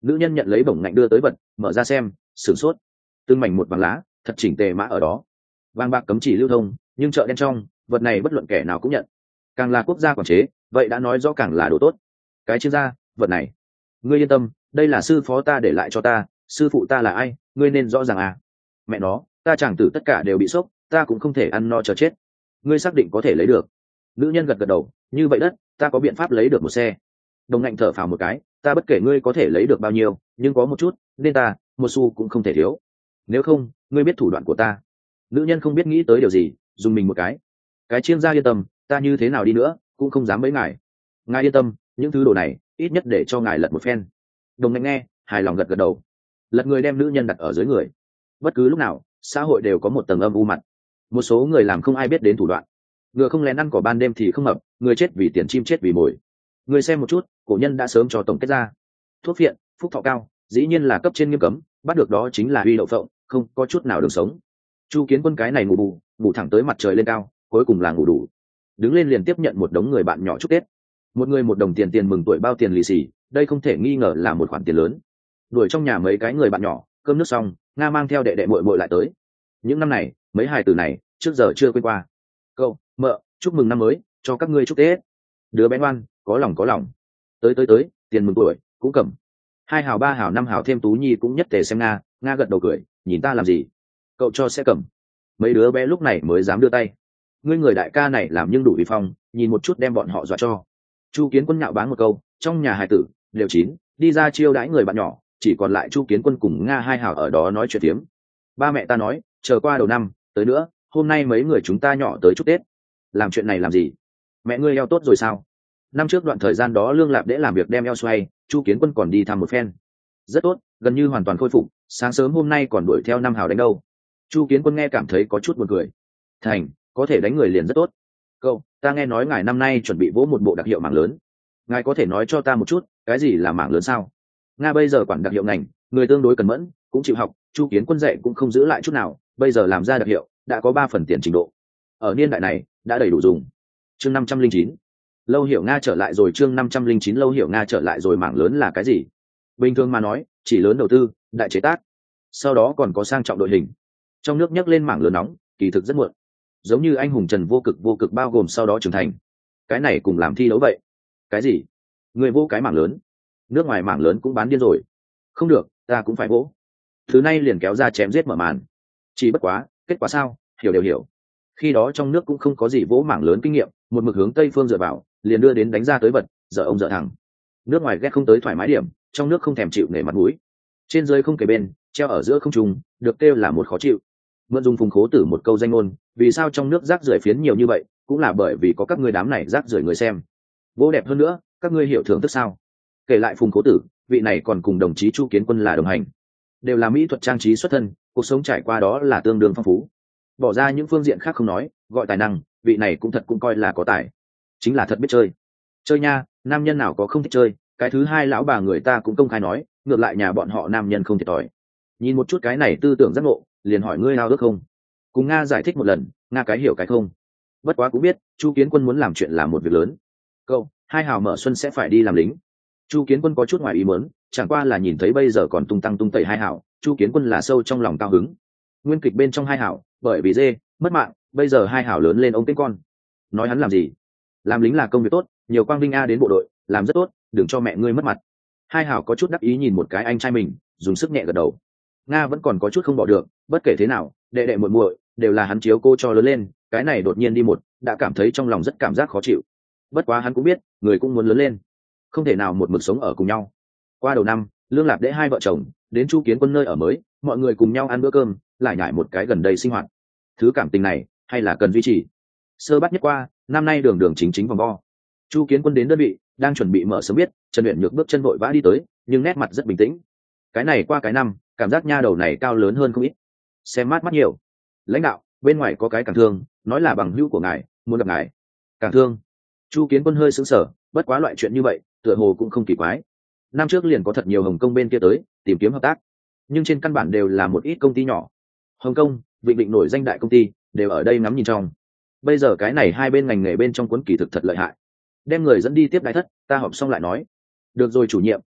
Nữ nhân nhận lấy bổng ngạnh đưa tới vật, mở ra xem, sửng sốt. Từng mảnh một vàng lá, thật chỉnh tề mã ở đó. Vàng bạc cấm chỉ lưu thông, nhưng chợ đen trong, vật này bất luận kẻ nào cũng nhận. Càng là quốc gia quản chế, vậy đã nói rõ càng là đồ tốt. Cái chuyên gia, vật này, ngươi yên tâm, đây là sư phó ta để lại cho ta, sư phụ ta là ai, ngươi nên rõ ràng à. Mẹ nó, ta chàng tử tất cả đều bị sốc, ta cũng không thể ăn no chờ chết. Ngươi xác định có thể lấy được? Nữ nhân gật gật đầu, như vậy đất, ta có biện pháp lấy được một xe. Đồng ngạnh thở phào một cái, ta bất kể ngươi có thể lấy được bao nhiêu, nhưng có một chút, nên ta, một xu cũng không thể thiếu. Nếu không, ngươi biết thủ đoạn của ta. Nữ nhân không biết nghĩ tới điều gì, dùng mình một cái chiêng ra yên tâm, ta như thế nào đi nữa cũng không dám mấy ngài. Ngài yên tâm, những thứ đồ này ít nhất để cho ngài lật một phen. Đồng ngạnh nghe, hài lòng gật gật đầu. Lật người đem nữ nhân đặt ở dưới người. Bất cứ lúc nào, xã hội đều có một tầng âm u mặt. Một số người làm không ai biết đến thủ đoạn. Ngựa không lén ăn cỏ ban đêm thì không hợp, người chết vì tiền chim chết vì mồi. Người xem một chút, cổ nhân đã sớm cho tổng kết ra. Thuốc phiện, phúc thọ cao, dĩ nhiên là cấp trên nghiêm cấm, bắt được đó chính là huy đậu phộng, không có chút nào đường sống. Chu Kiến Quân cái này ngủ bù, ngủ thẳng tới mặt trời lên cao, cuối cùng là ngủ đủ. Đứng lên liền tiếp nhận một đống người bạn nhỏ chúc Tết. Một người một đồng tiền mừng tuổi bao tiền lì xì, đây không thể nghi ngờ là một khoản tiền lớn. Đuổi trong nhà mấy cái người bạn nhỏ, cơm nước xong, Nga mang theo đệ đệ muội muội lại tới. Những năm này, mấy hài tử này trước giờ chưa quên qua. Cậu, mợ, chúc mừng năm mới, cho các ngươi chúc Tết. Đứa bé ngoan, có lòng có lòng. Tới, tiền mừng tuổi cũng cầm. 2 hào 3 hào 5 hào thêm Tú Nhi cũng nhất tề xem Nga, Nga gật đầu cười, nhìn ta làm gì? Cậu cho sẽ cầm. Mấy đứa bé lúc này mới dám đưa tay. Ngươi người đại ca này làm nhưng đủ uy phong, nhìn một chút đem bọn họ dọa cho. Chu Kiến Quân nhạo báng một câu, trong nhà hài tử đều chín, đi ra chiêu đãi người bạn nhỏ, chỉ còn lại Chu Kiến Quân cùng Nga 2 hào ở đó nói chuyện tiếm. Ba mẹ ta nói, chờ qua đầu năm, tới nữa, hôm nay mấy người chúng ta nhỏ tới chúc Tết. Làm chuyện này làm gì? Mẹ ngươi eo tốt rồi sao? Năm trước đoạn thời gian đó Lương Lạp để làm việc đem eo xoay, Chu Kiến Quân còn đi thăm một phen. Rất tốt, gần như hoàn toàn khôi phục, sáng sớm hôm nay còn đuổi theo 5 hào đánh đâu. Chu Kiến Quân nghe cảm thấy có chút buồn cười. Thành, có thể đánh người liền rất tốt. Cậu, ta nghe nói ngài năm nay chuẩn bị vỗ một bộ đặc hiệu mảng lớn. Ngài có thể nói cho ta một chút, cái gì là mảng lớn sao? Nga bây giờ quản đặc hiệu ngành, người tương đối cẩn mẫn, cũng chịu học, Chu Kiến Quân dạy cũng không giữ lại chút nào, bây giờ làm ra đặc hiệu, đã có 3 phần tiền trình độ. Ở niên đại này, đã đầy đủ dùng. Chương 509. Lâu Hiểu Nga trở lại rồi, chương 509 Lâu Hiểu Nga trở lại rồi. Mảng lớn là cái gì? Bình thường mà nói, chỉ lớn đầu tư, đại chế tác. Sau đó còn có sang trọng đội hình. Trong nước nhắc lên mảng lớn nóng, kỳ thực rất muộn. Giống như anh hùng Trần vô cực bao gồm sau đó trưởng thành. Cái này cùng làm thi đấu vậy. Cái gì? Người vô cái mảng lớn. Nước ngoài mảng lớn cũng bán điên rồi. Không được, ta cũng phải vỗ. Thứ này liền kéo ra chém giết mở màn. Chỉ bất quá, kết quả sao, hiểu đều hiểu. Khi đó trong nước cũng không có gì vỗ mảng lớn kinh nghiệm, một mực hướng Tây phương dựa vào, liền đưa đến đánh ra tới vật, dở ông dở thằng. Nước ngoài ghét không tới thoải mái điểm, trong nước không thèm chịu nể mặt mũi. Trên dưới không kề bên, treo ở giữa không trung, được kêu là một khó chịu. Mượn dùng Phùng Khố Tử một câu danh ngôn, vì sao trong nước rác rưởi phiến nhiều như vậy, cũng là bởi vì có các ngươi đám này rác rưởi người xem. Vô đẹp hơn nữa, các ngươi hiểu thưởng thức sao? Kể lại Phùng Khố Tử, vị này còn cùng đồng chí Chu Kiến Quân là đồng hành, đều là mỹ thuật trang trí xuất thân, cuộc sống trải qua đó là tương đương phong phú. Bỏ ra những phương diện khác không nói, gọi tài năng, vị này cũng thật cũng coi là có tài, chính là thật biết chơi. Chơi nha, nam nhân nào có không thích chơi? Cái thứ hai lão bà người ta cũng công khai nói, ngược lại nhà bọn họ nam nhân không thiệt thòi. Nhìn một chút cái này tư tưởng giác ngộ, liền hỏi ngươi ao ước không? Cùng Nga giải thích một lần, Nga cái hiểu cái không. Bất quá cũng biết, Chu Kiến Quân muốn làm chuyện là một việc lớn. Cậu, 2 hào mở xuân sẽ phải đi làm lính. Chu Kiến Quân có chút ngoài ý muốn, chẳng qua là nhìn thấy bây giờ còn tung tăng tung tẩy 2 hào, Chu Kiến Quân là sâu trong lòng cao hứng. Nguyên kịch bên trong 2 hào, bởi vì dê mất mạng, bây giờ 2 hào lớn lên ông tên con. Nói hắn làm gì? Làm lính là công việc tốt, nhiều quang vinh a đến bộ đội, làm rất tốt, đừng cho mẹ ngươi mất mặt. 2 hào có chút đắc ý nhìn một cái anh trai mình, dùng sức nhẹ gật đầu. Nga vẫn còn có chút không bỏ được, bất kể thế nào, đệ đệ muội muội đều là hắn chiếu cô cho lớn lên, cái này đột nhiên đi một, đã cảm thấy trong lòng rất cảm giác khó chịu. Bất quá hắn cũng biết, người cũng muốn lớn lên, không thể nào một mực sống ở cùng nhau. Qua đầu năm, Lương Lạp Đễ 2 vợ chồng đến Chu Kiến Quân nơi ở mới, mọi người cùng nhau ăn bữa cơm, lại nhải một cái gần đây sinh hoạt. Thứ cảm tình này hay là cần duy trì. Sơ bắt nhất qua, năm nay đường đường chính chính vòng vo. Chu Kiến Quân đến đơn vị, đang chuẩn bị mở sớm biết, Trần Uyển Nhược bước chân vội vã đi tới, nhưng nét mặt rất bình tĩnh. Cái này qua cái năm, cảm giác nha đầu này cao lớn hơn không ít, xem mát mắt nhiều. Lãnh đạo, bên ngoài có cái Cảng Thương, nói là bằng hữu của ngài, muốn gặp ngài. Cảng Thương? Chu Kiến Quân hơi sững sờ, bất quá loại chuyện như vậy, tựa hồ cũng không kỳ quái. Năm trước liền có thật nhiều Hồng Kông bên kia tới tìm kiếm hợp tác, nhưng trên căn bản đều là một ít công ty nhỏ. Hồng Kông, Vịnh Vịnh nổi danh đại công ty đều ở đây ngắm nhìn trong. Bây giờ cái này hai bên ngành nghề bên trong cuốn kỳ thực thật lợi hại. Đem người dẫn đi tiếp đại thất, ta họp xong lại nói. Được rồi chủ nhiệm,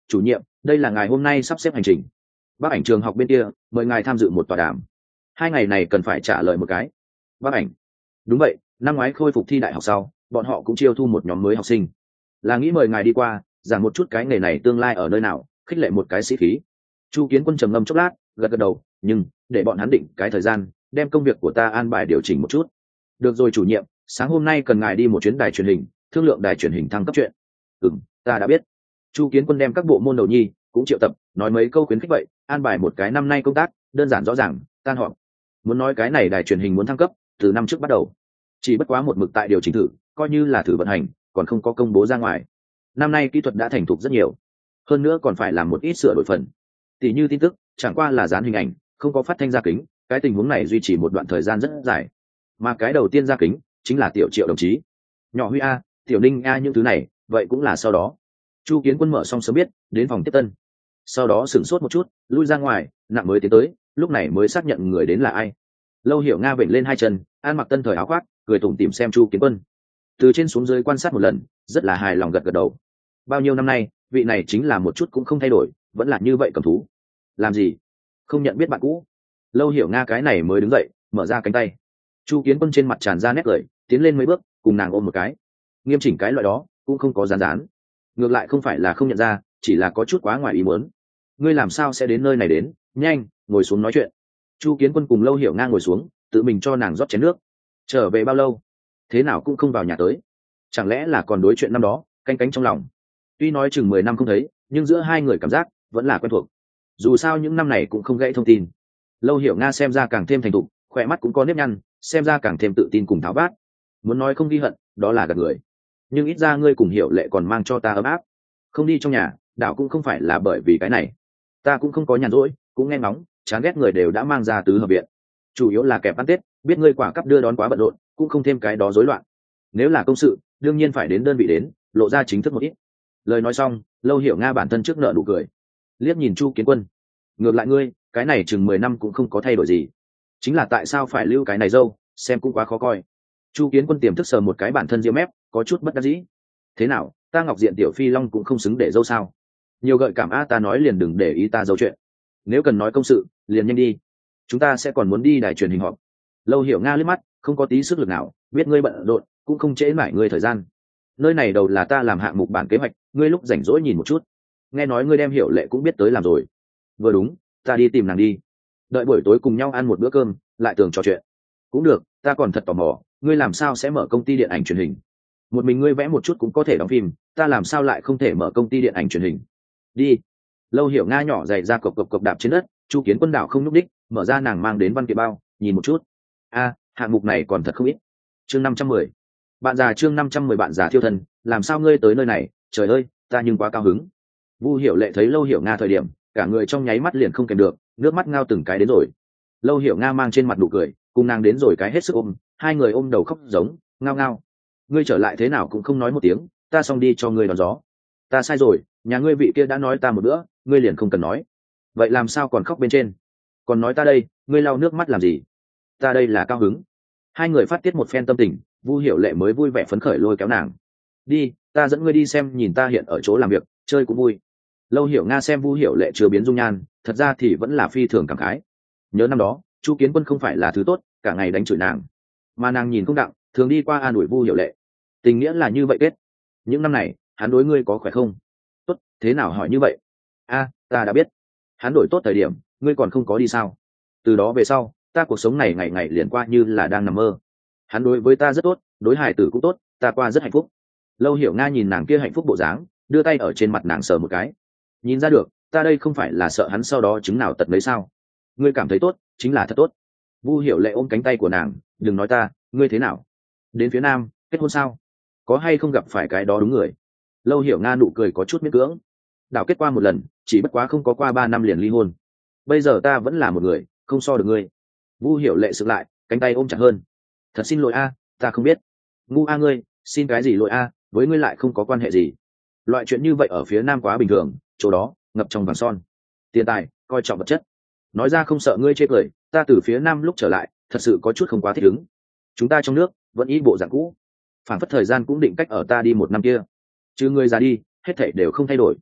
chủ nhiệm, đây là ngài hôm nay sắp xếp hành trình. Bác ảnh trường học bên kia mời ngài tham dự một tọa đàm, 2 ngày này cần phải trả lời một cái. Bác ảnh: đúng vậy, năm ngoái khôi phục thi đại học sau bọn họ cũng chiêu thu một nhóm mới học sinh, là nghĩ mời ngài đi qua giảng một chút cái nghề này tương lai ở nơi nào, khích lệ một cái sĩ khí. Chu Kiến Quân trầm ngâm chốc lát, gật gật đầu, nhưng để bọn hắn định cái thời gian, đem công việc của ta an bài điều chỉnh một chút. Được rồi chủ nhiệm, sáng hôm nay cần ngài đi một chuyến đài truyền hình, thương lượng đài truyền hình thăng cấp chuyện. Ta đã biết. Chu Kiến Quân đem các bộ môn đầu nhi cũng triệu tập, nói mấy câu khuyến khích vậy, an bài một cái năm nay công tác đơn giản rõ ràng, tan họp. Muốn nói cái này đài truyền hình muốn thăng cấp từ năm trước bắt đầu, chỉ bất quá một mực tại điều chỉnh thử, coi như là thử vận hành, còn không có công bố ra ngoài. Năm nay kỹ thuật đã thành thục rất nhiều, hơn nữa còn phải làm một ít sửa đổi phần, tỷ như tin tức chẳng qua là dán hình ảnh, không có phát thanh ra kính. Cái tình huống này duy trì một đoạn thời gian rất dài, mà cái đầu tiên ra kính chính là Tiểu Triệu đồng chí, nhỏ Huy A, Tiểu Ninh A, những thứ này vậy cũng là sau đó. Chu Kiến Quân mở xong sớm biết đến phòng tiếp tân, sau đó sửng sốt một chút, lui ra ngoài, nặng mới tiến tới, lúc này mới xác nhận người đến là ai. Lâu Hiểu Nga vểnh lên hai chân, ăn mặc tân thời áo khoác, cười tủm tỉm xem Chu Kiến Quân, từ trên xuống dưới quan sát một lần, rất là hài lòng gật gật đầu. Bao nhiêu năm nay vị này chính là một chút cũng không thay đổi, vẫn là như vậy cầm thú. Làm gì không nhận biết bạn cũ? Lâu Hiểu Nga cái này mới đứng dậy, mở ra cánh tay. Chu Kiến Quân trên mặt tràn ra nét cười, tiến lên mấy bước, cùng nàng ôm một cái. Nghiêm chỉnh cái loại đó cũng không có rán rán, ngược lại không phải là không nhận ra, chỉ là có chút quá ngoài ý muốn. Ngươi làm sao sẽ đến nơi này đến? Nhanh ngồi xuống nói chuyện. Chu Kiến Quân cùng Lâu Hiểu Nga ngồi xuống, tự mình cho nàng rót chén nước. Trở về bao lâu? Thế nào cũng không vào nhà tới, chẳng lẽ là còn đối chuyện năm đó canh cánh trong lòng? Tuy nói chừng 10 năm không thấy, nhưng giữa hai người cảm giác vẫn là quen thuộc, dù sao những năm này cũng không gãy thông tin. Lâu Hiểu Nga xem ra càng thêm thành thục, khỏe mắt cũng có nếp nhăn, xem ra càng thêm tự tin cùng tháo vát. Muốn nói không ghi hận đó là gạt người, nhưng ít ra ngươi cùng Hiểu Lệ còn mang cho ta ấm áp. Không đi trong nhà đảo cũng không phải là bởi vì cái này, ta cũng không có nhàn rỗi, cũng nghe ngóng chán ghét người đều đã mang ra tứ hợp viện, chủ yếu là kẹp ăn tết, biết ngươi quả cắp đưa đón quá bận rộn, cũng không thêm cái đó rối loạn. Nếu là công sự đương nhiên phải đến đơn vị đến, lộ ra chính thức một ít. Lời nói xong, Lâu Hiểu Nga bản thân trước nợ nụ cười, liếc nhìn Chu Kiến Quân. Ngược lại ngươi cái này chừng 10 năm cũng không có thay đổi gì, chính là tại sao phải lưu cái này dâu, xem cũng quá khó coi. Chu Kiến Quân tiềm thức sờ một cái bản thân diễm mép, có chút bất đắc dĩ. Thế nào, ta Ngọc Diện Tiểu Phi Long cũng không xứng để dâu sao? Nhiều gợi cảm a, ta nói liền đừng để ý ta dâu chuyện, nếu cần nói công sự liền nhanh đi, chúng ta sẽ còn muốn đi đài truyền hình họp. Lâu Hiểu Nga liếc mắt, không có tí sức lực nào, biết ngươi bận rộn cũng không trễ mãi ngươi thời gian. Nơi này đầu là ta làm hạng mục bản kế hoạch, ngươi lúc rảnh rỗi nhìn một chút. Nghe nói ngươi đem Hiểu Lệ cũng biết tới làm rồi. Vừa đúng, ta đi tìm nàng đi, đợi buổi tối cùng nhau ăn một bữa cơm lại tường trò chuyện. Cũng được, ta còn thật tò mò, ngươi làm sao sẽ mở công ty điện ảnh truyền hình? Một mình ngươi vẽ một chút cũng có thể đóng phim, ta làm sao lại không thể mở công ty điện ảnh truyền hình? Đi. Lâu Hiểu Nga nhỏ giày ra cộc cộc cộc đạp trên đất. Chu Kiến Quân đảo không nhúc đích, mở ra nàng mang đến văn kiện bao, nhìn một chút. A, hạng mục này còn thật không ít. Chương 510. Bạn già, chương 510, bạn già thiêu thân, làm sao ngươi tới nơi này? Trời ơi, ta nhưng quá cao hứng. Vu Hiểu Lệ thấy Lâu Hiểu Nga thời điểm, cả người trong nháy mắt liền không kèm được, nước mắt ngao từng cái đến rồi. Lâu Hiểu Nga mang trên mặt nụ cười, cùng nàng đến rồi cái hết sức ôm, hai người ôm đầu khóc giống, ngao ngao. Ngươi trở lại thế nào cũng không nói một tiếng, ta xong đi cho ngươi đón gió. Ta sai rồi, nhà ngươi vị kia đã nói ta một bữa, ngươi liền không cần nói. Vậy làm sao còn khóc bên trên? Còn nói ta đây, ngươi lau nước mắt làm gì? Ta đây là cao hứng. Hai người phát tiết một phen tâm tình, Vu Hiểu Lệ mới vui vẻ phấn khởi lôi kéo nàng. Đi, ta dẫn ngươi đi xem nhìn ta hiện ở chỗ làm việc, chơi cũng vui. Lâu Hiểu Nga xem Vu Hiểu Lệ chưa biến dung nhan, thật ra thì vẫn là phi thường cảm khái. Nhớ năm đó Chu Kiến Quân không phải là thứ tốt, cả ngày đánh chửi nàng, mà nàng nhìn không đặng, thường đi qua an ủi Vu Hiểu Lệ. Tình nghĩa là như vậy kết. Những năm này hắn đối ngươi có khỏe không? Tốt, thế nào hỏi như vậy? A, ta đã biết. Hắn đổi tốt thời điểm ngươi còn không có đi sao? Từ đó về sau ta cuộc sống này ngày ngày liền qua như là đang nằm mơ. Hắn đối với ta rất tốt, đối hải tử cũng tốt, ta qua rất hạnh phúc. Lâu Hiểu Nga nhìn nàng kia hạnh phúc bộ dáng, đưa tay ở trên mặt nàng sờ một cái. Nhìn ra được, ta đây không phải là sợ hắn sau đó chứng nào tật mấy sao? Ngươi cảm thấy tốt chính là thật tốt. Vu Hiểu Lệ ôm cánh tay của nàng, đừng nói ta, ngươi thế nào? Đến phía Nam kết hôn sao? Có hay không gặp phải cái đó đúng người? Lâu Hiểu Nga nụ cười có chút miễn cưỡng. Đảo kết qua một lần, chỉ bất quá không có qua 3 năm liền ly hôn. Bây giờ ta vẫn là một người, không so được ngươi. Vu Hiểu Lệ sực lại, cánh tay ôm chặt hơn. Thật xin lỗi a, ta không biết. Ngu a ngươi, xin cái gì lỗi a, với ngươi lại không có quan hệ gì. Loại chuyện như vậy ở phía Nam quá bình thường, chỗ đó ngập trong vàng son, tiền tài, coi trọng vật chất. Nói ra không sợ ngươi chê cười, ta từ phía Nam lúc trở lại thật sự có chút không quá thích ứng. Chúng ta trong nước vẫn y bộ dạng cũ, phản phất thời gian cũng định cách ở ta đi 1 năm kia, chứ ngươi ra đi hết thảy đều không thay đổi.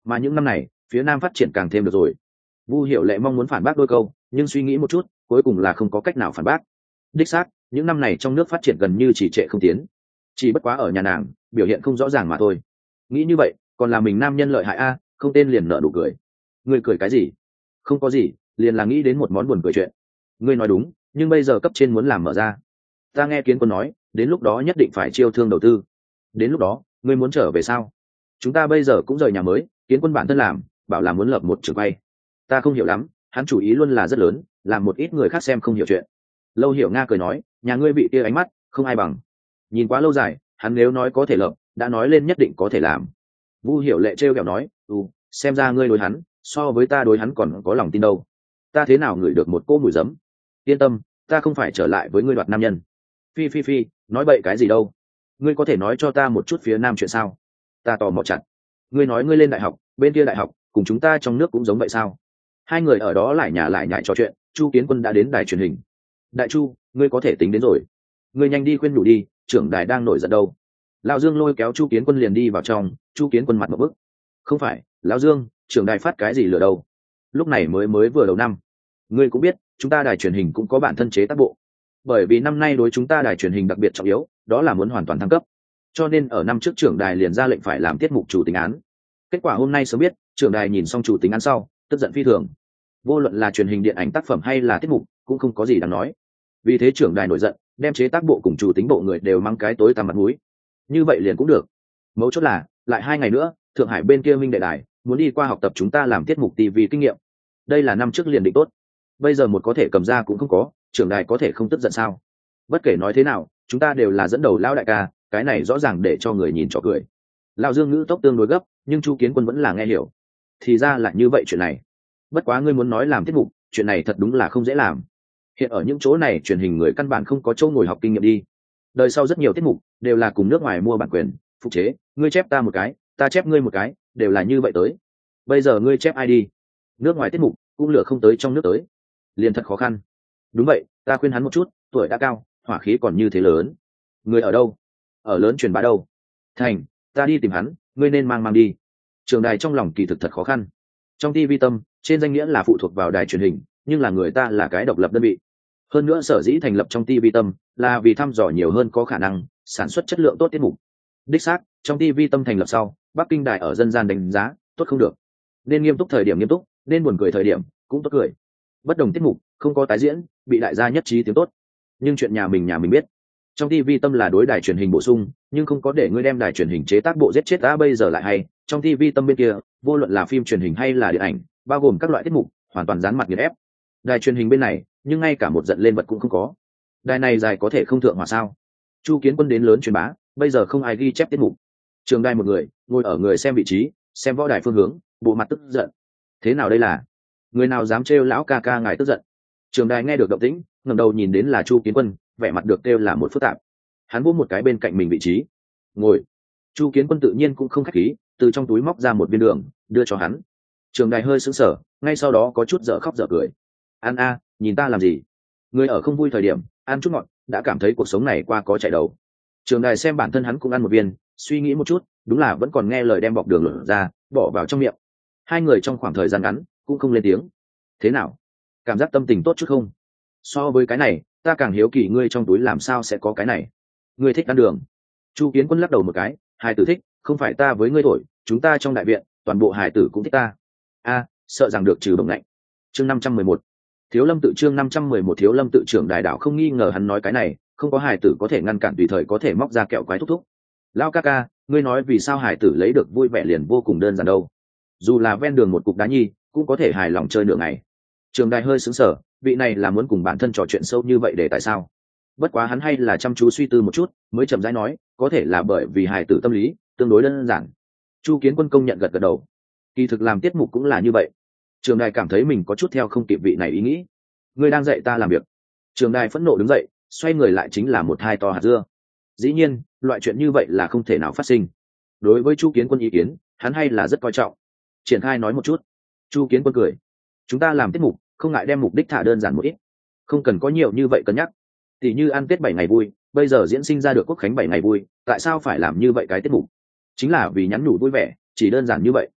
mà những năm này phía nam phát triển càng thêm được rồi. Vu Hiểu Lệ mong muốn phản bác đôi câu, nhưng suy nghĩ một chút, cuối cùng là không có cách nào phản bác. Đích xác, những năm này trong nước phát triển gần như chỉ trệ không tiến, chỉ bất quá ở nhà nàng biểu hiện không rõ ràng mà thôi. Nghĩ như vậy, còn là mình nam nhân lợi hại a, không tên liền nở nụ cười. Ngươi cười cái gì? Không có gì, liền là nghĩ đến một món buồn cười chuyện. Ngươi nói đúng, nhưng bây giờ cấp trên muốn làm mở ra. Ta nghe Kiến Quân nói, đến lúc đó nhất định phải chiêu thương đầu tư. Đến lúc đó, ngươi muốn trở về sao? Chúng ta bây giờ cũng rời nhà mới, Kiến Quân bản thân làm, bảo là muốn lập một trường quay. Ta không hiểu lắm, hắn chủ ý luôn là rất lớn, làm một ít người khác xem không hiểu chuyện. Lâu Hiểu Nga cười nói, nhà ngươi bị kia ánh mắt, không ai bằng. Nhìn quá lâu dài, hắn nếu nói có thể lập, đã nói lên nhất định có thể làm. Vu Hiểu Lệ trêu ghẹo nói, xem ra ngươi đối hắn, so với ta đối hắn còn có lòng tin đâu. Ta thế nào ngửi được một cô mùi giấm? Yên tâm, ta không phải trở lại với ngươi đoạt nam nhân. Phi phi phi, nói bậy cái gì đâu? Ngươi có thể nói cho ta một chút phía nam chuyện sao? Ta tò mò chặt. Ngươi nói ngươi lên đại học, bên kia đại học, cùng chúng ta trong nước cũng giống vậy sao? Hai người ở đó lại nhải trò chuyện. Chu Kiến Quân đã đến đài truyền hình. Đại Chu, ngươi có thể tính đến rồi. Ngươi nhanh đi khuyên nhủ đi, trưởng đài đang nổi giận đâu. Lão Dương lôi kéo Chu Kiến Quân liền đi vào trong. Chu Kiến Quân mặt một bức. Không phải, Lão Dương, trưởng đài phát cái gì lửa đâu? Lúc này mới vừa đầu năm. Ngươi cũng biết, chúng ta đài truyền hình cũng có bản thân chế tác bộ. Bởi vì năm nay đối chúng ta đài truyền hình đặc biệt trọng yếu, đó là muốn hoàn toàn thăng cấp. Cho nên ở năm trước trưởng đài liền ra lệnh phải làm tiết mục chủ tính án. Kết quả hôm nay sớm biết, trưởng đài nhìn xong chủ tính án sau, tức giận phi thường. Vô luận là truyền hình điện ảnh tác phẩm hay là tiết mục, cũng không có gì đáng nói. Vì thế trưởng đài nổi giận, đem chế tác bộ cùng chủ tính bộ người đều mang cái tối tăm mặt mũi. Như vậy liền cũng được. Mấu chốt là, lại 2 ngày nữa, Thượng Hải bên kia Minh Đệ Đài muốn đi qua học tập chúng ta làm tiết mục TV kinh nghiệm. Đây là năm trước liền định tốt. Bây giờ một có thể cầm ra cũng không có, trưởng đài có thể không tức giận sao? Bất kể nói thế nào, chúng ta đều là dẫn đầu lão đại ca, cái này rõ ràng để cho người nhìn trò cười. Lão Dương ngữ tốc tương đối gấp, nhưng Chu Kiến Quân vẫn là nghe hiểu. Thì ra là như vậy chuyện này. Bất quá ngươi muốn nói làm tiết mục, chuyện này thật đúng là không dễ làm. Hiện ở những chỗ này truyền hình người căn bản không có chỗ ngồi học kinh nghiệm đi. Đời sau rất nhiều tiết mục đều là cùng nước ngoài mua bản quyền, phục chế, ngươi chép ta một cái, ta chép ngươi một cái, đều là như vậy tới. Bây giờ ngươi chép ai đi? Nước ngoài tiết mục cũng lựa không tới trong nước tới, liền thật khó khăn. Đúng vậy, ta khuyên hắn một chút, tuổi đã cao, hỏa khí còn như thế lớn. Người ở đâu? Ở lớn truyền bá đâu? Thành, ta đi tìm hắn, ngươi nên mang đi. Trường đài trong lòng kỳ thực thật khó khăn. Trong TV Tâm, trên danh nghĩa là phụ thuộc vào đài truyền hình, nhưng là người ta là cái độc lập đơn vị. Hơn nữa sở dĩ thành lập trong TV Tâm là vì thăm dò nhiều hơn có khả năng sản xuất chất lượng tốt tiết mục. Đích xác, trong TV Tâm thành lập sau, Bắc Kinh đài ở dân gian đánh giá tốt không được. Nên nghiêm túc thời điểm nghiêm túc, nên buồn cười thời điểm cũng tốt cười. Bất đồng tiết mục không có tái diễn, bị đại gia nhất trí tiếng tốt. Nhưng chuyện nhà mình biết. Trong TV Tâm là đối đài truyền hình bổ sung, nhưng không có để ngươi đem đài truyền hình chế tác bộ giết chết đã. Bây giờ lại hay, trong TV Tâm bên kia, vô luận là phim truyền hình hay là điện ảnh, bao gồm các loại tiết mục, hoàn toàn dán mặt nghiền ép. Đài truyền hình bên này, nhưng ngay cả một giận lên vật cũng không có. Đài này dài có thể không thượng hòa sao? Chu Kiến Quân đến lớn truyền bá, bây giờ không ai ghi chép tiết mục. Trường đài một người, ngồi ở người xem vị trí, xem võ đài phương hướng, bộ mặt tức giận. Thế nào đây là? Người nào dám trêu lão ca ca ngài tức giận? Trường đài nghe được động tĩnh, ngẩng đầu nhìn đến là Chu Kiến Quân, vẻ mặt được kêu là một phức tạp. Hắn vỗ một cái bên cạnh mình vị trí, ngồi. Chu Kiến Quân tự nhiên cũng không khách khí, từ trong túi móc ra một viên đường, đưa cho hắn. Trường đài hơi sững sờ, ngay sau đó có chút dở khóc dở cười. Ăn a, nhìn ta làm gì? Người ở không vui thời điểm, ăn chút ngọt, đã cảm thấy cuộc sống này qua có chạy đầu. Trường đài xem bản thân hắn cũng ăn một viên, suy nghĩ một chút, đúng là vẫn còn nghe lời đem bọc đường lột ra, bỏ vào trong miệng. Hai người trong khoảng thời gian ngắn cũng không lên tiếng. Thế nào? Cảm giác tâm tình tốt chút không? So với cái này, ta càng hiếu kỳ ngươi trong túi làm sao sẽ có cái này. Ngươi thích ăn đường? Chu Kiến Quân lắc đầu một cái, hài tử thích, không phải ta với ngươi thổi, chúng ta trong đại viện, toàn bộ hài tử cũng thích ta. A, sợ rằng được trừ bổng lạnh. Chương 511. Thiếu Lâm tự chương 511 Thiếu Lâm tự trưởng đài đạo không nghi ngờ hắn nói cái này, không có hài tử có thể ngăn cản tùy thời có thể móc ra kẹo quái thúc thúc. Lao ca ca, ngươi nói vì sao hài tử lấy được vui vẻ liền vô cùng đơn giản đâu. Dù là ven đường một cục đá nhi, cũng có thể hài lòng chơi nửa ngày. Trường đài hơi sững sờ, vị này là muốn cùng bản thân trò chuyện sâu như vậy để tại sao? Bất quá hắn hay là chăm chú suy tư một chút, mới chậm rãi nói, có thể là bởi vì hài tử tâm lý tương đối đơn giản. Chu Kiến Quân công nhận gật gật đầu. Kỳ thực làm tiết mục cũng là như vậy. Trường đài cảm thấy mình có chút theo không kịp vị này ý nghĩ. Ngươi đang dạy ta làm việc. Trường đài phẫn nộ đứng dậy, xoay người lại chính là một hai to hạt dưa. Dĩ nhiên, loại chuyện như vậy là không thể nào phát sinh. Đối với Chu Kiến Quân ý kiến, hắn hay là rất coi trọng. Triển khai nói một chút. Chu Kiến Quân cười. Chúng ta làm tiết mục, không ngại đem mục đích thả đơn giản một ít, không cần có nhiều như vậy cân nhắc. Tỷ như ăn Tết 7 ngày vui, bây giờ diễn sinh ra được Quốc khánh 7 ngày vui, tại sao phải làm như vậy cái tiết mục? Chính là vì nhắn nhủ vui vẻ, chỉ đơn giản như vậy.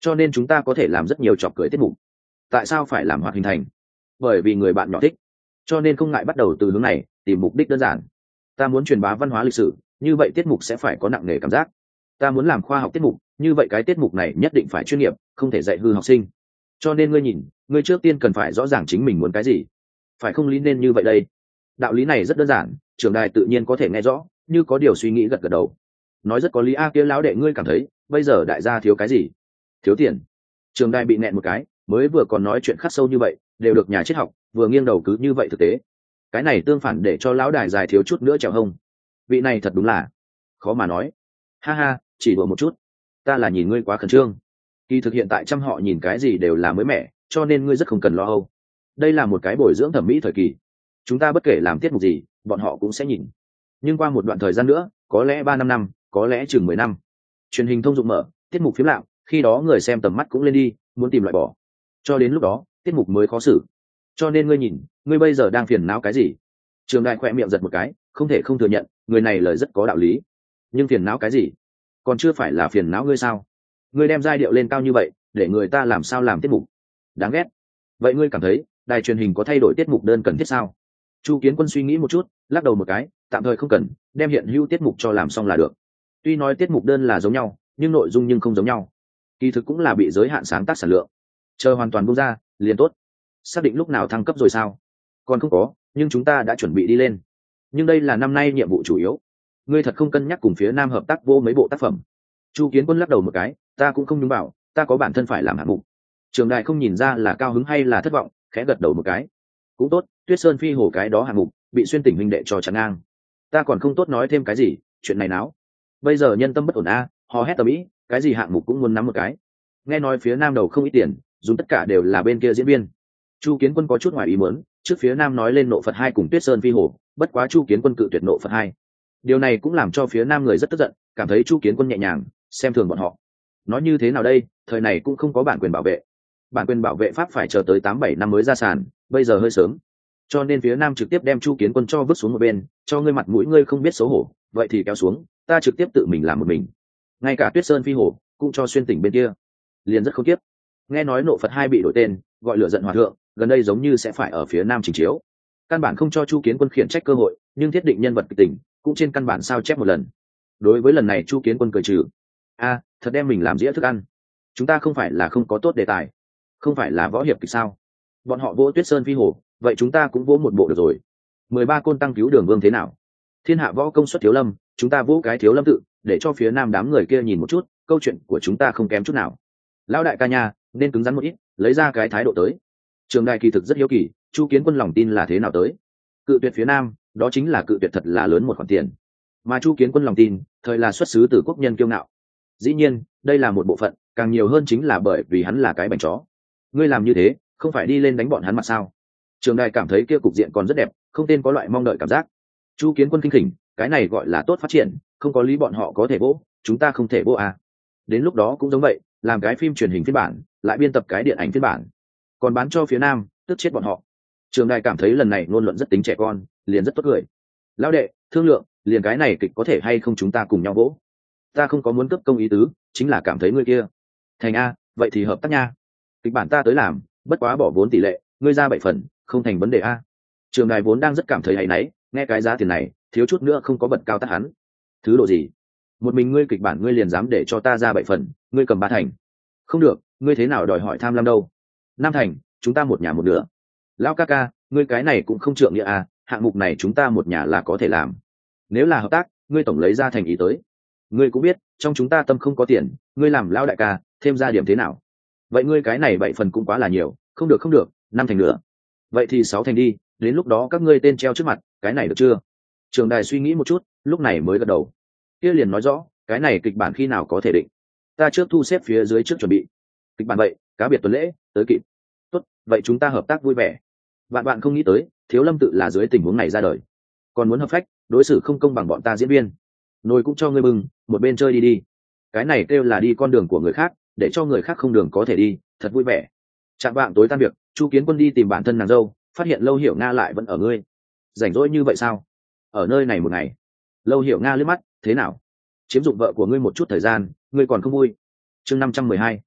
cho nên chúng ta có thể làm rất nhiều trò cười tiết mục. Tại sao phải làm hoạt hình thành? Bởi vì người bạn nhỏ thích, cho nên không ngại bắt đầu từ hướng này, tìm mục đích đơn giản. Ta muốn truyền bá văn hóa lịch sử, như vậy tiết mục sẽ phải có nặng nề cảm giác. Ta muốn làm khoa học tiết mục, như vậy cái tiết mục này nhất định phải chuyên nghiệp, không thể dạy hư học sinh. Cho nên ngươi nhìn, ngươi trước tiên cần phải rõ ràng chính mình muốn cái gì, phải không lý nên như vậy đây. Đạo lý này rất đơn giản, trưởng đài tự nhiên có thể nghe rõ, như có điều suy nghĩ gật gật đầu. Nói rất có lý a. Kia lão đệ, ngươi cảm thấy bây giờ đại gia thiếu cái gì? Thiếu tiền. Trường đài bị nẹn một cái, mới vừa còn nói chuyện khắc sâu như vậy, đều được nhà triết học, vừa nghiêng đầu cứ như vậy thực tế. Cái này tương phản để cho lão đài dài thiếu chút nữa trèo hông. Vị này thật đúng là khó mà nói. Ha ha, chỉ đùa một chút, ta là nhìn ngươi quá khẩn trương. Kỳ thực hiện tại trăm họ nhìn cái gì đều là mới mẻ, cho nên ngươi rất không cần lo âu. Đây là một cái bồi dưỡng thẩm mỹ thời kỳ, chúng ta bất kể làm tiết mục gì, bọn họ cũng sẽ nhìn. Nhưng qua một đoạn thời gian nữa, có lẽ 3-5 năm, có lẽ chừng 10 năm, truyền hình thông dụng mở, tiết mục phím lặng, khi đó người xem tầm mắt cũng lên đi, muốn tìm loại bỏ. Cho đến lúc đó, tiết mục mới khó xử. Cho nên ngươi nhìn, ngươi bây giờ đang phiền não cái gì? Trường đại khỏe miệng giật một cái, không thể không thừa nhận, người này lời rất có đạo lý. Nhưng phiền não cái gì? Còn chưa phải là phiền não ngươi sao? Ngươi đem giai điệu lên cao như vậy, để người ta làm sao làm tiết mục? Đáng ghét. Vậy ngươi cảm thấy, đài truyền hình có thay đổi tiết mục đơn cần thiết sao? Chu Kiến Quân suy nghĩ một chút, lắc đầu một cái, tạm thời không cần, đem hiện hữu tiết mục cho làm xong là được. Tuy nói tiết mục đơn là giống nhau, nhưng nội dung nhưng không giống nhau. Kỳ thực cũng là bị giới hạn sáng tác sản lượng. Chờ hoàn toàn bung ra, liền tốt. Xác định lúc nào thăng cấp rồi sao? Còn không có, nhưng chúng ta đã chuẩn bị đi lên. Nhưng đây là năm nay nhiệm vụ chủ yếu. Ngươi thật không cân nhắc cùng phía Nam hợp tác vô mấy bộ tác phẩm? Chu Kiến Quân lắc đầu một cái, ta cũng không nhúng bảo, ta có bản thân phải làm hạng mục. Trường đại không nhìn ra là cao hứng hay là thất vọng, khẽ gật đầu một cái. Cũng tốt, Tuyết Sơn Phi Hồ cái đó hạng mục bị xuyên tỉnh huynh đệ cho chắn ngang. Ta còn không tốt nói thêm cái gì, chuyện này náo. Bây giờ nhân tâm bất ổn a, hò hét tầm ý, cái gì hạng mục cũng muốn nắm một cái. Nghe nói phía Nam đầu không ít tiền, dùng tất cả đều là bên kia diễn viên. Chu Kiến Quân có chút ngoài ý muốn, trước phía Nam nói lên Nộ Phật 2 cùng Tuyết Sơn Phi Hồ, bất quá Chu Kiến Quân cự tuyệt Nộ Phật 2. Điều này cũng làm cho phía Nam người rất tức giận, cảm thấy Chu Kiến Quân nhẹ nhàng, xem thường bọn họ. Nói như thế nào đây, thời này cũng không có bản quyền bảo vệ. Bản quyền bảo vệ pháp phải chờ tới 8-7 năm mới ra sàn, bây giờ hơi sớm. Cho nên phía Nam trực tiếp đem Chu Kiến Quân cho vứt xuống một bên, cho ngươi mặt mũi ngươi không biết xấu hổ, vậy thì kéo xuống, ta trực tiếp tự mình làm một mình. Ngay cả Tuyết Sơn Phi Hồ cũng cho xuyên tỉnh bên kia, liền rất không tiếp. Nghe nói Nộ Phật 2 bị đổi tên, gọi lửa giận hòa thượng, gần đây giống như sẽ phải ở phía Nam trình chiếu. Căn bản không cho Chu Kiến Quân khiển trách cơ hội, nhưng thiết định nhân vật kịch tình, cũng trên căn bản sao chép một lần. Đối với lần này Chu Kiến Quân cười trừ. A, thật đem mình làm dĩa thức ăn. Chúng ta không phải là không có tốt đề tài, không phải là võ hiệp kịch sao? Bọn họ vỗ Tuyết Sơn Phi Hồ, vậy chúng ta cũng vỗ một bộ được rồi. 13 côn tăng cứu Đường Vương thế nào? Thiên hạ võ công xuất Thiếu Lâm, chúng ta vỗ cái Thiếu Lâm tự, để cho phía Nam đám người kia nhìn một chút, câu chuyện của chúng ta không kém chút nào. Lão đại ca nha, nên cứng rắn một ít, lấy ra cái thái độ tới. Trường đại kỳ thực rất hiếu kỳ, Chu Kiến Quân lòng tin là thế nào tới? Cự tuyệt phía Nam, đó chính là cự tuyệt thật là lớn một khoản tiền. Mà Chu Kiến Quân lòng tin, thời là xuất xứ từ quốc nhân kiêu ngạo. Dĩ nhiên, đây là một bộ phận, càng nhiều hơn chính là bởi vì hắn là cái bánh chó. Ngươi làm như thế, không phải đi lên đánh bọn hắn mặt sao? Trường đại cảm thấy kia cục diện còn rất đẹp, không tên có loại mong đợi cảm giác. Chu Kiến Quân kinh khỉnh, cái này gọi là tốt phát triển, không có lý bọn họ có thể vỗ, chúng ta không thể vỗ à? Đến lúc đó cũng giống vậy, làm cái phim truyền hình phiên bản, lại biên tập cái điện ảnh phiên bản, còn bán cho phía Nam, tức chết bọn họ. Trường đại cảm thấy lần này ngôn luận rất tính trẻ con, liền rất tốt cười. Lão đệ, thương lượng, liền cái này kịch có thể hay không chúng ta cùng nhau vỗ? Ta không có muốn cấp công ý tứ, chính là cảm thấy ngươi kia thành a, vậy thì hợp tác nha. Kịch bản ta tới làm, bất quá bỏ vốn tỷ lệ, ngươi ra 7 phần, không thành vấn đề a. Trường đài vốn đang rất cảm thấy hay náy, nghe cái giá tiền này, thiếu chút nữa không có bật cao tát hắn. Thứ độ gì? Một mình ngươi kịch bản ngươi liền dám để cho ta ra 7 phần, ngươi cầm 3 thành. Không được, ngươi thế nào đòi hỏi tham lam đâu? 5 thành, chúng ta một nhà một nửa. Lão ca ca, ngươi cái này cũng không trượng nghĩa à, hạng mục này chúng ta một nhà là có thể làm. Nếu là hợp tác, ngươi tổng lấy ra thành ý tới. Ngươi cũng biết, trong chúng ta tâm không có tiền, ngươi làm lão đại ca, thêm ra điểm thế nào? Vậy ngươi cái này 7 phần cũng quá là nhiều, không được không được, 5 thành nữa. Vậy thì 6 thành đi, đến lúc đó các ngươi tên treo trước mặt, cái này được chưa? Trường đài suy nghĩ một chút, lúc này mới gật đầu. Kia liền nói rõ, cái này kịch bản khi nào có thể định? Ta trước thu xếp phía dưới trước chuẩn bị. Kịch bản vậy, cá biệt tuần lễ, tới kịp. Tốt, vậy chúng ta hợp tác vui vẻ. Bạn không nghĩ tới, Thiếu Lâm tự là dưới tình huống này ra đời. Còn muốn hợp phách, đối xử không công bằng bọn ta diễn viên. Nồi cũng cho ngươi bưng, một bên chơi đi đi. Cái này kêu là đi con đường của người khác, để cho người khác không đường có thể đi, thật vui vẻ. Trạng vạng tối tan việc, Chu Kiến Quân đi tìm bản thân nàng dâu, phát hiện Lâu Hiểu Nga lại vẫn ở ngươi. Rảnh rỗi như vậy sao? Ở nơi này một ngày. Lâu Hiểu Nga liếc mắt, thế nào? Chiếm dụng vợ của ngươi một chút thời gian, ngươi còn không vui. Chương 512.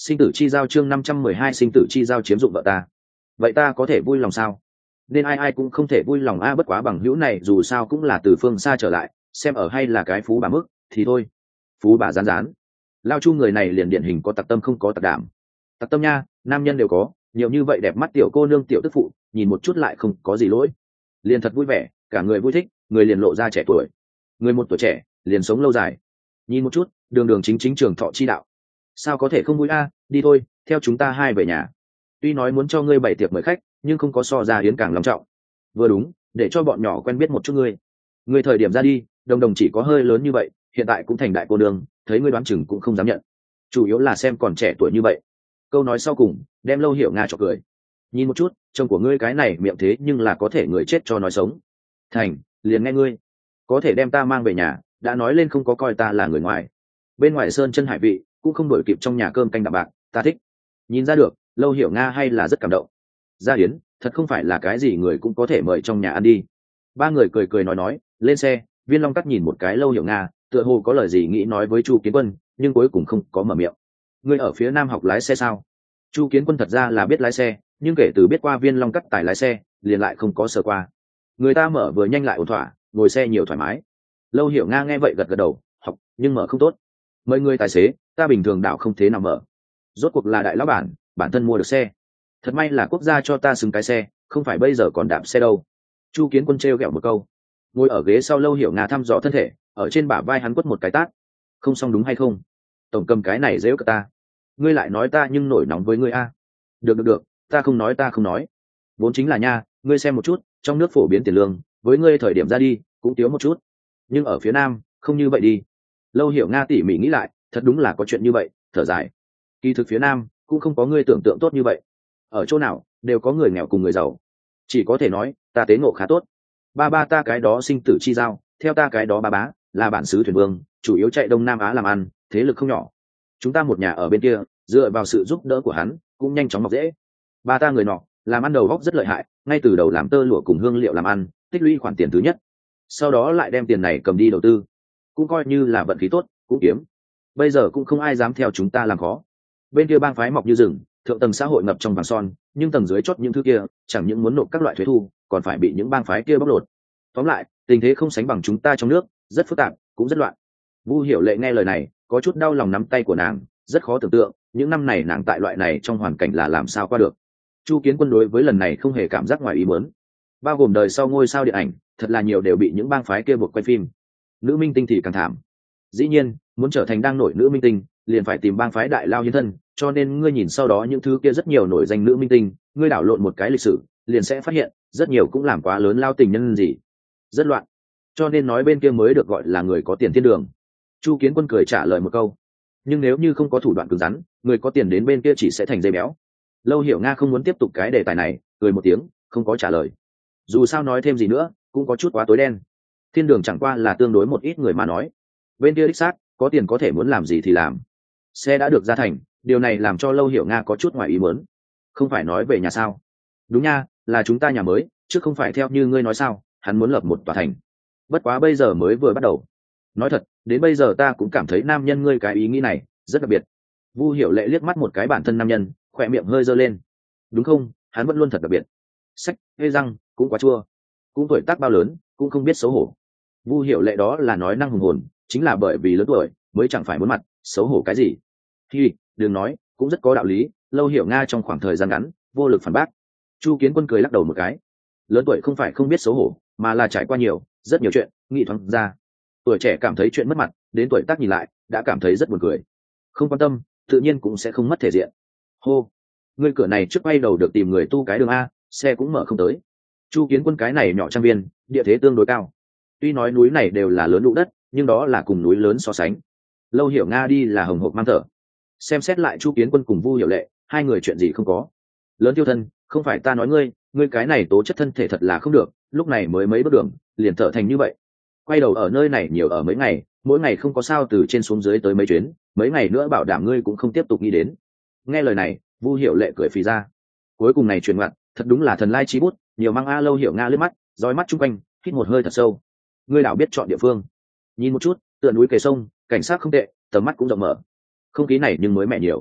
Sinh tử chi giao chương 512 sinh tử chi giao chiếm dụng vợ ta. Vậy ta có thể vui lòng sao? Nên ai ai cũng không thể vui lòng a, bất quá bằng hữu này dù sao cũng là từ phương xa trở lại, xem ở hay là cái phú bà mức thì thôi. Phú bà rán rán. Lao Chu người này liền điển hình có tặc tâm không có tặc đảm. Tặc tâm nha, nam nhân đều có, nhiều như vậy đẹp mắt tiểu cô nương tiểu tức phụ, nhìn một chút lại không có gì lỗi. Liền thật vui vẻ, cả người vui thích, người liền lộ ra trẻ tuổi. Người một tuổi trẻ, liền sống lâu dài. Nhìn một chút, đường đường chính chính trường thọ chi đạo. Sao có thể không vui a, đi thôi, theo chúng ta hai về nhà. Tuy nói muốn cho ngươi bày tiệc mời khách, nhưng không có so ra hiến càng long trọng. Vừa đúng, để cho bọn nhỏ quen biết một chút ngươi. Ngươi thời điểm ra đi, đồng đồng chỉ có hơi lớn như vậy, hiện tại cũng thành đại cô nương, thấy ngươi đoán chừng cũng không dám nhận. Chủ yếu là xem còn trẻ tuổi như vậy. Câu nói sau cùng, đem Lâu Hiểu Nga chọc cười. Nhìn một chút, chồng của ngươi cái này miệng thế nhưng là có thể người chết cho nói sống. Thành, liền nghe ngươi, có thể đem ta mang về nhà, đã nói lên không có coi ta là người ngoài. Bên ngoài sơn chân hải vị, cũng không đổi kịp trong nhà cơm canh đạm bạc, ta thích. Nhìn ra được, Lâu Hiểu Nga hay là rất cảm động. Gia Yến, thật không phải là cái gì người cũng có thể mời trong nhà ăn đi. Ba người cười cười nói, lên xe. Viên Long Cắt nhìn một cái Lâu Hiểu Nga, tựa hồ có lời gì nghĩ nói với Chu Kiến Quân, nhưng cuối cùng không có mở miệng. Ngươi ở phía nam học lái xe sao? Chu Kiến Quân thật ra là biết lái xe, nhưng kể từ biết qua Viên Long Cắt tài lái xe, liền lại không có sờ qua. Người ta mở vừa nhanh lại ổn thỏa, ngồi xe nhiều thoải mái. Lâu Hiểu Nga nghe vậy gật gật đầu, học, nhưng mở không tốt. Mời người tài xế, ta bình thường đảo không thế nào mở. Rốt cuộc là đại lão bản thân mua được xe. Thật may là quốc gia cho ta xứng cái xe, không phải bây giờ còn đạp xe đâu. Chu Kiến Quân trêu ghẹo một câu. Ngồi ở ghế sau Lâu Hiểu Nga thăm dò thân thể, ở trên bả vai hắn quất một cái tát. Không xong đúng hay không? Tổng cầm cái này dễ cả ta. Ngươi lại nói ta nhưng nổi nóng với ngươi a. Được, ta không nói. Vốn chính là nha, ngươi xem một chút, trong nước phổ biến tiền lương, với ngươi thời điểm ra đi, cũng thiếu một chút. Nhưng ở phía nam, không như vậy đi. Lâu Hiểu Nga tỉ mỉ nghĩ lại, thật đúng là có chuyện như vậy, thở dài. Kỳ thực phía nam, cũng không có ngươi tưởng tượng tốt như vậy. Ở chỗ nào, đều có người nghèo cùng người giàu. Chỉ có thể nói, ta tế ngộ khá tốt. Ba ta cái đó sinh tử chi giao, theo ta cái đó ba bá, là bản xứ thuyền vương, chủ yếu chạy Đông Nam Á làm ăn, thế lực không nhỏ. Chúng ta một nhà ở bên kia, dựa vào sự giúp đỡ của hắn, cũng nhanh chóng mọc dễ. Ba ta người nọ, làm ăn đầu góc rất lợi hại, ngay từ đầu làm tơ lụa cùng hương liệu làm ăn, tích lũy khoản tiền thứ nhất. Sau đó lại đem tiền này cầm đi đầu tư, cũng coi như là vận khí tốt, cũng kiếm. Bây giờ cũng không ai dám theo chúng ta làm khó. Bên kia bang phái mọc như rừng, thượng tầng xã hội ngập trong vàng son, nhưng tầng dưới chót những thứ kia, chẳng những muốn nộp các loại thuế thu, còn phải bị những bang phái kia bóc lột. Tóm lại, tình thế không sánh bằng chúng ta trong nước, rất phức tạp, cũng rất loạn. Vu Hiểu Lệ nghe lời này, có chút đau lòng nắm tay của nàng, rất khó tưởng tượng, những năm này nàng tại loại này trong hoàn cảnh là làm sao qua được. Chu Kiến Quân đối với lần này không hề cảm giác ngoài ý muốn, bao gồm đời sau ngôi sao điện ảnh, thật là nhiều đều bị những bang phái kia buộc quay phim. Nữ minh tinh thì càng thảm. Dĩ nhiên, muốn trở thành đang nổi nữ minh tinh, liền phải tìm bang phái đại lao hiến thân, cho nên ngươi nhìn sau đó những thứ kia rất nhiều nổi danh nữ minh tinh, ngươi đảo lộn một cái lịch sử, liền sẽ phát hiện, rất nhiều cũng làm quá lớn lao tình nhân gì, rất loạn. Cho nên nói bên kia mới được gọi là người có tiền thiên đường. Chu Kiến Quân cười trả lời một câu. Nhưng nếu như không có thủ đoạn cứng rắn, người có tiền đến bên kia chỉ sẽ thành dây béo. Lâu Hiểu Nga không muốn tiếp tục cái đề tài này, cười một tiếng, không có trả lời. Dù sao nói thêm gì nữa, cũng có chút quá tối đen. Thiên đường chẳng qua là tương đối một ít người mà nói. Bên kia đích xác, có tiền có thể muốn làm gì thì làm. Xe đã được ra thành, điều này làm cho Lâu Hiểu Nga có chút ngoài ý muốn. Không phải nói về nhà sao? Đúng nha, là chúng ta nhà mới, chứ không phải theo như ngươi nói sao, hắn muốn lập một tòa thành. Bất quá bây giờ mới vừa bắt đầu. Nói thật, đến bây giờ ta cũng cảm thấy nam nhân ngươi cái ý nghĩ này rất đặc biệt. Vu Hiểu Lệ liếc mắt một cái bản thân nam nhân, khỏe miệng hơi giơ lên. Đúng không, hắn vẫn luôn thật đặc biệt. Sách, hê răng, cũng quá chua. Cũng tuổi tác bao lớn, cũng không biết xấu hổ. Vu Hiểu Lệ đó là nói năng hùng hồn, chính là bởi vì lớn tuổi mới chẳng phải muốn mặt, xấu hổ cái gì. Hi, đừng nói, cũng rất có đạo lý. Lâu Hiểu Nga trong khoảng thời gian ngắn, vô lực phản bác. Chu Kiến Quân cười lắc đầu một cái. Lớn tuổi không phải không biết xấu hổ, mà là trải qua nhiều, rất nhiều chuyện, nghĩ thoáng ra. Tuổi trẻ cảm thấy chuyện mất mặt, đến tuổi tác nhìn lại, đã cảm thấy rất buồn cười. Không quan tâm, tự nhiên cũng sẽ không mất thể diện. Hô, ngươi cửa này trước quay đầu được tìm người tu cái đường a, xe cũng mở không tới. Chu Kiến Quân cái này nhỏ trang viên, địa thế tương đối cao. Tuy nói núi này đều là lớn lũ đất, nhưng đó là cùng núi lớn so sánh. Lâu Hiểu Nga đi là hồng hộc mang thở. Xem xét lại Chu Kiến Quân cùng Vu Hiểu Lệ, hai người chuyện gì không có. Lớn tiêu thân, không phải ta nói ngươi cái này tố chất thân thể thật là không được, lúc này mới mấy bước đường, liền thở thành như vậy. Quay đầu ở nơi này nhiều ở mấy ngày, mỗi ngày không có sao từ trên xuống dưới tới mấy chuyến, mấy ngày nữa bảo đảm ngươi cũng không tiếp tục nghĩ đến. Nghe lời này, Vu Hiểu Lệ cười phì ra. Cuối cùng này truyền ngoặt, thật đúng là thần lai chi bút, nhiều mang a. Lâu Hiểu Nga lướt mắt, dõi mắt chung quanh, hít một hơi thật sâu. Ngươi đảo biết chọn địa phương. Nhìn một chút, tựa núi kề sông, cảnh sát không tệ, tầm mắt cũng rộng mở. Không khí này nhưng mới mẻ nhiều.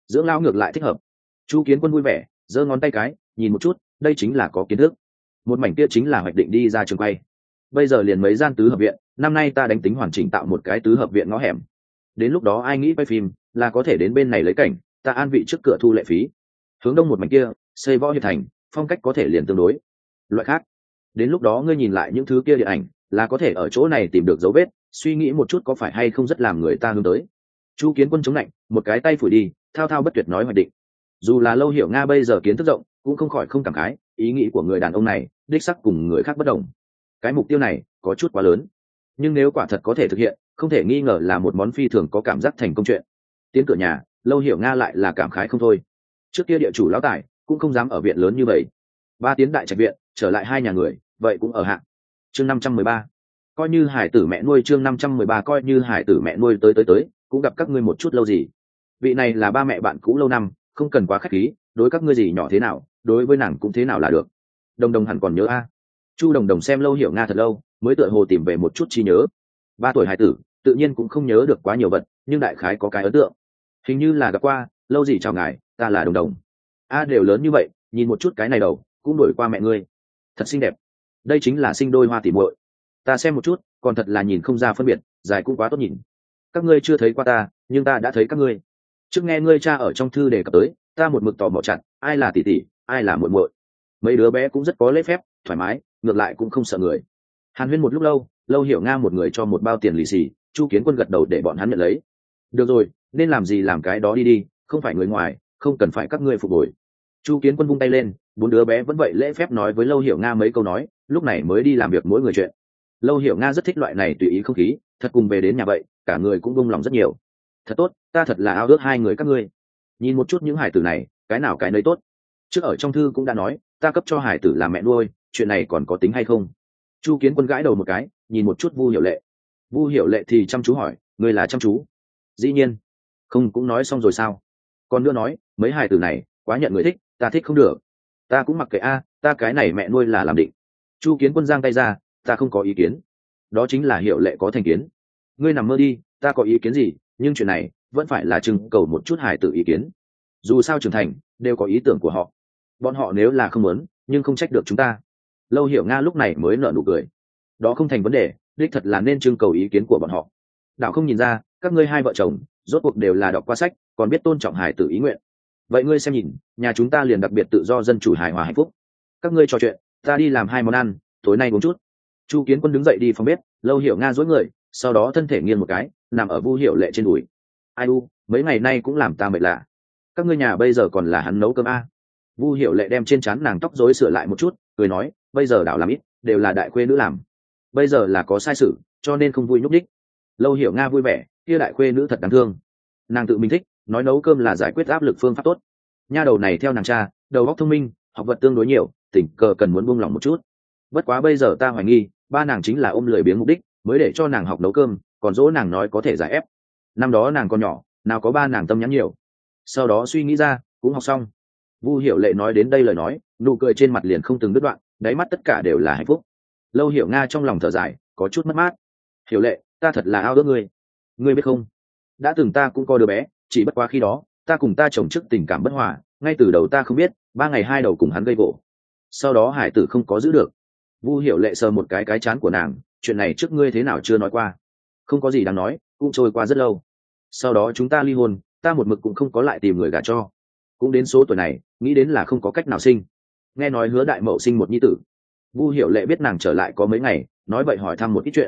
dưỡng lão ngược lại thích hợp. Chu Kiến Quân vui vẻ giơ ngón tay cái nhìn một chút, đây chính là có kiến thức. Một mảnh kia chính là hoạch định đi ra trường quay. Bây giờ liền mấy gian tứ hợp viện, năm nay ta đánh tính hoàn chỉnh tạo một cái tứ hợp viện ngõ hẻm. Đến lúc đó ai nghĩ quay phim là có thể đến bên này lấy cảnh, ta an vị trước cửa thu lệ phí. Hướng đông một mảnh kia xây Võ Hiệp Thành, phong cách có thể liền tương đối loại khác. Đến lúc đó ngươi nhìn lại những thứ kia điện ảnh là có thể ở chỗ này tìm được dấu vết, suy nghĩ một chút có phải hay không rất làm người ta hướng tới. Chu Kiến Quân chống lạnh một cái tay phủi đi, thao thao bất tuyệt nói hoạch định. Dù là Lâu Hiểu Nga bây giờ kiến thức rộng cũng không khỏi không cảm khái, ý nghĩ của người đàn ông này đích sắc cùng người khác bất đồng. Cái mục tiêu này có chút quá lớn, nhưng nếu quả thật có thể thực hiện, không thể nghi ngờ là một món phi thường có cảm giác thành công chuyện. Tiến cửa nhà, Lâu Hiểu Nga lại là cảm khái không thôi. Trước kia địa chủ lão tài cũng không dám ở viện lớn như vậy. Ba tiến đại trạch viện, trở lại hai nhà người, vậy cũng ở hạng. Chương 513. Coi như hải tử mẹ nuôi, chương 513 coi như hải tử mẹ nuôi tới, cũng gặp các ngươi một chút lâu gì. Vị này là ba mẹ bạn cũ lâu năm, không cần quá khách khí, đối các ngươi gì nhỏ thế nào, đối với nàng cũng thế nào là được. Đồng Đồng hẳn còn nhớ a. Chu Đồng Đồng xem Lâu Hiểu Nga thật lâu, mới tựa hồ tìm về một chút trí nhớ. 3 tuổi hải tử, tự nhiên cũng không nhớ được quá nhiều vật, nhưng đại khái có cái ấn tượng. Hình như là gặp qua, lâu gì chào ngài, ta là Đồng Đồng. A đều lớn như vậy, nhìn một chút cái này đầu, cũng đổi qua mẹ ngươi. Thật xinh đẹp. Đây chính là sinh đôi hoa tỉ muội. Ta xem một chút, còn thật là nhìn không ra phân biệt, dài cũng quá tốt nhìn. Các ngươi chưa thấy qua ta, nhưng ta đã thấy các ngươi. Trước nghe ngươi cha ở trong thư đề cập tới, ta một mực tò mò chặt, ai là tỷ tỷ, ai là muội muội. Mấy đứa bé cũng rất có lễ phép, thoải mái, ngược lại cũng không sợ người. Hàn huyên một lúc lâu, Lâu Hiểu Nga một người cho một bao tiền lì xì, Chu Kiến Quân gật đầu để bọn hắn nhận lấy. Được rồi, nên làm gì làm cái đó đi đi, không phải người ngoài, không cần phải các ngươi phục hồi. Chu Kiến Quân vung tay lên, 4 đứa bé vẫn vậy lễ phép nói với Lâu Hiểu Nga mấy câu nói, lúc này mới đi làm việc mỗi người chuyện. Lâu Hiểu Nga rất thích loại này tùy ý không khí, thật cùng về đến nhà vậy, cả người cũng vung lòng rất nhiều. Thật tốt, ta thật là ao ước hai người các ngươi. Nhìn một chút những hải tử này, cái nào cái nấy tốt. Trước ở trong thư cũng đã nói, ta cấp cho hải tử làm mẹ nuôi, chuyện này còn có tính hay không? Chu Kiến Quân gãi đầu một cái, nhìn một chút Vu Hiểu Lệ. Vu Hiểu Lệ thì chăm chú hỏi, ngươi là chăm chú? Dĩ nhiên. Không cũng nói xong rồi sao? Còn nữa nói, mấy hải tử này quá nhận người thích, ta thích không được. Ta cũng mặc kệ a, ta cái này mẹ nuôi là làm định. Chu Kiến Quân giang tay ra, ta không có ý kiến. Đó chính là Hiểu Lệ có thành kiến. Ngươi nằm mơ đi, ta có ý kiến gì, nhưng chuyện này vẫn phải là trưng cầu một chút hải tử ý kiến. Dù sao trưởng thành đều có ý tưởng của họ, bọn họ nếu là không muốn, nhưng không trách được chúng ta. Lâu Hiểu Nga lúc này mới nở nụ cười. Đó không thành vấn đề, đích thật là nên trưng cầu ý kiến của bọn họ. Đạo không nhìn ra, các ngươi hai vợ chồng rốt cuộc đều là đọc qua sách, còn biết tôn trọng hải tử ý nguyện. Vậy ngươi xem nhìn, nhà chúng ta liền đặc biệt tự do dân chủ hài hòa hạnh phúc. Các ngươi trò chuyện, ta đi làm 2 món ăn, tối nay uống chút. Chu Kiến Quân đứng dậy đi phòng bếp, Lâu Hiểu Nga duỗi người, sau đó thân thể nghiêng một cái, nằm ở Vu Hiểu Lệ trên đùi. Ai u, mấy ngày nay cũng làm ta mệt lạ. Các ngươi nhà bây giờ còn là hắn nấu cơm a? Vu Hiểu Lệ đem trên trán nàng tóc rối sửa lại một chút, cười nói, bây giờ đảo làm ít, đều là đại khuê nữ làm. Bây giờ là có sai sự, cho nên không vui nhúc nhích. Lâu Hiểu Nga vui vẻ, kia đại khuê nữ thật đáng thương. Nàng tự mình thích, nói nấu cơm là giải quyết áp lực phương pháp tốt. Nha đầu này theo nàng cha, đầu óc thông minh, học vật tương đối nhiều, tình cờ cần muốn buông lỏng một chút. Bất quá bây giờ ta hoài nghi, ba nàng chính là ôm lười biếng mục đích, mới để cho nàng học nấu cơm, còn dỗ nàng nói có thể giải ép. Năm đó nàng còn nhỏ, nào có ba nàng tâm nhắn nhiều. Sau đó suy nghĩ ra, cũng học xong. Vu Hiểu Lệ nói đến đây lời nói, nụ cười trên mặt liền không từng đứt đoạn, đáy mắt tất cả đều là hạnh phúc. Lâu Hiểu Nga trong lòng thở dài, có chút mất mát. Hiểu Lệ, ta thật là ao ước ngươi. Ngươi biết không, đã từng ta cũng có đứa bé, chỉ bất quá khi đó ta cùng ta chồng trước tình cảm bất hòa, ngay từ đầu ta không biết, 3 ngày 2 đầu cùng hắn gây gỗ. Sau đó hải tử không có giữ được. Vu Hiểu Lệ sờ một cái trán của nàng, chuyện này trước ngươi thế nào chưa nói qua? Không có gì đáng nói, cũng trôi qua rất lâu. Sau đó chúng ta ly hôn, ta một mực cũng không có lại tìm người gả cho. Cũng đến số tuổi này, nghĩ đến là không có cách nào sinh. Nghe nói Hứa Đại Mậu sinh một nhi tử. Vu Hiểu Lệ biết nàng trở lại có mấy ngày, nói vậy hỏi thăm một ít chuyện.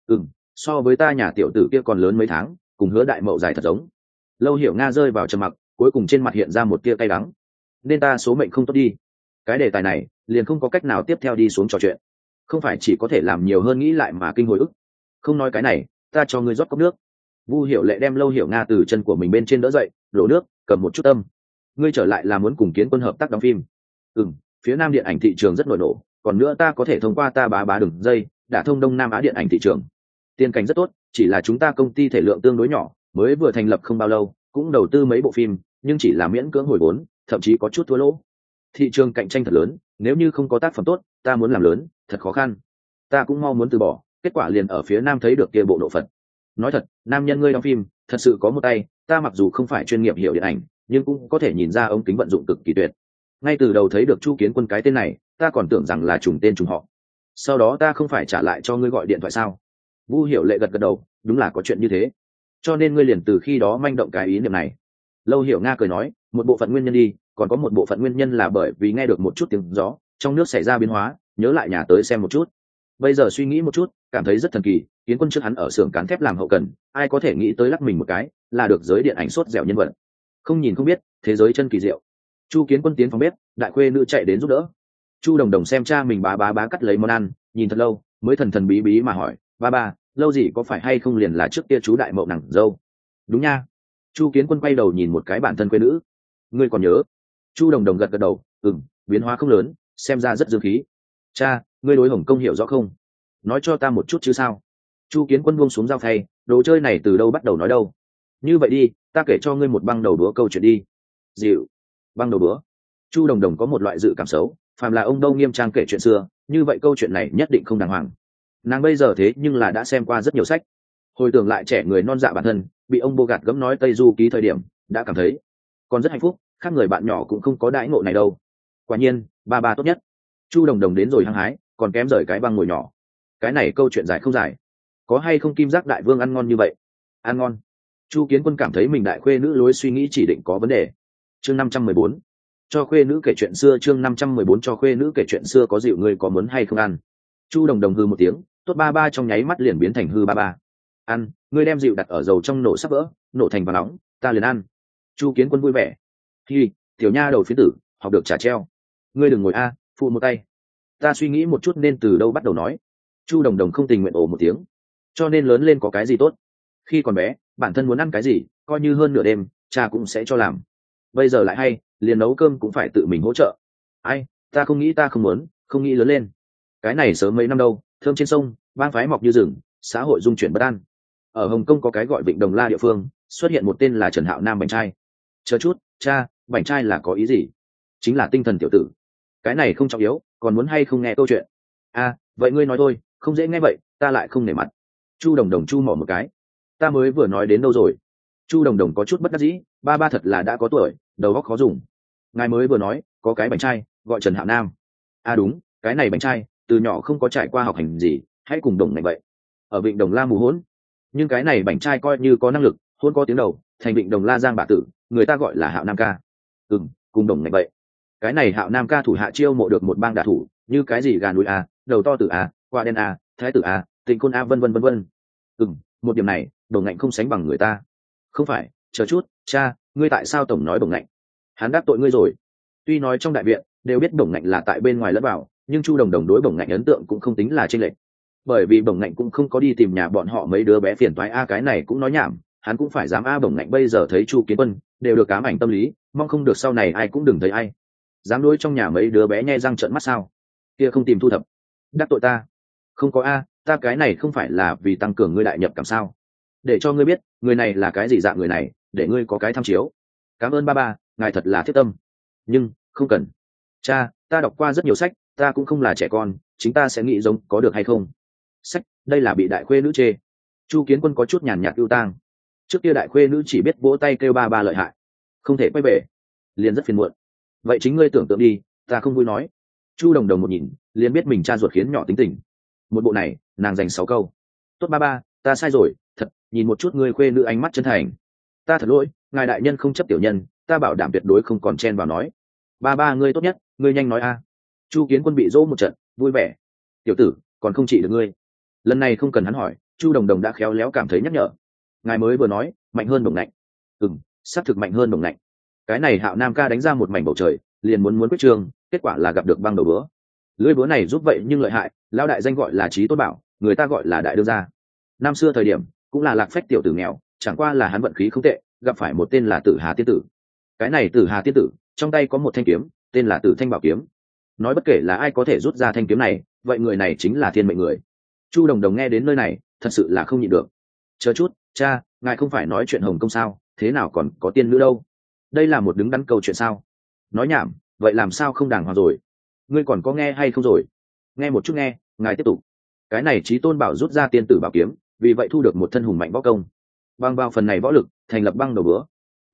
So với ta nhà tiểu tử kia còn lớn mấy tháng, cùng Hứa Đại Mậu dài thật giống. Lâu Hiểu Nga rơi vào trầm mặc, cuối cùng trên mặt hiện ra một tia cay đắng. Nên ta số mệnh không tốt đi. Cái đề tài này liền không có cách nào tiếp theo đi xuống trò chuyện, không phải chỉ có thể làm nhiều hơn nghĩ lại mà kinh hồi ức. Không nói cái này, ta cho ngươi rót cốc nước. Vu Hiểu Lệ đem Lâu Hiểu Nga từ chân của mình bên trên đỡ dậy, đổ nước, cầm một chút tâm. Ngươi trở lại là muốn cùng Kiến Quân hợp tác đóng phim? Phía Nam điện ảnh thị trường rất nổi nổ, còn nữa ta có thể thông qua ta bá đường dây đã thông Đông Nam Á điện ảnh thị trường. Tiền cảnh rất tốt, chỉ là chúng ta công ty thể lượng tương đối nhỏ, mới vừa thành lập không bao lâu, cũng đầu tư mấy bộ phim, nhưng chỉ là miễn cưỡng hồi vốn, thậm chí có chút thua lỗ. Thị trường cạnh tranh thật lớn, nếu như không có tác phẩm tốt, ta muốn làm lớn, thật khó khăn. Ta cũng mau muốn từ bỏ, kết quả liền ở phía Nam thấy được kia bộ độ phận. Nói thật, nam nhân ngươi đóng phim, thật sự có một tay, ta mặc dù không phải chuyên nghiệp hiểu điện ảnh, nhưng cũng có thể nhìn ra ống kính vận dụng cực kỳ tuyệt. Ngay từ đầu thấy được Chu Kiến Quân cái tên này, ta còn tưởng rằng là trùng tên trùng họ. Sau đó ta không phải trả lại cho ngươi gọi điện thoại sao? Vu Hiểu Lệ gật gật đầu, đúng là có chuyện như thế. Cho nên ngươi liền từ khi đó manh động cái ý niệm này. Lâu Hiểu Nga cười nói, một bộ phận nguyên nhân đi, còn có một bộ phận nguyên nhân là bởi vì nghe được một chút tiếng gió, trong nước xảy ra biến hóa, nhớ lại nhà tới xem một chút. Bây giờ suy nghĩ một chút, cảm thấy rất thần kỳ. Kiến Quân trước hắn ở xưởng cán thép làm hậu cần, ai có thể nghĩ tới lắc mình một cái, là được giới điện ảnh sốt dẻo nhân vật. Không nhìn không biết, thế giới chân kỳ diệu. Chu Kiến Quân tiến phòng bếp, đại khuê nữ chạy đến giúp đỡ. Chu Đồng Đồng xem cha mình bá cắt lấy món ăn, nhìn thật lâu, mới thần thần bí bí mà hỏi, ba, lâu gì có phải hay không liền là trước kia chú đại mậu nàng dâu? Đúng nha. Chu Kiến Quân quay đầu nhìn một cái bản thân khuê nữ. Ngươi còn nhớ? Chu Đồng Đồng gật gật đầu, biến hóa không lớn, xem ra rất dương khí. Cha, ngươi đối Hồng Công hiểu rõ không? Nói cho ta một chút chứ sao? Chu Kiến Quân buông xuống dao phay, đồ chơi này từ đâu bắt đầu nói đâu? Như vậy đi, ta kể cho ngươi một băng đầu đũa câu chuyện đi. Dịu. Băng đầu đũa. Chu Đồng Đồng có một loại dự cảm xấu, phàm là ông đâu nghiêm trang kể chuyện xưa, như vậy câu chuyện này nhất định không đàng hoàng. Nàng bây giờ thế nhưng là đã xem qua rất nhiều sách, hồi tưởng lại trẻ người non dạ bản thân bị ông bô gạt gẫm nói Tây Du ký thời điểm, đã cảm thấy còn rất hạnh phúc, khác người bạn nhỏ cũng không có đãi ngộ này đâu. Quả nhiên, ba tốt nhất. Chu Đồng Đồng đến rồi hăng hái, còn kém rời cái băng ngồi nhỏ. Cái này câu chuyện dài không dài, có hay không Kim Giác đại vương ăn ngon như vậy? Ăn ngon. Chu Kiến Quân cảm thấy mình đại khuê nữ lối suy nghĩ chỉ định có vấn đề. Chương 514, cho khuê nữ kể chuyện xưa. Chương 514, cho khuê nữ kể chuyện xưa. Có dịu ngươi có muốn hay không ăn? Chu Đồng Đồng hư một tiếng, tốt ba trong nháy mắt liền biến thành hư ba. Ăn, ngươi đem dịu đặt ở dầu trong nổ sắp vỡ, nổ thành vào nóng, ta liền ăn. Chu Kiến Quân vui vẻ. Hi, tiểu nha đầu phiến tử, học được trả treo. Ngươi đừng ngồi phụ một tay. Ta suy nghĩ một chút nên từ đâu bắt đầu nói. Chu Đồng Đồng không tình nguyện ồ một tiếng. Cho nên lớn lên có cái gì tốt? Khi còn bé, bản thân muốn ăn cái gì, coi như hơn nửa đêm, cha cũng sẽ cho làm. Bây giờ lại hay, liền nấu cơm cũng phải tự mình hỗ trợ. Ai, ta không nghĩ, ta không muốn, không nghĩ lớn lên. Cái này sớm mấy năm đâu, thơm trên sông, bang phái mọc như rừng, xã hội dung chuyển bất an. Ở Hồng Kông có cái gọi Vịnh Đồng La địa phương, xuất hiện một tên là Trần Hạo Nam bảnh trai. Chờ chút, cha, bảnh trai là có ý gì? Chính là tinh thần tiểu tử. Cái này không trọng yếu, còn muốn hay không nghe câu chuyện? Vậy ngươi nói thôi, không dễ nghe vậy, ta lại không nể mặt. Chu Đồng Đồng chu mỏ một cái. Ta mới vừa nói đến đâu rồi? Chu Đồng Đồng có chút bất đắc dĩ, ba thật là đã có tuổi, đầu óc khó dùng. Ngài mới vừa nói có cái bảnh trai gọi Trần Hạo Nam. Đúng, cái này bảnh trai từ nhỏ không có trải qua học hành gì, hãy cùng Đồng này vậy, ở Vịnh Đồng La mù hỗn. Nhưng cái này bảnh trai coi như có năng lực, hôn có tiếng đầu, thành Vịnh Đồng La giang bả tử, người ta gọi là Hạo Nam ca. Cùng Đồng này vậy. Cái này Hạo Nam ca thủ hạ chiêu mộ được một bang đả thủ, như cái gì gà núi đầu to tử quả đen thái tử tịnh côn vân vân. Một điểm này Đồng Ngạnh không sánh bằng người ta. Không phải, chờ chút, cha, ngươi tại sao tổng nói Đồng Ngạnh? Hắn đắc tội ngươi rồi. Tuy nói trong đại viện đều biết Đồng Ngạnh là tại bên ngoài lẫn vào, nhưng Chu Đồng Đồng đối Đồng Ngạnh ấn tượng cũng không tính là chênh lệch. Bởi vì Đồng Ngạnh cũng không có đi tìm nhà bọn họ mấy đứa bé phiền toái cái này cũng nói nhảm, hắn cũng phải dám Đồng Ngạnh bây giờ thấy Chu Kiến Quân đều được ám ảnh tâm lý, mong không được sau này ai cũng đừng thấy ai. Dám đối trong nhà mấy đứa bé nhe răng trợn mắt sao? Kia không tìm thu thập. Đắc tội ta? Không có ta cái này không phải là vì tăng cường ngươi đại nhập cảm sao? Để cho ngươi biết người này là cái gì dạng người này, để ngươi có cái tham chiếu. Cảm ơn ba, ngài thật là thiết tâm. Nhưng không cần. Cha, ta đọc qua rất nhiều sách, ta cũng không là trẻ con, chính ta sẽ nghĩ giống có được hay không? Sách, đây là bị đại khuê nữ chê. Chu Kiến Quân có chút nhàn nhạt ưu tang. Trước kia đại khuê nữ chỉ biết vỗ tay kêu ba lợi hại, không thể quay về, liền rất phiền muộn. Vậy chính ngươi tưởng tượng đi, ta không vui nói. Chu Đồng Đồng một nhìn liền biết mình cha ruột khiến nhỏ tính tình. Một bộ này nàng dành 6 câu. Tốt ba, ta sai rồi, thật, nhìn một chút ngươi khuê nữ ánh mắt chân thành. Ta thật lỗi, ngài đại nhân không chấp tiểu nhân, ta bảo đảm tuyệt đối không còn chen vào nói. Ba ngươi tốt nhất, ngươi nhanh nói Chu Kiến Quân bị dỗ một trận, vui vẻ. Tiểu tử, còn không trị được ngươi. Lần này không cần hắn hỏi, Chu Đồng Đồng đã khéo léo cảm thấy nhắc nhở. Ngài mới vừa nói mạnh hơn Đồng Ngạnh. Xác thực mạnh hơn Đồng Ngạnh. Cái này Hạo Nam ca đánh ra một mảnh bầu trời, liền muốn quyết trường, kết quả là gặp được băng đầu búa. Lưỡi búa này giúp vậy nhưng lợi hại, lão đại danh gọi là Chí Tôn Bảo, người ta gọi là đại đương gia. Năm xưa thời điểm cũng là lạc phách tiểu tử nghèo, chẳng qua là hắn vận khí không tệ, gặp phải một tên là Tử Hà tiên tử. Cái này Tử Hà tiên tử trong tay có một thanh kiếm, tên là Tử Thanh Bảo kiếm. Nói bất kể là ai có thể rút ra thanh kiếm này, vậy người này chính là thiên mệnh người. Chu Đồng Đồng nghe đến nơi này, thật sự là không nhịn được. Chờ chút, cha, ngài không phải nói chuyện Hồng Công sao, thế nào còn có tiên nữ đâu? Đây là một đứng đắn câu chuyện sao? Nói nhảm, vậy làm sao không đàng hoàng rồi? Ngươi còn có nghe hay không rồi? Nghe một chút nghe, ngài tiếp tục. Cái này Chí Tôn Bảo rút ra tiên tử bảo kiếm, vì vậy thu được một thân hùng mạnh võ công. Bằng vào phần này võ lực, thành lập băng đầu búa.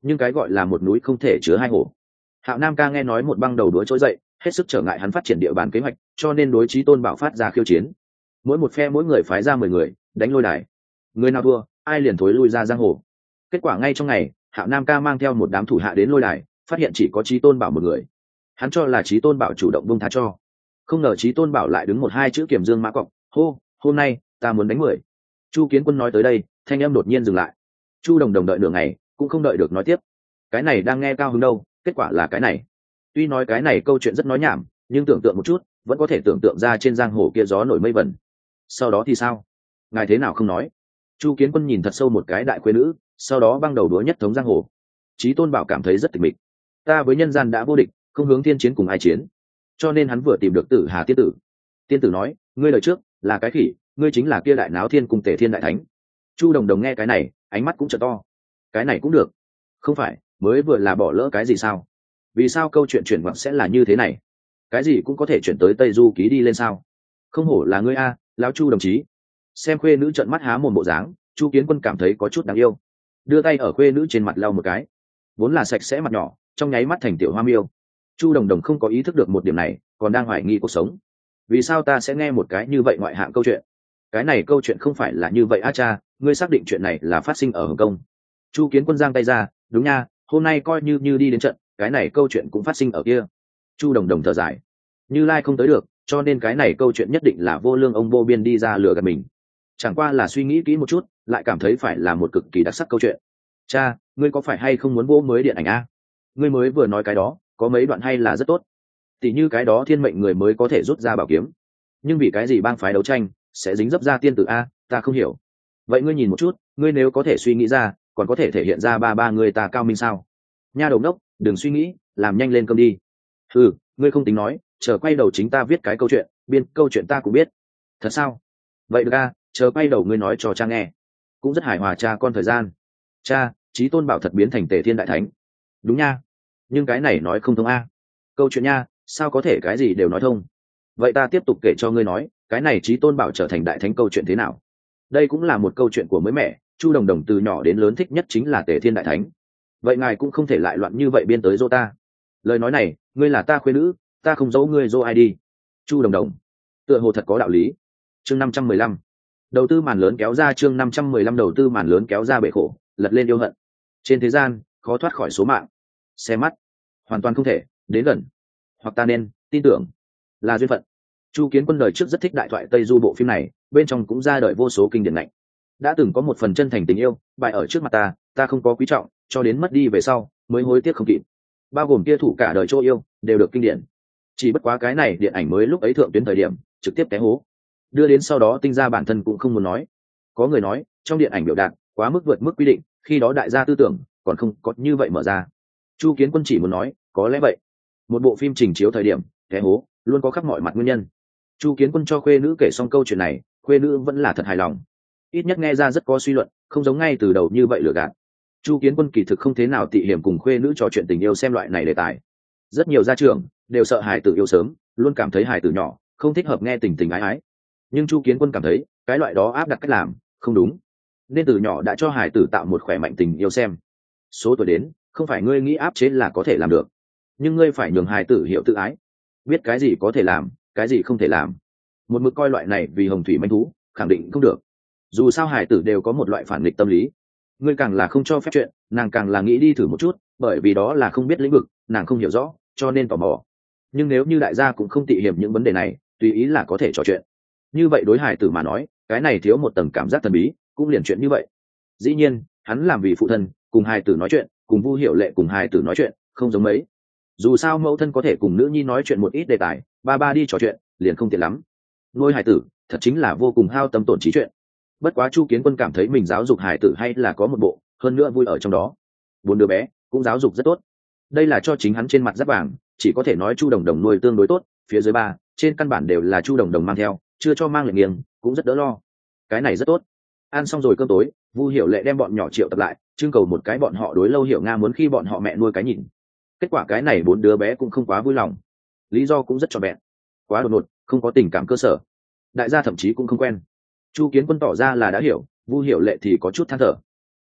nhưng cái gọi là một núi không thể chứa hai hổ. Hạo Nam ca nghe nói một băng đầu đũa trỗi dậy, hết sức trở ngại hắn phát triển địa bàn kế hoạch, cho nên đối Chí Tôn Bảo phát ra khiêu chiến. Mỗi một phe mỗi người phái ra 10 người đánh lôi đài, người nào thua ai liền thối lui ra giang hồ. Kết quả ngay trong ngày, Hạo Nam ca mang theo một đám thủ hạ đến lôi đài, phát hiện chỉ có Chí Tôn Bảo một người. Hắn cho là Chí Tôn Bảo chủ động buông tha cho, không ngờ Chí Tôn Bảo lại đứng một hai chữ kiềm dương mã cọc, hô, hôm nay ta muốn đánh 10. Chu Kiến Quân nói tới đây, thanh âm đột nhiên dừng lại. Chu Đồng Đồng đợi nửa ngày cũng không đợi được nói tiếp. Cái này đang nghe cao hứng đâu, kết quả là cái này. Tuy nói cái này câu chuyện rất nói nhảm, nhưng tưởng tượng một chút vẫn có thể tưởng tượng ra trên giang hồ kia gió nổi mây vẩn. Sau đó thì sao? Ngài thế nào không nói? Chu Kiến Quân nhìn thật sâu một cái đại quê nữ, sau đó băng đầu đũa nhất thống giang hồ. Chí Tôn Bảo cảm thấy rất tịch mịch. Ta với nhân gian đã vô địch, không hướng thiên chiến cùng ai chiến, cho nên hắn vừa tìm được Tử Hà tiên tử. Tiên tử nói, ngươi lời trước là cái khỉ, ngươi chính là kia đại náo thiên cùng Tề Thiên đại thánh. Chu Đồng Đồng nghe cái này, ánh mắt cũng trợ to. Cái này cũng được. Không phải mới vừa là bỏ lỡ cái gì sao? Vì sao câu chuyện chuyển ngoặt sẽ là như thế này? Cái gì cũng có thể chuyển tới Tây Du Ký đi lên sao? Không hổ là ngươi a, lão Chu đồng chí. Xem khuê nữ trợn mắt há mồm bộ dáng, Chu Kiến Quân cảm thấy có chút đáng yêu, đưa tay ở khuê nữ trên mặt lau một cái, vốn là sạch sẽ mặt nhỏ trong nháy mắt thành tiểu hoa miêu. Chu Đồng Đồng không có ý thức được một điểm này, còn đang hoài nghi cuộc sống. Vì sao ta sẽ nghe một cái như vậy ngoại hạng câu chuyện? Cái này câu chuyện không phải là như vậy a cha, ngươi xác định chuyện này là phát sinh ở Hồng Kông? Chu Kiến Quân giang tay ra, đúng nha, hôm nay coi như đi đến trận, cái này câu chuyện cũng phát sinh ở kia. Chu Đồng Đồng thở dài, Như Lai không tới được, cho nên cái này câu chuyện nhất định là vô lương ông vô biên đi ra lừa gạt mình. Chẳng qua là suy nghĩ kỹ một chút, lại cảm thấy phải là một cực kỳ đặc sắc câu chuyện. Cha, ngươi có phải hay không muốn vô mới điện ảnh a? Ngươi mới vừa nói cái đó, có mấy đoạn hay là rất tốt. Tỷ như cái đó thiên mệnh người mới có thể rút ra bảo kiếm, nhưng vì cái gì bang phái đấu tranh sẽ dính dấp ra tiên tử a, ta không hiểu. Vậy ngươi nhìn một chút, ngươi nếu có thể suy nghĩ ra, còn có thể thể hiện ra ba người ta cao minh sao? Nha đầu đốc, đừng suy nghĩ, làm nhanh lên cơm đi. Ừ, ngươi không tính nói, chờ quay đầu chính ta viết cái câu chuyện, biên câu chuyện ta cũng biết. Thật sao? Vậy được a, chờ quay đầu ngươi nói cho cha nghe. Cũng rất hài hòa cha con thời gian. Cha, Chí Tôn Bảo thật biến thành Tề Thiên đại thánh. Đúng nha, nhưng cái này nói không thông a. Câu chuyện nha, sao có thể cái gì đều nói thông? Vậy ta tiếp tục kể cho ngươi nói, cái này Chí Tôn Bảo trở thành đại thánh câu chuyện thế nào. Đây cũng là một câu chuyện của mới mẻ, Chu Đồng Đồng từ nhỏ đến lớn thích nhất chính là Tề Thiên đại thánh. Vậy ngài cũng không thể lại loạn như vậy biên tới dỗ ta. Lời nói này, ngươi là ta khuê nữ, ta không giấu ngươi dỗ ai đi. Chu Đồng Đồng tựa hồ thật có đạo lý. Chương 515, đầu tư màn lớn kéo ra. Chương 515, đầu tư màn lớn kéo ra bể khổ, lật lên yêu hận. Trên thế gian khó thoát khỏi số mạng, xe mắt hoàn toàn không thể đến gần, hoặc ta nên tin tưởng là duyên phận. Chu Kiến Quân đời trước rất thích đại thoại Tây Du bộ phim này, bên trong cũng ra đời vô số kinh điển lạnh. Đã từng có một phần chân thành tình yêu bại ở trước mặt ta không có quý trọng, cho đến mất đi về sau mới hối tiếc không kịp. Bao gồm kia thủ cả đời chỗ yêu đều được kinh điển. Chỉ bất quá cái này điện ảnh mới lúc ấy thượng tuyến thời điểm trực tiếp té hố, đưa đến sau đó tinh ra bản thân cũng không muốn nói. Có người nói trong điện ảnh biểu đạt quá mức vượt mức quy định, khi đó đại gia tư tưởng còn không có như vậy mở ra. Chu Kiến Quân chỉ muốn nói có lẽ vậy. Một bộ phim trình chiếu thời điểm té hố luôn có khắp mọi mặt nguyên nhân. Chu Kiến Quân cho khuê nữ kể xong câu chuyện này, khuê nữ vẫn là thật hài lòng, ít nhất nghe ra rất có suy luận, không giống ngay từ đầu như vậy lừa gạt. Chu Kiến Quân kỳ thực không thế nào tị hiểm cùng khuê nữ trò chuyện tình yêu xem loại này đề tài. Rất nhiều gia trưởng đều sợ hài tử yêu sớm, luôn cảm thấy hài tử nhỏ không thích hợp nghe tình tình ái ái. Nhưng Chu Kiến Quân cảm thấy cái loại đó áp đặt cách làm không đúng, nên từ nhỏ đã cho hài tử tạo một khỏe mạnh tình yêu xem. Số tuổi đến, không phải ngươi nghĩ áp chế là có thể làm được, nhưng ngươi phải nhường hài tử hiểu tự ái, biết cái gì có thể làm, cái gì không thể làm. Một mực coi loại này vì hồng thủy manh thú, khẳng định không được. Dù sao hài tử đều có một loại phản nghịch tâm lý, ngươi càng là không cho phép chuyện, nàng càng là nghĩ đi thử một chút, bởi vì đó là không biết lĩnh vực, nàng không hiểu rõ, cho nên tò mò. Nhưng nếu như đại gia cũng không tị hiểm những vấn đề này, tùy ý là có thể trò chuyện, như vậy đối hài tử mà nói, cái này thiếu một tầng cảm giác thần bí, cũng liền chuyện như vậy. Dĩ nhiên, hắn làm vì phụ thân, cùng hài tử nói chuyện, cùng Vu Hiểu Lệ cùng hài tử nói chuyện, không giống mấy. Dù sao mẫu thân có thể cùng nữ nhi nói chuyện một ít đề tài, ba đi trò chuyện, liền không tiện lắm. Nuôi hài tử, thật chính là vô cùng hao tâm tổn trí chuyện. Bất quá Chu Kiến Quân cảm thấy mình giáo dục hài tử hay là có một bộ, hơn nữa vui ở trong đó. 4 đứa bé cũng giáo dục rất tốt. Đây là cho chính hắn trên mặt giáp vàng, chỉ có thể nói Chu Đồng Đồng nuôi tương đối tốt, phía dưới 3, trên căn bản đều là Chu Đồng Đồng mang theo, chưa cho mang lệnh nghiêng, cũng rất đỡ lo. Cái này rất tốt. Ăn xong rồi cơm tối, Vu Hiểu Lệ đem bọn nhỏ triệu tập lại, trưng cầu một cái bọn họ đối Lâu Hiểu Nga muốn khi bọn họ mẹ nuôi cái nhìn. Kết quả cái này 4 đứa bé cũng không quá vui lòng. Lý do cũng rất trọn vẹn. Quá đột ngột, không có tình cảm cơ sở. Đại gia thậm chí cũng không quen. Chu Kiến Quân tỏ ra là đã hiểu, Vu Hiểu Lệ thì có chút than thở. Nhưng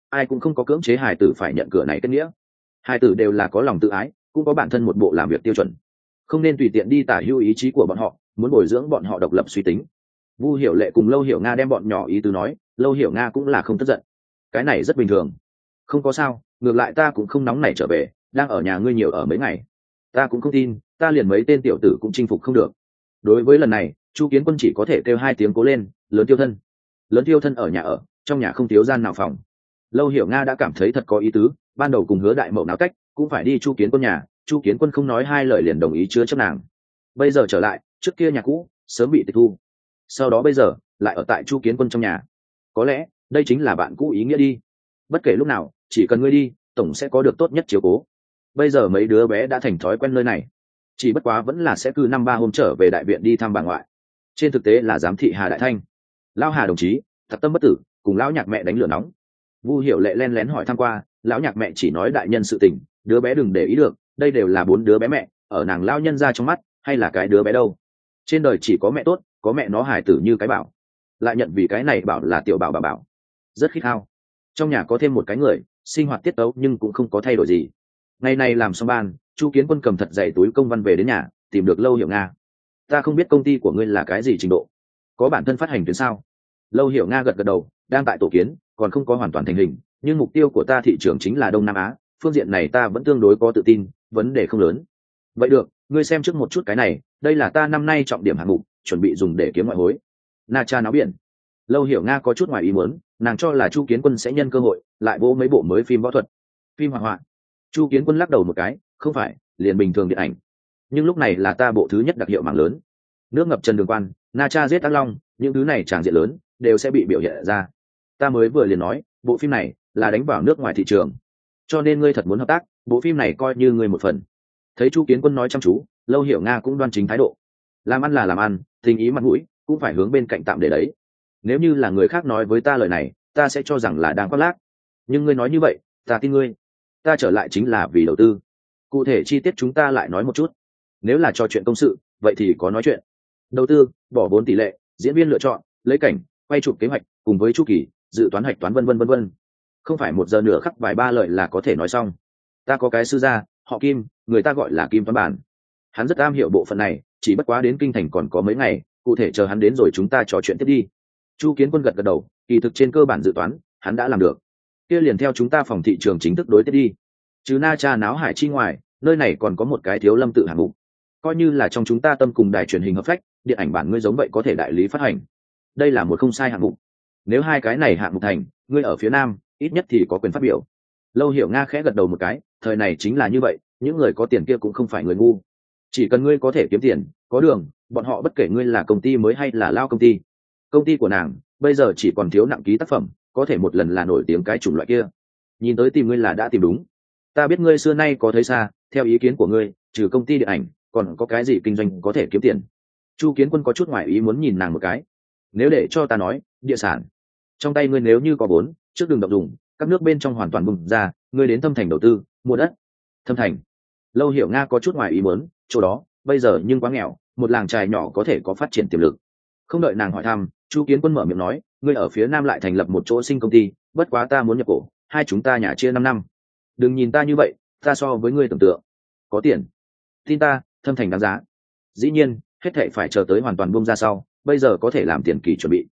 ai cũng không có cưỡng chế hài tử phải nhận cửa này kết nghĩa. Hài tử đều là có lòng tự ái, cũng có bản thân một bộ làm việc tiêu chuẩn, không nên tùy tiện đi tả hữu ý chí của bọn họ, muốn bồi dưỡng bọn họ độc lập suy tính. Vu Hiểu Lệ cùng Lâu Hiểu Nga đem bọn nhỏ ý tứ nói, Lâu Hiểu Nga cũng là không tức giận, cái này rất bình thường. Không có sao, ngược lại ta cũng không nóng nảy trở về, đang ở nhà ngươi nhiều ở mấy ngày. Ta cũng không tin ta liền mấy tên tiểu tử cũng chinh phục không được. Đối với lần này Chu Kiến Quân chỉ có thể kêu hai tiếng cố lên. Lớn Tiêu Thân, Lớn Tiêu Thân ở nhà ở, trong nhà không thiếu gian nào phòng. Lâu Hiểu Nga đã cảm thấy thật có ý tứ, ban đầu cùng Hứa Đại Mậu náo tách cũng phải đi Chu Kiến Quân nhà, Chu Kiến Quân không nói hai lời liền đồng ý chứa chấp nàng. Bây giờ trở lại, trước kia nhà cũ sớm bị tịch thu, sau đó bây giờ lại ở tại Chu Kiến Quân trong nhà. Có lẽ đây chính là bạn cũ ý nghĩa đi. Bất kể lúc nào, chỉ cần ngươi đi, tổng sẽ có được tốt nhất chiếu cố. Bây giờ mấy đứa bé đã thành thói quen nơi này, chỉ bất quá vẫn là sẽ cứ 5-3 hôm trở về đại viện đi thăm bà ngoại. Trên thực tế là giám thị Hà Đại Thanh, lão Hà đồng chí thật tâm bất tử, cùng lão Nhạc mẹ đánh lửa nóng. Vu Hiểu Lệ len lén hỏi thăm qua, lão Nhạc mẹ chỉ nói đại nhân sự tình, đứa bé đừng để ý được, đây đều là 4 đứa bé mẹ, ở nàng lao nhân ra trong mắt hay là cái đứa bé đâu. Trên đời chỉ có mẹ tốt, có mẹ nó hài tử như cái Bảo, lại nhận vì cái này Bảo là tiểu Bảo bà Bảo, rất khít khao. Trong nhà có thêm một cái người, sinh hoạt tiết tấu nhưng cũng không có thay đổi gì. Ngày này làm xong ban, Chu Kiến Quân cầm thật dày túi công văn về đến nhà, tìm được Lâu Hiểu Nga. Ta không biết công ty của ngươi là cái gì trình độ, có bản thân phát hành tuyến sao? Lâu Hiểu Nga gật gật đầu, đang tại tổ kiến, còn không có hoàn toàn thành hình, nhưng mục tiêu của ta thị trường chính là Đông Nam Á, phương diện này ta vẫn tương đối có tự tin, vấn đề không lớn. Vậy được, ngươi xem trước một chút cái này, đây là ta năm nay trọng điểm hạng mục, chuẩn bị dùng để kiếm ngoại hối. Na cha náo biển. Lâu Hiểu Nga có chút ngoài ý muốn, nàng cho là Chu Kiến Quân sẽ nhân cơ hội lại vô mấy bộ mới phim võ thuật, phim hoạt họa. Chu Kiến Quân lắc đầu một cái, không phải, liền bình thường điện ảnh. Nhưng lúc này là ta bộ thứ nhất đặc hiệu mạng lớn, nước ngập Trần Đường Quan, Na Cha giết Ác Long, những thứ này tràng diện lớn đều sẽ bị biểu hiện ra. Ta mới vừa liền nói, bộ phim này là đánh vào nước ngoài thị trường, cho nên ngươi thật muốn hợp tác, bộ phim này coi như ngươi một phần. Thấy Chu Kiến Quân nói chăm chú, Lâu Hiểu Nga cũng đoan chính thái độ. Làm ăn là làm ăn, tình ý mặt mũi cũng phải hướng bên cạnh tạm để đấy. Nếu như là người khác nói với ta lời này, ta sẽ cho rằng là đang khoác lác. Nhưng ngươi nói như vậy, ta tin ngươi. Ta trở lại chính là vì đầu tư. Cụ thể chi tiết chúng ta lại nói một chút. Nếu là trò chuyện công sự, vậy thì có nói chuyện. Đầu tư, bỏ vốn tỷ lệ, diễn viên lựa chọn, lấy cảnh, quay chụp kế hoạch, cùng với chu kỳ, dự toán hạch toán vân vân vân vân. Không phải 1 giờ nửa khắc vài ba lời là có thể nói xong. Ta có cái sư gia, họ Kim, người ta gọi là Kim Toán Bản. Hắn rất am hiểu bộ phận này, chỉ bất quá đến kinh thành còn có mấy ngày, cụ thể chờ hắn đến rồi chúng ta trò chuyện tiếp đi. Chu Kiến Quân gật gật đầu, kỳ thực trên cơ bản dự toán hắn đã làm được. Kia liền theo chúng ta phòng thị trường chính thức đối tiếp đi. Chứ Na Cha náo hải chi ngoài, nơi này còn có một cái Thiếu Lâm tự hạng mục, coi như là trong chúng ta tâm cùng đài truyền hình hợp phách, điện ảnh bản ngươi giống vậy có thể đại lý phát hành. Đây là một không sai hạng mục. Nếu hai cái này hạng mục thành, ngươi ở phía Nam ít nhất thì có quyền phát biểu. Lâu Hiểu Nga khẽ gật đầu một cái, thời này chính là như vậy, những người có tiền kia cũng không phải người ngu. Chỉ cần ngươi có thể kiếm tiền, có đường, bọn họ bất kể ngươi là công ty mới hay là lao công ty. Công ty của nàng bây giờ chỉ còn thiếu nặng ký tác phẩm, có thể một lần là nổi tiếng cái chủng loại kia. Nhìn tới tìm ngươi là đã tìm đúng. Ta biết ngươi xưa nay có thấy xa, theo ý kiến của ngươi, trừ công ty điện ảnh, còn có cái gì kinh doanh có thể kiếm tiền? Chu Kiến Quân có chút ngoài ý muốn nhìn nàng một cái. Nếu để cho ta nói, địa sản. Trong tay ngươi nếu như có vốn, trước đừng động dùng, các nước bên trong hoàn toàn bùng ra, ngươi đến Thâm Thành đầu tư, mua đất. Thâm Thành. Lâu Hiểu Nga có chút ngoài ý muốn, chỗ đó bây giờ nhưng quá nghèo, một làng trài nhỏ có thể có phát triển tiềm lực. Không đợi nàng hỏi thăm, Chu Kiến Quân mở miệng nói, ngươi ở phía Nam lại thành lập một chỗ sinh công ty, bất quá ta muốn nhập cổ, hai chúng ta nhà chia 5 năm. Đừng nhìn ta như vậy, ta so với ngươi tưởng tượng có tiền. Tin ta, Thâm Thành đáng giá. Dĩ nhiên, hết thảy phải chờ tới hoàn toàn buông ra sau, bây giờ có thể làm tiền kỳ chuẩn bị.